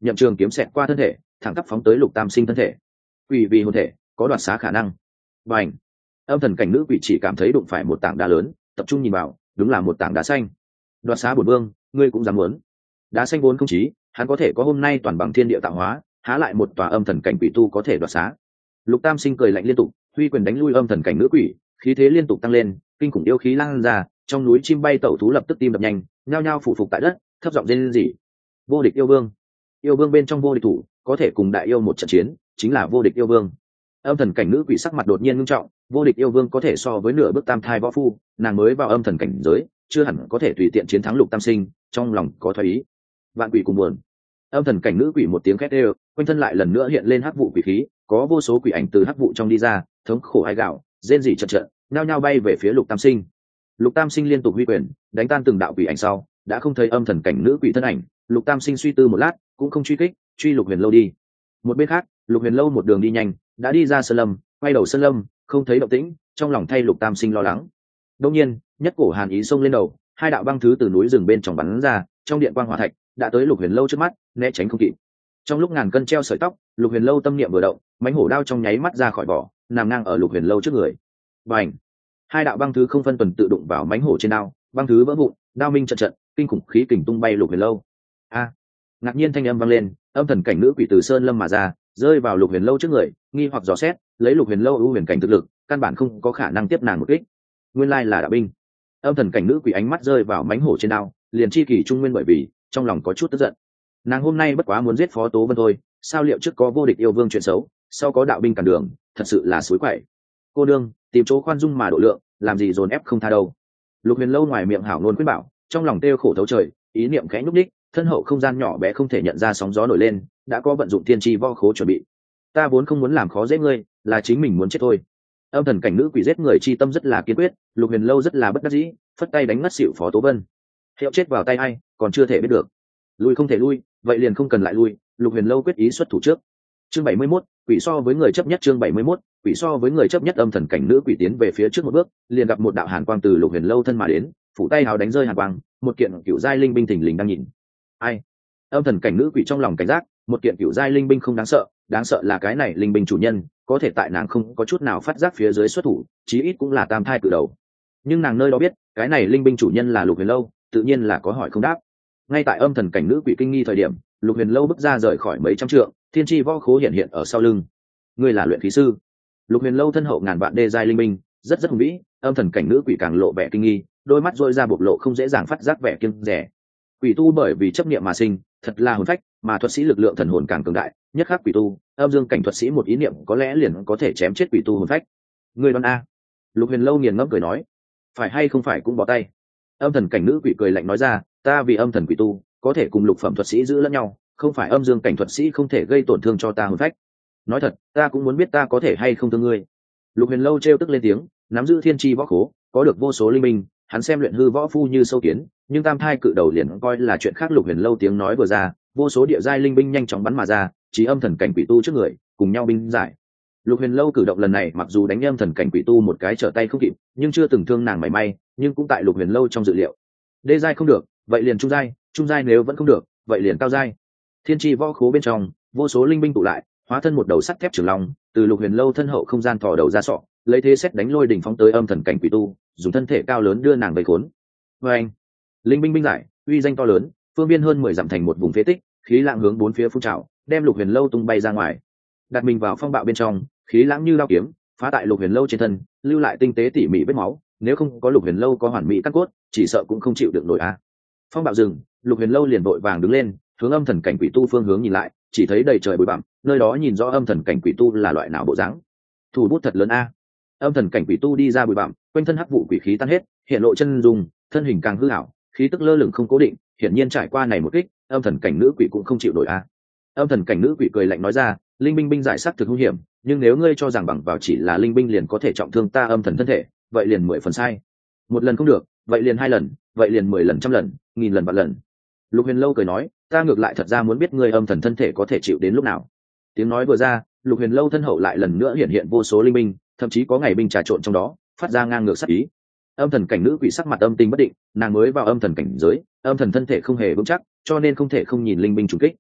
nhậm trường kiếm xẹt qua thân thể thẳng tắp phóng tới Lục Tam Sinh thân thể. Quỷ vì hồn thể có đoạt xá khả năng. Và ảnh âm thần cảnh nữ quỷ chỉ cảm thấy đụng phải một tảng đá lớn, tập trung nhìn vào, đúng là một tảng đá xanh. Đoạt xá bổn vương, ngươi cũng dám muốn? Đá xanh vốn không chí, hắn có thể có hôm nay toàn bằng thiên địa tạo hóa, há lại một tòa âm thần cảnh quỷ tu có thể đoạt xá. Lục Tam Sinh cười lạnh liên tục, huy quyền đánh lui âm thần cảnh nữ quỷ, khí thế liên tục tăng lên, kinh khủng yêu khí lan ra, trong núi chim bay tẩu thú lập tức tim đập nhanh, nhao nhao phủ phục tại đất, thấp giọng rên rỉ. Vô địch yêu vương, yêu vương bên trong vô địch thủ, có thể cùng đại yêu một trận chiến, chính là vô địch yêu vương. Âm thần cảnh nữ quỷ sắc mặt đột nhiên nghiêm trọng, vô địch yêu vương có thể so với nửa bước tam thai võ phu, nàng mới vào âm thần cảnh giới, chưa hẳn có thể tùy tiện chiến thắng Lục Tam Sinh, trong lòng có thoái ý. Vạn quỷ cùng buồn. Âm thần cảnh nữ quỷ một tiếng khét đều, quanh thân lại lần nữa hiện lên hắc vụ quỷ khí, có vô số quỷ ảnh từ hắc vụ trong đi ra, thống khổ ai gạo, rên rỉ chật chật, nhao nhao bay về phía Lục Tam Sinh. Lục Tam Sinh liên tục huy quyền, đánh tan từng đạo quỷ ảnh sau, đã không thấy âm thần cảnh nữ quỷ thân ảnh. Lục Tam Sinh suy tư một lát, cũng không truy kích, truy Lục Huyền Lâu đi. Một bên khác, Lục Huyền Lâu một đường đi nhanh, đã đi ra sơn lâm, quay đầu sơn lâm, không thấy động tĩnh, trong lòng thay Lục Tam Sinh lo lắng. Đột nhiên, nhất cổ hàn ý xông lên đầu, hai đạo băng thứ từ núi rừng bên trong bắn ra, trong điện quang hỏa thạch, đã tới Lục Huyền Lâu trước mắt, né tránh không kịp. Trong lúc ngàn cân treo sợi tóc, Lục Huyền Lâu tâm niệm vừa động, mãnh hổ đao trong nháy mắt ra khỏi vỏ, nằm ngang ở Lục Huyền Lâu trước người. Bành! Hai đạo băng thứ không phân tuần tự đụng vào mãnh hổ trên đao, băng thứ vỡ vụn, đao minh trận trận, kinh khủng khí kình tung bay Lục Huyền Lâu. A! Ngạc nhiên thanh âm vang lên, âm thần cảnh nữ quỷ từ sơn lâm mà ra, rơi vào Lục Huyền Lâu trước người, nghi hoặc dò xét, lấy Lục Huyền Lâu ưu huyền cảnh thực lực, căn bản không có khả năng tiếp nàng một kích. Nguyên lai là đạo binh. Âm thần cảnh nữ quỷ ánh mắt rơi vào mãnh hổ trên đao, liền chi kỳ trung nguyên, bởi vì trong lòng có chút tức giận. Nàng hôm nay bất quá muốn giết Phó Tố Vân thôi, sao liệu trước có vô địch yêu vương chuyện xấu, sau có đạo binh cản đường, thật sự là suối quậy. Cô đương, tìm chỗ khoan dung mà độ lượng, làm gì dồn ép không tha đâu. Lục Huyền Lâu ngoài miệng hảo nôn khuyên bảo, trong lòng têu khổ thấu trời, ý niệm khẽ nhúc đích, thân hậu không gian nhỏ bé không thể nhận ra sóng gió nổi lên, đã có vận dụng tiên tri vo khố chuẩn bị. Ta vốn không muốn làm khó dễ ngươi, là chính mình muốn chết thôi. Âm thần cảnh nữ quỷ giết người chi tâm rất là kiên quyết, Lục Huyền Lâu rất là bất đắc dĩ, phất tay đánh ngất xỉu Phó Tố Vân. Hiệu chết vào tay ai, còn chưa thể biết được. Lui không thể lui, vậy liền không cần lại lui. Lục Huyền Lâu quyết ý xuất thủ trước. Chương 71, quỷ so với người chấp nhất. Chương 71, quỷ so với người chấp nhất. Âm thần cảnh nữ quỷ tiến về phía trước một bước, liền gặp một đạo hàn quang từ Lục Huyền Lâu thân mà đến, phủ tay hào đánh rơi hàn quang, một kiện cựu giai linh binh thình lình đang nhìn. Ai? Âm thần cảnh nữ quỷ trong lòng cảnh giác, một kiện cựu giai linh binh không đáng sợ là cái này linh binh chủ nhân có thể tại nàng không có chút nào phát giác phía dưới xuất thủ, chí ít cũng là tam thai cự đầu. Nhưng nàng nơi đó biết, cái này linh binh chủ nhân là Lục Huyền Lâu, tự nhiên là có hỏi không đáp. Ngay tại âm thần cảnh nữ quỷ kinh nghi thời điểm, Lục Huyền Lâu bước ra rời khỏi mấy trăm trượng, thiên tri võ khố hiện ở sau lưng. Ngươi là luyện khí sư? Lục Huyền Lâu thân hậu ngàn vạn đê giai linh binh, rất hùng vĩ. Âm thần cảnh nữ quỷ càng lộ vẻ kinh nghi, đôi mắt dội ra bộc lộ không dễ dàng phát giác vẻ kiêng dè. Quỷ tu bởi vì chấp niệm mà sinh, thật là hồn phách, mà thuật sĩ lực lượng thần hồn càng cường đại, nhất khắc quỷ tu, âm dương cảnh thuật sĩ một ý niệm có lẽ liền có thể chém chết quỷ tu hồn phách. Ngươi đoán a? Lục Huyền Lâu nghiền ngẫm cười nói. Phải hay không phải cũng bỏ tay. Âm thần cảnh nữ quỷ cười lạnh nói ra, ta vì âm thần quỷ tu, có thể cùng lục phẩm thuật sĩ giữ lẫn nhau, không phải âm dương cảnh thuật sĩ không thể gây tổn thương cho ta hồn phách. Nói thật, ta cũng muốn biết ta có thể hay không thương ngươi. Lục Huyền Lâu trêu tức lên tiếng, nắm giữ thiên tri võ khố, có được vô số linh minh, hắn xem luyện hư võ phu như sâu kiến, nhưng tam thai cự đầu liền coi là chuyện khác. Lục Huyền Lâu tiếng nói vừa ra, vô số địa giai linh binh nhanh chóng bắn mà ra, chí âm thần cảnh quỷ tu trước người, cùng nhau binh giải. Lục Huyền Lâu cử động lần này mặc dù đánh âm thần cảnh quỷ tu một cái trở tay không kịp, nhưng chưa từng thương nàng mảy may, nhưng cũng tại Lục Huyền Lâu trong dự liệu. Đê giai không được, vậy liền trung giai nếu vẫn không được, vậy liền cao giai. Thiên tri võ khố bên trong, vô số linh binh tụ lại, hóa thân một đầu sắt thép trường long, từ Lục Huyền Lâu thân hậu không gian thò đầu ra sọ, lấy thế xét đánh lôi đỉnh phóng tới âm thần cảnh quỷ tu, dùng thân thể cao lớn đưa nàng vây khốn. Anh, linh binh binh giải, uy danh to lớn, phương viên hơn 10 dặm thành một vùng phế tích, khí lãng hướng bốn phía phun trào, đem Lục Huyền Lâu tung bay ra ngoài. Đặt mình vào phong bạo bên trong, khí lãng như đao kiếm, phá tại Lục Huyền Lâu trên thân, lưu lại tinh tế tỉ mỉ vết máu. Nếu không có Lục Huyền Lâu có hoàn mỹ căn cốt, chỉ sợ cũng không chịu được nổi a. Phong bạo dừng, Lục Huyền Lâu liền vội vàng đứng lên, hướng âm thần cảnh quỷ tu phương hướng nhìn lại, chỉ thấy đầy trời bụi bặm, nơi đó nhìn rõ âm thần cảnh quỷ tu là loại nào bộ dáng. Thủ bút thật lớn a. Âm thần cảnh quỷ tu đi ra bụi bặm, quanh thân hắc vụ quỷ khí tan hết, hiện lộ chân dung, thân hình càng hư ảo, khí tức lơ lửng không cố định, hiển nhiên trải qua này một kích, âm thần cảnh nữ quỷ cũng không chịu nổi a. Âm thần cảnh nữ quỷ cười lạnh nói ra, linh binh binh giải sát thực hung hiểm, nhưng nếu ngươi cho rằng bằng vào chỉ là linh binh liền có thể trọng thương ta âm thần thân thể, vậy liền 10 phần sai. Một lần không được, vậy liền 2 lần, vậy liền 10 lần, trăm lần, nghìn lần, vạn lần. Lục Huyền Lâu cười nói, ta ngược lại thật ra muốn biết ngươi âm thần thân thể có thể chịu đến lúc nào. Tiếng nói vừa ra, Lục Huyền Lâu thân hậu lại lần nữa hiện vô số linh binh, thậm chí có ngày binh trà trộn trong đó, phát ra ngang ngược sát ý. Âm thần cảnh nữ quỷ sắc mặt âm tình bất định, nàng mới vào âm thần cảnh giới, âm thần thân thể không hề vững chắc, cho nên không thể không nhìn linh binh trùng kích.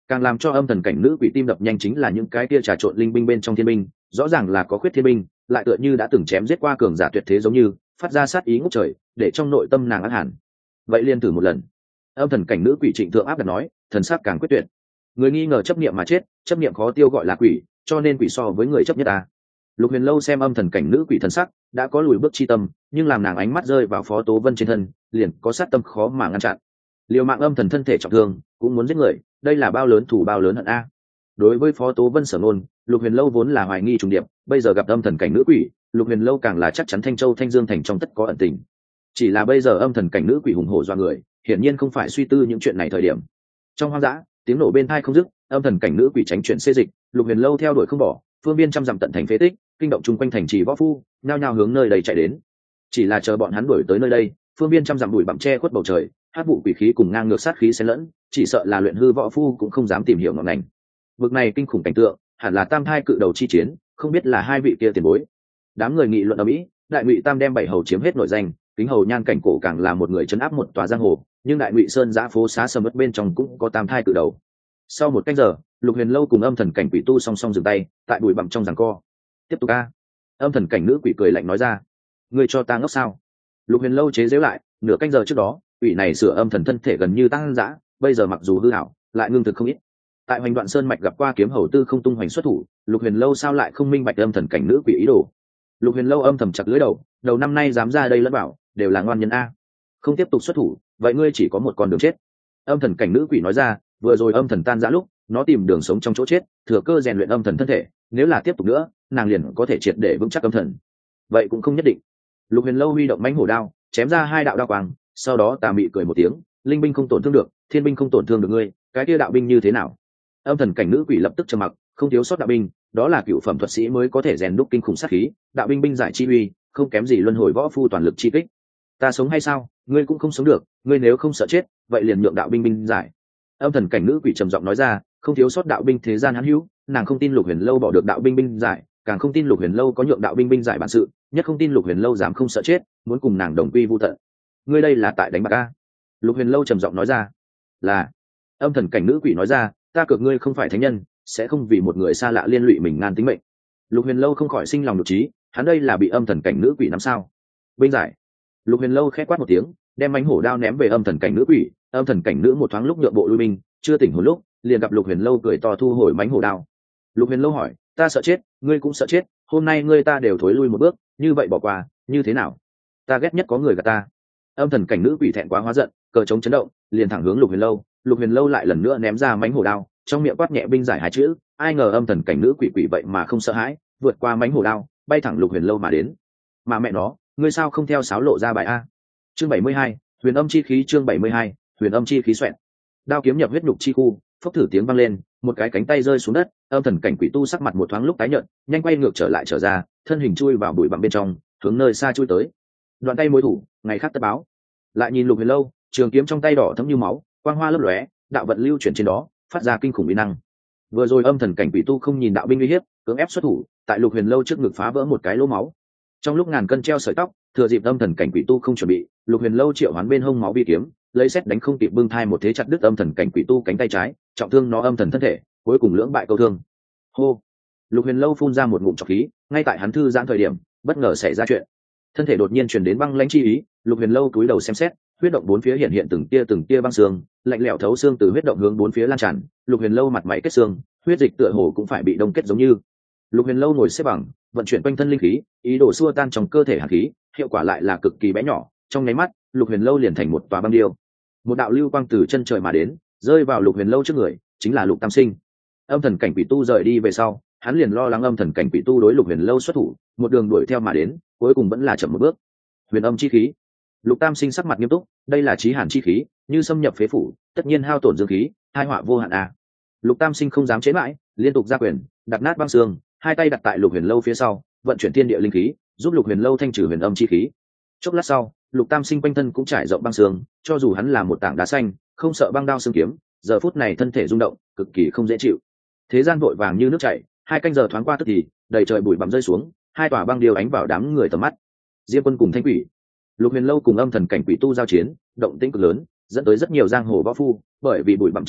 Càng làm cho âm thần cảnh nữ quỷ tim đập nhanh chính là những cái kia trà trộn linh binh bên trong thiên binh, rõ ràng là có khuyết thiên binh, lại tựa như đã từng chém giết qua cường giả tuyệt thế giống như phát ra sát ý ngút trời, để trong nội tâm nàng ác hẳn. Vậy liên thử một lần. Âm thần cảnh nữ quỷ trịnh thượng áp đặt nói, thần sắc càng quyết tuyệt. Người nghi ngờ chấp niệm mà chết, chấp niệm khó tiêu gọi là quỷ, cho nên quỷ so với người chấp nhất ta. Lục Huyền Lâu xem âm thần cảnh nữ quỷ thần sắc, đã có lùi bước chi tâm, nhưng làm nàng ánh mắt rơi vào Phó Tố Vân trên thân, liền có sát tâm khó mà ngăn chặn. Liều mạng âm thần thân thể trọng thương, cũng muốn giết người, đây là bao lớn thủ bao lớn hận a. Đối với Phó Tố Vân sở ngôn, Lục Huyền Lâu vốn là hoài nghi trùng điệp, bây giờ gặp âm thần cảnh nữ quỷ, Lục Huyền Lâu càng là chắc chắn Thanh Châu Thanh Dương thành trong tất có ẩn tình. Chỉ là bây giờ âm thần cảnh nữ quỷ hùng hổ doa người, hiển nhiên không phải suy tư những chuyện này thời điểm. Trong hoang dã, tiếng nổ bên tai không dứt, âm thần cảnh nữ quỷ tránh chuyện xê dịch, Lục Huyền Lâu theo đuổi không bỏ, phương biên trăm dặm tận thành phế tích, kinh động chung quanh thành trì võ phu, nhao nhao hướng nơi đây chạy đến. Chỉ là chờ bọn hắn đuổi tới nơi đây, phương biên trăm dặm bụi bặm che khuất bầu trời, hát vụ quỷ khí cùng ngang ngược sát khí xen lẫn, chỉ sợ là luyện hư võ phu cũng không dám tìm hiểu ngọn ngành. Vực này kinh khủng cảnh tượng, hẳn là tam thai cự đầu chi chiến, không biết là hai vị kia tiền bối. Đám người nghị luận ầm ĩ, đại ngụy tam đem bảy hầu chiếm hết nội danh, kính hầu nhan cảnh cổ càng là một người trấn áp một tòa giang hồ, nhưng đại ngụy sơn giã phố xá sầm uất bên trong cũng có tam thai cự đầu. Sau một canh giờ, Lục Huyền Lâu cùng âm thần cảnh quỷ tu song song dừng tay, tại bụi bặm trong giằng co. Tiếp tục a. Âm thần cảnh nữ quỷ cười lạnh nói ra. Ngươi cho ta ngốc sao? Lục Huyền Lâu chế giễu lại, nửa canh giờ trước đó, quỷ này sửa âm thần thân thể gần như tăng dã, bây giờ mặc dù hư hảo, lại ngưng thực không ít. Tại Hoành Đoạn Sơn mạch gặp qua kiếm hầu Tư Không Tung hoành xuất thủ, Lục Huyền Lâu sao lại không minh bạch âm thần cảnh nữ quỷ ý đồ? Lục Huyền Lâu âm thầm chặt lưỡi đầu năm nay dám ra đây lẫn bảo, đều là ngoan nhân a. Không tiếp tục xuất thủ, vậy ngươi chỉ có một con đường chết. Âm thần cảnh nữ quỷ nói ra, vừa rồi âm thần tan rã lúc, nó tìm đường sống trong chỗ chết, thừa cơ rèn luyện âm thần thân thể, nếu là tiếp tục nữa, nàng liền có thể triệt để vững chắc âm thần. Vậy cũng không nhất định. Lục Huyền Lâu huy động mãnh hổ đao, chém ra hai đạo đao quang, sau đó tà mị cười một tiếng, linh binh không tổn thương được, thiên binh không tổn thương được ngươi, cái kia đạo binh như thế nào? Âm thần cảnh nữ quỷ lập tức trầm mặc, không thiếu sót đạo binh, đó là cựu phẩm thuật sĩ mới có thể rèn đúc kinh khủng sát khí, đạo binh binh giải chi uy, không kém gì luân hồi võ phu toàn lực chi kích. Ta sống hay sao? Ngươi cũng không sống được, ngươi nếu không sợ chết, vậy liền nhượng đạo binh binh giải. Âm thần cảnh nữ quỷ trầm giọng nói ra, không thiếu sót đạo binh thế gian hắn hữu, nàng không tin Lục Huyền Lâu bỏ được đạo binh binh giải, càng không tin Lục Huyền Lâu có nhượng đạo binh binh giải bản sự, nhất không tin Lục Huyền Lâu dám không sợ chết, muốn cùng nàng đồng quy vu tận. Ngươi đây là tại đánh bạc a? Lục Huyền Lâu trầm giọng nói ra. Là. Âm thần cảnh nữ quỷ nói ra, ta cược ngươi không phải thánh nhân, sẽ không vì một người xa lạ liên lụy mình ngàn tính mệnh. Lục Huyền Lâu không khỏi sinh lòng đột trí, hắn đây là bị âm thần cảnh nữ quỷ nắm sao? Binh giải. Lục Huyền Lâu khẽ quát một tiếng, đem mãnh hổ đao ném về âm thần cảnh nữ quỷ, âm thần cảnh nữ một thoáng lúc nhượng bộ lui binh, chưa tỉnh hồn lúc, liền gặp Lục Huyền Lâu cười to thu hồi mãnh hổ đao. Lục Huyền Lâu hỏi, ta sợ chết, ngươi cũng sợ chết, hôm nay ngươi ta đều thối lui một bước, như vậy bỏ qua, như thế nào? Ta ghét nhất có người gạt ta. Âm thần cảnh nữ quỷ thẹn quá hóa giận, cờ trống chấn động, liền thẳng hướng Lục Huyền Lâu. Lục Huyền Lâu lại lần nữa ném ra mãnh hổ đao, trong miệng quát nhẹ binh giải hai chữ, ai ngờ âm thần cảnh nữ quỷ quỷ vậy mà không sợ hãi, vượt qua mãnh hổ đao, bay thẳng Lục Huyền Lâu mà đến. Mà mẹ nó, ngươi sao không theo sáo lộ ra bài a? Chương 72, Huyền Âm chi khí. Chương 72, Huyền Âm chi khí xoẹt. Đao kiếm nhập huyết nhục chi khu, phốc thử tiếng vang lên, một cái cánh tay rơi xuống đất, âm thần cảnh quỷ tu sắc mặt một thoáng lúc tái nhợt, nhanh quay ngược trở ra, thân hình chui vào bụi bặm bên trong, hướng nơi xa chui tới. Đoạn tay mối thủ, ngày khác tất báo. Lại nhìn Lục Huyền Lâu, trường kiếm trong tay đỏ thẫm như máu, quang hoa lấp lóe, đạo vận lưu chuyển trên đó, phát ra kinh khủng uy năng. Vừa rồi âm thần cảnh quỷ tu không nhìn đạo binh uy hiếp, cưỡng ép xuất thủ, tại Lục Huyền Lâu trước ngực phá vỡ một cái lỗ máu. Trong lúc ngàn cân treo sợi tóc, thừa dịp âm thần cảnh quỷ tu không chuẩn bị, Lục Huyền Lâu triệu hoán bên hông máu bi kiếm, lấy xét đánh không kịp bưng thai một thế chặt đứt âm thần cảnh quỷ tu cánh tay trái, trọng thương nó âm thần thân thể, cuối cùng lưỡng bại câu thương. Hô. Lục Huyền Lâu phun ra một ngụm trọc khí, ngay tại hắn thư giãn thời điểm, bất ngờ xảy ra chuyện. Thân thể đột nhiên truyền đến băng lãnh chi ý, Lục Huyền Lâu cúi đầu xem xét, huyết động bốn phía hiện hiện từng tia băng xương, lạnh lẽo thấu xương từ huyết động hướng bốn phía lan tràn. Lục Huyền Lâu mặt mày kết xương, huyết dịch tựa hồ cũng phải bị đông kết giống như. Lục Huyền Lâu ngồi xếp bằng, vận chuyển quanh thân linh khí, ý đồ xua tan trong cơ thể hàn khí, hiệu quả lại là cực kỳ bé nhỏ. Trong nháy mắt, Lục Huyền Lâu liền thành một tòa băng điêu. Một đạo lưu quang từ chân trời mà đến, rơi vào Lục Huyền Lâu trước người, chính là Lục Tam Sinh. Âm thần cảnh quỷ tu rời đi về sau, hắn liền lo lắng âm thần cảnh quỷ tu đối Lục Huyền Lâu xuất thủ, một đường đuổi theo mà đến, cuối cùng vẫn là chậm một bước. Huyền âm chi khí. Lục Tam Sinh sắc mặt nghiêm túc, đây là chí hàn chi khí, như xâm nhập phế phủ, tất nhiên hao tổn dương khí, tai họa vô hạn a. Lục Tam Sinh không dám chế mãi, liên tục ra quyền, đặt nát băng xương, hai tay đặt tại Lục Huyền Lâu phía sau, vận chuyển thiên địa linh khí, giúp Lục Huyền Lâu thanh trừ huyền âm chi khí. Chốc lát sau, Lục Tam Sinh quanh thân cũng trải rộng băng xương, cho dù hắn là một tảng đá xanh, không sợ băng đao xương kiếm, giờ phút này thân thể rung động, cực kỳ không dễ chịu. Thế gian vội vàng như nước chảy, 2 canh giờ thoáng qua tức thì, đầy trời bụi bặm rơi xuống, hai tòa băng điêu ánh vào đám người tầm mắt. Diêm Quân cùng Thanh Quỷ, Lục Huyền Lâu cùng âm thần cảnh quỷ tu giao chiến, động tĩnh cực lớn, dẫn tới rất nhiều giang hồ võ phu, bởi vì bụi bặm che mắt,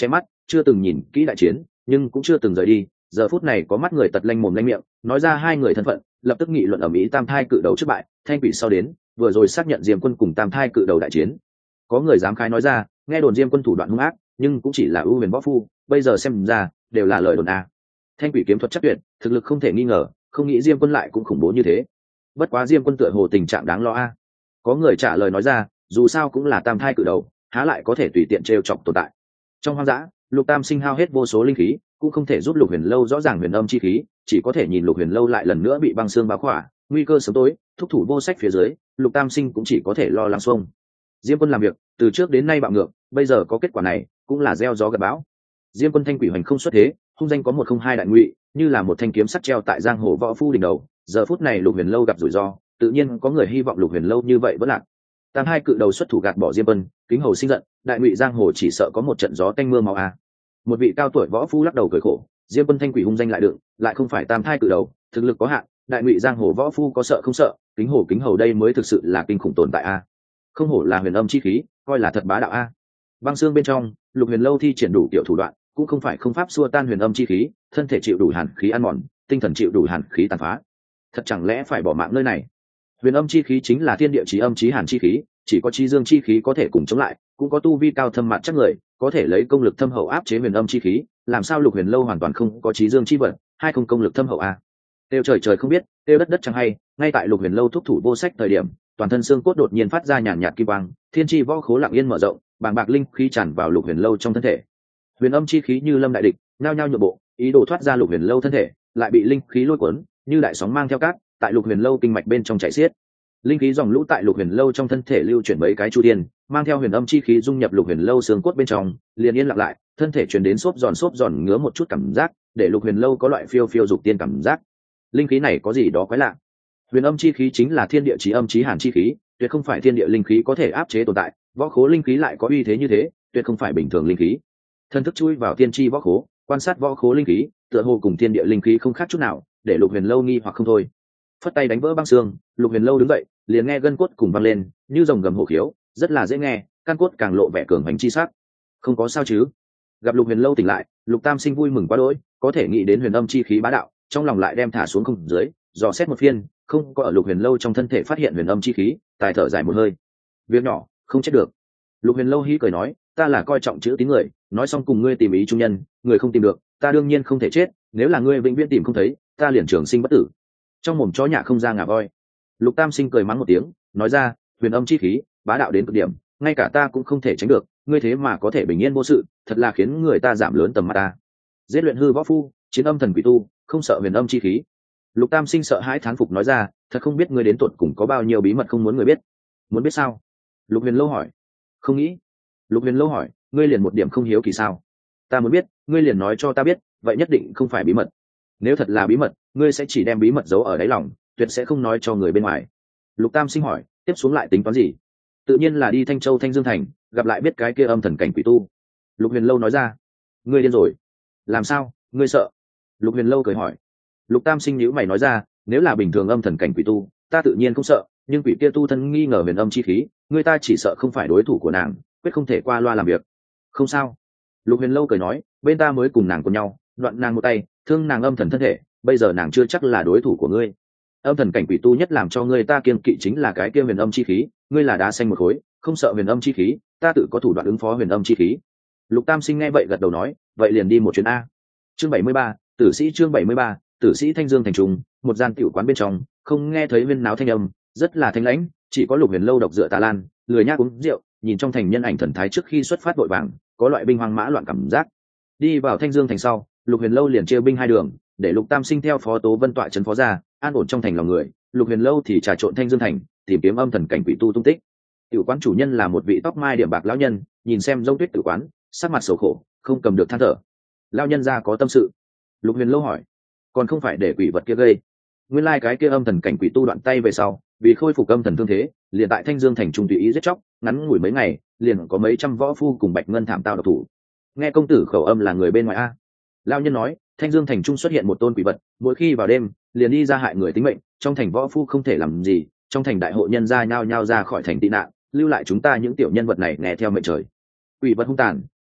chưa từng nhìn kỹ đại chiến nhưng cũng chưa từng rời đi. Giờ phút này có mắt người tật lanh mồm lanh miệng nói ra hai người thân phận, lập tức nghị luận ở mỹ tam thai cự đầu trước bại, thanh quỷ sau đến vừa rồi xác nhận Diêm Quân cùng tam thai cự đầu đại chiến. Có người dám khai nói ra, nghe đồn Diêm Quân thủ đoạn hung ác nhưng cũng chỉ là ưu huyền võ phu, bây giờ xem ra đều là lời đồn a. Thanh quỷ kiếm thuật chắc tuyệt, thực lực không thể nghi ngờ, không nghĩ Diêm Quân lại cũng khủng bố như thế. Bất quá Diêm Quân tựa hồ tình trạng đáng lo a. Có người trả lời nói ra, dù sao cũng là tam thai cự đầu, há lại có thể tùy tiện trêu chọc tồn tại. Trong hoang dã, Lục Tam Sinh hao hết vô số linh khí, cũng không thể giúp Lục Huyền Lâu rõ ràng huyền âm chi khí, chỉ có thể nhìn Lục Huyền Lâu lại lần nữa bị băng xương bao khỏa, nguy cơ sớm tối, thúc thủ vô sách phía dưới, Lục Tam Sinh cũng chỉ có thể lo lắng xuông. Diêm Quân làm việc từ trước đến nay bạo ngược, bây giờ có kết quả này cũng là gieo gió gặt bão. Diêm Quân thanh quỷ hoành không xuất thế, hung danh có 102 đại ngụy, như là một thanh kiếm sắt treo tại giang hồ võ phu đỉnh đầu. Giờ phút này Lục Huyền Lâu gặp rủi ro, tự nhiên có người hy vọng Lục Huyền Lâu như vậy vẫn lạc. Tam hai cự đầu xuất thủ gạt bỏ Diêm Quân, kính hầu sinh giận, đại ngụy giang hồ chỉ sợ có một trận gió tanh mưa máu a. Một vị cao tuổi võ phu lắc đầu cười khổ, Diêm Quân thanh quỷ hung danh lại đựng, lại không phải tam thai cự đầu, thực lực có hạn, đại ngụy giang hồ võ phu có sợ không sợ, kính hầu đây mới thực sự là kinh khủng tồn tại a. Không hổ là huyền âm chi khí, coi là thật bá đạo a. Băng xương bên trong, Lục Huyền Lâu thi triển đủ kiểu thủ đoạn, cũng không phải không pháp xua tan huyền âm chi khí, thân thể chịu đủ hàn khí ăn mòn, tinh thần chịu đủ hàn khí tàn phá. Thật chẳng lẽ phải bỏ mạng nơi này? Huyền âm chi khí chính là thiên địa chí âm chí hàn chi khí, chỉ có chí dương chi khí có thể cùng chống lại, cũng có tu vi cao thâm mặt chắc người có thể lấy công lực thâm hậu áp chế huyền âm chi khí, làm sao Lục Huyền Lâu hoàn toàn không có chí dương chi vật, hay không công lực thâm hậu a? Tiêu trời trời không biết, tiêu đất đất chẳng hay, ngay tại Lục Huyền Lâu thúc thủ vô sách thời điểm, toàn thân xương cốt đột nhiên phát ra nhàn nhạt kim quang, thiên chi võ khố lặng yên mở rộng, bàng bạc linh khí tràn vào Lục Huyền Lâu trong thân thể. Huyền âm chi khí như lâm đại địch, nhao nhao nhượng bộ, ý đồ thoát ra Lục Huyền Lâu thân thể, lại bị linh khí lôi cuốn, như đại sóng mang theo cát, tại Lục Huyền Lâu kinh mạch bên trong chảy xiết. Linh khí dòng lũ tại Lục Huyền Lâu trong thân thể lưu chuyển mấy cái chu thiên, mang theo huyền âm chi khí dung nhập Lục Huyền Lâu xương cốt bên trong, liền yên lặng lại, thân thể truyền đến xốp giòn ngứa một chút cảm giác, để Lục Huyền Lâu có loại phiêu phiêu dục tiên cảm giác. Linh khí này có gì đó quái lạ. Huyền âm chi khí chính là thiên địa chí âm chí hàn chi khí, tuyệt không phải thiên địa linh khí có thể áp chế tồn tại, võ khố linh khí lại có uy thế như thế, tuyệt không phải bình thường linh khí. Thân thức chui vào thiên chi võ khố, quan sát võ khố linh khí, tựa hồ cùng thiên địa linh khí không khác chút nào, để Lục Huyền Lâu nghi hoặc không thôi. Phất tay đánh vỡ băng xương, Lục Huyền Lâu đứng dậy, liền nghe gân cốt cùng vang lên, như rồng gầm hổ khiếu, rất là dễ nghe, căn cốt càng lộ vẻ cường hành chi sắc. Không có sao chứ? Gặp Lục Huyền Lâu tỉnh lại, Lục Tam Sinh vui mừng quá đỗi, có thể nghĩ đến huyền âm chi khí bá đạo, trong lòng lại đem thả xuống không dưới, dò xét một phiên, không có ở Lục Huyền Lâu trong thân thể phát hiện huyền âm chi khí, tài thở dài một hơi. Việc nhỏ, không chết được. Lục Huyền Lâu hí cười nói, ta là coi trọng chữ tín người, nói xong cùng ngươi tìm ý trung nhân, người không tìm được, ta đương nhiên không thể chết, nếu là ngươi vĩnh viễn tìm không thấy, ta liền trường sinh bất tử. Trong mồm chó nhạ không ra ngà voi. Lục Tam Sinh cười mắng một tiếng, nói ra, huyền âm chi khí, bá đạo đến cực điểm, ngay cả ta cũng không thể tránh được, ngươi thế mà có thể bình yên vô sự, thật là khiến người ta giảm lớn tầm mắt ta. Giết luyện hư võ phu, chiến âm thần quỷ tu, không sợ huyền âm chi khí. Lục Tam Sinh sợ hãi thán phục nói ra, thật không biết ngươi đến tuột cùng có bao nhiêu bí mật không muốn người biết. Muốn biết sao? Lục Huyền Lâu hỏi. Không nghĩ. Lục Huyền Lâu hỏi, ngươi liền một điểm không hiếu kỳ sao? Ta muốn biết, ngươi liền nói cho ta biết, vậy nhất định không phải bí mật. Nếu thật là bí mật, ngươi sẽ chỉ đem bí mật giấu ở đáy lòng, tuyệt sẽ không nói cho người bên ngoài. Lục Tam Sinh hỏi, tiếp xuống lại tính toán gì? Tự nhiên là đi Thanh Châu Thanh Dương Thành, gặp lại biết cái kia âm thần cảnh quỷ tu. Lục Huyền Lâu nói ra. Ngươi điên rồi. Làm sao, ngươi sợ? Lục Huyền Lâu cười hỏi. Lục Tam Sinh nhíu mày nói ra, nếu là bình thường âm thần cảnh quỷ tu, ta tự nhiên không sợ, nhưng quỷ kia tu thân nghi ngờ huyền âm chi khí, người ta chỉ sợ không phải đối thủ của nàng, quyết không thể qua loa làm việc. Không sao. Lục Huyền Lâu cười nói, bên ta mới cùng nàng cùng nhau, đoạn nàng một tay, thương nàng âm thần thân thể, bây giờ nàng chưa chắc là đối thủ của ngươi. Âm thần cảnh quỷ tu nhất làm cho ngươi ta kiêng kỵ chính là cái kia huyền âm chi khí, ngươi là đá xanh một khối, không sợ huyền âm chi khí, ta tự có thủ đoạn ứng phó huyền âm chi khí. Lục Tam Sinh nghe vậy gật đầu nói, vậy liền đi một chuyến a. Chương 73, Tử sĩ chương 73, Tử sĩ Thanh Dương thành trung, một gian tiểu quán bên trong, không nghe thấy huyên náo thanh âm, rất là thanh lãnh, chỉ có Lục Huyền Lâu độc dựa tà lan, lười nhác uống rượu, nhìn trong thành nhân ảnh thần thái trước khi xuất phát vội vàng, có loại binh hoang mã loạn cảm giác. Đi vào Thanh Dương thành sau, Lục Huyền Lâu liền chia binh hai đường, để Lục Tam Sinh theo Phó Tố Vân tọa trấn phó ra, an ổn trong thành lòng người, Lục Huyền Lâu thì trà trộn Thanh Dương thành, tìm kiếm âm thần cảnh quỷ tu tung tích. Tiểu quán chủ nhân là một vị tóc mai điểm bạc lão nhân, nhìn xem Dông Tuyết tử quán, sắc mặt sầu khổ, không cầm được than thở. Lão nhân gia có tâm sự. Lục Huyền Lâu hỏi, còn không phải để quỷ vật kia gây? Nguyên lai cái kia âm thần cảnh quỷ tu đoạn tay về sau, vì khôi phục âm thần thương thế, liền tại Thanh Dương thành trung tùy ý giết chóc, ngắn ngủi mấy ngày, liền có mấy trăm võ phu cùng Bạch Ngân thảm tao độc thủ. Nghe công tử khẩu âm là người bên ngoài a. Lão nhân nói, Thanh Dương thành trung xuất hiện một tôn quỷ vật, mỗi khi vào đêm, liền đi ra hại người tính mệnh, trong thành võ phu không thể làm gì, trong thành đại hộ nhân gia nhao nhao ra khỏi thành tị nạn, lưu lại chúng ta những tiểu nhân vật này nghe theo mệnh trời. Quỷ vật hung tàn,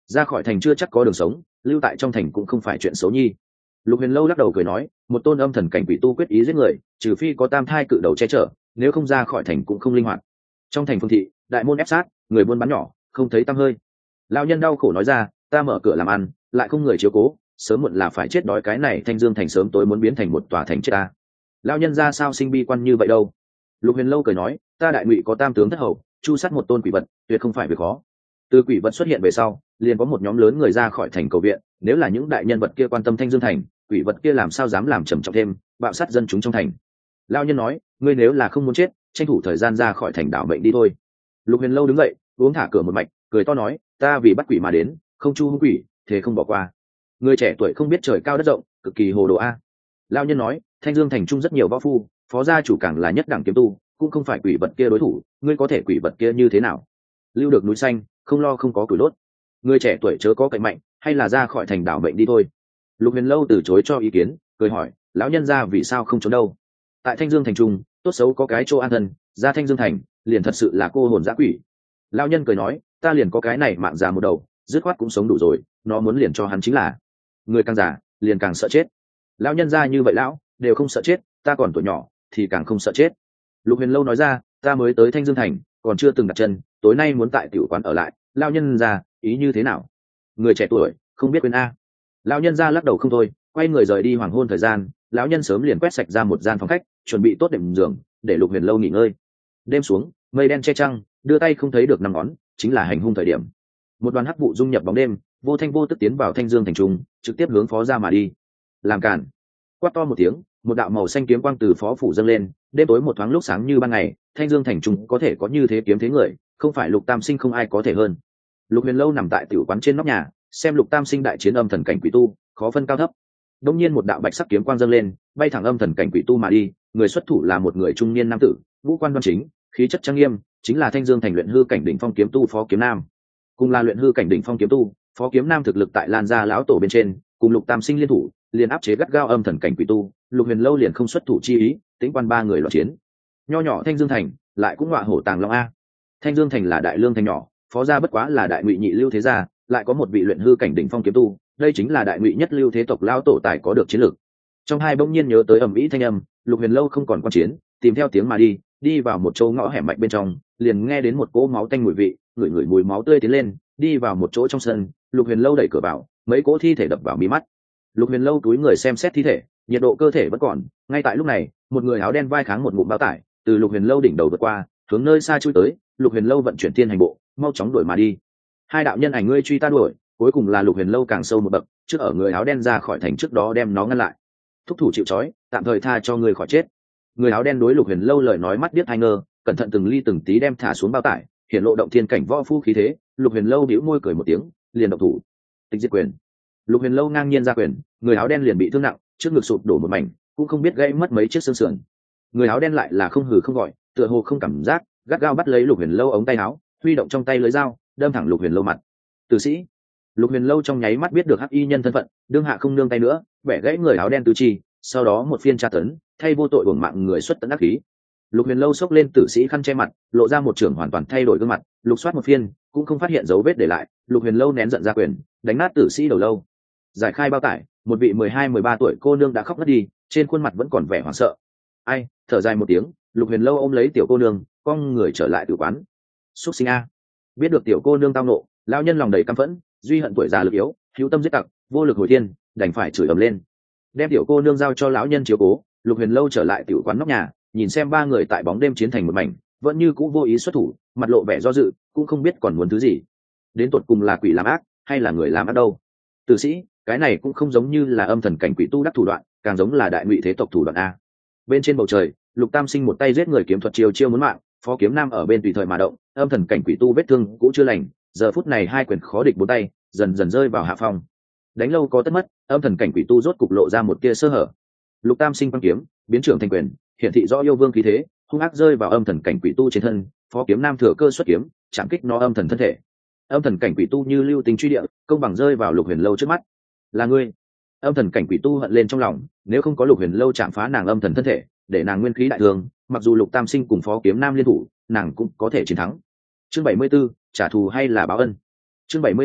ra khỏi thành chưa chắc có đường sống, lưu tại trong thành cũng không phải chuyện xấu nhi. Lục Huyền Lâu lắc đầu cười nói, một tôn âm thần cảnh quỷ tu quyết ý giết người, trừ phi có tam thai cự đầu che chở, nếu không ra khỏi thành cũng không linh hoạt. Trong thành phương thị, đại môn ép sát, người buôn bán nhỏ không thấy tăm hơi. Lão nhân đau khổ nói ra, ta mở cửa làm ăn, lại không người chiếu cố, sớm muộn là phải chết đói, cái này Thanh Dương thành sớm tối muốn biến thành một tòa thành chết ta. Lão nhân ra sao sinh bi quan như vậy đâu? Lục Huyền Lâu cười nói, ta đại ngụy có tam tướng thất hầu, chu sát một tôn quỷ vật, tuyệt không phải việc khó. Từ quỷ vật xuất hiện về sau, liền có một nhóm lớn người ra khỏi thành cầu viện, nếu là những đại nhân vật kia quan tâm Thanh Dương thành, quỷ vật kia làm sao dám làm trầm trọng thêm, bạo sát dân chúng trong thành. Lão nhân nói, ngươi nếu là không muốn chết, tranh thủ thời gian ra khỏi thành đảo mệnh đi thôi. Lục Huyền Lâu đứng dậy, uống thả cửa một mạch, cười to nói, ta vì bắt quỷ mà đến, không chu hung quỷ, thế không bỏ qua. Người trẻ tuổi không biết trời cao đất rộng, cực kỳ hồ đồ a. Lão nhân nói, Thanh Dương thành trung rất nhiều võ phu, phó gia chủ càng là nhất đẳng kiếm tu, cũng không phải quỷ vật kia đối thủ, ngươi có thể quỷ vật kia như thế nào? Lưu được núi xanh, không lo không có củi đốt. Người trẻ tuổi chớ có cậy mạnh, hay là ra khỏi thành đảo mệnh đi thôi. Lục Huyền Lâu từ chối cho ý kiến, cười hỏi, lão nhân gia vì sao không trốn đâu? Tại Thanh Dương thành trung, tốt xấu có cái chỗ an thân, ra Thanh Dương thành, liền thật sự là cô hồn dã quỷ. Lão nhân cười nói, ta liền có cái này mạng già một đầu, dứt khoát cũng sống đủ rồi, nó muốn liền cho hắn chính là. Người càng già, liền càng sợ chết. Lão nhân gia như vậy lão, đều không sợ chết, ta còn tuổi nhỏ, thì càng không sợ chết. Lục Huyền Lâu nói ra, ta mới tới Thanh Dương thành, còn chưa từng đặt chân, tối nay muốn tại tiểu quán ở lại, lão nhân gia, ý như thế nào? Người trẻ tuổi, không biết quên a. Lão nhân gia lắc đầu không thôi, quay người rời đi. Hoàng hôn thời gian, lão nhân sớm liền quét sạch ra một gian phòng khách, chuẩn bị tốt đệm giường để Lục Huyền Lâu nghỉ ngơi. Đêm xuống, mây đen che trăng, đưa tay không thấy được năm ngón, chính là hành hung thời điểm. Một đoàn hắc vụ dung nhập bóng đêm, vô thanh vô tức tiến vào Thanh Dương thành trung, trực tiếp hướng phó gia mà đi. Làm cản! Quát to một tiếng, một đạo màu xanh kiếm quang từ phó phủ dâng lên, đêm tối một thoáng lúc sáng như ban ngày. Thanh Dương thành trung có thể có như thế kiếm thế người, không phải Lục Tam Sinh không ai có thể hơn. Lục Huyền Lâu nằm tại tiểu quán trên nóc nhà, xem Lục Tam Sinh đại chiến âm thần cảnh quỷ tu, khó phân cao thấp. Đông nhiên một đạo bạch sắc kiếm quang dâng lên, bay thẳng âm thần cảnh quỷ tu mà đi. Người xuất thủ là một người trung niên nam tử, ngũ quan đoan chính, khí chất trang nghiêm, chính là Thanh Dương thành luyện hư cảnh đỉnh phong kiếm tu Phó Kiếm Nam. Cùng là luyện hư cảnh đỉnh phong kiếm tu, Phó Kiếm Nam thực lực tại Lan gia lão tổ bên trên, cùng Lục Tam Sinh liên thủ, liền áp chế gắt gao âm thần cảnh quỷ tu. Lục Huyền Lâu liền không xuất thủ chi ý, tính quan ba người loạn chiến. Nho nhỏ Thanh Dương thành, lại cũng ngọa hổ tàng long a. Thanh Dương thành là đại lương thành nhỏ, phó gia bất quá là đại ngụy nhị lưu thế gia, lại có một vị luyện hư cảnh đỉnh phong kiếm tu, đây chính là đại ngụy nhất lưu thế tộc lão tổ tài có được chiến lược. Trong hai bỗng nhiên nhớ tới ầm ĩ thanh âm, Lục Huyền Lâu không còn quan chiến, tìm theo tiếng mà đi vào một chỗ ngõ hẻm mạnh bên trong, liền nghe đến một cỗ máu tanh mùi vị, ngửi mùi máu tươi tiến lên, đi vào một chỗ trong sân. Lục Huyền Lâu đẩy cửa vào, mấy cỗ thi thể đập vào mí mắt. Lục Huyền Lâu túi người xem xét thi thể, nhiệt độ cơ thể vẫn còn. Ngay tại lúc này, một người áo đen vai kháng một ngụm bao tải, từ Lục Huyền Lâu đỉnh đầu vượt qua, hướng nơi xa chui tới. Lục Huyền Lâu vận chuyển thiên hành bộ, mau chóng đuổi mà đi. Hai đạo nhân ảnh ngươi truy ta đuổi, cuối cùng là Lục Huyền Lâu càng sâu một bậc, trước ở người áo đen ra khỏi thành trước đó đem nó ngăn lại. Thúc thủ chịu trói, tạm thời tha cho người khỏi chết. Người áo đen đối Lục Huyền Lâu lời nói mắt biết hai ngơ, cẩn thận từng ly từng tí đem thả xuống bao tải, hiện lộ động thiên cảnh võ phu khí thế. Lục Huyền Lâu bĩu môi cười một tiếng, liền động thủ. Tịch diệt quyền. Lục Huyền Lâu ngang nhiên ra quyền, người áo đen liền bị thương nặng, trước ngực sụp đổ một mảnh, cũng không biết gãy mất mấy chiếc xương sườn. Người áo đen lại là không hừ không gọi, tựa hồ không cảm giác, gắt gao bắt lấy Lục Huyền Lâu ống tay áo, huy động trong tay lưỡi dao, đâm thẳng Lục Huyền Lâu mặt. Tử sĩ. Lục Huyền Lâu trong nháy mắt biết được hắc y nhân thân phận, đương hạ không nương tay nữa, bẻ gãy người áo đen tứ chi, sau đó một phiên tra tấn, thay vô tội uổng mạng người xuất tận ác khí. Lục Huyền Lâu xốc lên tử sĩ khăn che mặt, lộ ra một trưởng hoàn toàn thay đổi gương mặt, lục soát một phiên, cũng không phát hiện dấu vết để lại. Lục Huyền Lâu nén giận ra quyền, đánh nát tử sĩ đầu lâu. Giải khai bao tải, một vị 12-13 tuổi cô nương đã khóc ngất đi, trên khuôn mặt vẫn còn vẻ hoảng sợ. Ai, thở dài một tiếng, Lục Huyền Lâu ôm lấy tiểu cô nương, cong người trở lại tử quán. Súc sinh a. Biết được tiểu cô nương tao nộ, lão nhân lòng đầy căm phẫn, duy hận tuổi già lực yếu, hữu tâm giết tặc, vô lực hồi thiên, đành phải chửi ầm lên. Đem tiểu cô nương giao cho lão nhân chiếu cố. Lục Huyền Lâu trở lại tiểu quán nóc nhà, nhìn xem ba người tại bóng đêm chiến thành một mảnh, vẫn như cũ vô ý xuất thủ, mặt lộ vẻ do dự, cũng không biết còn muốn thứ gì. Đến tột cùng là quỷ làm ác hay là người làm ác đâu? Tử sĩ, cái này cũng không giống như là âm thần cảnh quỷ tu đắc thủ đoạn, càng giống là đại ngụy thế tộc thủ đoạn a. Bên trên bầu trời, Lục Tam Sinh một tay giết người kiếm thuật chiêu chiêu muốn mạng, Phó Kiếm Nam ở bên tùy thời mà động, âm thần cảnh quỷ tu vết thương cũng chưa lành, giờ phút này hai quyền khó địch bốn tay, dần dần rơi vào hạ phong. Đánh lâu có tất mất, âm thần cảnh quỷ tu rốt cục lộ ra một tia sơ hở. Lục Tam Sinh quăng kiếm, biến trưởng thành quyền, hiển thị rõ yêu vương khí thế, hung ác rơi vào âm thần cảnh quỷ tu trên thân. Phó Kiếm Nam thừa cơ xuất kiếm, chạm kích nó âm thần thân thể. Âm thần cảnh quỷ tu như lưu tình truy địa, công bằng rơi vào Lục Huyền Lâu trước mắt. Là ngươi. Âm thần cảnh quỷ tu hận lên trong lòng, nếu không có Lục Huyền Lâu chạm phá nàng âm thần thân thể, để nàng nguyên khí đại thương, mặc dù Lục Tam Sinh cùng Phó Kiếm Nam liên thủ, nàng cũng có thể chiến thắng. Chương 74, trả thù hay là báo ân. Chương 74,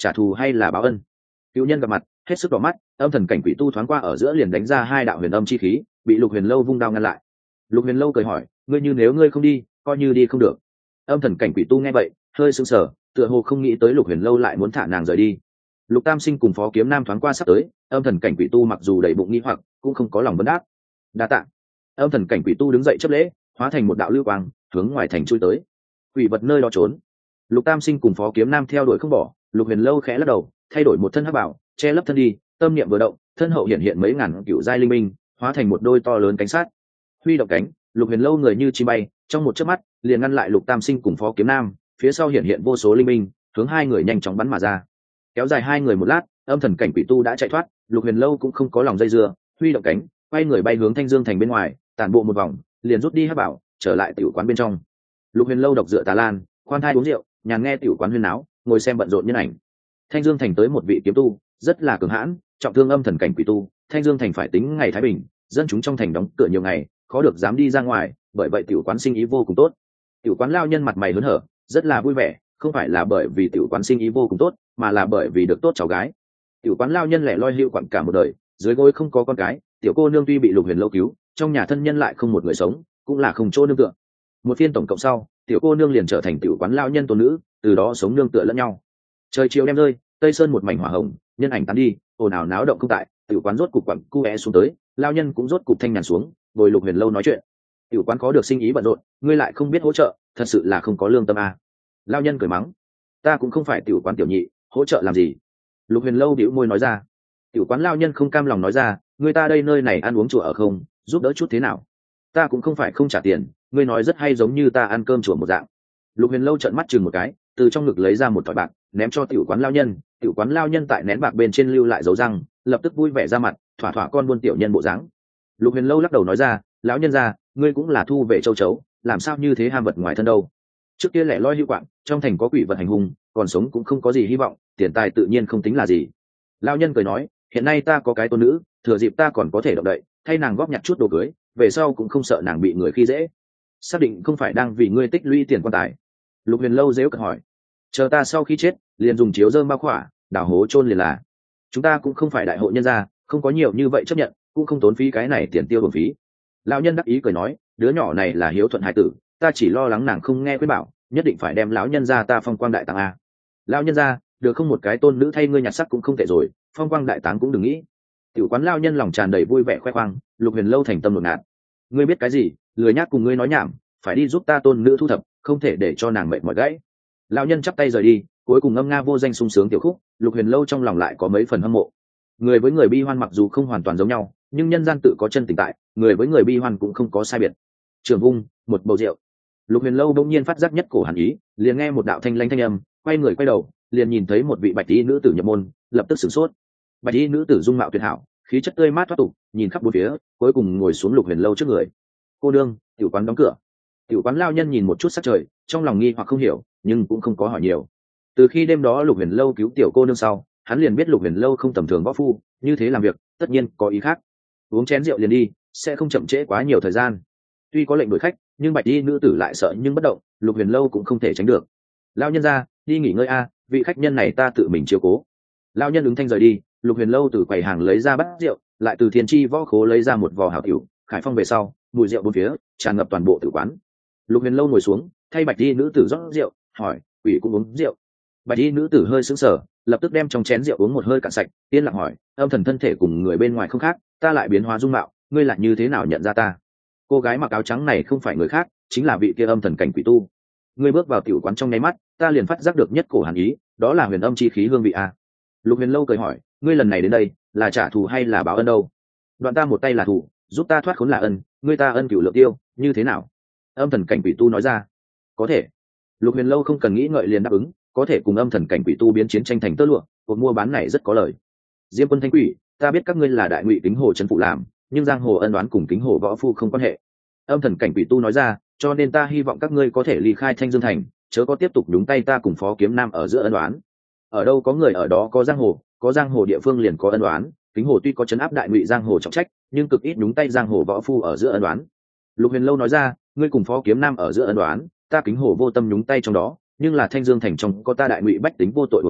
trả thù hay là báo ân? Cựu nhân gặp mặt hết sức đỏ mắt, âm thần cảnh quỷ tu thoáng qua ở giữa liền đánh ra hai đạo huyền âm chi khí, bị Lục Huyền Lâu vung đao ngăn lại. Lục Huyền Lâu cười hỏi, ngươi như nếu ngươi không đi, coi như đi không được. Âm thần cảnh quỷ tu nghe vậy hơi sững sờ, tựa hồ không nghĩ tới Lục Huyền Lâu lại muốn thả nàng rời đi. Lục Tam Sinh cùng Phó Kiếm Nam thoáng qua sắp tới, âm thần cảnh quỷ tu mặc dù đầy bụng nghi hoặc cũng không có lòng vấn đáp. Đa tạ. Âm thần cảnh quỷ tu đứng dậy chấp lễ, hóa thành một đạo lưu quang hướng ngoài thành chui tới. Quỷ vật nơi đó trốn. Lục Tam Sinh cùng Phó Kiếm Nam theo đuổi không bỏ. Lục Huyền Lâu khẽ lắc đầu, thay đổi một thân hắc bảo che lấp thân đi, tâm niệm vừa động, thân hậu hiện hiện mấy ngàn cựu giai linh minh, hóa thành một đôi to lớn cánh sát. Huy động cánh, Lục Huyền Lâu người như chim bay, trong một chớp mắt liền ngăn lại Lục Tam Sinh cùng Phó Kiếm Nam, phía sau hiện hiện vô số linh minh, hướng hai người nhanh chóng bắn mà ra. Kéo dài hai người một lát, âm thần cảnh quỷ tu đã chạy thoát. Lục Huyền Lâu cũng không có lòng dây dưa, huy động cánh, quay người bay hướng Thanh Dương thành bên ngoài, tản bộ một vòng, liền rút đi hắc bảo, trở lại tiểu quán bên trong. Lục Huyền Lâu độc dựa tà lan, khoan thai uống rượu, nhàn nghe tiểu quán huyên náo, ngồi xem bận rộn nhân ảnh. Thanh Dương thành tới một vị kiếm tu, rất là cường hãn, trọng thương âm thần cảnh quỷ tu. Thanh Dương thành phải tính ngày thái bình, dân chúng trong thành đóng cửa nhiều ngày, khó được dám đi ra ngoài, bởi vậy tiểu quán sinh ý vô cùng tốt. Tiểu quán lao nhân mặt mày hớn hở, rất là vui vẻ, không phải là bởi vì tiểu quán sinh ý vô cùng tốt, mà là bởi vì được tốt cháu gái. Tiểu quán lao nhân lẻ loi hữu quặng cả một đời, dưới gối không có con cái, tiểu cô nương tuy bị Lục Huyền Lâu cứu, trong nhà thân nhân lại không một người sống, cũng là không chỗ nương tựa. Một phiên tổng cộng sau, tiểu cô nương liền trở thành tiểu quán lao nhân tôn nữ, từ đó sống nương tựa lẫn nhau. Trời chiều đêm rơi, tây sơn một mảnh hỏa hồng, nhân ảnh tán đi, ồn ào náo động không tại, tiểu quán rốt cục quặng cu é xuống tới, lao nhân cũng rốt cục thanh nhàn xuống, ngồi Lục Huyền Lâu nói chuyện. Tiểu quán có được sinh ý bận rộn, ngươi lại không biết hỗ trợ, thật sự là không có lương tâm à. Lao nhân cười mắng, ta cũng không phải tiểu quán tiểu nhị, hỗ trợ làm gì? Lục Huyền Lâu bĩu môi nói ra. Tiểu quán lao nhân không cam lòng nói ra, người ta đây nơi này ăn uống chùa ở không, giúp đỡ chút thế nào? Ta cũng không phải không trả tiền, ngươi nói rất hay giống như ta ăn cơm chùa một dạng. Lục Huyền Lâu trợn mắt chừng một cái, từ trong ngực lấy ra một thỏi bạc, ném cho tiểu quán lao nhân. Tiểu quán lao nhân tại nén bạc bên trên lưu lại dấu răng, lập tức vui vẻ ra mặt, thỏa thỏa con buôn tiểu nhân bộ dáng. Lục Huyền Lâu lắc đầu nói ra, lão nhân gia, ngươi cũng là thu về châu chấu, làm sao như thế ham vật ngoài thân đâu? Trước kia lẻ loi hữu quạng, trong thành có quỷ vật hành hung, còn sống cũng không có gì hy vọng, tiền tài tự nhiên không tính là gì. Lão nhân cười nói, hiện nay ta có cái tôn nữ, thừa dịp ta còn có thể động đậy, thay nàng góp nhặt chút đồ cưới, về sau cũng không sợ nàng bị người khi dễ. Xác định không phải đang vì ngươi tích lũy tiền quan tài? Lục Huyền Lâu giễu cợt hỏi. Chờ ta sau khi chết, liền dùng chiếu dơm bao khỏa, đào hố chôn liền là. Chúng ta cũng không phải đại hội nhân gia, không có nhiều như vậy chấp nhận, cũng không tốn phí cái này tiền tiêu bổng phí. Lão nhân đắc ý cười nói, đứa nhỏ này là hiếu thuận hải tử, ta chỉ lo lắng nàng không nghe khuyên bảo, nhất định phải đem lão nhân gia ta phong quang đại táng a. Lão nhân gia, được không một cái tôn nữ thay ngươi nhặt sắc cũng không tệ rồi, phong quang đại táng cũng đừng nghĩ. Tiểu quán lão nhân lòng tràn đầy vui vẻ khoe khoang. Lục Huyền Lâu thành tâm ngột ngạt. Ngươi biết cái gì, lười nhác cùng ngươi nói nhảm, phải đi giúp ta tôn nữ thu thập, không thể để cho nàng mệt mỏi gãy. Lão nhân chắp tay rời đi, cuối cùng ngâm nga vô danh sung sướng tiểu khúc. Lục Huyền Lâu trong lòng lại có mấy phần hâm mộ. Người với người bi hoan mặc dù không hoàn toàn giống nhau, nhưng nhân gian tự có chân tình tại, người với người bi hoan cũng không có sai biệt. Trường vung một bầu rượu. Lục Huyền Lâu bỗng nhiên phát giác nhất cổ hàn ý, liền nghe một đạo thanh lãnh thanh âm, quay người quay đầu, liền nhìn thấy một vị bạch y nữ tử nhập môn, lập tức sửng sốt. Bạch y nữ tử dung mạo tuyệt hảo, khí chất tươi mát thoát tục, nhìn khắp bốn phía, cuối cùng ngồi xuống Lục Huyền Lâu trước người. Cô đương, tiểu quán đóng cửa. Tiểu quán lao nhân nhìn một chút sắc trời, trong lòng nghi hoặc không hiểu, nhưng cũng không có hỏi nhiều. Từ khi đêm đó Lục Huyền Lâu cứu tiểu cô nương sau, hắn liền biết Lục Huyền Lâu không tầm thường võ phu, như thế làm việc tất nhiên có ý khác. Uống chén rượu liền đi, sẽ không chậm trễ quá nhiều thời gian. Tuy có lệnh đuổi khách, nhưng bạch y nữ tử lại sợ nhưng bất động, Lục Huyền Lâu cũng không thể tránh được. Lao nhân ra, đi nghỉ ngơi a, vị khách nhân này ta tự mình chiếu cố. Lao nhân ứng thanh rời đi. Lục Huyền Lâu từ quầy hàng lấy ra bát rượu, lại từ thiên chi võ khố lấy ra một vò hảo tiểu, khải phong về sau, mùi rượu bốn phía tràn ngập toàn bộ tử quán. Lục Huyền Lâu ngồi xuống, thay bạch y nữ tử rót rượu, hỏi, quỷ cũng uống rượu? Bạch y nữ tử hơi sững sờ, lập tức đem trong chén rượu uống một hơi cạn sạch, yên lặng hỏi, âm thần thân thể cùng người bên ngoài không khác, ta lại biến hóa dung mạo, ngươi lại như thế nào nhận ra ta? Cô gái mặc áo trắng này không phải người khác, chính là vị kia âm thần cảnh quỷ tu. Ngươi bước vào tiểu quán trong nháy mắt, ta liền phát giác được nhất cổ hàn ý, đó là huyền âm chi khí hương vị a. Lục Huyền Lâu cười hỏi, ngươi lần này đến đây là trả thù hay là báo ân đâu? Đoạn ta một tay là thù, giúp ta thoát khốn là ân, ngươi ta ân cửu lượng tiêu, như thế nào? Âm thần cảnh quỷ tu nói ra. Có thể. Lục Huyền Lâu không cần nghĩ ngợi liền đáp ứng, có thể cùng âm thần cảnh quỷ tu biến chiến tranh thành tơ lụa, cuộc mua bán này rất có lời. Diêm Quân Thanh Quỷ, ta biết các ngươi là đại ngụy Kính Hồ trấn phụ làm, nhưng giang hồ ân đoán cùng Kính Hồ võ phu không quan hệ. Âm thần cảnh quỷ tu nói ra, cho nên ta hy vọng các ngươi có thể ly khai Thanh Dương thành, chớ có tiếp tục nhúng tay ta cùng Phó Kiếm Nam ở giữa ân đoán. Ở đâu có người ở đó có giang hồ địa phương liền có ân đoán. Kính Hồ tuy có trấn áp đại ngụy giang hồ trọng trách, nhưng cực ít nhúng tay giang hồ võ phu ở giữa ân đoán. Lục Huyền Lâu nói ra, ngươi cùng Phó Kiếm Nam ở giữa ân đoán, ta Kính Hồ vô tâm nhúng tay trong đó, nhưng là Thanh Dương thành trong có ta đại ngụy bách tính vô tội uổng mạng,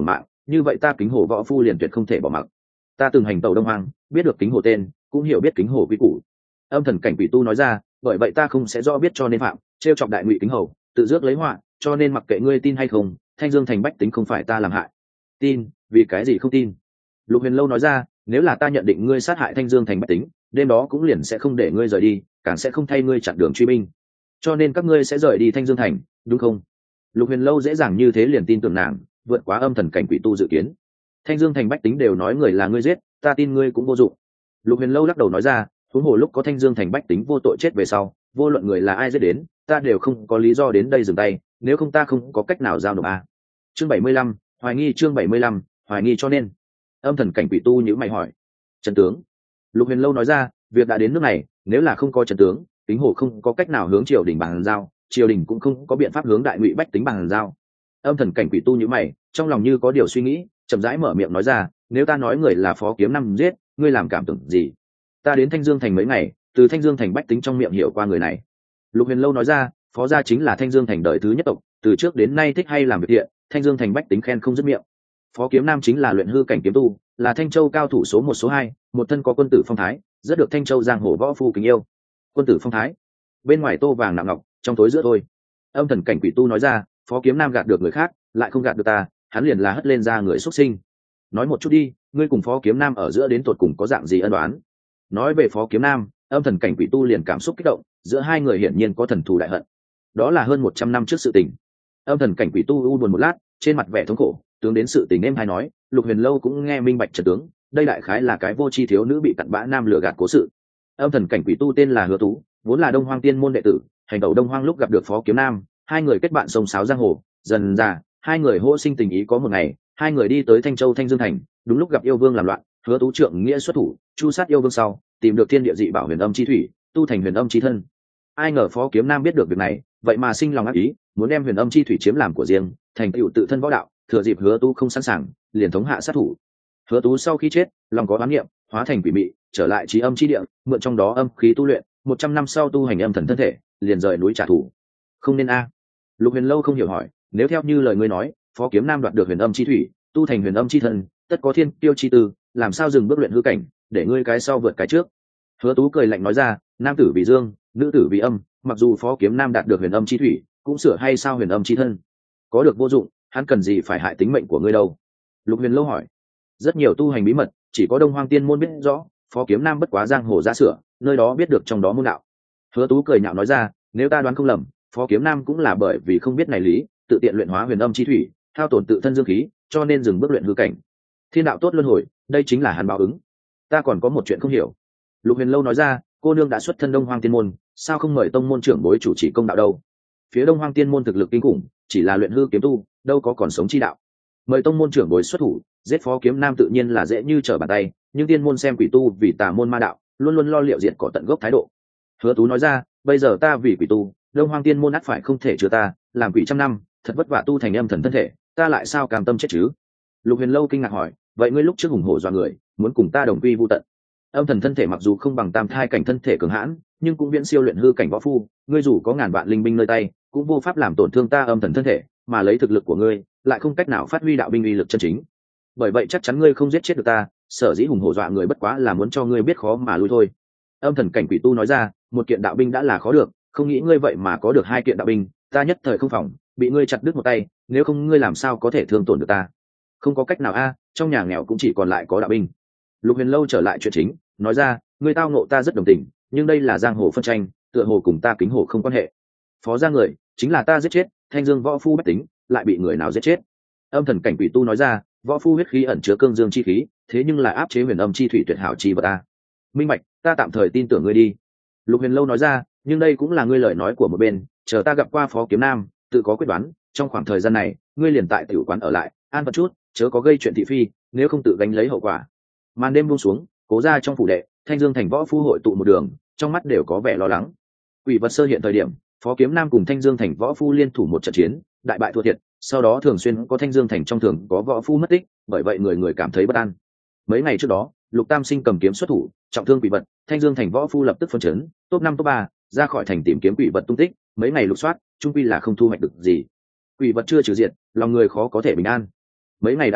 như vậy ta Kính Hồ võ phu liền tuyệt không thể bỏ mặc. Ta từng hành tẩu Đông Hoang, biết được Kính Hồ tên, cũng hiểu biết Kính Hồ quy củ. Âm Thần Cảnh Quỷ Tu nói ra, bởi vậy ta không sẽ rõ biết cho nên phạm, trêu chọc đại ngụy Kính Hầu, tự rước lấy họa, cho nên mặc kệ ngươi tin hay không, Thanh Dương thành bách tính không phải ta làm hại. Tin? Vì cái gì không tin? Lục Huyền Lâu nói ra, nếu là ta nhận định ngươi sát hại Thanh Dương thành bách tính, đêm đó cũng liền sẽ không để ngươi rời đi, càng sẽ không thay ngươi chặn đường truy binh, cho nên các ngươi sẽ rời đi Thanh Dương thành, đúng không? Lục Huyền Lâu dễ dàng như thế liền tin tưởng nàng, vượt quá Âm Thần Cảnh Quỷ Tu dự kiến. Thanh Dương thành bách tính đều nói người là ngươi giết, ta tin ngươi cũng vô dụng. Lục Huyền Lâu lắc đầu nói ra, huống hồ lúc có Thanh Dương thành bách tính vô tội chết về sau, vô luận người là ai giết đến, ta đều không có lý do đến đây dừng tay, nếu không ta không có cách nào giao nộp a. Chương 75, hoài nghi. Chương 75, hoài nghi. Cho nên Âm Thần Cảnh Quỷ Tu nhíu mày hỏi, trần tướng. Lục Huyền Lâu nói ra, việc đã đến nước này, nếu là không có trần tướng, Kính Hồ không có cách nào hướng triều đình bàn giao, triều đình cũng không có biện pháp hướng đại ngụy bách tính bàn giao. Âm Thần Cảnh Quỷ Tu nhíu mày, trong lòng như có điều suy nghĩ, chậm rãi mở miệng nói ra, nếu ta nói người là Phó Kiếm Năm giết, ngươi làm cảm tưởng gì? Ta đến Thanh Dương thành mấy ngày, từ Thanh Dương thành bách tính trong miệng hiểu qua người này. Lục Huyền Lâu nói ra, Phó gia chính là Thanh Dương thành đời thứ nhất tộc, từ trước đến nay thích hay làm việc thiện, Thanh Dương thành bách tính khen không dứt miệng. Phó Kiếm Nam chính là luyện hư cảnh kiếm tu, là Thanh Châu cao thủ số 1 số 2, một thân có quân tử phong thái, rất được Thanh Châu giang hồ võ phu kính yêu. Quân tử phong thái, bên ngoài tô vàng nặng ngọc, trong tối giữa thôi. Âm Thần Cảnh Quỷ Tu nói ra, Phó Kiếm Nam gạt được người khác, lại không gạt được ta, hắn liền là hất lên ra người xuất sinh. Nói một chút đi, ngươi cùng Phó Kiếm Nam ở giữa đến tột cùng có dạng gì ân oán? Nói về Phó Kiếm Nam, Âm Thần Cảnh Quỷ Tu liền cảm xúc kích động, giữa hai người hiển nhiên có thần thù đại hận. Đó là hơn 100 năm trước sự tình. Âm Thần Cảnh Quỷ Tu u buồn một lát, trên mặt vẻ thống khổ, tướng đến sự tình em hay nói, Lục Huyền Lâu cũng nghe minh bạch trận tướng, đây đại khái là cái vô tri thiếu nữ bị cặn bã nam lừa gạt cố sự. Âm Thần Cảnh Quỷ Tu tên là Hứa Tú, vốn là Đông Hoang Tiên môn đệ tử, hành tẩu Đông Hoang lúc gặp được Phó Kiếm Nam, hai người kết bạn sông sáo giang hồ, dần dà, hai người hô sinh tình ý. Có một ngày, hai người đi tới Thanh Châu Thanh Dương thành, đúng lúc gặp yêu vương làm loạn, Hứa Tú trượng nghĩa xuất thủ, chu sát yêu vương sau, tìm được thiên địa dị bảo Huyền Âm chi thủy, tu thành Huyền Âm chi thân. Ai ngờ Phó Kiếm Nam biết được việc này, vậy mà sinh lòng ác ý, muốn đem Huyền Âm chi thủy chiếm làm của riêng, thành tựu tự thân võ đạo, thừa dịp Hứa Tú không sẵn sàng, liền thống hạ sát thủ. Hứa Tú sau khi chết, lòng có oán niệm, hóa thành quỷ mị, trở lại trí âm chi địa, mượn trong đó âm khí tu luyện, 100 năm sau tu hành âm thần thân thể, liền rời núi trả thù. Không nên a. Lục Huyền Lâu không hiểu hỏi, nếu theo như lời ngươi nói, Phó Kiếm Nam đoạt được Huyền Âm chi thủy, tu thành Huyền Âm chi thân, tất có thiên tiêu chi tư, làm sao dừng bước luyện hư cảnh, để ngươi cái sau vượt cái trước? Hứa Tú cười lạnh nói ra, nam tử vì dương, nữ tử vì âm, mặc dù Phó Kiếm Nam đạt được Huyền Âm chi thủy, cũng sửa hay sao Huyền Âm chi thân? Có được vô dụng, hắn cần gì phải hại tính mệnh của ngươi đâu? Lục Huyền Lâu hỏi. Rất nhiều tu hành bí mật, chỉ có Đông Hoang Tiên môn biết rõ, Phó Kiếm Nam bất quá giang hồ ra sửa, nơi đó biết được trong đó môn đạo. Hứa Tú cười nhạo nói ra, nếu ta đoán không lầm, Phó Kiếm Nam cũng là bởi vì không biết này lý, tự tiện luyện hóa Huyền Âm chi thủy, thao tổn tự thân dương khí, cho nên dừng bước luyện hư cảnh. Thiên đạo tốt luân hồi, đây chính là hắn báo ứng. Ta còn có một chuyện không hiểu. Lục Huyền Lâu nói ra, cô nương đã xuất thân Đông Hoang Tiên môn, sao không mời tông môn trưởng bối chủ trì công đạo đâu? Phía Đông Hoang Tiên môn thực lực kinh khủng, chỉ là luyện hư kiếm tu, đâu có còn sống chi đạo. Mời tông môn trưởng bối xuất thủ, giết Phó Kiếm Nam tự nhiên là dễ như trở bàn tay, nhưng tiên môn xem quỷ tu vì tà môn ma đạo, luôn luôn lo liệu diệt cỏ tận gốc thái độ. Hứa Tú nói ra, bây giờ ta vì quỷ tu, Đông Hoang Tiên môn ắt phải không thể chứa ta, làm quỷ trăm năm, thật vất vả tu thành âm thần thân thể, ta lại sao cam tâm chết chứ? Lục Huyền Lâu kinh ngạc hỏi, vậy ngươi lúc trước hùng hổ dọa người, muốn cùng ta đồng quy vu tận. Âm thần thân thể mặc dù không bằng tam thai cảnh thân thể cường hãn, nhưng cũng viễn siêu luyện hư cảnh võ phu, ngươi dù có ngàn vạn linh binh nơi tay, cũng vô pháp làm tổn thương ta âm thần thân thể, mà lấy thực lực của ngươi, lại không cách nào phát huy đạo binh uy lực chân chính. Bởi vậy chắc chắn ngươi không giết chết được ta, sở dĩ hùng hổ dọa người bất quá là muốn cho ngươi biết khó mà lui thôi. Âm Thần Cảnh Quỷ Tu nói ra, một kiện đạo binh đã là khó được, không nghĩ ngươi vậy mà có được 2 kiện đạo binh, ta nhất thời không phòng, bị ngươi chặt đứt một tay, nếu không ngươi làm sao có thể thương tổn được ta? Không có cách nào a, trong nhà nghèo cũng chỉ còn lại có đạo binh. Lục Huyền Lâu trở lại chuyện chính, nói ra, ngươi tao nộ ta rất đồng tình, nhưng đây là giang hồ phân tranh, tựa hồ cùng ta Kính Hồ không quan hệ. Phó gia người, chính là ta giết chết, Thanh Dương võ phu bách tính, lại bị người nào giết chết? Âm Thần Cảnh Quỷ Tu nói ra, võ phu huyết khí ẩn chứa cương dương chi khí, thế nhưng là áp chế huyền âm chi thủy tuyệt hảo chi vật ta. Minh bạch, ta tạm thời tin tưởng ngươi đi. Lục Huyền Lâu nói ra, nhưng đây cũng là ngươi lời nói của một bên, chờ ta gặp qua Phó Kiếm Nam, tự có quyết đoán, trong khoảng thời gian này, ngươi liền tại tiểu quán ở lại, an phận chút, chớ có gây chuyện thị phi, nếu không tự gánh lấy hậu quả. Màn đêm buông xuống, Cố gia trong phủ đệ, Thanh Dương thành võ phu hội tụ một đường, trong mắt đều có vẻ lo lắng. Quỷ vật sơ hiện thời điểm, Phó Kiếm Nam cùng Thanh Dương thành võ phu liên thủ một trận chiến, đại bại thua thiệt, sau đó thường xuyên có Thanh Dương thành trong thường có võ phu mất tích, bởi vậy người người cảm thấy bất an. Mấy ngày trước đó, Lục Tam Sinh cầm kiếm xuất thủ, trọng thương quỷ vật, Thanh Dương thành võ phu lập tức phân chấn, top 5 top 3, ra khỏi thành tìm kiếm quỷ vật tung tích, mấy ngày lục soát, chung quy là không thu hoạch được gì. Quỷ vật chưa trừ diệt, lòng người khó có thể bình an. Mấy ngày đã qua,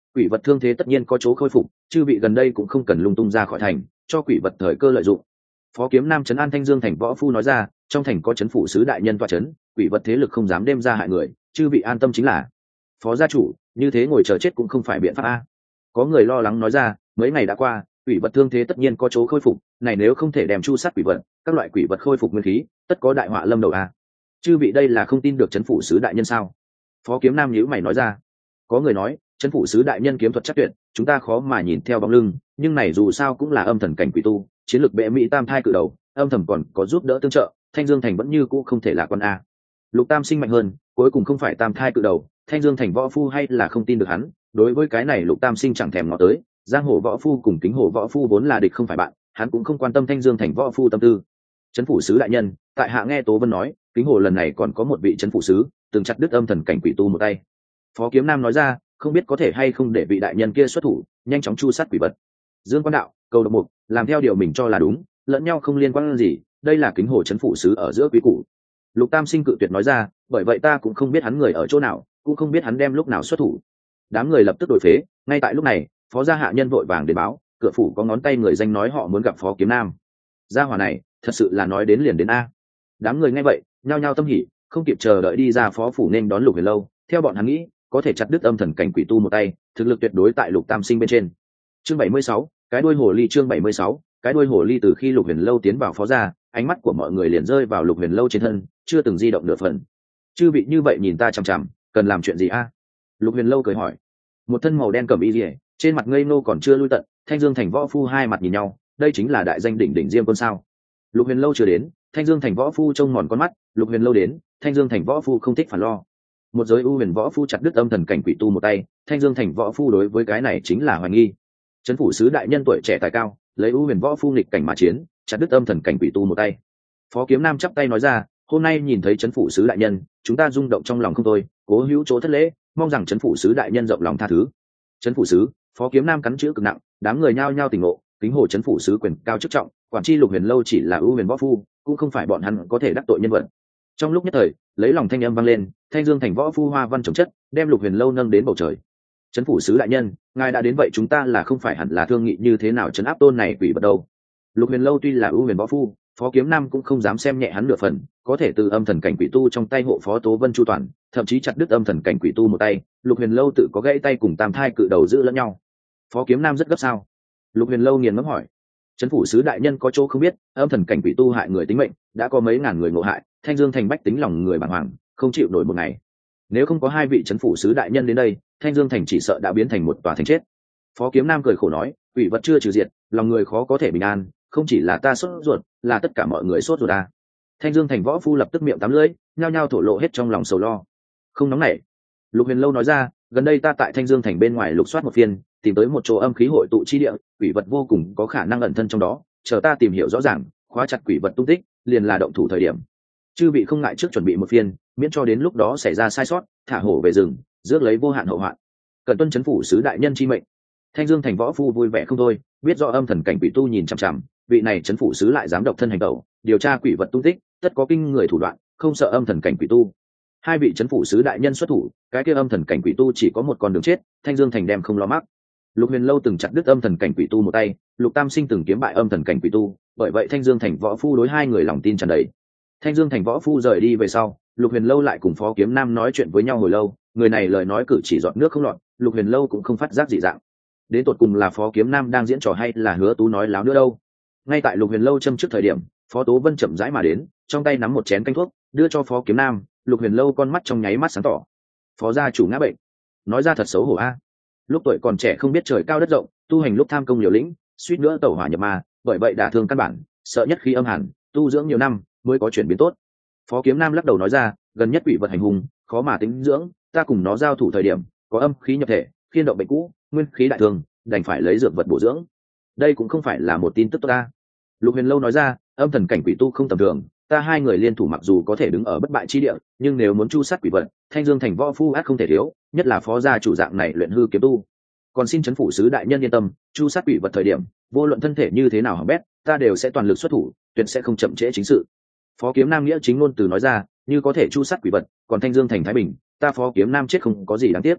quỷ vật thương thế tất nhiên có chỗ khôi phục, chư vị gần đây cũng không cần lung tung ra khỏi thành, cho quỷ vật thời cơ lợi dụng. Phó Kiếm Nam trấn an Thanh Dương thành võ phu nói ra, trong thành có trấn phủ sứ đại nhân tọa trấn, quỷ vật thế lực không dám đêm ra hại người, chư vị an tâm chính là. Phó gia chủ, như thế ngồi chờ chết cũng không phải biện pháp a. Có người lo lắng nói ra, mấy ngày đã qua, quỷ vật thương thế tất nhiên có chỗ khôi phục, này nếu không thể đem chu sát quỷ vật, các loại quỷ vật khôi phục nguyên khí, tất có đại họa lâm đầu a. Chư vị đây là không tin được trấn phủ sứ đại nhân sao? Phó Kiếm Nam nhíu mày nói ra. Có người nói, trấn phủ sứ đại nhân kiếm thuật chắc tuyệt, chúng ta khó mà nhìn theo bóng lưng, nhưng này dù sao cũng là âm thần cảnh quỷ tu, chiến lược bệ mỹ tam thai cự đầu, âm thầm còn có giúp đỡ tương trợ, Thanh Dương thành vẫn như cũ không thể là con a. Lục Tam Sinh mạnh hơn, cuối cùng không phải tam thai cự đầu, Thanh Dương thành võ phu hay là không tin được hắn, đối với cái này Lục Tam Sinh chẳng thèm ngó tới, giang hồ võ phu cùng kính hồ võ phu vốn là địch không phải bạn, hắn cũng không quan tâm Thanh Dương thành võ phu tâm tư. Trấn phủ sứ đại nhân, tại hạ nghe Tố Vân nói, kính hồ lần này còn có một vị trấn phủ sứ, từng chặt đứt âm thần cảnh quỷ tu một tay. Phó Kiếm Nam nói ra, không biết có thể hay không để vị đại nhân kia xuất thủ, nhanh chóng chu sát quỷ vật. Dương Quan Đạo, Cầu Độc Mục, làm theo điều mình cho là đúng, lẫn nhau không liên quan gì, đây là kính hồ trấn phủ sứ ở giữa quý củ. Lục Tam Sinh cự tuyệt nói ra, bởi vậy ta cũng không biết hắn người ở chỗ nào, cũng không biết hắn đem lúc nào xuất thủ. Đám người lập tức đổi phế, ngay tại lúc này, phó gia hạ nhân vội vàng đến báo, cửa phủ có ngón tay người danh nói họ muốn gặp Phó Kiếm Nam. Gia hỏa này, thật sự là nói đến liền đến a. Đám người nghe vậy, nhao nhao tâm hỉ, không kịp chờ đợi đi ra phó phủ nên đón Lục Huyền Lâu, theo bọn hắn nghĩ, có thể chặt đứt âm thần cảnh quỷ tu một tay, thực lực tuyệt đối tại Lục Tam Sinh bên trên. Chương 76, cái đuôi hồ ly. Chương 76, cái đuôi hồ ly. Từ khi Lục Huyền Lâu tiến vào phó gia, ánh mắt của mọi người liền rơi vào Lục Huyền Lâu trên thân, chưa từng di động nửa phần. Chư vị như vậy nhìn ta chằm chằm, cần làm chuyện gì a? Lục Huyền Lâu cười hỏi. Một thân màu đen cẩm y liễu, trên mặt ngây ngô còn chưa lui tận, Thanh Dương thành võ phu hai mặt nhìn nhau, đây chính là đại danh đỉnh đỉnh Diêm Quân sao? Lục Huyền Lâu chưa đến, Thanh Dương thành võ phu trông mòn con mắt, Lục Huyền Lâu đến, Thanh Dương thành võ phu không thích phản lo. Một giới ưu huyền võ phu chặt đứt âm thần cảnh quỷ tu một tay, Thanh Dương thành võ phu đối với cái này chính là hoài nghi. Trấn phủ sứ đại nhân tuổi trẻ tài cao, lấy ưu huyền võ phu nghịch cảnh mà chiến, chặt đứt âm thần cảnh quỷ tu một tay. Phó Kiếm Nam chắp tay nói ra, hôm nay nhìn thấy trấn phủ sứ đại nhân, chúng ta rung động trong lòng không thôi, cố hữu chỗ thất lễ, mong rằng trấn phủ sứ đại nhân rộng lòng tha thứ. Trấn phủ sứ, Phó Kiếm Nam cắn chữ cực nặng, đám người nhao nhao tỉnh ngộ, kính hồ trấn phủ sứ quyền cao chức trọng, quản chi Lục Huyền Lâu chỉ là ưu huyền võ phu, cũng không phải bọn hắn có thể đắc tội nhân vật. Trong lúc nhất thời, lấy lòng thanh âm vang lên, Thanh Dương thành võ phu hoa văn trồng chất, đem Lục Huyền Lâu nâng đến bầu trời. Trấn phủ sứ đại nhân, ngài đã đến vậy chúng ta là không phải hẳn là thương nghị như thế nào trấn áp tôn này quỷ vật đâu. Lục Huyền Lâu tuy là ưu huyền võ phu, Phó Kiếm Nam cũng không dám xem nhẹ hắn nửa phần, có thể từ âm thần cảnh quỷ tu trong tay hộ Phó Tố Vân chu toàn, thậm chí chặt đứt âm thần cảnh quỷ tu một tay, Lục Huyền Lâu tự có gãy tay cùng tam thai cự đầu giữ lẫn nhau. Phó Kiếm Nam rất gấp sao? Lục Huyền Lâu nghiền ngẫm hỏi. Trấn phủ sứ đại nhân có chỗ không biết, âm thần cảnh quỷ tu hại người tính mệnh, đã có mấy ngàn người ngộ hại, Thanh Dương thành bách tính lòng người bàng hoàng, không chịu nổi một ngày. Nếu không có hai vị trấn phủ sứ đại nhân đến đây, Thanh Dương thành chỉ sợ đã biến thành một tòa thành chết. Phó Kiếm Nam cười khổ nói, quỷ vật chưa trừ diệt, lòng người khó có thể bình an, không chỉ là ta sốt ruột, là tất cả mọi người sốt ruột à. Thanh Dương thành võ phu lập tức miệng tắm lưỡi, nhao nhao thổ lộ hết trong lòng sầu lo. Không nóng nảy. Lục Huyền Lâu nói ra, gần đây ta tại Thanh Dương thành bên ngoài lục soát một phiên, tìm tới một chỗ âm khí hội tụ chi địa, quỷ vật vô cùng có khả năng ẩn thân trong đó, chờ ta tìm hiểu rõ ràng, khóa chặt quỷ vật tung tích, liền là động thủ thời điểm. Chư vị không ngại trước chuẩn bị một phiên, miễn cho đến lúc đó xảy ra sai sót, thả hổ về rừng, rước lấy vô hạn hậu hoạn. Cần tuân trấn phủ sứ đại nhân chi mệnh. Thanh Dương thành võ phu vui vẻ không thôi, biết rõ âm thần cảnh quỷ tu nhìn chằm chằm, vị này trấn phủ sứ lại dám độc thân hành động, điều tra quỷ vật tung tích, tất có kinh người thủ đoạn, không sợ âm thần cảnh quỷ tu. Hai vị trấn phủ sứ đại nhân xuất thủ, cái kia âm thần cảnh quỷ tu chỉ có một con đường chết, Thanh Dương thành đem không lo mắc. Lục Huyền Lâu từng chặt đứt âm thần cảnh quỷ tu một tay, Lục Tam Sinh từng kiếm bại âm thần cảnh quỷ tu, bởi vậy Thanh Dương thành võ phu đối hai người lòng tin tràn đầy. Thanh Dương thành võ phu rời đi về sau, Lục Huyền Lâu lại cùng Phó Kiếm Nam nói chuyện với nhau hồi lâu, người này lời nói cử chỉ giọt nước không lọt, Lục Huyền Lâu cũng không phát giác dị dạng. Đến tột cùng là Phó Kiếm Nam đang diễn trò hay là Hứa Tú nói láo nữa đâu. Ngay tại Lục Huyền Lâu châm trước thời điểm, Phó Tố Vân chậm rãi mà đến, trong tay nắm một chén canh thuốc, đưa cho Phó Kiếm Nam. Lục Huyền Lâu con mắt trong nháy mắt sáng tỏ. Phó gia chủ ngã bệnh, nói ra thật xấu hổ a. Lúc tuổi còn trẻ không biết trời cao đất rộng, tu hành lúc tham công liều lĩnh, suýt nữa tẩu hỏa nhập ma, bởi vậy đả thương căn bản, sợ nhất khí âm hàn, tu dưỡng nhiều năm mới có chuyển biến tốt. Phó Kiếm Nam lắc đầu nói ra, gần nhất quỷ vật hành hung, khó mà tính dưỡng, ta cùng nó giao thủ thời điểm, có âm khí nhập thể, khiên động bệnh cũ, nguyên khí đại thương, đành phải lấy dược vật bổ dưỡng. Đây cũng không phải là một tin tức tốt ta. Lục Huyền Lâu nói ra, âm thần cảnh quỷ tu không tầm thường, ta hai người liên thủ mặc dù có thể đứng ở bất bại chi địa, nhưng nếu muốn chu sát quỷ vật, Thanh Dương thành võ phu ắt không thể thiếu, nhất là phó gia chủ dạng này luyện hư kiếm tu. Còn xin trấn phủ sứ đại nhân yên tâm, chu sát quỷ vật thời điểm, vô luận thân thể như thế nào hỏng bét, ta đều sẽ toàn lực xuất thủ, tuyệt sẽ không chậm trễ chính sự. Phó Kiếm Nam nghĩa chính ngôn từ nói ra, như có thể chu sát quỷ vật, còn Thanh Dương thành thái bình, ta Phó Kiếm Nam chết không có gì đáng tiếc.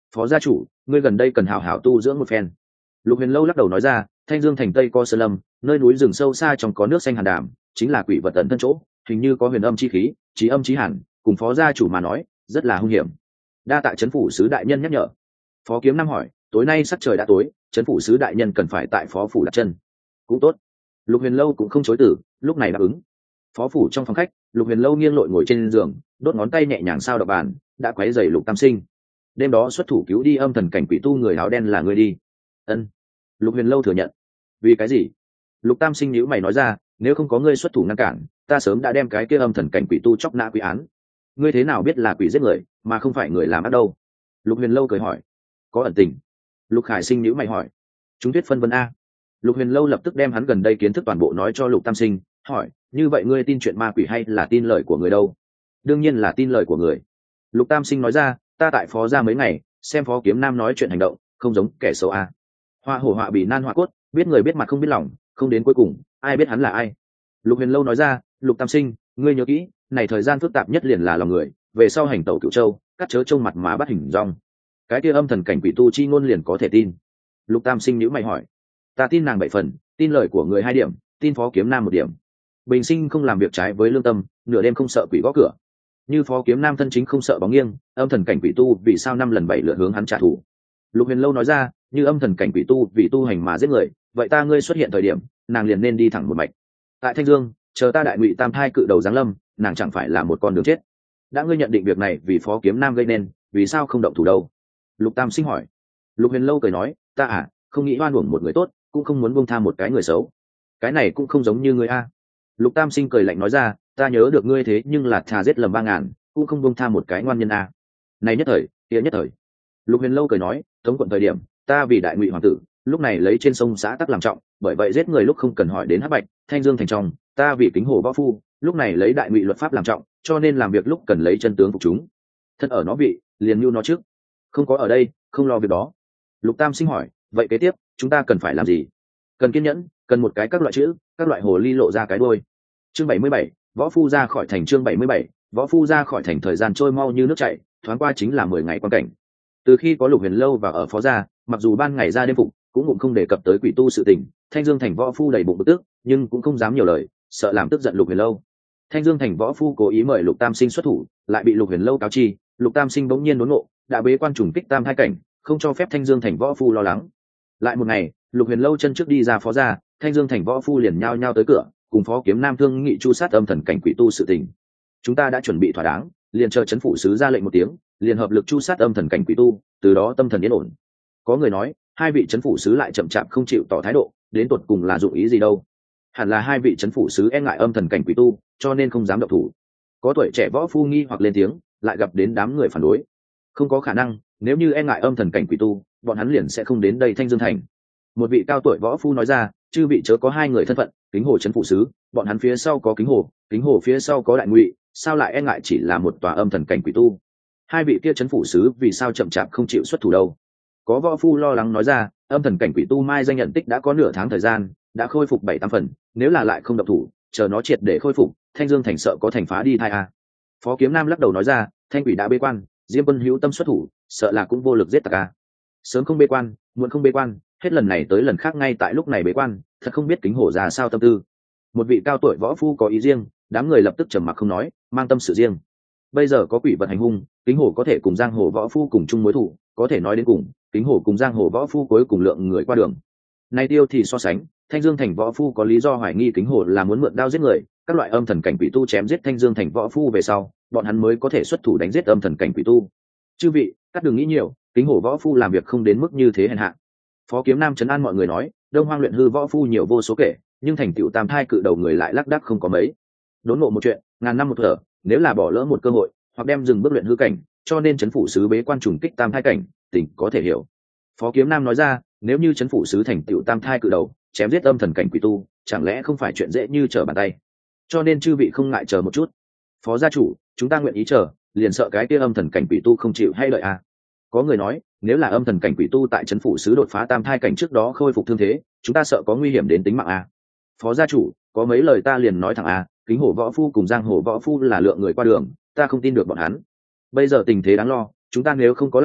Phó gia chủ, ngươi gần đây cần hảo hảo tu dưỡng một phen. Lục Huyền Lâu lắc đầu nói ra, Thanh Dương thành tây có sơn lâm, nơi núi rừng sâu xa trong có nước xanh hàn đảm, chính là quỷ vật tận thân chỗ, hình như có huyền âm chi khí, chí âm chí hàn, cùng phó gia chủ mà nói, rất là hung hiểm. Đa tạ trấn phủ sứ đại nhân nhắc nhở. Phó Kiếm Nam hỏi, tối nay sắc trời đã tối, trấn phủ sứ đại nhân cần phải tại phó phủ đặt chân. Cũng tốt. Lục Huyền Lâu cũng không chối từ, lúc này đáp ứng. Phó phủ trong phòng khách, Lục Huyền Lâu nghiêng lội ngồi trên giường, đốt ngón tay nhẹ nhàng sao đập bàn, đã quấy rầy Lục Tam Sinh. Đêm đó xuất thủ cứu đi âm thần cảnh quỷ tu người áo đen là ngươi đi. Ân. Lục Huyền Lâu thừa nhận. Vì cái gì? Lục Tam Sinh nhíu mày nói ra, nếu không có ngươi xuất thủ ngăn cản, ta sớm đã đem cái kia âm thần cảnh quỷ tu chóc nã quy án. Ngươi thế nào biết là quỷ giết người, mà không phải người làm ác đâu? Lục Huyền Lâu cười hỏi. Có ẩn tình. Lục Khải Sinh nhíu mày hỏi. Chúng tuyết phân vân a. Lục Huyền Lâu lập tức đem hắn gần đây kiến thức toàn bộ nói cho Lục Tam Sinh, hỏi, như vậy ngươi tin chuyện ma quỷ hay là tin lời của người đâu? Đương nhiên là tin lời của người. Lục Tam Sinh nói ra, ta tại phó gia mấy ngày, xem phó Kiếm Nam nói chuyện hành động, không giống kẻ xấu a. Hoa hổ họa bị nan họa cốt, biết người biết mặt không biết lòng, không đến cuối cùng, ai biết hắn là ai? Lục Huyền Lâu nói ra, Lục Tam Sinh, ngươi nhớ kỹ, này thời gian phức tạp nhất liền là lòng người, về sau hành tẩu Cửu Châu, cắt chớ trông mặt má bắt hình rong. Cái kia âm thần cảnh quỷ tu chi ngôn liền có thể tin. Lục Tam Sinh nhíu mày hỏi, ta tin nàng 7 phần, tin lời của người 2 điểm, tin phó Kiếm Nam 1 điểm. Bình sinh không làm việc trái với lương tâm, nửa đêm không sợ quỷ gõ cửa. Như phó Kiếm Nam thân chính không sợ bóng nghiêng, âm thần cảnh quỷ tu vì sao 5 lần 7 lượt hướng hắn trả thù? Lục Huyền Lâu nói ra, như âm thần cảnh quỷ tu vì tu hành mà giết người, vậy ta ngươi xuất hiện thời điểm, nàng liền nên đi thẳng một mạch. Tại Thanh Dương, chờ ta đại ngụy tam thai cự đầu giáng lâm, nàng chẳng phải là một con đường chết. Đã ngươi nhận định việc này vì phó Kiếm Nam gây nên, vì sao không động thủ đâu? Lục Tam Sinh hỏi. Lục Huyền Lâu cười nói, ta không nghĩ oan uổng một người tốt, cũng không muốn buông tha một cái người xấu. Cái này cũng không giống như ngươi a. Lục Tam Sinh cười lạnh nói ra, ta nhớ được ngươi thế nhưng là thà giết lầm 3.000, cũng không buông tha một cái ngoan nhân a. Này nhất thời, kia nhất thời. Lục Huyền Lâu cười nói, thống quận thời điểm, ta vì đại ngụy hoàng tử, lúc này lấy trên sông xã tắc làm trọng, bởi vậy giết người lúc không cần hỏi đến Hắc Bạch, Thanh Dương thành trong, ta vì kính hồ võ phu, lúc này lấy đại ngụy luật pháp làm trọng, cho nên làm việc lúc cần lấy chân tướng phục chúng. Thân ở nó vị, liền nhu nó trước. Không có ở đây, không lo việc đó. Lục Tam Sinh hỏi, vậy kế tiếp, chúng ta cần phải làm gì? Cần kiên nhẫn, cần một cái các loại chữ, các loại hồ ly lộ ra cái đuôi. Chương 77, võ phu ra khỏi thành. Chương 77, võ phu ra khỏi thành. Thời gian trôi mau như nước chảy, thoáng qua chính là 10 ngày quan cảnh. Từ khi có Lục Huyền Lâu và ở phó gia, mặc dù ban ngày ra đêm phục, cũng ngụm không đề cập tới quỷ tu sự tình. Thanh Dương thành võ phu đầy bụng bực tức, nhưng cũng không dám nhiều lời, sợ làm tức giận Lục Huyền Lâu. Thanh Dương thành võ phu cố ý mời Lục Tam Sinh xuất thủ, lại bị Lục Huyền Lâu cáo chi. Lục Tam Sinh bỗng nhiên đốn ngộ, đã bế quan trùng kích tam thai cảnh, không cho phép Thanh Dương thành võ phu lo lắng. Lại một ngày, Lục Huyền Lâu chân trước đi ra phó gia, Thanh Dương thành võ phu liền nhao nhao tới cửa, cùng phó Kiếm Nam thương nghị chu sát âm thần cảnh quỷ tu sự tình. Chúng ta đã chuẩn bị thỏa đáng, liền chờ trấn phủ sứ ra lệnh một tiếng, liền hợp lực chu sát âm thần cảnh quỷ tu, từ đó tâm thần yên ổn. Có người nói, 2 vị trấn phủ sứ lại chậm chạp không chịu tỏ thái độ, đến tột cùng là dụng ý gì đâu? Hẳn là 2 vị trấn phủ sứ e ngại âm thần cảnh quỷ tu, cho nên không dám động thủ. Có tuổi trẻ võ phu nghi hoặc lên tiếng, lại gặp đến đám người phản đối. Không có khả năng, nếu như e ngại âm thần cảnh quỷ tu, bọn hắn liền sẽ không đến đây Thanh Dương thành. Một vị cao tuổi võ phu nói ra, chư vị chớ có 2 người thân phận, kính hồ trấn phủ sứ, bọn hắn phía sau có kính hồ phía sau có đại ngụy, sao lại e ngại chỉ là một tòa âm thần cảnh quỷ tu? 2 vị kia trấn phủ sứ vì sao chậm chạp không chịu xuất thủ đâu? Có võ phu lo lắng nói ra, âm thần cảnh quỷ tu mai danh nhận tích đã có nửa tháng thời gian, đã khôi phục 7-8 phần, nếu là lại không động thủ, chờ nó triệt để khôi phục, Thanh Dương thành sợ có thành phá đi thai a. Phó Kiếm Nam lắc đầu nói ra, Thanh quỷ đã bế quan, Diêm Quân hữu tâm xuất thủ, sợ là cũng vô lực giết tặc a. Sớm không bế quan, muộn không bế quan, hết lần này tới lần khác ngay tại lúc này bế quan, thật không biết kính hổ ra sao tâm tư. Một vị cao tuổi võ phu có ý riêng, đám người lập tức trầm mặc không nói, mang tâm sự riêng. Bây giờ có quỷ vật hành hung, kính hổ có thể cùng giang hồ võ phu cùng chung mối thủ, có thể nói đến cùng, kính hổ cùng giang hồ võ phu cuối cùng lượng người qua đường. Nay tiêu thì so sánh, Thanh Dương thành võ phu có lý do hoài nghi kính hổ là muốn mượn đao giết người, các loại âm thần cảnh quỷ tu chém giết Thanh Dương thành võ phu về sau, bọn hắn mới có thể xuất thủ đánh giết âm thần cảnh quỷ tu. Chư vị, các đừng nghĩ nhiều, kính hổ võ phu làm việc không đến mức như thế hèn hạ. Phó Kiếm Nam trấn an mọi người nói, Đông Hoang luyện hư võ phu nhiều vô số kể, nhưng thành tựu tam thai cự đầu người lại lác đác không có mấy. Đốn ngộ một chuyện, ngàn năm một thở, nếu là bỏ lỡ một cơ hội, hoặc đem dừng bước luyện hư cảnh, cho nên trấn phủ sứ bế quan trùng kích tam thai cảnh, tỉnh có thể hiểu. Phó Kiếm Nam nói ra, nếu như trấn phủ sứ thành tựu tam thai cự đầu, chém giết âm thần cảnh quỷ tu, chẳng lẽ không phải chuyện dễ như trở bàn tay? Cho nên chư vị không ngại chờ một chút. Phó gia chủ, chúng ta nguyện ý chờ, liền sợ cái kia âm thần cảnh quỷ tu không chịu hay lợi à? Có người nói, nếu là âm thần cảnh quỷ tu tại trấn phủ sứ đột phá tam thai cảnh trước đó khôi phục thương thế, chúng ta sợ có nguy hiểm đến tính mạng à? Phó gia chủ, có mấy lời ta liền nói thẳng à, kính hổ võ phu cùng giang hồ võ phu là lượng người qua đường, ta không tin được bọn hắn. Bây giờ tình thế đáng lo, chúng ta nếu không có làm,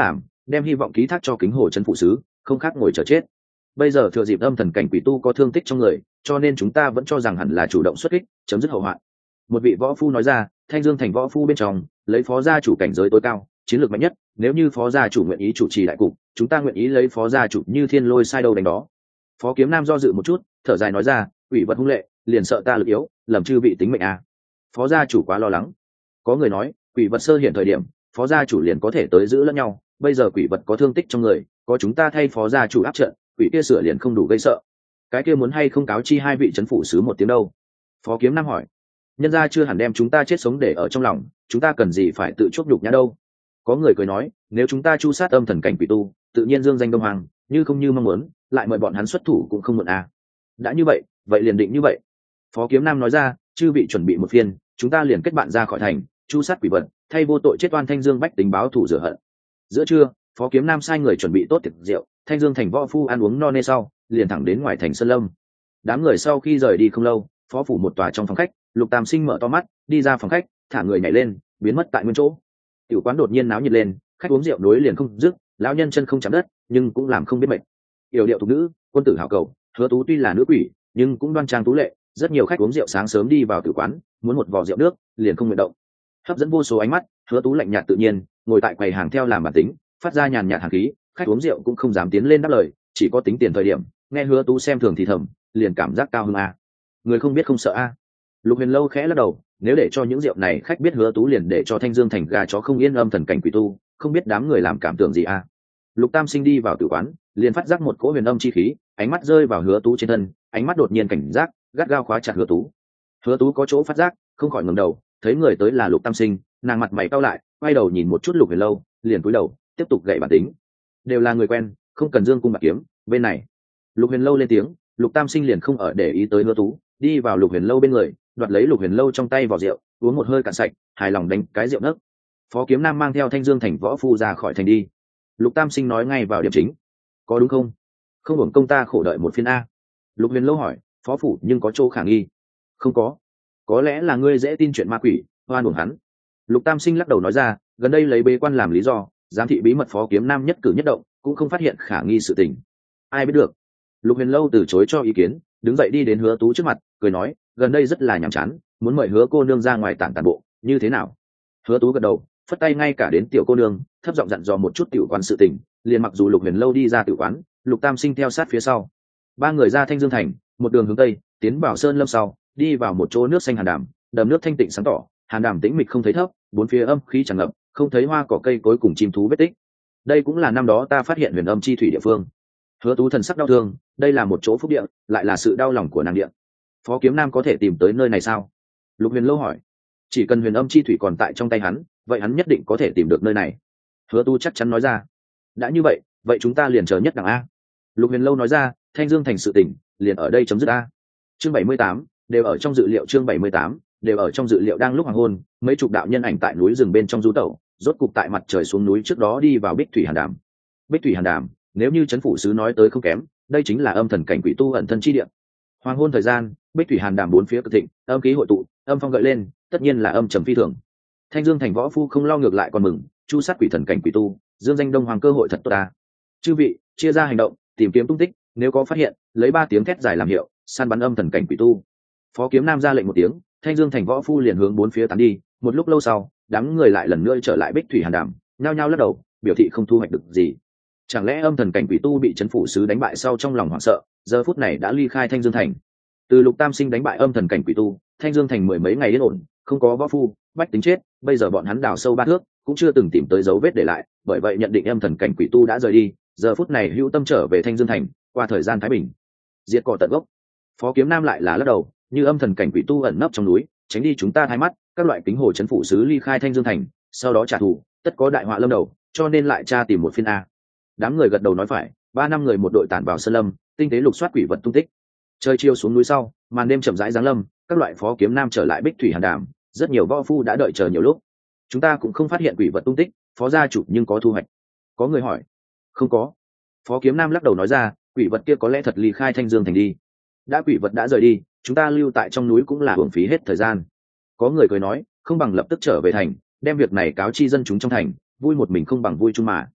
đem hy vọng ký thác cho kính hồ trấn phụ sứ, không khác ngồi chờ chết. Bây giờ thừa dịp âm thần cảnh quỷ tu có thương tích trong người, cho nên chúng ta vẫn cho rằng hẳn là chủ động xuất kích, chấm dứt hậu hoạn. Một vị võ phu nói ra, Thanh Dương thành võ phu bên trong, lấy phó gia chủ cảnh giới tối cao, chiến lược mạnh nhất, nếu như phó gia chủ nguyện ý chủ trì đại cục, chúng ta nguyện ý lấy phó gia chủ như thiên lôi sai đâu đánh đó. Phó Kiếm Nam do dự một chút, thở dài nói ra, quỷ vật hung lệ, liền sợ ta lực yếu, lầm chư vị tính mệnh à. Phó gia chủ quá lo lắng. Có người nói, quỷ vật sơ hiện thời điểm, phó gia chủ liền có thể tới giữ lẫn nhau, bây giờ quỷ vật có thương tích trong người, có chúng ta thay phó gia chủ áp trận, quỷ kia sửa liền không đủ gây sợ. Cái kia muốn hay không cáo chi hai vị trấn phủ sứ một tiếng đâu? Phó Kiếm Nam hỏi. Nhân gia chưa hẳn đem chúng ta chết sống để ở trong lòng, chúng ta cần gì phải tự chuốc nhục nhã đâu. Có người cười nói, nếu chúng ta chu sát âm thần cảnh quỷ tu, tự nhiên dương danh đông hoàng, như không như mong muốn, lại mời bọn hắn xuất thủ cũng không muộn à. Đã như vậy, vậy liền định như vậy. Phó Kiếm Nam nói ra, chư vị chuẩn bị một phiên, chúng ta liền kết bạn ra khỏi thành, chu sát quỷ vật, thay vô tội chết oan Thanh Dương bách tính báo thù rửa hận. Giữa trưa, Phó Kiếm Nam sai người chuẩn bị tốt tiệc rượu, Thanh Dương thành võ phu ăn uống no nê sau, liền thẳng đến ngoài thành Sơn Lâm. Đám người sau khi rời đi không lâu, phó phủ một tòa trong phòng khách, Lục Tam Sinh mở to mắt, đi ra phòng khách, thả người nhảy lên, biến mất tại nguyên chỗ. Tiểu quán đột nhiên náo nhiệt lên, khách uống rượu nối liền không dứt, lão nhân chân không chạm đất, nhưng cũng làm không biết mệt. Yểu điệu thục nữ, quân tử hảo cầu, Hứa Tú tuy là nữ quỷ, nhưng cũng đoan trang tú lệ, rất nhiều khách uống rượu sáng sớm đi vào tử quán, muốn một vò rượu nước, liền không nguyện động. Hấp dẫn vô số ánh mắt, Hứa Tú lạnh nhạt tự nhiên, ngồi tại quầy hàng theo làm bản tính, phát ra nhàn nhạt hàn khí, khách uống rượu cũng không dám tiến lên đáp lời, chỉ có tính tiền thời điểm, nghe Hứa Tú xem thường thì thầm, liền cảm giác cao hứng a. Người không biết không sợ a. Lục Huyền Lâu khẽ lắc đầu, nếu để cho những rượu này khách biết Hứa Tú liền để cho Thanh Dương thành gà chó không yên âm thần cảnh quỷ tu, không biết đám người làm cảm tưởng gì a. Lục Tam Sinh đi vào tử quán, liền phát giác một cỗ huyền âm chi khí, ánh mắt rơi vào Hứa Tú trên thân, ánh mắt đột nhiên cảnh giác, gắt gao khóa chặt Hứa Tú. Hứa Tú có chỗ phát giác, không khỏi ngẩng đầu, thấy người tới là Lục Tam Sinh, nàng mặt mày cau lại, quay đầu nhìn một chút Lục Huyền Lâu, liền cúi đầu, tiếp tục gậy bản tính. Đều là người quen, không cần dương cung bạc kiếm, bên này. Lục Huyền Lâu lên tiếng, Lục Tam Sinh liền không ở để ý tới Hứa Tú, đi vào Lục Huyền Lâu bên người, đoạt lấy Lục Huyền Lâu trong tay vỏ rượu, uống một hơi cạn sạch, hài lòng đánh cái rượu nấc. Phó Kiếm Nam mang theo Thanh Dương thành võ phu ra khỏi thành đi. Lục Tam Sinh nói ngay vào điểm chính, có đúng không? Không hưởng công ta khổ đợi một phiên a. Lục Huyền Lâu hỏi, phó phủ nhưng có chỗ khả nghi? Không có lẽ là ngươi dễ tin chuyện ma quỷ, oan uổng hắn. Lục Tam Sinh lắc đầu nói ra, gần đây lấy bế quan làm lý do, giám thị bí mật Phó Kiếm Nam nhất cử nhất động, cũng không phát hiện khả nghi sự tình. Ai biết được? Lục Huyền Lâu từ chối cho ý kiến, đứng dậy đi đến Hứa Tú trước mặt, cười nói, gần đây rất là nhàm chán, muốn mời Hứa cô nương ra ngoài tản tản bộ, như thế nào? Hứa Tú gật đầu, phất tay ngay cả đến tiểu cô nương, thấp giọng dặn dò một chút tiểu quán sự tình, liền mặc dù Lục Huyền Lâu đi ra tiểu quán, Lục Tam Sinh theo sát phía sau. Ba người ra Thanh Dương thành, một đường hướng tây, tiến vào Sơn Lâm sau, đi vào một chỗ nước xanh hàn đàm, đầm nước thanh tịnh sáng tỏ, hàn đàm tĩnh mịch không thấy thấp, bốn phía âm khí tràn ngập, không thấy hoa cỏ cây cối cùng chim thú vết tích. Đây cũng là năm đó ta phát hiện huyền âm chi thủy địa phương. Hứa Tú thần sắc đau thương, đây là một chỗ phúc địa, lại là sự đau lòng của nàng địa. Phó Kiếm Nam có thể tìm tới nơi này sao? Lục Huyền Lâu hỏi. Chỉ cần huyền âm chi thủy còn tại trong tay hắn, vậy hắn nhất định có thể tìm được nơi này. Hứa Tú chắc chắn nói ra. Đã như vậy, vậy chúng ta liền chờ nhất đẳng a. Lục Huyền Lâu nói ra, Thanh Dương thành sự tỉnh, liền ở đây chấm dứt a. Chương 78, đều ở trong dự liệu. Chương 78, đều ở trong dự liệu. Đang lúc hoàng hôn, mấy chục đạo nhân ảnh tại núi rừng bên trong du tẩu, rốt cục tại mặt trời xuống núi trước đó đi vào Bích Thủy Hàn Đàm. Bích Thủy Hàn Đàm, nếu như trấn phủ sứ nói tới không kém, đây chính là âm thần cảnh quỷ tu ẩn thân chi địa. Hoàng hôn thời gian, Bích Thủy Hàn Đàm bốn phía cực thịnh, âm khí hội tụ, âm phong gợi lên, tất nhiên là âm trầm phi thường. Thanh Dương thành võ phu không lo ngược lại còn mừng, chu sát quỷ thần cảnh quỷ tu, dương danh đông hoàng cơ hội thật tốt ta. Chư vị, chia ra hành động, tìm kiếm tung tích, nếu có phát hiện, lấy 3 tiếng thét dài làm hiệu, săn bắn âm thần cảnh quỷ tu. Phó Kiếm Nam ra lệnh một tiếng, Thanh Dương thành võ phu liền hướng bốn phía tán đi. Một lúc lâu sau, đám người lại lần nữa trở lại Bích Thủy Hàn Đàm, nhao nhao lắc đầu, biểu thị không thu hoạch được gì. Chẳng lẽ âm thần cảnh quỷ tu bị trấn phủ sứ đánh bại sau trong lòng hoảng sợ, giờ phút này đã ly khai Thanh Dương thành. Từ Lục Tam Sinh đánh bại âm thần cảnh quỷ tu, Thanh Dương thành 10 mấy ngày yên ổn, không có võ phu, bách tính chết, bây giờ bọn hắn đào sâu 3 thước, cũng chưa từng tìm tới dấu vết để lại, bởi vậy nhận định âm thần cảnh quỷ tu đã rời đi, giờ phút này hữu tâm trở về Thanh Dương thành, qua thời gian thái bình, diệt cỏ tận gốc. Phó Kiếm Nam lại là lắc đầu, như âm thần cảnh quỷ tu ẩn nấp trong núi, tránh đi chúng ta thay mắt, các loại kính hồ trấn phủ sứ ly khai Thanh Dương thành, sau đó trả thù, tất có đại họa lâm đầu, cho nên lại tra tìm một phiên a. Đám người gật đầu nói phải, 3 năm người một đội tản vào sơn lâm, tinh tế lục soát quỷ vật tung tích. Trời chiều xuống núi sau, màn đêm chậm rãi giáng lâm, các loại Phó Kiếm Nam trở lại Bích Thủy Hàn Đàm, rất nhiều võ phu đã đợi chờ nhiều lúc. Chúng ta cũng không phát hiện quỷ vật tung tích, phó gia chủ nhưng có thu hoạch. Có người hỏi. Không có. Phó Kiếm Nam lắc đầu nói ra, quỷ vật kia có lẽ thật ly khai Thanh Dương thành đi. Đã quỷ vật đã rời đi, chúng ta lưu tại trong núi cũng là uổng phí hết thời gian. Có người cười nói, không bằng lập tức trở về thành, đem việc này cáo chi dân chúng trong thành, vui một mình không bằng vui chung mà.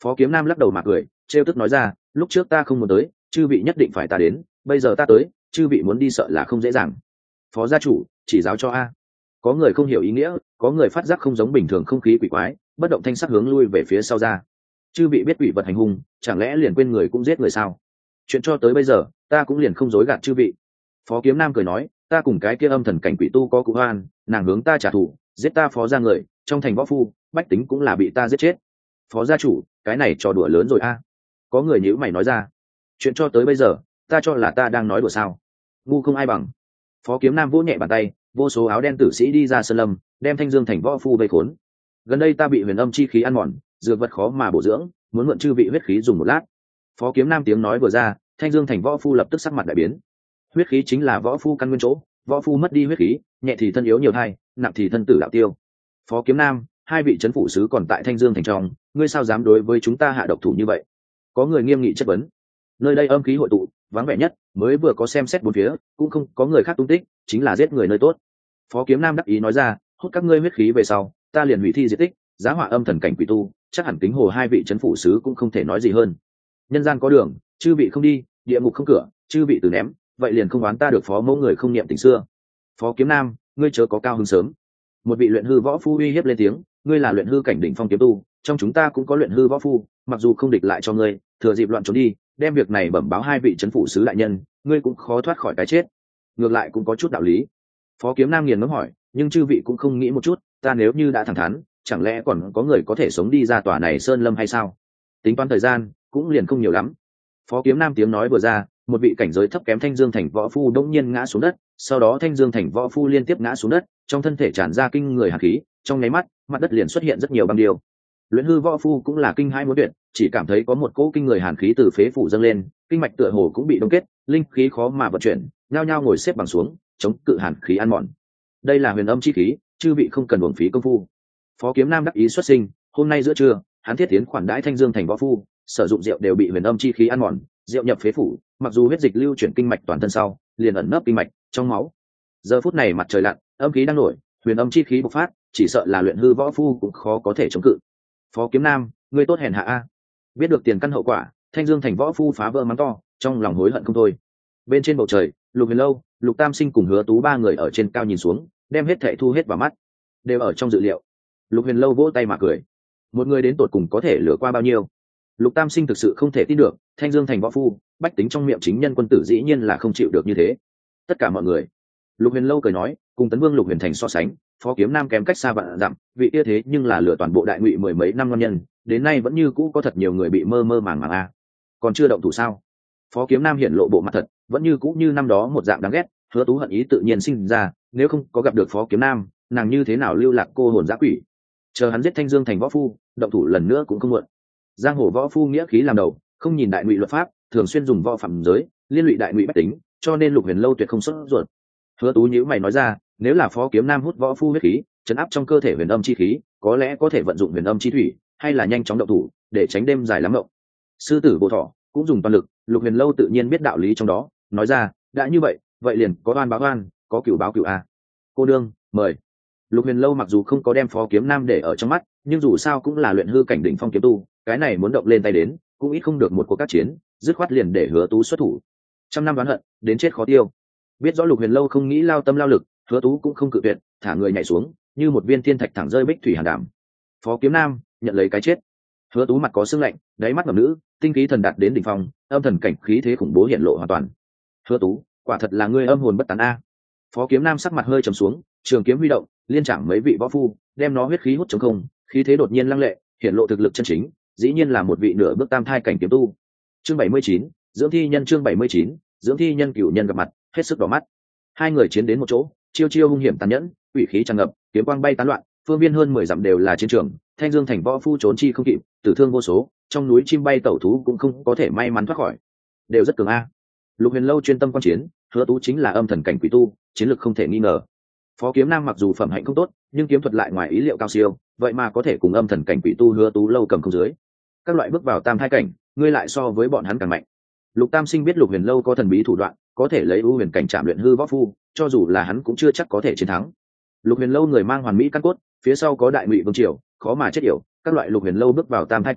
Phó Kiếm Nam lắc đầu mà cười, trêu tức nói ra, lúc trước ta không muốn tới, chư vị nhất định phải ta đến, bây giờ ta tới, chư vị muốn đi sợ là không dễ dàng. Phó gia chủ, chỉ giáo cho a. Có người không hiểu ý nghĩa, có người phát giác không giống bình thường không khí quỷ quái, bất động thanh sắc hướng lui về phía sau ra. Chư vị biết quỷ vật hành hung, chẳng lẽ liền quên người cũng giết người sao? Chuyện cho tới bây giờ, ta cũng liền không dối gạt chư vị. Phó Kiếm Nam cười nói, ta cùng cái kia âm thần cảnh quỷ tu có cụ oan, nàng hướng ta trả thù, giết ta phó gia người, trong thành võ phu, bách tính cũng là bị ta giết chết. Phó gia chủ, cái này trò đùa lớn rồi a. Có người nhíu mày nói ra, chuyện cho tới bây giờ, ta cho là ta đang nói đùa sao? Ngu không ai bằng. Phó Kiếm Nam vỗ nhẹ bàn tay, vô số áo đen tử sĩ đi ra sơn lâm, đem Thanh Dương thành võ phu vây khốn. Gần đây ta bị huyền âm chi khí ăn mòn, dược vật khó mà bổ dưỡng, muốn mượn chư vị huyết khí dùng một lát. Phó Kiếm Nam tiếng nói vừa ra, Thanh Dương thành võ phu lập tức sắc mặt đại biến. Huyết khí chính là võ phu căn nguyên chỗ, võ phu mất đi huyết khí, nhẹ thì thân yếu nhiều thai, nặng thì thân tử đạo tiêu. Phó Kiếm Nam, hai vị trấn phủ sứ còn tại Thanh Dương thành trong, ngươi sao dám đối với chúng ta hạ độc thủ như vậy? Có người nghiêm nghị chất vấn. Nơi đây âm khí hội tụ, vắng vẻ nhất, mới vừa có xem xét bốn phía, cũng không có người khác tung tích, chính là giết người nơi tốt. Phó Kiếm Nam đắc ý nói ra, hút các ngươi huyết khí về sau, ta liền hủy thi diệt tích, giá họa âm thần cảnh quỷ tu, chắc hẳn kính hồ hai vị trấn phủ sứ cũng không thể nói gì hơn. Nhân gian có đường, chư vị không đi, địa ngục không cửa, chư vị từ ném, vậy liền không oán ta được phó mẫu người không niệm tình xưa. Phó Kiếm Nam, ngươi chớ có cao hứng sớm. Một vị luyện hư võ phu uy hiếp lên tiếng, ngươi là luyện hư cảnh đỉnh phong kiếm tu, trong chúng ta cũng có luyện hư võ phu, mặc dù không địch lại cho ngươi, thừa dịp loạn trốn đi, đem việc này bẩm báo hai vị trấn phủ sứ đại nhân, ngươi cũng khó thoát khỏi cái chết. Ngược lại cũng có chút đạo lý. Phó Kiếm Nam nghiền ngẫm hỏi, nhưng chư vị cũng không nghĩ một chút, ta nếu như đã thẳng thắn, chẳng lẽ còn có người có thể sống đi ra tòa này sơn lâm hay sao? Tính toán thời gian cũng liền không nhiều lắm. Phó Kiếm Nam tiếng nói vừa ra, một vị cảnh giới thấp kém Thanh Dương thành võ phu đột nhiên ngã xuống đất, sau đó Thanh Dương thành võ phu liên tiếp ngã xuống đất, trong thân thể tràn ra kinh người hàn khí, trong nháy mắt, mặt đất liền xuất hiện rất nhiều băng điêu. Luyện hư võ phu cũng là kinh hãi muốn tuyệt, chỉ cảm thấy có một cỗ kinh người hàn khí từ phế phủ dâng lên, kinh mạch tựa hồ cũng bị đông kết, linh khí khó mà vận chuyển, nhao nhao ngồi xếp bằng xuống, chống cự hàn khí ăn mòn. Đây là huyền âm chi khí, chư vị không cần uổng phí công phu. Phó Kiếm Nam đắc ý xuất sinh, hôm nay giữa trưa, hắn thiết tiến khoản đãi Thanh Dương thành võ phu, sử dụng rượu đều bị huyền âm chi khí ăn mòn, rượu nhập phế phủ, mặc dù huyết dịch lưu chuyển kinh mạch toàn thân sau, liền ẩn nấp kinh mạch trong máu. Giờ phút này mặt trời lặn, âm khí đang nổi, huyền âm chi khí bộc phát, chỉ sợ là luyện hư võ phu cũng khó có thể chống cự. Phó Kiếm Nam, ngươi tốt hèn hạ a. Biết được tiền căn hậu quả, Thanh Dương thành võ phu phá vỡ mắng to, trong lòng hối hận không thôi. Bên trên bầu trời, Lục Huyền Lâu, Lục Tam Sinh cùng Hứa Tú ba người ở trên cao nhìn xuống, đem hết thảy thu hết vào mắt, đều ở trong dự liệu. Lục Huyền Lâu vỗ tay mà cười, một người đến tột cùng có thể lừa qua bao nhiêu? Lục Tam Sinh thực sự không thể tin được, Thanh Dương thành võ phu, bách tính trong miệng chính nhân quân tử dĩ nhiên là không chịu được như thế. Tất cả mọi người. Lục Huyền Lâu cười nói, cùng Tấn Vương Lục Huyền Thành so sánh, Phó Kiếm Nam kém cách xa vạn dặm, vị kia thế nhưng là lừa toàn bộ đại ngụy mười mấy năm ngon nhân, đến nay vẫn như cũ có thật nhiều người bị mơ mơ màng màng a. Còn chưa động thủ sao? Phó Kiếm Nam hiện lộ bộ mặt thật, vẫn như cũ như năm đó một dạng đáng ghét. Hứa Tú hận ý tự nhiên sinh ra, nếu không có gặp được Phó Kiếm Nam, nàng như thế nào lưu lạc cô hồn dã quỷ? Chờ hắn giết Thanh Dương thành võ phu, động thủ lần nữa cũng không muộn. Giang hồ võ phu nghĩa khí làm đầu, không nhìn đại ngụy luật pháp, thường xuyên dùng võ phạm giới, liên lụy đại ngụy bách tính, cho nên Lục Huyền Lâu tuyệt không xuất ruột. Hứa Tú nhíu mày nói ra, nếu là Phó Kiếm Nam hút võ phu huyết khí, chấn áp trong cơ thể huyền âm chi khí, có lẽ có thể vận dụng huyền âm chi thủy, hay là nhanh chóng động thủ, để tránh đêm dài lắm mộng. Sư tử Bộ Thỏ cũng dùng toàn lực, Lục Huyền Lâu tự nhiên biết đạo lý trong đó, nói ra, đã như vậy, vậy liền có oan báo oan, có cửu báo cửu a. Cô đương, mời. Lục Huyền Lâu mặc dù không có đem Phó Kiếm Nam để ở trong mắt, nhưng dù sao cũng là luyện hư cảnh đỉnh phong kiếm tu, cái này muốn động lên tay đến, cũng ít không được một cuộc các chiến, dứt khoát liền để Hứa Tú xuất thủ. Trăm năm oán hận, đến chết khó tiêu. Biết rõ Lục Huyền Lâu không nghĩ lao tâm lao lực, Hứa Tú cũng không cự tuyệt, thả người nhảy xuống, như một viên thiên thạch thẳng rơi bích thủy hàn đảm. Phó Kiếm Nam nhận lấy cái chết. Hứa Tú mặt có sương lạnh, đáy mắt ngầm nữ, tinh khí thần đạt đến đỉnh phong, âm thần cảnh khí thế khủng bố hiện lộ hoàn toàn. Hứa Tú, quả thật là ngươi âm hồn bất tán a. Phó Kiếm Nam sắc mặt hơi trầm xuống, trường kiếm huy động, liên chạm mấy vị võ phu, đem nó huyết khí hút trống không, khí thế đột nhiên lăng lệ, hiện lộ thực lực chân chính, dĩ nhiên là một vị nửa bước tam thai cảnh kiếm tu. Chương 79, dưỡng thi nhân chương 79, dưỡng thi nhân cửu nhân gặp mặt, hết sức đỏ mắt. Hai người chiến đến một chỗ, chiêu chiêu hung hiểm tàn nhẫn, quỷ khí tràn ngập, kiếm quang bay tán loạn, phương viên hơn 10 dặm đều là chiến trường, Thanh Dương thành võ phu trốn chi không kịp, tử thương vô số, trong núi chim bay tẩu thú cũng không có thể may mắn thoát khỏi. Đều rất cường a. Lục Huyền Lâu chuyên tâm quan chiến, Hứa Tú chính là âm thần cảnh quỷ tu, chiến lược không thể nghi ngờ. Phó Kiếm Nam mặc dù phẩm hạnh không tốt, nhưng kiếm thuật lại ngoài ý liệu cao siêu, vậy mà có thể cùng âm thần cảnh quỷ tu Hứa Tú Lâu cầm không dưới. Các loại bước vào tam thai cảnh, ngươi lại so với bọn hắn càng mạnh. Lục Tam Sinh biết Lục Huyền Lâu có thần bí thủ đoạn, có thể lấy ưu huyền cảnh chạm luyện hư võ phu, cho dù là hắn cũng chưa chắc có thể chiến thắng. Lục Huyền Lâu người mang hoàn mỹ căn cốt, phía sau có đại ngụy vương triều, khó mà chết yểu, các loại Lục Huyền Lâu bước vào tam thai cảnh,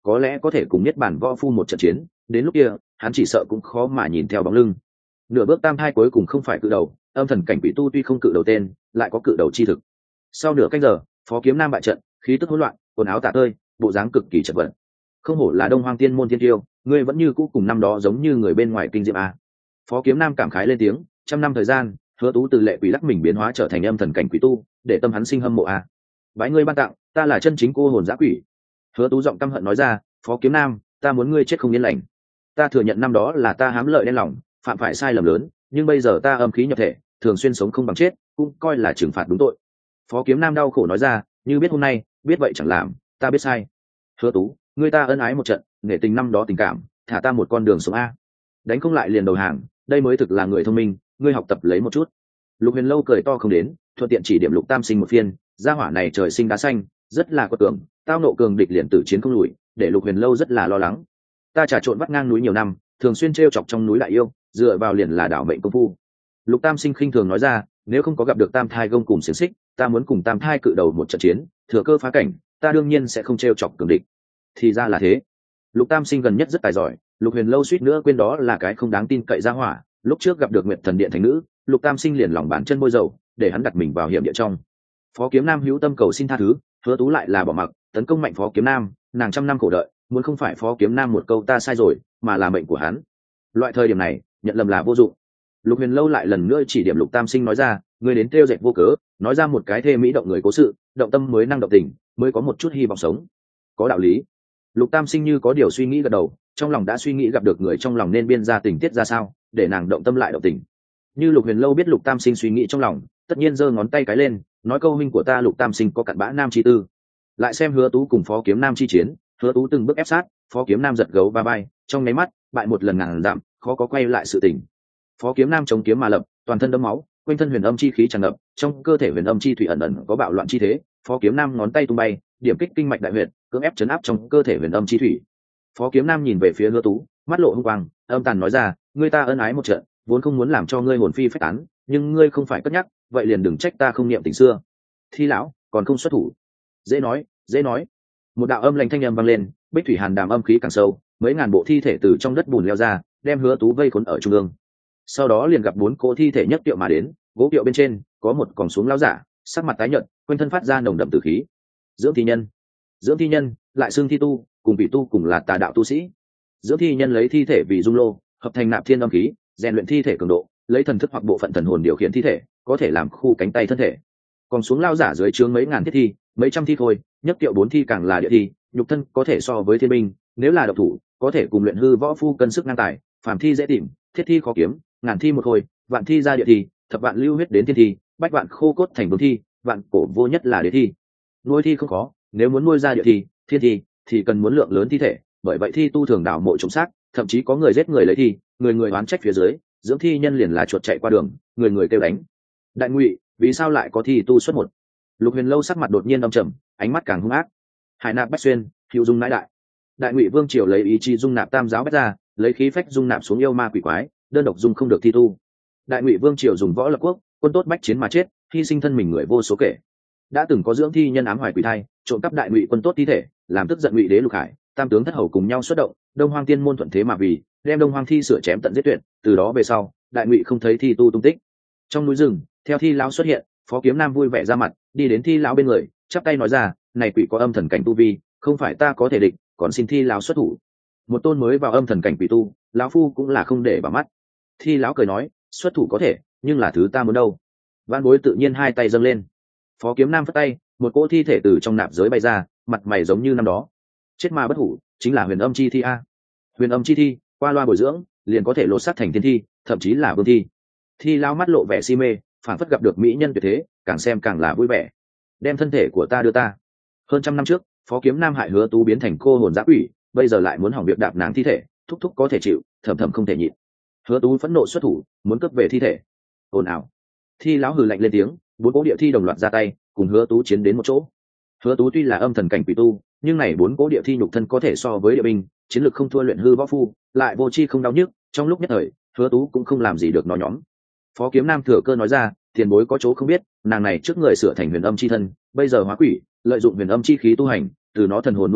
có lẽ có thể cùng nhất bản võ phu một trận chiến, đến lúc kia hắn chỉ sợ cũng khó mà nhìn theo bóng lưng. Nửa bước tam thai cuối cùng không phải cự đầu, âm thần cảnh quỷ tu tuy không cự đầu tên, lại có cự đầu chi thực. Sau nửa canh giờ, Phó Kiếm Nam bại trận, khí tức hỗn loạn, quần áo tả tơi, bộ dáng cực kỳ chật vật. Không hổ là Đông Hoang Tiên môn thiên tiêu, ngươi vẫn như cũ cùng năm đó giống như người bên ngoài kinh diệm a. Phó Kiếm Nam cảm khái lên tiếng, trăm năm thời gian, Hứa Tú từ lệ quỷ lắc mình biến hóa trở thành âm thần cảnh quỷ tu, để tâm hắn sinh hâm mộ a. Bái ngươi ban tặng, ta là chân chính cô hồn dã quỷ. Hứa Tú giọng căm hận nói ra, Phó Kiếm Nam, ta muốn ngươi chết không yên lành. Ta thừa nhận năm đó là ta hám lợi đen lòng, phạm phải sai lầm lớn, nhưng bây giờ ta âm khí nhập thể, thường xuyên sống không bằng chết, cũng coi là trừng phạt đúng tội. Phó Kiếm Nam đau khổ nói ra, như biết hôm nay, biết vậy chẳng làm, ta biết sai. Hứa Tú, ngươi ta ân ái một trận, nghệ tình năm đó tình cảm, thả ta một con đường sống a. Đánh không lại liền đầu hàng, đây mới thực là người thông minh, ngươi học tập lấy một chút. Lục Huyền Lâu cười to không đến, thuận tiện chỉ điểm Lục Tam Sinh một phiên, gia hỏa này trời sinh đá xanh, rất là có tưởng, tao nộ cường địch liền tử chiến không lùi, để Lục Huyền Lâu rất là lo lắng. Ta trà trộn vắt ngang núi nhiều năm, thường xuyên trêu chọc trong núi đại yêu, dựa vào liền là đảo mệnh công phu. Lục Tam Sinh khinh thường nói ra, nếu không có gặp được Tam Thai Gông cùng xiềng xích, ta muốn cùng Tam Thai cự đầu một trận chiến, thừa cơ phá cảnh, ta đương nhiên sẽ không trêu chọc cường địch. Thì ra là thế. Lục Tam Sinh gần nhất rất tài giỏi, Lục Huyền Lâu suýt nữa quên đó là cái không đáng tin cậy ra hỏa. Lúc trước gặp được Nguyệt Thần Điện thành nữ, Lục Tam Sinh liền lòng bàn chân bôi dầu, để hắn đặt mình vào hiểm địa trong. Phó Kiếm Nam hữu tâm cầu xin tha thứ, Hứa Tú lại là bỏ mặc, tấn công mạnh Phó Kiếm Nam, nàng trăm năm khổ đợi, muốn không phải Phó Kiếm Nam một câu ta sai rồi, mà là mệnh của hắn. Loại thời điểm này, nhận lầm là vô dụng. Lục Huyền Lâu lại lần nữa chỉ điểm Lục Tam Sinh nói ra, ngươi đến trêu dệt vô cớ, nói ra một cái thê mỹ động người cố sự, động tâm mới năng động tình, mới có một chút hy vọng sống. Có đạo lý. Lục Tam Sinh như có điều suy nghĩ gật đầu, trong lòng đã suy nghĩ gặp được người trong lòng nên biên ra tình tiết ra sao, để nàng động tâm lại động tình. Như Lục Huyền Lâu biết Lục Tam Sinh suy nghĩ trong lòng, tất nhiên giơ ngón tay cái lên, nói câu huynh của ta Lục Tam Sinh có cặn bã nam chi tư. Lại xem Hứa Tú cùng Phó Kiếm Nam chi chiến, Hứa Tú từng bước ép sát, Phó Kiếm Nam giật gấu ba bay, trong mấy mắt, bại một lần ngàn dặm, khó có quay lại sự tình. Phó Kiếm Nam chống kiếm mà lập, toàn thân đẫm máu, quanh thân huyền âm chi khí tràn ngập, trong cơ thể huyền âm chi thủy ẩn ẩn có bạo loạn chi thế. Phó Kiếm Nam ngón tay tung bay, điểm kích kinh mạch đại huyệt, cưỡng ép chấn áp trong cơ thể huyền âm chi thủy. Phó Kiếm Nam nhìn về phía Hứa Tú, mắt lộ hung quang, âm tàn nói ra, ngươi ta ân ái một trận, vốn không muốn làm cho ngươi hồn phi phách tán, nhưng ngươi không phải cất nhắc, vậy liền đừng trách ta không niệm tình xưa. Thi lão, còn không xuất thủ. Dễ nói, dễ nói. Một đạo âm lạnh thanh âm vang lên, bích thủy hàn đàm âm khí càng sâu, mấy ngàn bộ thi thể từ trong đất bùn leo ra, đem Hứa Tú vây khốn ở trung ương. Sau đó liền gặp 4 cỗ thi thể nhất tiệu mà đến, gỗ tiệu bên trên có một còng xuống lão giả, sắc mặt tái nhợt, quanh thân phát ra nồng đậm tử khí. Dưỡng thi nhân, dưỡng thi nhân, lại xưng thi tu, cùng vị tu cùng là tà đạo tu sĩ. Dưỡng thi nhân lấy thi thể vì dung lô, hợp thành nạp thiên âm khí, rèn luyện thi thể cường độ, lấy thần thức hoặc bộ phận thần hồn điều khiển thi thể, có thể làm khu cánh tay thân thể. Còn xuống lao giả dưới trướng mấy ngàn thiết thi, mấy trăm thi thôi, nhất tiệu 4 thi càng là địa thi, nhục thân có thể so với thiên binh, nếu là độc thủ, có thể cùng luyện hư võ phu cân sức ngang tài, phàm thi dễ tìm, thiết thi khó kiếm, ngàn thi một hồi, vạn thi ra địa thi, thập vạn lưu huyết đến thiên thi, bách vạn khô cốt thành vương thi, vạn cổ vô nhất là địa thi. Nuôi thi không khó, nếu muốn nuôi ra địa thi, thiên thi, thì cần muốn lượng lớn thi thể, bởi vậy thi tu thường đào mộ trộm xác, thậm chí có người giết người lấy thi, người người oán trách phía dưới, dưỡng thi nhân liền là chuột chạy qua đường, người người kêu đánh. Đại Ngụy, vì sao lại có thi tu xuất một? Lục Huyền Lâu sắc mặt đột nhiên âm trầm, ánh mắt càng hung ác. Hải nạp bách xuyên, hữu dung nãi đại. Đại Ngụy Vương triều lấy ý chí dung nạp tam giáo bách ra, lấy khí phách dung nạp xuống yêu ma quỷ quái, đơn độc dung không được thi tu. Đại Ngụy Vương triều dùng võ lập quốc, quân tốt bách chiến mà chết, hy sinh thân mình người vô số kể. Đã từng có dưỡng thi nhân ám hoài quỷ thai, trộm cắp Đại Ngụy quân tốt thi thể, làm tức giận Ngụy đế Lục Hải, tam tướng thất hầu cùng nhau xuất động, Đông Hoang Tiên môn thuận thế mà vì, đem Đông Hoang thi sửa chém tận giết tuyệt, từ đó về sau, Đại Ngụy không thấy thi tu tung tích. Trong núi rừng, theo thi lão xuất hiện, Phó Kiếm Nam vui vẻ ra mặt, đi đến thi lão bên người, chắp tay nói ra, này quỷ có âm thần cảnh tu vi, không phải ta có thể địch, còn xin thi lão xuất thủ. Một tôn mới vào âm thần cảnh quỷ tu, lão phu cũng là không để vào mắt. Thi lão cười nói, xuất thủ có thể, nhưng là thứ ta muốn đâu. Vạn Bối tự nhiên hai tay dâng lên. Phó Kiếm Nam phất tay, một cỗ thi thể từ trong nạp giới bay ra, mặt mày giống như năm đó. Chết mà bất hủ, chính là huyền âm chi thi a. Huyền âm chi thi, qua loa bồi dưỡng, liền có thể lột xác thành thiên thi, thậm chí là vương thi. Thi lão mắt lộ vẻ si mê, phản phất gặp được mỹ nhân tuyệt thế, càng xem càng là vui vẻ. Đem thân thể của ta đưa ta. Hơn trăm năm trước, Phó Kiếm Nam hại Hứa Tú biến thành cô hồn dã quỷ, bây giờ lại muốn hỏng việc đạp nàng thi thể, thúc thúc có thể chịu, thầm thầm không thể nhịn. Hứa Tú phẫn nộ xuất thủ, muốn cướp về thi thể. Ồn ào. Thi lão hừ lạnh lên tiếng, 4 cỗ địa thi đồng loạt ra tay, cùng Hứa Tú chiến đến một chỗ. Hứa Tú tuy là âm thần cảnh quỷ tu, nhưng này 4 cỗ địa thi nhục thân có thể so với địa binh, chiến lực không thua luyện hư võ phu, lại vô chi không đau nhức, trong lúc nhất thời, Hứa Tú cũng không làm gì được nó nhóm. Phó Kiếm Nam thừa cơ nói ra, tiền bối có chỗ không biết, nàng này trước người sửa thành huyền âm chi thân, bây giờ hóa quỷ, lợi dụng huyền âm chi khí tu hành, từ nó thần hồn nuôi thi,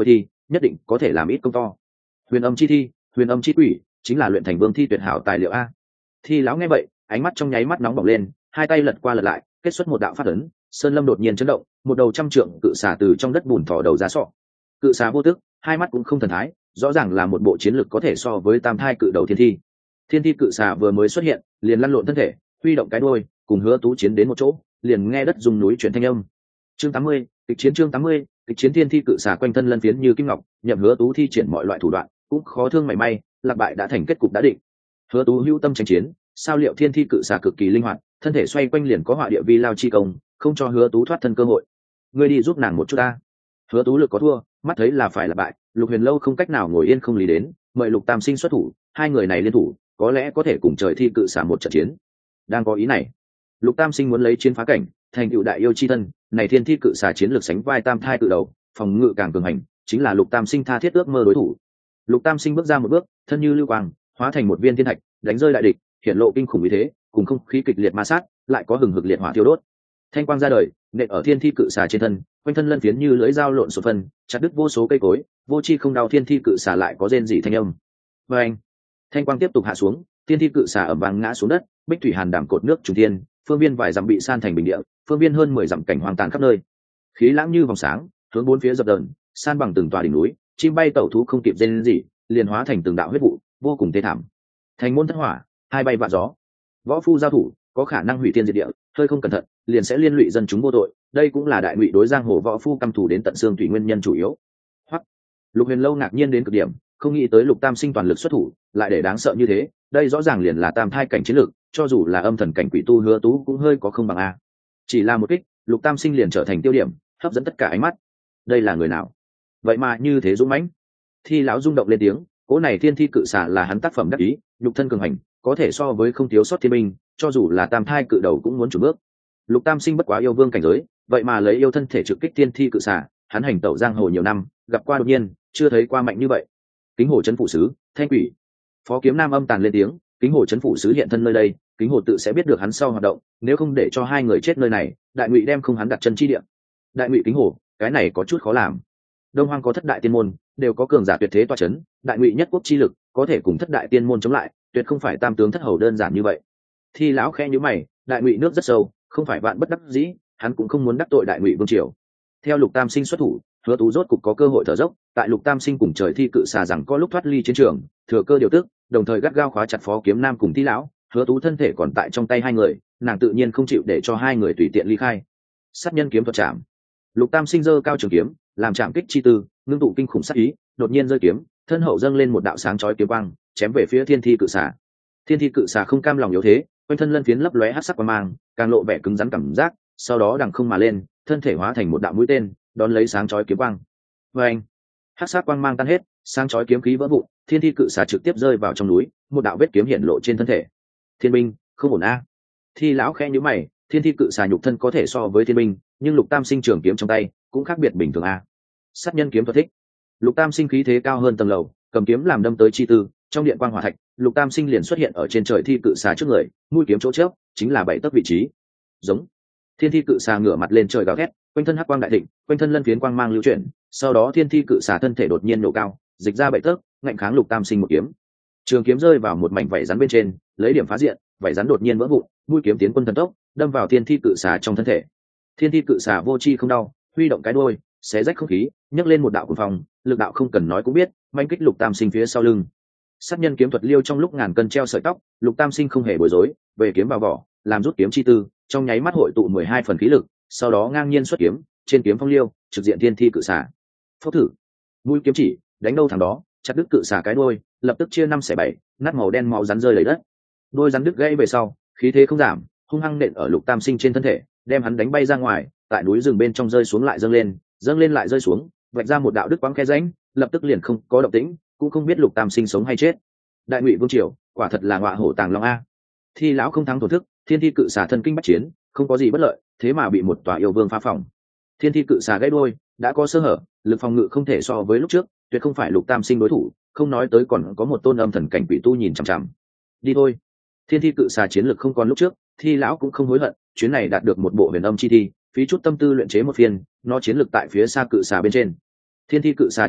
nhất định có thể làm ít công to. Huyền âm chi thi, huyền âm chi quỷ, chính là luyện thành vương thi tuyệt hảo tài liệu a. Thi lão nghe vậy, ánh mắt trong nháy mắt nóng bỏng lên, hai tay lật qua lật lại, kết xuất một đạo phát ấn, sơn lâm đột nhiên chấn động, một đầu trăm trượng cự xà từ trong đất bùn thò đầu ra sọ. Cự xà vô tức, hai mắt cũng không thần thái, rõ ràng là một bộ chiến lực có thể so với tam thai cự đầu thiên thi. Thiên thi cự xà vừa mới xuất hiện, liền lăn lộn thân thể, huy động cái đuôi, cùng Hứa Tú chiến đến một chỗ, liền nghe đất rung núi chuyển thanh âm. Chương 80, kịch chiến chương 80, kịch chiến thiên thi cự xà quanh thân lân phiến như kim ngọc, nhậm Hứa Tú thi triển mọi loại thủ đoạn, cũng khó thương mảy may, lạc bại đã thành kết cục đã định. Hứa Tú hữu tâm tranh chiến, sao liệu thiên thi cự xà cực kỳ linh hoạt, thân thể xoay quanh liền có họa địa vi lao chi công, không cho Hứa Tú thoát thân cơ hội. Ngươi đi giúp nàng một chút ta. Hứa Tú lực có thua, mắt thấy là phải là bại, Lục Huyền Lâu không cách nào ngồi yên không lý đến, mời Lục Tam Sinh xuất thủ, hai người này liên thủ, có lẽ có thể cùng trời thi cự xả một trận chiến. Đang có ý này, Lục Tam Sinh muốn lấy chiến phá cảnh, thành tựu đại yêu chi thân, này thiên thi cự xả chiến lược sánh vai tam thai cự đầu, phòng ngự càng cường hành, chính là Lục Tam Sinh tha thiết ước mơ đối thủ. Lục Tam Sinh bước ra một bước, thân như lưu quang, hóa thành một viên thiên thạch, đánh rơi đại địch, hiện lộ kinh khủng như thế, cùng không khí kịch liệt ma sát, lại có hừng hực liệt hỏa thiêu đốt. Thanh quang ra đời, nện ở thiên thi cự xà trên thân, quanh thân lân phiến như lưỡi dao lộn xộn phân, chặt đứt vô số cây cối, vô chi không đau thiên thi cự xà lại có rên rỉ thanh âm. Và anh, thanh quang tiếp tục hạ xuống, thiên thi cự xà ầm vang ngã xuống đất, bích thủy hàn đảm cột nước trùng thiên, phương viên vài dặm bị san thành bình địa, phương viên hơn 10 dặm cảnh hoang tàn khắp nơi. Khí lãng như vòng sáng, hướng bốn phía dập dờn, san bằng từng tòa đỉnh núi, chim bay tẩu thú không kịp rên rỉ, liền hóa thành từng đạo huyết vụ, vô cùng thê thảm. Thành môn thất hỏa, hai bay vạ gió. Võ phu giao thủ, có khả năng hủy thiên diệt địa, hơi không cẩn thận, liền sẽ liên lụy dân chúng vô tội, đây cũng là đại ngụy đối giang hồ võ phu căm thù đến tận xương tùy nguyên nhân chủ yếu. Hoặc Lục Huyền Lâu ngạc nhiên đến cực điểm, không nghĩ tới Lục Tam Sinh toàn lực xuất thủ, lại để đáng sợ như thế, đây rõ ràng liền là tam thai cảnh chiến lược, cho dù là âm thần cảnh quỷ tu Hứa Tú cũng hơi có không bằng a. Chỉ là một kích, Lục Tam Sinh liền trở thành tiêu điểm, hấp dẫn tất cả ánh mắt. Đây là người nào? Vậy mà như thế dũng mãnh. Thi lão rung động lên tiếng, cỗ này thiên thi cự xả là hắn tác phẩm đắc ý, nhục thân cường hành, có thể so với không thiếu sót thiên binh, cho dù là tam thai cự đầu cũng muốn chủ bước. Lục Tam Sinh bất quá yêu vương cảnh giới, vậy mà lấy yêu thân thể trực kích thiên thi cự xả, hắn hành tẩu giang hồ nhiều năm, gặp qua đột nhiên, chưa thấy qua mạnh như vậy. Kính hồ trấn phủ sứ, Thanh Quỷ. Phó Kiếm Nam âm tàn lên tiếng, Kính hồ trấn phủ sứ hiện thân nơi đây, Kính hồ tự sẽ biết được hắn sau hoạt động, nếu không để cho hai người chết nơi này, đại ngụy đem không hắn đặt chân chi địa. Đại ngụy Kính hồ, cái này có chút khó làm. Đông Hoang có thất đại tiên môn, đều có cường giả tuyệt thế tọa chấn, đại ngụy nhất quốc chi lực, có thể cùng thất đại tiên môn chống lại, tuyệt không phải tam tướng thất hầu đơn giản như vậy. Thi lão khẽ nhíu mày, đại ngụy nước rất sâu, không phải vạn bất đắc dĩ, hắn cũng không muốn đắc tội đại ngụy vương triều. Theo Lục Tam Sinh xuất thủ, Hứa Tú rốt cục có cơ hội thở dốc, tại Lục Tam Sinh cùng trời thi cự xà rằng có lúc thoát ly chiến trường, thừa cơ điều tức, đồng thời gắt gao khóa chặt Phó Kiếm Nam cùng Thi lão, Hứa Tú thân thể còn tại trong tay hai người, nàng tự nhiên không chịu để cho hai người tùy tiện ly khai. Sát nhân kiếm thuật chạm. Lục Tam Sinh giơ cao trường kiếm, làm chạm kích chi tư, ngưng tụ kinh khủng sát ý, đột nhiên rơi kiếm, thân hậu dâng lên một đạo sáng chói kiếm quang, chém về phía thiên thi cự xà. Thiên thi cự xà không cam lòng yếu thế, quanh thân lân phiến lấp lóe hắc sắc quang mang, càng lộ vẻ cứng rắn cảm giác, sau đó đằng không mà lên, thân thể hóa thành một đạo mũi tên, đón lấy sáng chói kiếm quang. Oeng! Hắc sắc quang mang tan hết, sáng chói kiếm khí vỡ vụn, thiên thi cự xà trực tiếp rơi vào trong núi, một đạo vết kiếm hiện lộ trên thân thể. Thiên binh, không ổn a. Thi lão khẽ nhíu mày, thiên thi cự xà nhục thân có thể so với thiên binh, nhưng Lục Tam Sinh trường kiếm trong tay cũng khác biệt bình thường a. Sát nhân kiếm thuật thích. Lục Tam Sinh khí thế cao hơn tầng lầu, cầm kiếm làm đâm tới chi tư, trong điện quang hỏa thạch, Lục Tam Sinh liền xuất hiện ở trên trời thi cự xà trước người, mũi kiếm chỗ chớp chính là 7 tấc vị trí. Giống. Thiên thi cự xà ngửa mặt lên trời gào thét, quanh thân hắc quang đại thịnh, quanh thân lân phiến quang mang lưu chuyển, sau đó thiên thi cự xà thân thể đột nhiên nổ cao, dịch ra 7 tấc, ngạnh kháng Lục Tam Sinh một kiếm. Trường kiếm rơi vào một mảnh vảy rắn bên trên, lấy điểm phá diện, vảy rắn đột nhiên vỡ vụn, mũi kiếm tiến quân thần tốc, đâm vào thiên thi cự xà trong thân thể. Thiên thi cự xà vô chi không đau, huy động cái đuôi, xé rách không khí, nhấc lên một đạo cuồng phong, lực đạo không cần nói cũng biết, manh kích Lục Tam Sinh phía sau lưng. Sát nhân kiếm thuật liêu trong lúc ngàn cân treo sợi tóc, Lục Tam Sinh không hề bối rối, về kiếm vào vỏ, làm rút kiếm chi tư, trong nháy mắt hội tụ 12 phần khí lực, sau đó ngang nhiên xuất kiếm, trên kiếm phong liêu, trực diện thiên thi cự xà. Phốc thử, mũi kiếm chỉ, đánh đâu thằng đó, chặt đứt cự xà cái đuôi, lập tức chia 5 xẻ 7, nát màu đen máu rắn rơi đầy đất. Đuôi rắn đứt gãy về sau, khí thế không giảm, hung hăng nện ở Lục Tam Sinh trên thân thể, đem hắn đánh bay ra ngoài, tại núi rừng bên trong rơi xuống lại dâng lên lại rơi xuống, vạch ra một đạo đứt quãng khe rãnh, lập tức liền không có động tĩnh, cũng không biết Lục Tam Sinh sống hay chết. Đại ngụy vương triều, quả thật là ngọa hổ tàng long a. Thi lão không thắng thổ thức, thiên thi cự xà thân kinh bách chiến, không có gì bất lợi, thế mà bị một tòa yêu vương phá phòng. Thiên thi cự xà gãy đuôi, đã có sơ hở, lực phòng ngự không thể so với lúc trước, tuyệt không phải Lục Tam Sinh đối thủ, không nói tới còn có một tôn âm thần cảnh quỷ tu nhìn chằm chằm. Đi thôi. Thiên thi cự xà chiến lực không còn lúc trước, Thi lão cũng không hối hận, chuyến này đạt được một bộ huyền âm chi thi, phí chút tâm tư luyện chế một phiên, nó chiến lực tại phía xa cự xà bên trên. Thiên thi cự xà chiến bại,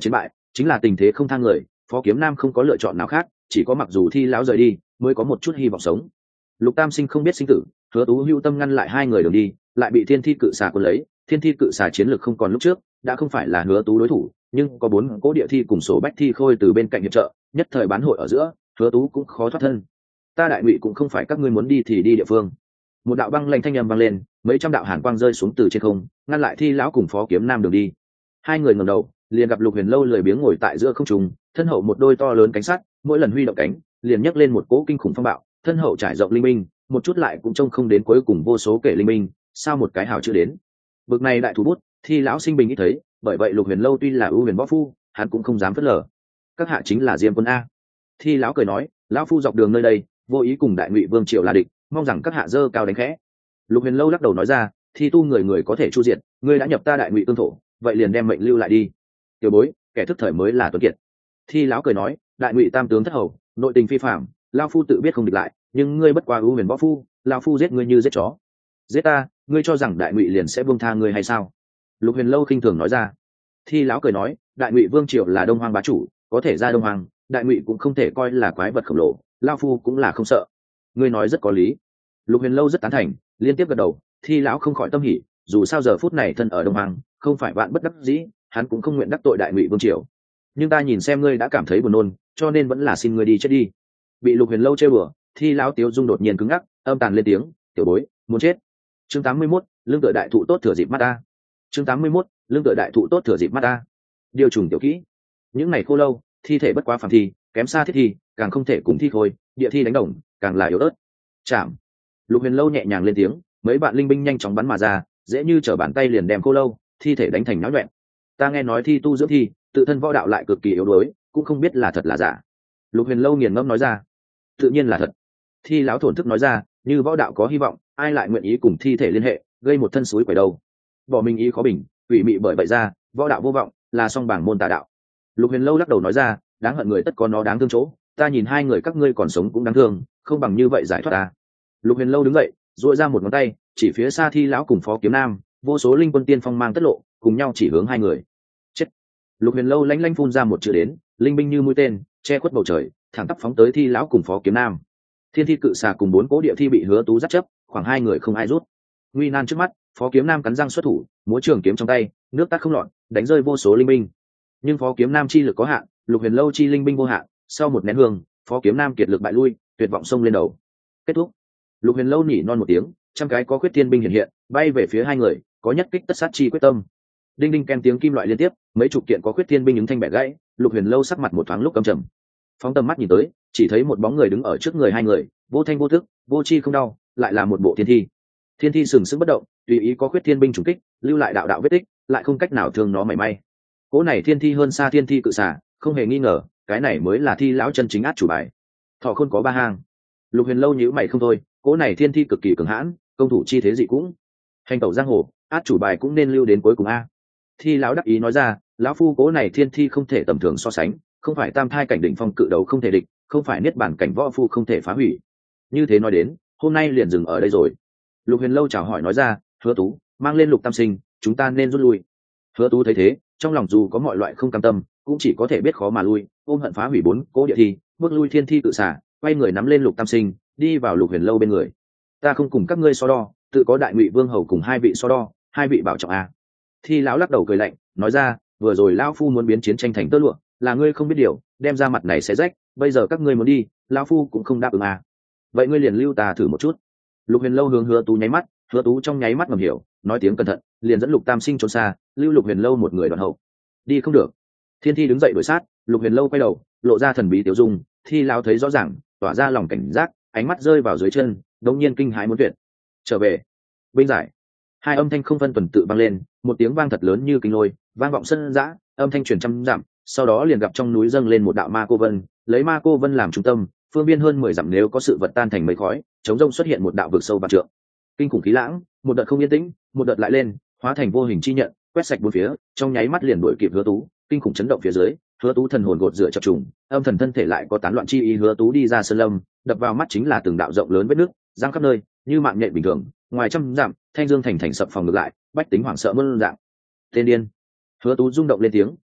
chính là tình thế không thang người, Phó Kiếm Nam không có lựa chọn nào khác, chỉ có mặc dù Thi lão rời đi mới có một chút hy vọng sống. Lục Tam Sinh không biết sinh tử, Hứa Tú hữu tâm ngăn lại hai người đường đi, lại bị Thiên Thi cự xà cuốn lấy. Thiên Thi cự xà chiến lược không còn lúc trước, đã không phải là Hứa Tú đối thủ, nhưng có 4 cỗ địa thi cùng sổ bách thi khôi từ bên cạnh hiệp trợ, nhất thời bán hội ở giữa, Hứa Tú cũng khó thoát thân. Ta Đại Ngụy cũng không phải các ngươi muốn đi thì đi địa phương. Một đạo băng lạnh thanh âm vang lên, mấy trăm đạo hàn quang rơi xuống từ trên không, ngăn lại Thi lão cùng Phó Kiếm Nam đường đi. Hai người ngẩng đầu, liền gặp Lục Huyền Lâu lười biếng ngồi tại giữa không trung, thân hậu một đôi to lớn cánh sắt, mỗi lần huy động cánh, liền nhấc lên một cỗ kinh khủng phong bạo, thân hậu trải rộng linh minh, một chút lại cũng trông không đến cuối cùng vô số kể linh minh, sao một cái hào chưa đến. Bực này đại thủ bút, Thi lão sinh bình ít thấy, bởi vậy Lục Huyền Lâu tuy là ưu huyền võ phu, hắn cũng không dám phớt lờ. Các hạ chính là Diêm Quân a. Thi lão cười nói, lão phu dọc đường nơi đây, vô ý cùng Đại Ngụy Vương Triệu là địch, mong rằng các hạ dơ cao đánh khẽ. Lục Huyền Lâu lắc đầu nói ra, Thi tu người người có thể chu diệt, ngươi đã nhập ta Đại Ngụy tương thổ, vậy liền đem mệnh lưu lại đi. Tiểu bối, kẻ thức thời mới là tuấn kiệt. Thi lão cười nói, Đại Ngụy tam tướng thất hầu, nội tình phi phạm, lão phu tự biết không địch lại, nhưng ngươi bất quá ưu huyền võ phu, lão phu giết ngươi như giết chó. Giết ta, ngươi cho rằng Đại Ngụy liền sẽ buông tha ngươi hay sao? Lục Huyền Lâu khinh thường nói ra. Thi lão cười nói, Đại Ngụy Vương Triều là Đông Hoang bá chủ, có thể ra Đông Hoang, Đại Ngụy cũng không thể coi là quái vật khổng lồ, lão phu cũng là không sợ. Ngươi nói rất có lý. Lục Huyền Lâu rất tán thành, liên tiếp gật đầu. Thi lão không khỏi tâm hỉ, dù sao giờ phút này thân ở Đông Hoang, không phải bạn bất đắc dĩ, hắn cũng không nguyện đắc tội Đại Ngụy Vương Triều. Nhưng ta nhìn xem ngươi đã cảm thấy buồn nôn, cho nên vẫn là xin ngươi đi chết đi. Bị Lục Huyền Lâu trêu đùa, Thi lão Tiếu Dung đột nhiên cứng ngắc, âm tàn lên tiếng, tiểu bối, muốn chết. Chương 81, lương tựa đại thụ tốt thừa dịp mắt ta. Chương 81, lương tựa đại thụ tốt thừa dịp mắt ta. Điều trùng tiểu kỹ. Những ngày khô lâu, thi thể bất quá phàm thi, kém xa thiết thi, càng không thể cùng thi khôi, địa thi đánh đồng, càng là yếu ớt. Chạm. Lục Huyền Lâu nhẹ nhàng lên tiếng, mấy bạn linh binh nhanh chóng bắn mà ra, dễ như trở bàn tay liền đem khô lâu, thi thể đánh thành náo loạn. Ta nghe nói thi tu dưỡng thi, tự thân võ đạo lại cực kỳ yếu đuối, cũng không biết là thật là giả. Lục Huyền Lâu nghiền ngẫm nói ra. Tự nhiên là thật. Thi lão thổn thức nói ra, như võ đạo có hy vọng, ai lại nguyện ý cùng thi thể liên hệ, gây một thân suối quẩy đâu. Bỏ mình ý khó bình, quỷ mị bởi vậy ra, võ đạo vô vọng, là song bảng môn tà đạo. Lục Huyền Lâu lắc đầu nói ra, đáng hận người tất có nó đáng thương chỗ, ta nhìn hai người các ngươi còn sống cũng đáng thương, không bằng như vậy giải thoát ta. Lục Huyền Lâu đứng dậy, duỗi ra một ngón tay, chỉ phía xa Thi lão cùng Phó Kiếm Nam, vô số linh quân tiên phong mang tất lộ, cùng nhau chỉ hướng hai người. Chết. Lục Huyền Lâu lanh lanh phun ra một chữ đến, linh binh như mũi tên, che khuất bầu trời, thẳng tắp phóng tới Thi lão cùng Phó Kiếm Nam. Thiên Thi cự xà cùng 4 cố địa thi bị Hứa Tú dắt chấp, khoảng 2 người không ai rút. Nguy nan trước mắt, Phó Kiếm Nam cắn răng xuất thủ, múa trường kiếm trong tay, nước tắt không lọt, đánh rơi vô số linh binh. Nhưng Phó Kiếm Nam chi lực có hạn, Lục Huyền Lâu chi linh binh vô hạn, sau một nén hương, Phó Kiếm Nam kiệt lực bại lui, tuyệt vọng xông lên đầu. Kết thúc. Lục Huyền Lâu nhỉ non một tiếng, trăm cái có khuyết thiên binh hiện hiện, bay về phía hai người, có nhất kích tất sát chi quyết tâm. Đinh đinh ken tiếng kim loại liên tiếp, mấy chục kiện có khuyết thiên binh ứng thanh bẻ gãy. Lục Huyền Lâu sắc mặt một thoáng lúc căm trầm. Phóng tầm mắt nhìn tới, chỉ thấy một bóng người đứng ở trước người hai người, vô thanh vô thức, vô chi không đau, lại là một bộ thiên thi. Thiên thi sừng sững bất động, tùy ý có khuyết thiên binh trùng kích, lưu lại đạo đạo vết tích, lại không cách nào thương nó mảy may. Cỗ này thiên thi hơn xa thiên thi cự xà, không hề nghi ngờ, cái này mới là thi lão chân chính át chủ bài. Thọ khôn có 3 hang. Lục Huyền Lâu nhíu mày không thôi, cỗ này thiên thi cực kỳ cường hãn, công thủ chi thế dị cũng. Hành tẩu giang hồ, át chủ bài cũng nên lưu đến cuối cùng a. Thi lão đắc ý nói ra, lão phu cỗ này thiên thi không thể tầm thường so sánh, không phải tam thai cảnh đỉnh phong cự đấu không thể địch, không phải niết bản cảnh võ phu không thể phá hủy. Như thế nói đến, hôm nay liền dừng ở đây rồi. Lục Huyền Lâu chào hỏi nói ra, Hứa Tú, mang lên Lục Tam Sinh, chúng ta nên rút lui. Hứa Tú thấy thế, trong lòng dù có mọi loại không cam tâm, cũng chỉ có thể biết khó mà lui, ôm hận phá hủy 4 cố địa thi, bước lui thiên thi cự xả, quay người nắm lên Lục Tam Sinh, đi vào Lục Huyền Lâu bên người. Ta không cùng các ngươi so đo, tự có Đại Ngụy Vương hầu cùng 2 vị so đo, 2 vị bảo trọng a. Thi lão lắc đầu cười lạnh, nói ra, vừa rồi lão phu muốn biến chiến tranh thành tơ lụa, là ngươi không biết điều, đem ra mặt này sẽ rách, bây giờ các ngươi muốn đi, lão phu cũng không đáp ứng à. Vậy ngươi liền lưu ta thử một chút. Lục Huyền Lâu hướng Hứa Tú nháy mắt, Hứa Tú trong nháy mắt ngầm hiểu, nói tiếng cẩn thận, liền dẫn Lục Tam Sinh trốn xa, lưu Lục Huyền Lâu một người đoạn hậu. Đi không được. Thiên Thi đứng dậy đuổi sát, Lục Huyền Lâu quay đầu, lộ ra thần bí tiểu dung, Thi lão thấy rõ ràng, tỏa ra lòng cảnh giác, ánh mắt rơi vào dưới chân, đống nhiên kinh hãi muốn tuyệt. Trở về. Binh giải. Hai âm thanh không phân tuần tự vang lên, một tiếng vang thật lớn như kinh lôi, vang vọng sân dã, âm thanh truyền trăm dặm, sau đó liền gặp trong núi dâng lên một đạo ma cô vân, lấy ma cô vân làm trung tâm, phương biên hơn 10 dặm nếu có sự vật tan thành mây khói, chống rông xuất hiện một đạo vực sâu vạn trượng. Kinh khủng khí lãng, một đợt không yên tĩnh, một đợt lại lên, hóa thành vô hình chi nhận, quét sạch bốn phía, trong nháy mắt liền đuổi kịp Hứa Tú, kinh khủng chấn động phía dưới, Hứa Tú thần hồn gột rửa chập trùng, âm thần thân thể lại có tán loạn chi ý. Hứa Tú đi ra sơn lâm, đập vào mắt chính là từng đạo rộng lớn vết nước, giăng khắp nơi, như mạng nhện bình thường, ngoài trăm dặm, Thanh Dương thành thành sập phòng ngược lại, bách tính hoảng sợ muôn dạng. Tên điên. Hứa Tú rung động lên tiếng,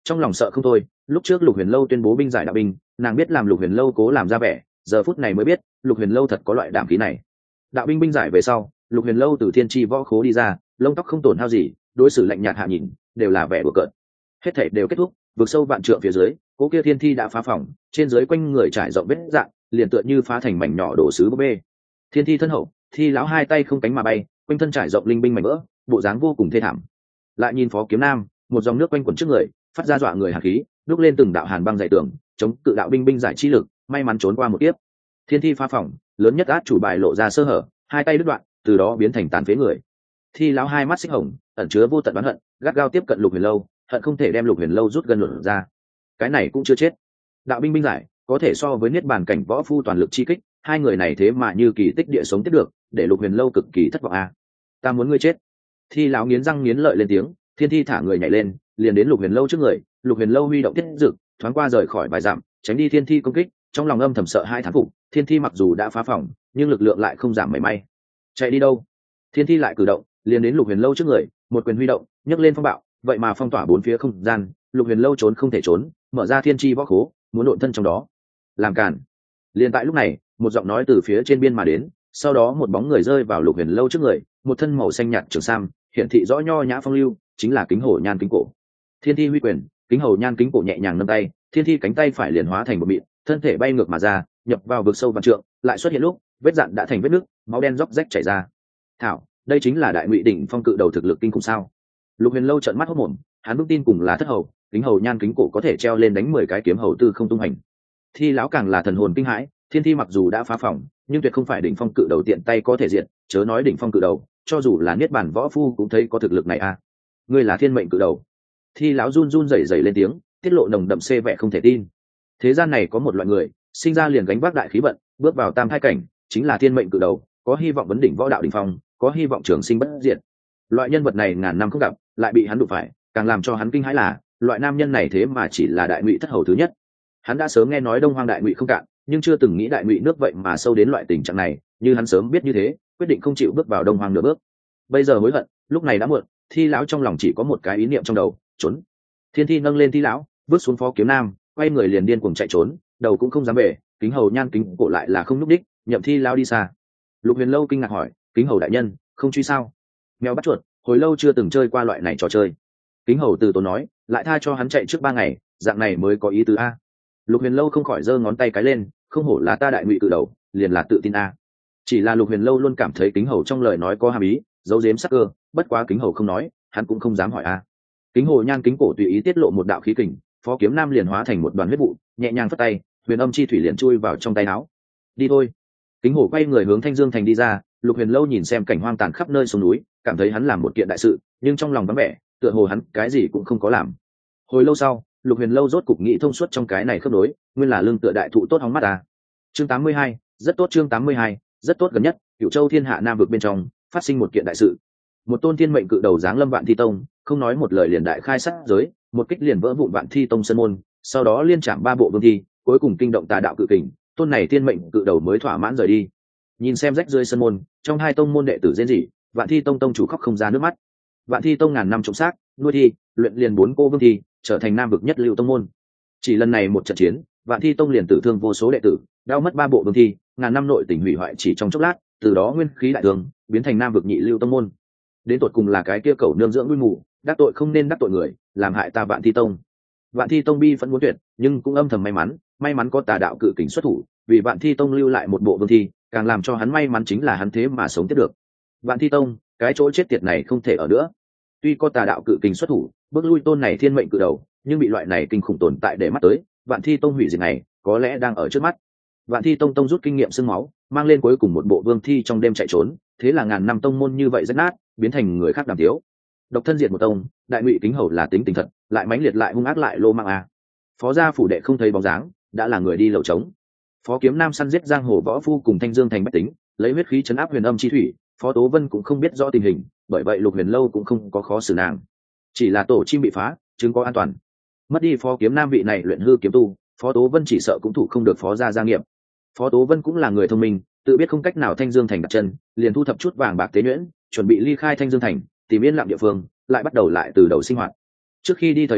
trong lòng sợ không thôi. Lúc trước Lục Huyền Lâu tuyên bố binh giải đạo binh, nàng biết làm Lục Huyền Lâu cố làm ra vẻ, giờ phút này mới biết Lục Huyền Lâu thật có loại đảm khí này. Đạo binh binh giải về sau, Lục Huyền Lâu từ thiên tri võ khố đi ra, lông tóc không tổn hao gì, đối xử lạnh nhạt hạ nhìn, đều là vẻ đùa cợt. Hết thảy đều kết thúc, vực sâu vạn trượng phía dưới, cố kia thiên thi đã phá phòng, trên dưới quanh người trải rộng vết dạng, liền tựa như phá thành mảnh nhỏ đổ sứ búp bê. Thiên thi thân hậu, thi lão hai tay không cánh mà bay, quanh thân trải rộng linh binh mảnh vỡ, bộ dáng vô cùng thê thảm. Lại nhìn Phó Kiếm Nam, một dòng nước quanh quẩn trước người, phát ra dọa người hàn khí, đúc lên từng đạo hàn băng dày tường, chống cự đạo binh binh giải chi lực, may mắn trốn qua một kiếp. Thiên thi phá phòng, lớn nhất át chủ bài lộ ra sơ hở, hai tay đứt đoạn, từ đó biến thành tàn phế người. Thi lão hai mắt xích hồng, ẩn chứa vô tận oán hận, gắt gao tiếp cận Lục Huyền Lâu, hận không thể đem Lục Huyền Lâu rút gần luận ra. Cái này cũng chưa chết. Đạo binh binh giải có thể so với niết bàn cảnh võ phu toàn lực chi kích, hai người này thế mà như kỳ tích địa sống tiếp được, để Lục Huyền Lâu cực kỳ thất vọng a. Ta muốn ngươi chết. Thi lão nghiến răng nghiến lợi lên tiếng, thiên thi thả người nhảy lên, liền đến Lục Huyền Lâu trước người. Lục Huyền Lâu huy động tiết dực, thoáng qua rời khỏi vài dặm, tránh đi thiên thi công kích, trong lòng âm thầm sợ hai thán phục. Thiên thi mặc dù đã phá phòng, nhưng lực lượng lại không giảm mảy may. Chạy đi đâu? Thiên thi lại cử động, liền đến Lục Huyền Lâu trước người, một quyền huy động, nhấc lên phong bạo, vậy mà phong tỏa bốn phía không gian. Lục Huyền Lâu trốn không thể trốn, mở ra thiên chi võ khố, muốn độn thân trong đó. Làm cản. Liền tại lúc này, một giọng nói từ phía trên biên mà đến, sau đó một bóng người rơi vào Lục Huyền Lâu trước người, một thân màu xanh nhạt trường sam, hiển thị rõ nho nhã phong lưu, chính là Kính Hổ Nhan Kính Cổ. Thiên thi huy quyền, Kính Hổ Nhan Kính Cổ nhẹ nhàng nâng tay, thiên thi cánh tay phải liền hóa thành một mịn, thân thể bay ngược mà ra, nhập vào vực sâu vạn trượng, lại xuất hiện lúc, vết dạn đã thành vết nước, máu đen róc rách chảy ra. Thảo, đây chính là Đại Ngụy đỉnh phong cự đầu thực lực kinh khủng sao? Lục Huyền Lâu trợn mắt hốt mồm, hắn vững tin cùng là thất hầu, Kính Hầu Nhan Kính Cổ có thể treo lên đánh 10 cái kiếm hầu tư không tung hành. Thi lão càng là thần hồn kinh hãi, thiên thi mặc dù đã phá phòng, nhưng tuyệt không phải đỉnh phong cự đầu tiện tay có thể diệt, chớ nói đỉnh phong cự đầu, cho dù là niết bàn võ phu cũng thấy có thực lực này a. Ngươi là thiên mệnh cự đầu. Thi lão run run rẩy rẩy lên tiếng, tiết lộ nồng đậm xê vẻ không thể tin. Thế gian này có một loại người, sinh ra liền gánh vác đại khí vận, bước vào tam thai cảnh, chính là thiên mệnh cự đầu, có hy vọng vấn đỉnh võ đạo đỉnh phong, có hy vọng trường sinh bất diệt. Loại nhân vật này ngàn năm không gặp, lại bị hắn đụng phải, càng làm cho hắn kinh hãi là, loại nam nhân này thế mà chỉ là Đại Ngụy thất hầu thứ nhất. Hắn đã sớm nghe nói Đông Hoang Đại Ngụy không cạn, nhưng chưa từng nghĩ Đại Ngụy nước vậy mà sâu đến loại tình trạng này, như hắn sớm biết như thế, quyết định không chịu bước vào Đông Hoang nửa bước. Bây giờ hối hận, lúc này đã muộn, Thi lão trong lòng chỉ có một cái ý niệm trong đầu, trốn. Thiên thi nâng lên Thi lão, bước xuống Phó Kiếm Nam, quay người liền điên cuồng chạy trốn, đầu cũng không dám về, Kính Hầu Nhan Kính Cổ lại là không núp đích, nhậm Thi lão đi xa. Lục Huyền Lâu kinh ngạc hỏi, Kính Hầu đại nhân, không truy sao? Mèo bắt chuột, hồi lâu chưa từng chơi qua loại này trò chơi. Kính Hầu từ tốn nói, lại tha cho hắn chạy trước 3 ngày, dạng này mới có ý tứ a. Lục Huyền Lâu không khỏi giơ ngón tay cái lên, không hổ là ta Đại Ngụy cự đầu, liền là tự tin a. Chỉ là Lục Huyền Lâu luôn cảm thấy Kính Hầu trong lời nói có hàm ý, giấu giếm sắc cơ, bất quá Kính Hầu không nói, hắn cũng không dám hỏi a. Kính Hầu Nhan Kính Cổ tùy ý tiết lộ một đạo khí kình, Phó Kiếm Nam liền hóa thành một đoàn huyết vụ, nhẹ nhàng phất tay, huyền âm chi thủy liền chui vào trong tay áo. Đi thôi. Kính Hổ quay người hướng Thanh Dương thành đi ra, Lục Huyền Lâu nhìn xem cảnh hoang tàn khắp nơi sông núi, cảm thấy hắn làm một kiện đại sự, nhưng trong lòng vắng vẻ, tựa hồ hắn cái gì cũng không có làm. Hồi lâu sau, Lục Huyền Lâu rốt cục nghĩ thông suốt trong cái này khớp nối, nguyên là lưng tựa đại thụ tốt hóng mắt à. Chương 82, rất tốt. Chương 82, rất tốt. Gần nhất, Cửu Châu Thiên Hạ Nam vực bên trong phát sinh một kiện đại sự. Một tôn thiên mệnh cự đầu giáng lâm Vạn Thi Tông, không nói một lời liền đại khai sát giới, một kích liền vỡ vụn Vạn Thi Tông sân môn, sau đó liên chạm 3 bộ vương thi, cuối cùng kinh động Tà đạo cự kình, tôn này thiên mệnh cự đầu mới thỏa mãn rời đi. Nhìn xem rách rơi sân môn, trong 2 tông môn đệ tử rên rỉ, Vạn Thi Tông tông chủ khóc không ra nước mắt. Vạn Thi Tông ngàn năm trồng xác, nuôi thi, luyện liền 4 cô vương thi, trở thành nam vực nhất lưu tông môn. Chỉ lần này một trận chiến, Vạn Thi Tông liền tử thương vô số đệ tử, đau mất 3 bộ vương thi, ngàn năm nội tình hủy hoại chỉ trong chốc lát, từ đó nguyên khí đại thương, biến thành nam vực nhị lưu tông môn. Đến tột cùng là cái kia cẩu nương dưỡng nuôi mù, đắc tội không nên đắc tội người, làm hại ta Vạn Thi Tông. Vạn Thi Tông bi vẫn muốn tuyệt, nhưng cũng âm thầm may mắn có Tà đạo cự kình xuất thủ, vì Vạn Thi Tông lưu lại một bộ vương thi, càng làm cho hắn may mắn chính là hắn thế mà sống tiếp được. Vạn Thi Tông, cái chỗ chết tiệt này không thể ở nữa. Tuy có Tà đạo cự kình xuất thủ, bước lui tôn này thiên mệnh cự đầu, nhưng bị loại này kinh khủng tồn tại để mắt tới, Vạn Thi Tông hủy diệt này có lẽ đang ở trước mắt. Vạn Thi Tông rút kinh nghiệm xương máu, mang lên cuối cùng một bộ vương thi trong đêm chạy trốn, thế là ngàn năm tông môn như vậy rách nát, biến thành người khác đàm tiếu. Độc thân diệt một tông, Đại Ngụy Kính Hầu là tính tình thật, lại mãnh liệt lại hung ác lại lô mang a. Phó gia phủ đệ không thấy bóng dáng, đã là người đi lầu trống. Phó Kiếm Nam săn giết giang hồ võ phu cùng Thanh Dương thành bách tính, lấy huyết khí chấn áp huyền âm chi thủy, Phó Tố Vân cũng không biết rõ tình hình, bởi vậy Lục Huyền Lâu cũng không có khó xử nàng. Chỉ là tổ chim bị phá, chứng có an toàn. Mất đi Phó Kiếm Nam vị này luyện hư kiếm tu, Phó Tố Vân chỉ sợ cũng thủ không được Phó gia nghiệp. Phó Tố Vân cũng là người thông minh, tự biết không cách nào Thanh Dương thành đặt chân, liền thu thập chút vàng bạc tế nhuyễn, chuẩn bị ly khai Thanh Dương thành, tìm yên lặng địa phương, lại bắt đầu lại từ đầu sinh hoạt. Trước khi đi thời điểm,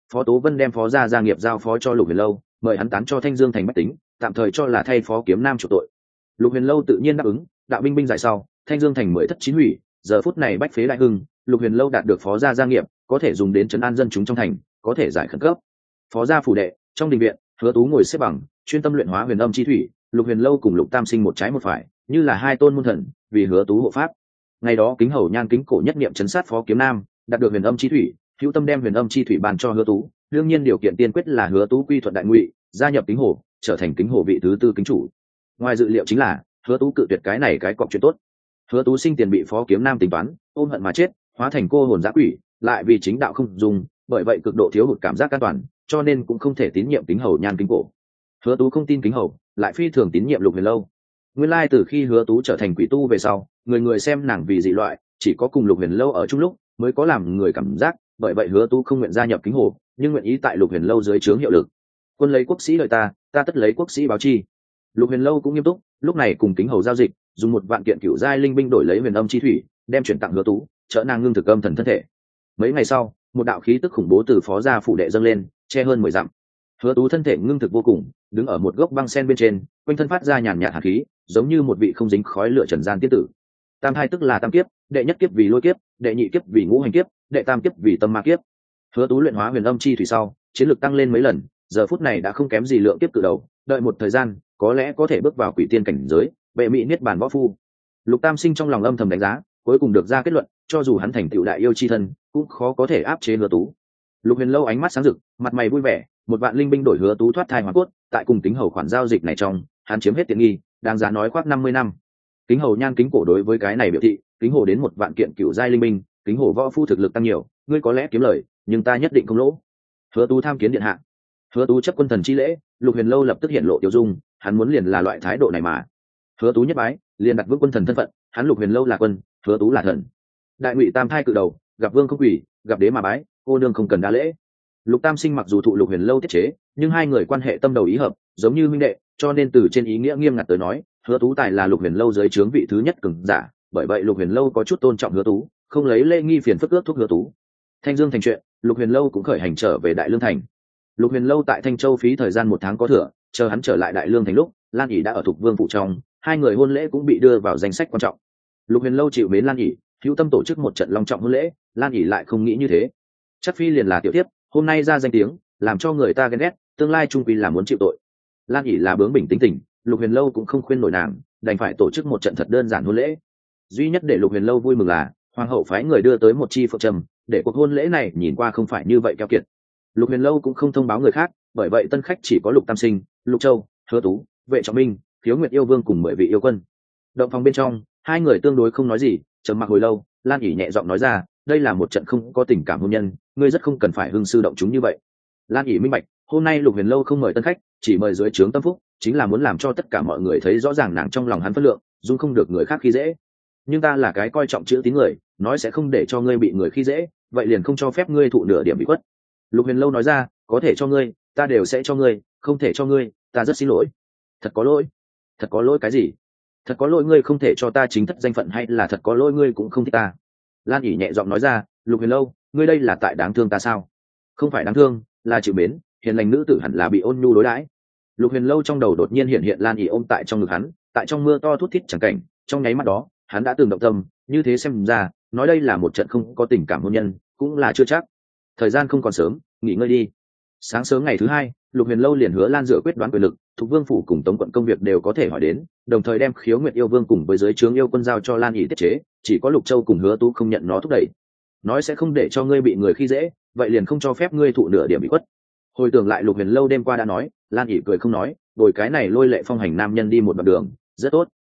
Phó Tố Vân đem phó gia nghiệp giao phó cho Lục Huyền Lâu, mời hắn tán cho Thanh Dương thành bách tính, tạm thời cho là thay phó kiếm nam chủ tội. Lục Huyền Lâu tự nhiên đáp ứng, đạo binh binh giải sau, Thanh Dương thành mới thất chín hủy, giờ phút này bách phế đại hưng, Lục Huyền Lâu đạt được phó gia gia nghiệp, có thể dùng đến trấn an dân chúng trong thành, có thể giải khẩn cấp. Phó gia phủ đệ, trong đình viện, Hứa Tú ngồi xếp bằng, chuyên tâm luyện hóa huyền âm chi thủy, Lục Huyền Lâu cùng Lục Tam Sinh một trái một phải, như là hai tôn môn thần, vì Hứa Tú hộ pháp. Ngày đó Kính Hầu Nhan Kính Cổ nhất niệm trấn sát phó kiếm nam, đạt được huyền âm chi thủy, hữu tâm đem huyền âm chi thủy bàn cho Hứa Tú, đương nhiên điều kiện tiên quyết là Hứa Tú quy thuận đại ngụy, gia nhập Kính Hồ, trở thành Kính Hồ vị thứ tư kính chủ. Ngoài dự liệu chính là Hứa Tú cự tuyệt cái này cái cọc chuyện tốt. Hứa Tú sinh tiền bị phó kiếm nam tính toán, ôm hận mà chết, hóa thành cô hồn dã quỷ, lại vì chính đạo không dùng, bởi vậy cực độ thiếu hụt cảm giác an toàn, cho nên cũng không thể tín nhiệm Kính Hầu Nhan Kính Cổ. Hứa Tú không tin Kính Hầu, lại phi thường tín nhiệm Lục Huyền Lâu. Nguyên lai từ khi Hứa Tú trở thành quỷ tu về sau, người người xem nàng vì dị loại, chỉ có cùng Lục Huyền Lâu ở chung lúc mới có làm người cảm giác, bởi vậy Hứa Tú không nguyện gia nhập Kính Hồ, nhưng nguyện ý tại Lục Huyền Lâu dưới trướng hiệu lực. Quân lấy quốc sĩ lợi ta, ta tất lấy quốc sĩ báo chi. Lục Huyền Lâu cũng nghiêm túc, lúc này cùng Kính Hầu giao dịch, dùng một vạn kiện cựu giai linh binh đổi lấy huyền âm chi thủy, đem chuyển tặng Hứa Tú, trợ nàng ngưng thực âm thần thân thể. Mấy ngày sau, một đạo khí tức khủng bố từ phó gia phủ đệ dâng lên, che hơn 10 dặm. Hứa Tú thân thể ngưng thực vô cùng, đứng ở một gốc băng sen bên trên, quanh thân phát ra nhàn nhạt hàn khí, giống như một vị không dính khói lửa trần gian tiên tử. Tam thai tức là tam kiếp, đệ nhất kiếp vì lôi kiếp, đệ nhị kiếp vì ngũ hành kiếp, đệ tam kiếp vì tâm ma kiếp. Hứa Tú luyện hóa huyền âm chi thủy sau, chiến lực tăng lên mấy lần, giờ phút này đã không kém gì lượng kiếp cự đầu, đợi một thời gian, có lẽ có thể bước vào quỷ tiên cảnh giới, bệ mỹ niết bàn võ phu. Lục Tam Sinh trong lòng âm thầm đánh giá, cuối cùng được ra kết luận, cho dù hắn thành tựu đại yêu chi thân, cũng khó có thể áp chế Hứa Tú. Lục Huyền Lâu ánh mắt sáng rực, mặt mày vui vẻ, một vạn linh binh đổi Hứa Tú thoát thai hóa cốt, tại cùng Kính Hầu khoản giao dịch này trong, hắn chiếm hết tiện nghi, đáng giá nói khoác 50 năm. Kính Hầu Nhan Kính Cổ đối với cái này biểu thị, Kính Hồ đến một vạn kiện cựu giai linh binh, Kính Hồ võ phu thực lực tăng nhiều, ngươi có lẽ kiếm lời, nhưng ta nhất định không lỗ. Hứa Tú tham kiến điện hạ. Hứa Tú chấp quân thần chi lễ, Lục Huyền Lâu lập tức hiện lộ tiêu dung, hắn muốn liền là loại thái độ này mà. Hứa Tú nhất bái, liền đặt vững quân thần thân phận, hắn Lục Huyền Lâu là quân, Hứa Tú là thần. Đại ngụy tam thai cự đầu, gặp vương không quỷ, gặp đế mà bái, cô nương không cần đa lễ. Lục Tam Sinh mặc dù thụ Lục Huyền Lâu tiết chế, nhưng hai người quan hệ tâm đầu ý hợp, giống như huynh đệ, cho nên từ trên ý nghĩa nghiêm ngặt tới nói, Hứa Tú tài là Lục Huyền Lâu dưới trướng vị thứ nhất cường giả, bởi vậy Lục Huyền Lâu có chút tôn trọng Hứa Tú, không lấy lễ nghi phiền phức ước thúc Hứa Tú. Thanh Dương thành chuyện, Lục Huyền Lâu cũng khởi hành trở về Đại Lương thành. Lục Huyền Lâu tại Thanh Châu phí thời gian 1 tháng có thừa, chờ hắn trở lại Đại Lương thành lúc, Lan ỉ đã ở Thục Vương phủ trong, hai người hôn lễ cũng bị đưa vào danh sách quan trọng. Lục Huyền Lâu chịu mến Lan ỉ, hữu tâm tổ chức một trận long trọng hôn lễ, Lan ỉ lại không nghĩ như thế. Chắc phi liền là tiểu tiếp, hôm nay ra danh tiếng, làm cho người ta ghen ghét, tương lai trung quy là muốn chịu tội. Lan ỉ là bướng bỉnh tính tình, Lục Huyền Lâu cũng không khuyên nổi nàng, đành phải tổ chức một trận thật đơn giản hôn lễ. Duy nhất để Lục Huyền Lâu vui mừng là hoàng hậu phái người đưa tới một chi phượng trầm, để cuộc hôn lễ này nhìn qua không phải như vậy keo kiệt. Lục Huyền Lâu cũng không thông báo người khác, bởi vậy tân khách chỉ có Lục Tam Sinh, Lục Châu, Hứa Tú, Vệ Trọng Minh, Khiếu Nguyệt yêu vương cùng 10 vị yêu quân. Động phòng bên trong, hai người tương đối không nói gì, trầm mặc hồi lâu, Lan ỉ nhẹ giọng nói ra, đây là một trận không có tình cảm hôn nhân, ngươi rất không cần phải hưng sư động chúng như vậy. Lan ỉ minh bạch, hôm nay Lục Huyền Lâu không mời tân khách, chỉ mời dưới trướng tâm phúc, chính là muốn làm cho tất cả mọi người thấy rõ ràng nàng trong lòng hắn phất lượng, dung không được người khác khi dễ. Nhưng ta là cái coi trọng chữ tín người, nói sẽ không để cho ngươi bị người khi dễ, vậy liền không cho phép ngươi thụ nửa điểm bị khuất. Lục Huyền Lâu nói ra, có thể cho ngươi, ta đều sẽ cho ngươi, không thể cho ngươi, ta rất xin lỗi. Thật có lỗi? Thật có lỗi cái gì? Thật có lỗi ngươi không thể cho ta chính thất danh phận, hay là thật có lỗi ngươi cũng không thích ta? Lan ỉ nhẹ giọng nói ra, Lục Huyền Lâu, ngươi đây là tại đáng thương ta sao? Không phải đáng thương, là chịu mến, hiền lành nữ tử hẳn là bị ôn nhu đối đãi. Lục Huyền Lâu trong đầu đột nhiên hiện Lan ỉ ôm tại trong ngực hắn, tại trong mưa to thút thít chẳng cảnh, trong nháy mắt đó, hắn đã từng động tâm, như thế xem ra, nói đây là một trận không có tình cảm hôn nhân, cũng là chưa chắc. Thời gian không còn sớm, nghỉ ngơi đi. Sáng sớm ngày thứ hai, Lục Huyền Lâu liền hứa Lan dựa quyết đoán quyền lực, Thục Vương phủ cùng Tống quận công việc đều có thể hỏi đến, đồng thời đem Khiếu Nguyệt yêu vương cùng với dưới trướng yêu quân giao cho Lan ỉ tiết chế, chỉ có Lục Châu cùng Hứa Tú không nhận nó thúc đẩy. Nói sẽ không để cho ngươi bị người khi dễ, vậy liền không cho phép ngươi thụ nửa điểm bị khuất. Hồi tưởng lại Lục Huyền Lâu đêm qua đã nói, Lan ỉ cười không nói, bồi cái này lôi lệ phong hành nam nhân đi một đoạn đường, rất tốt.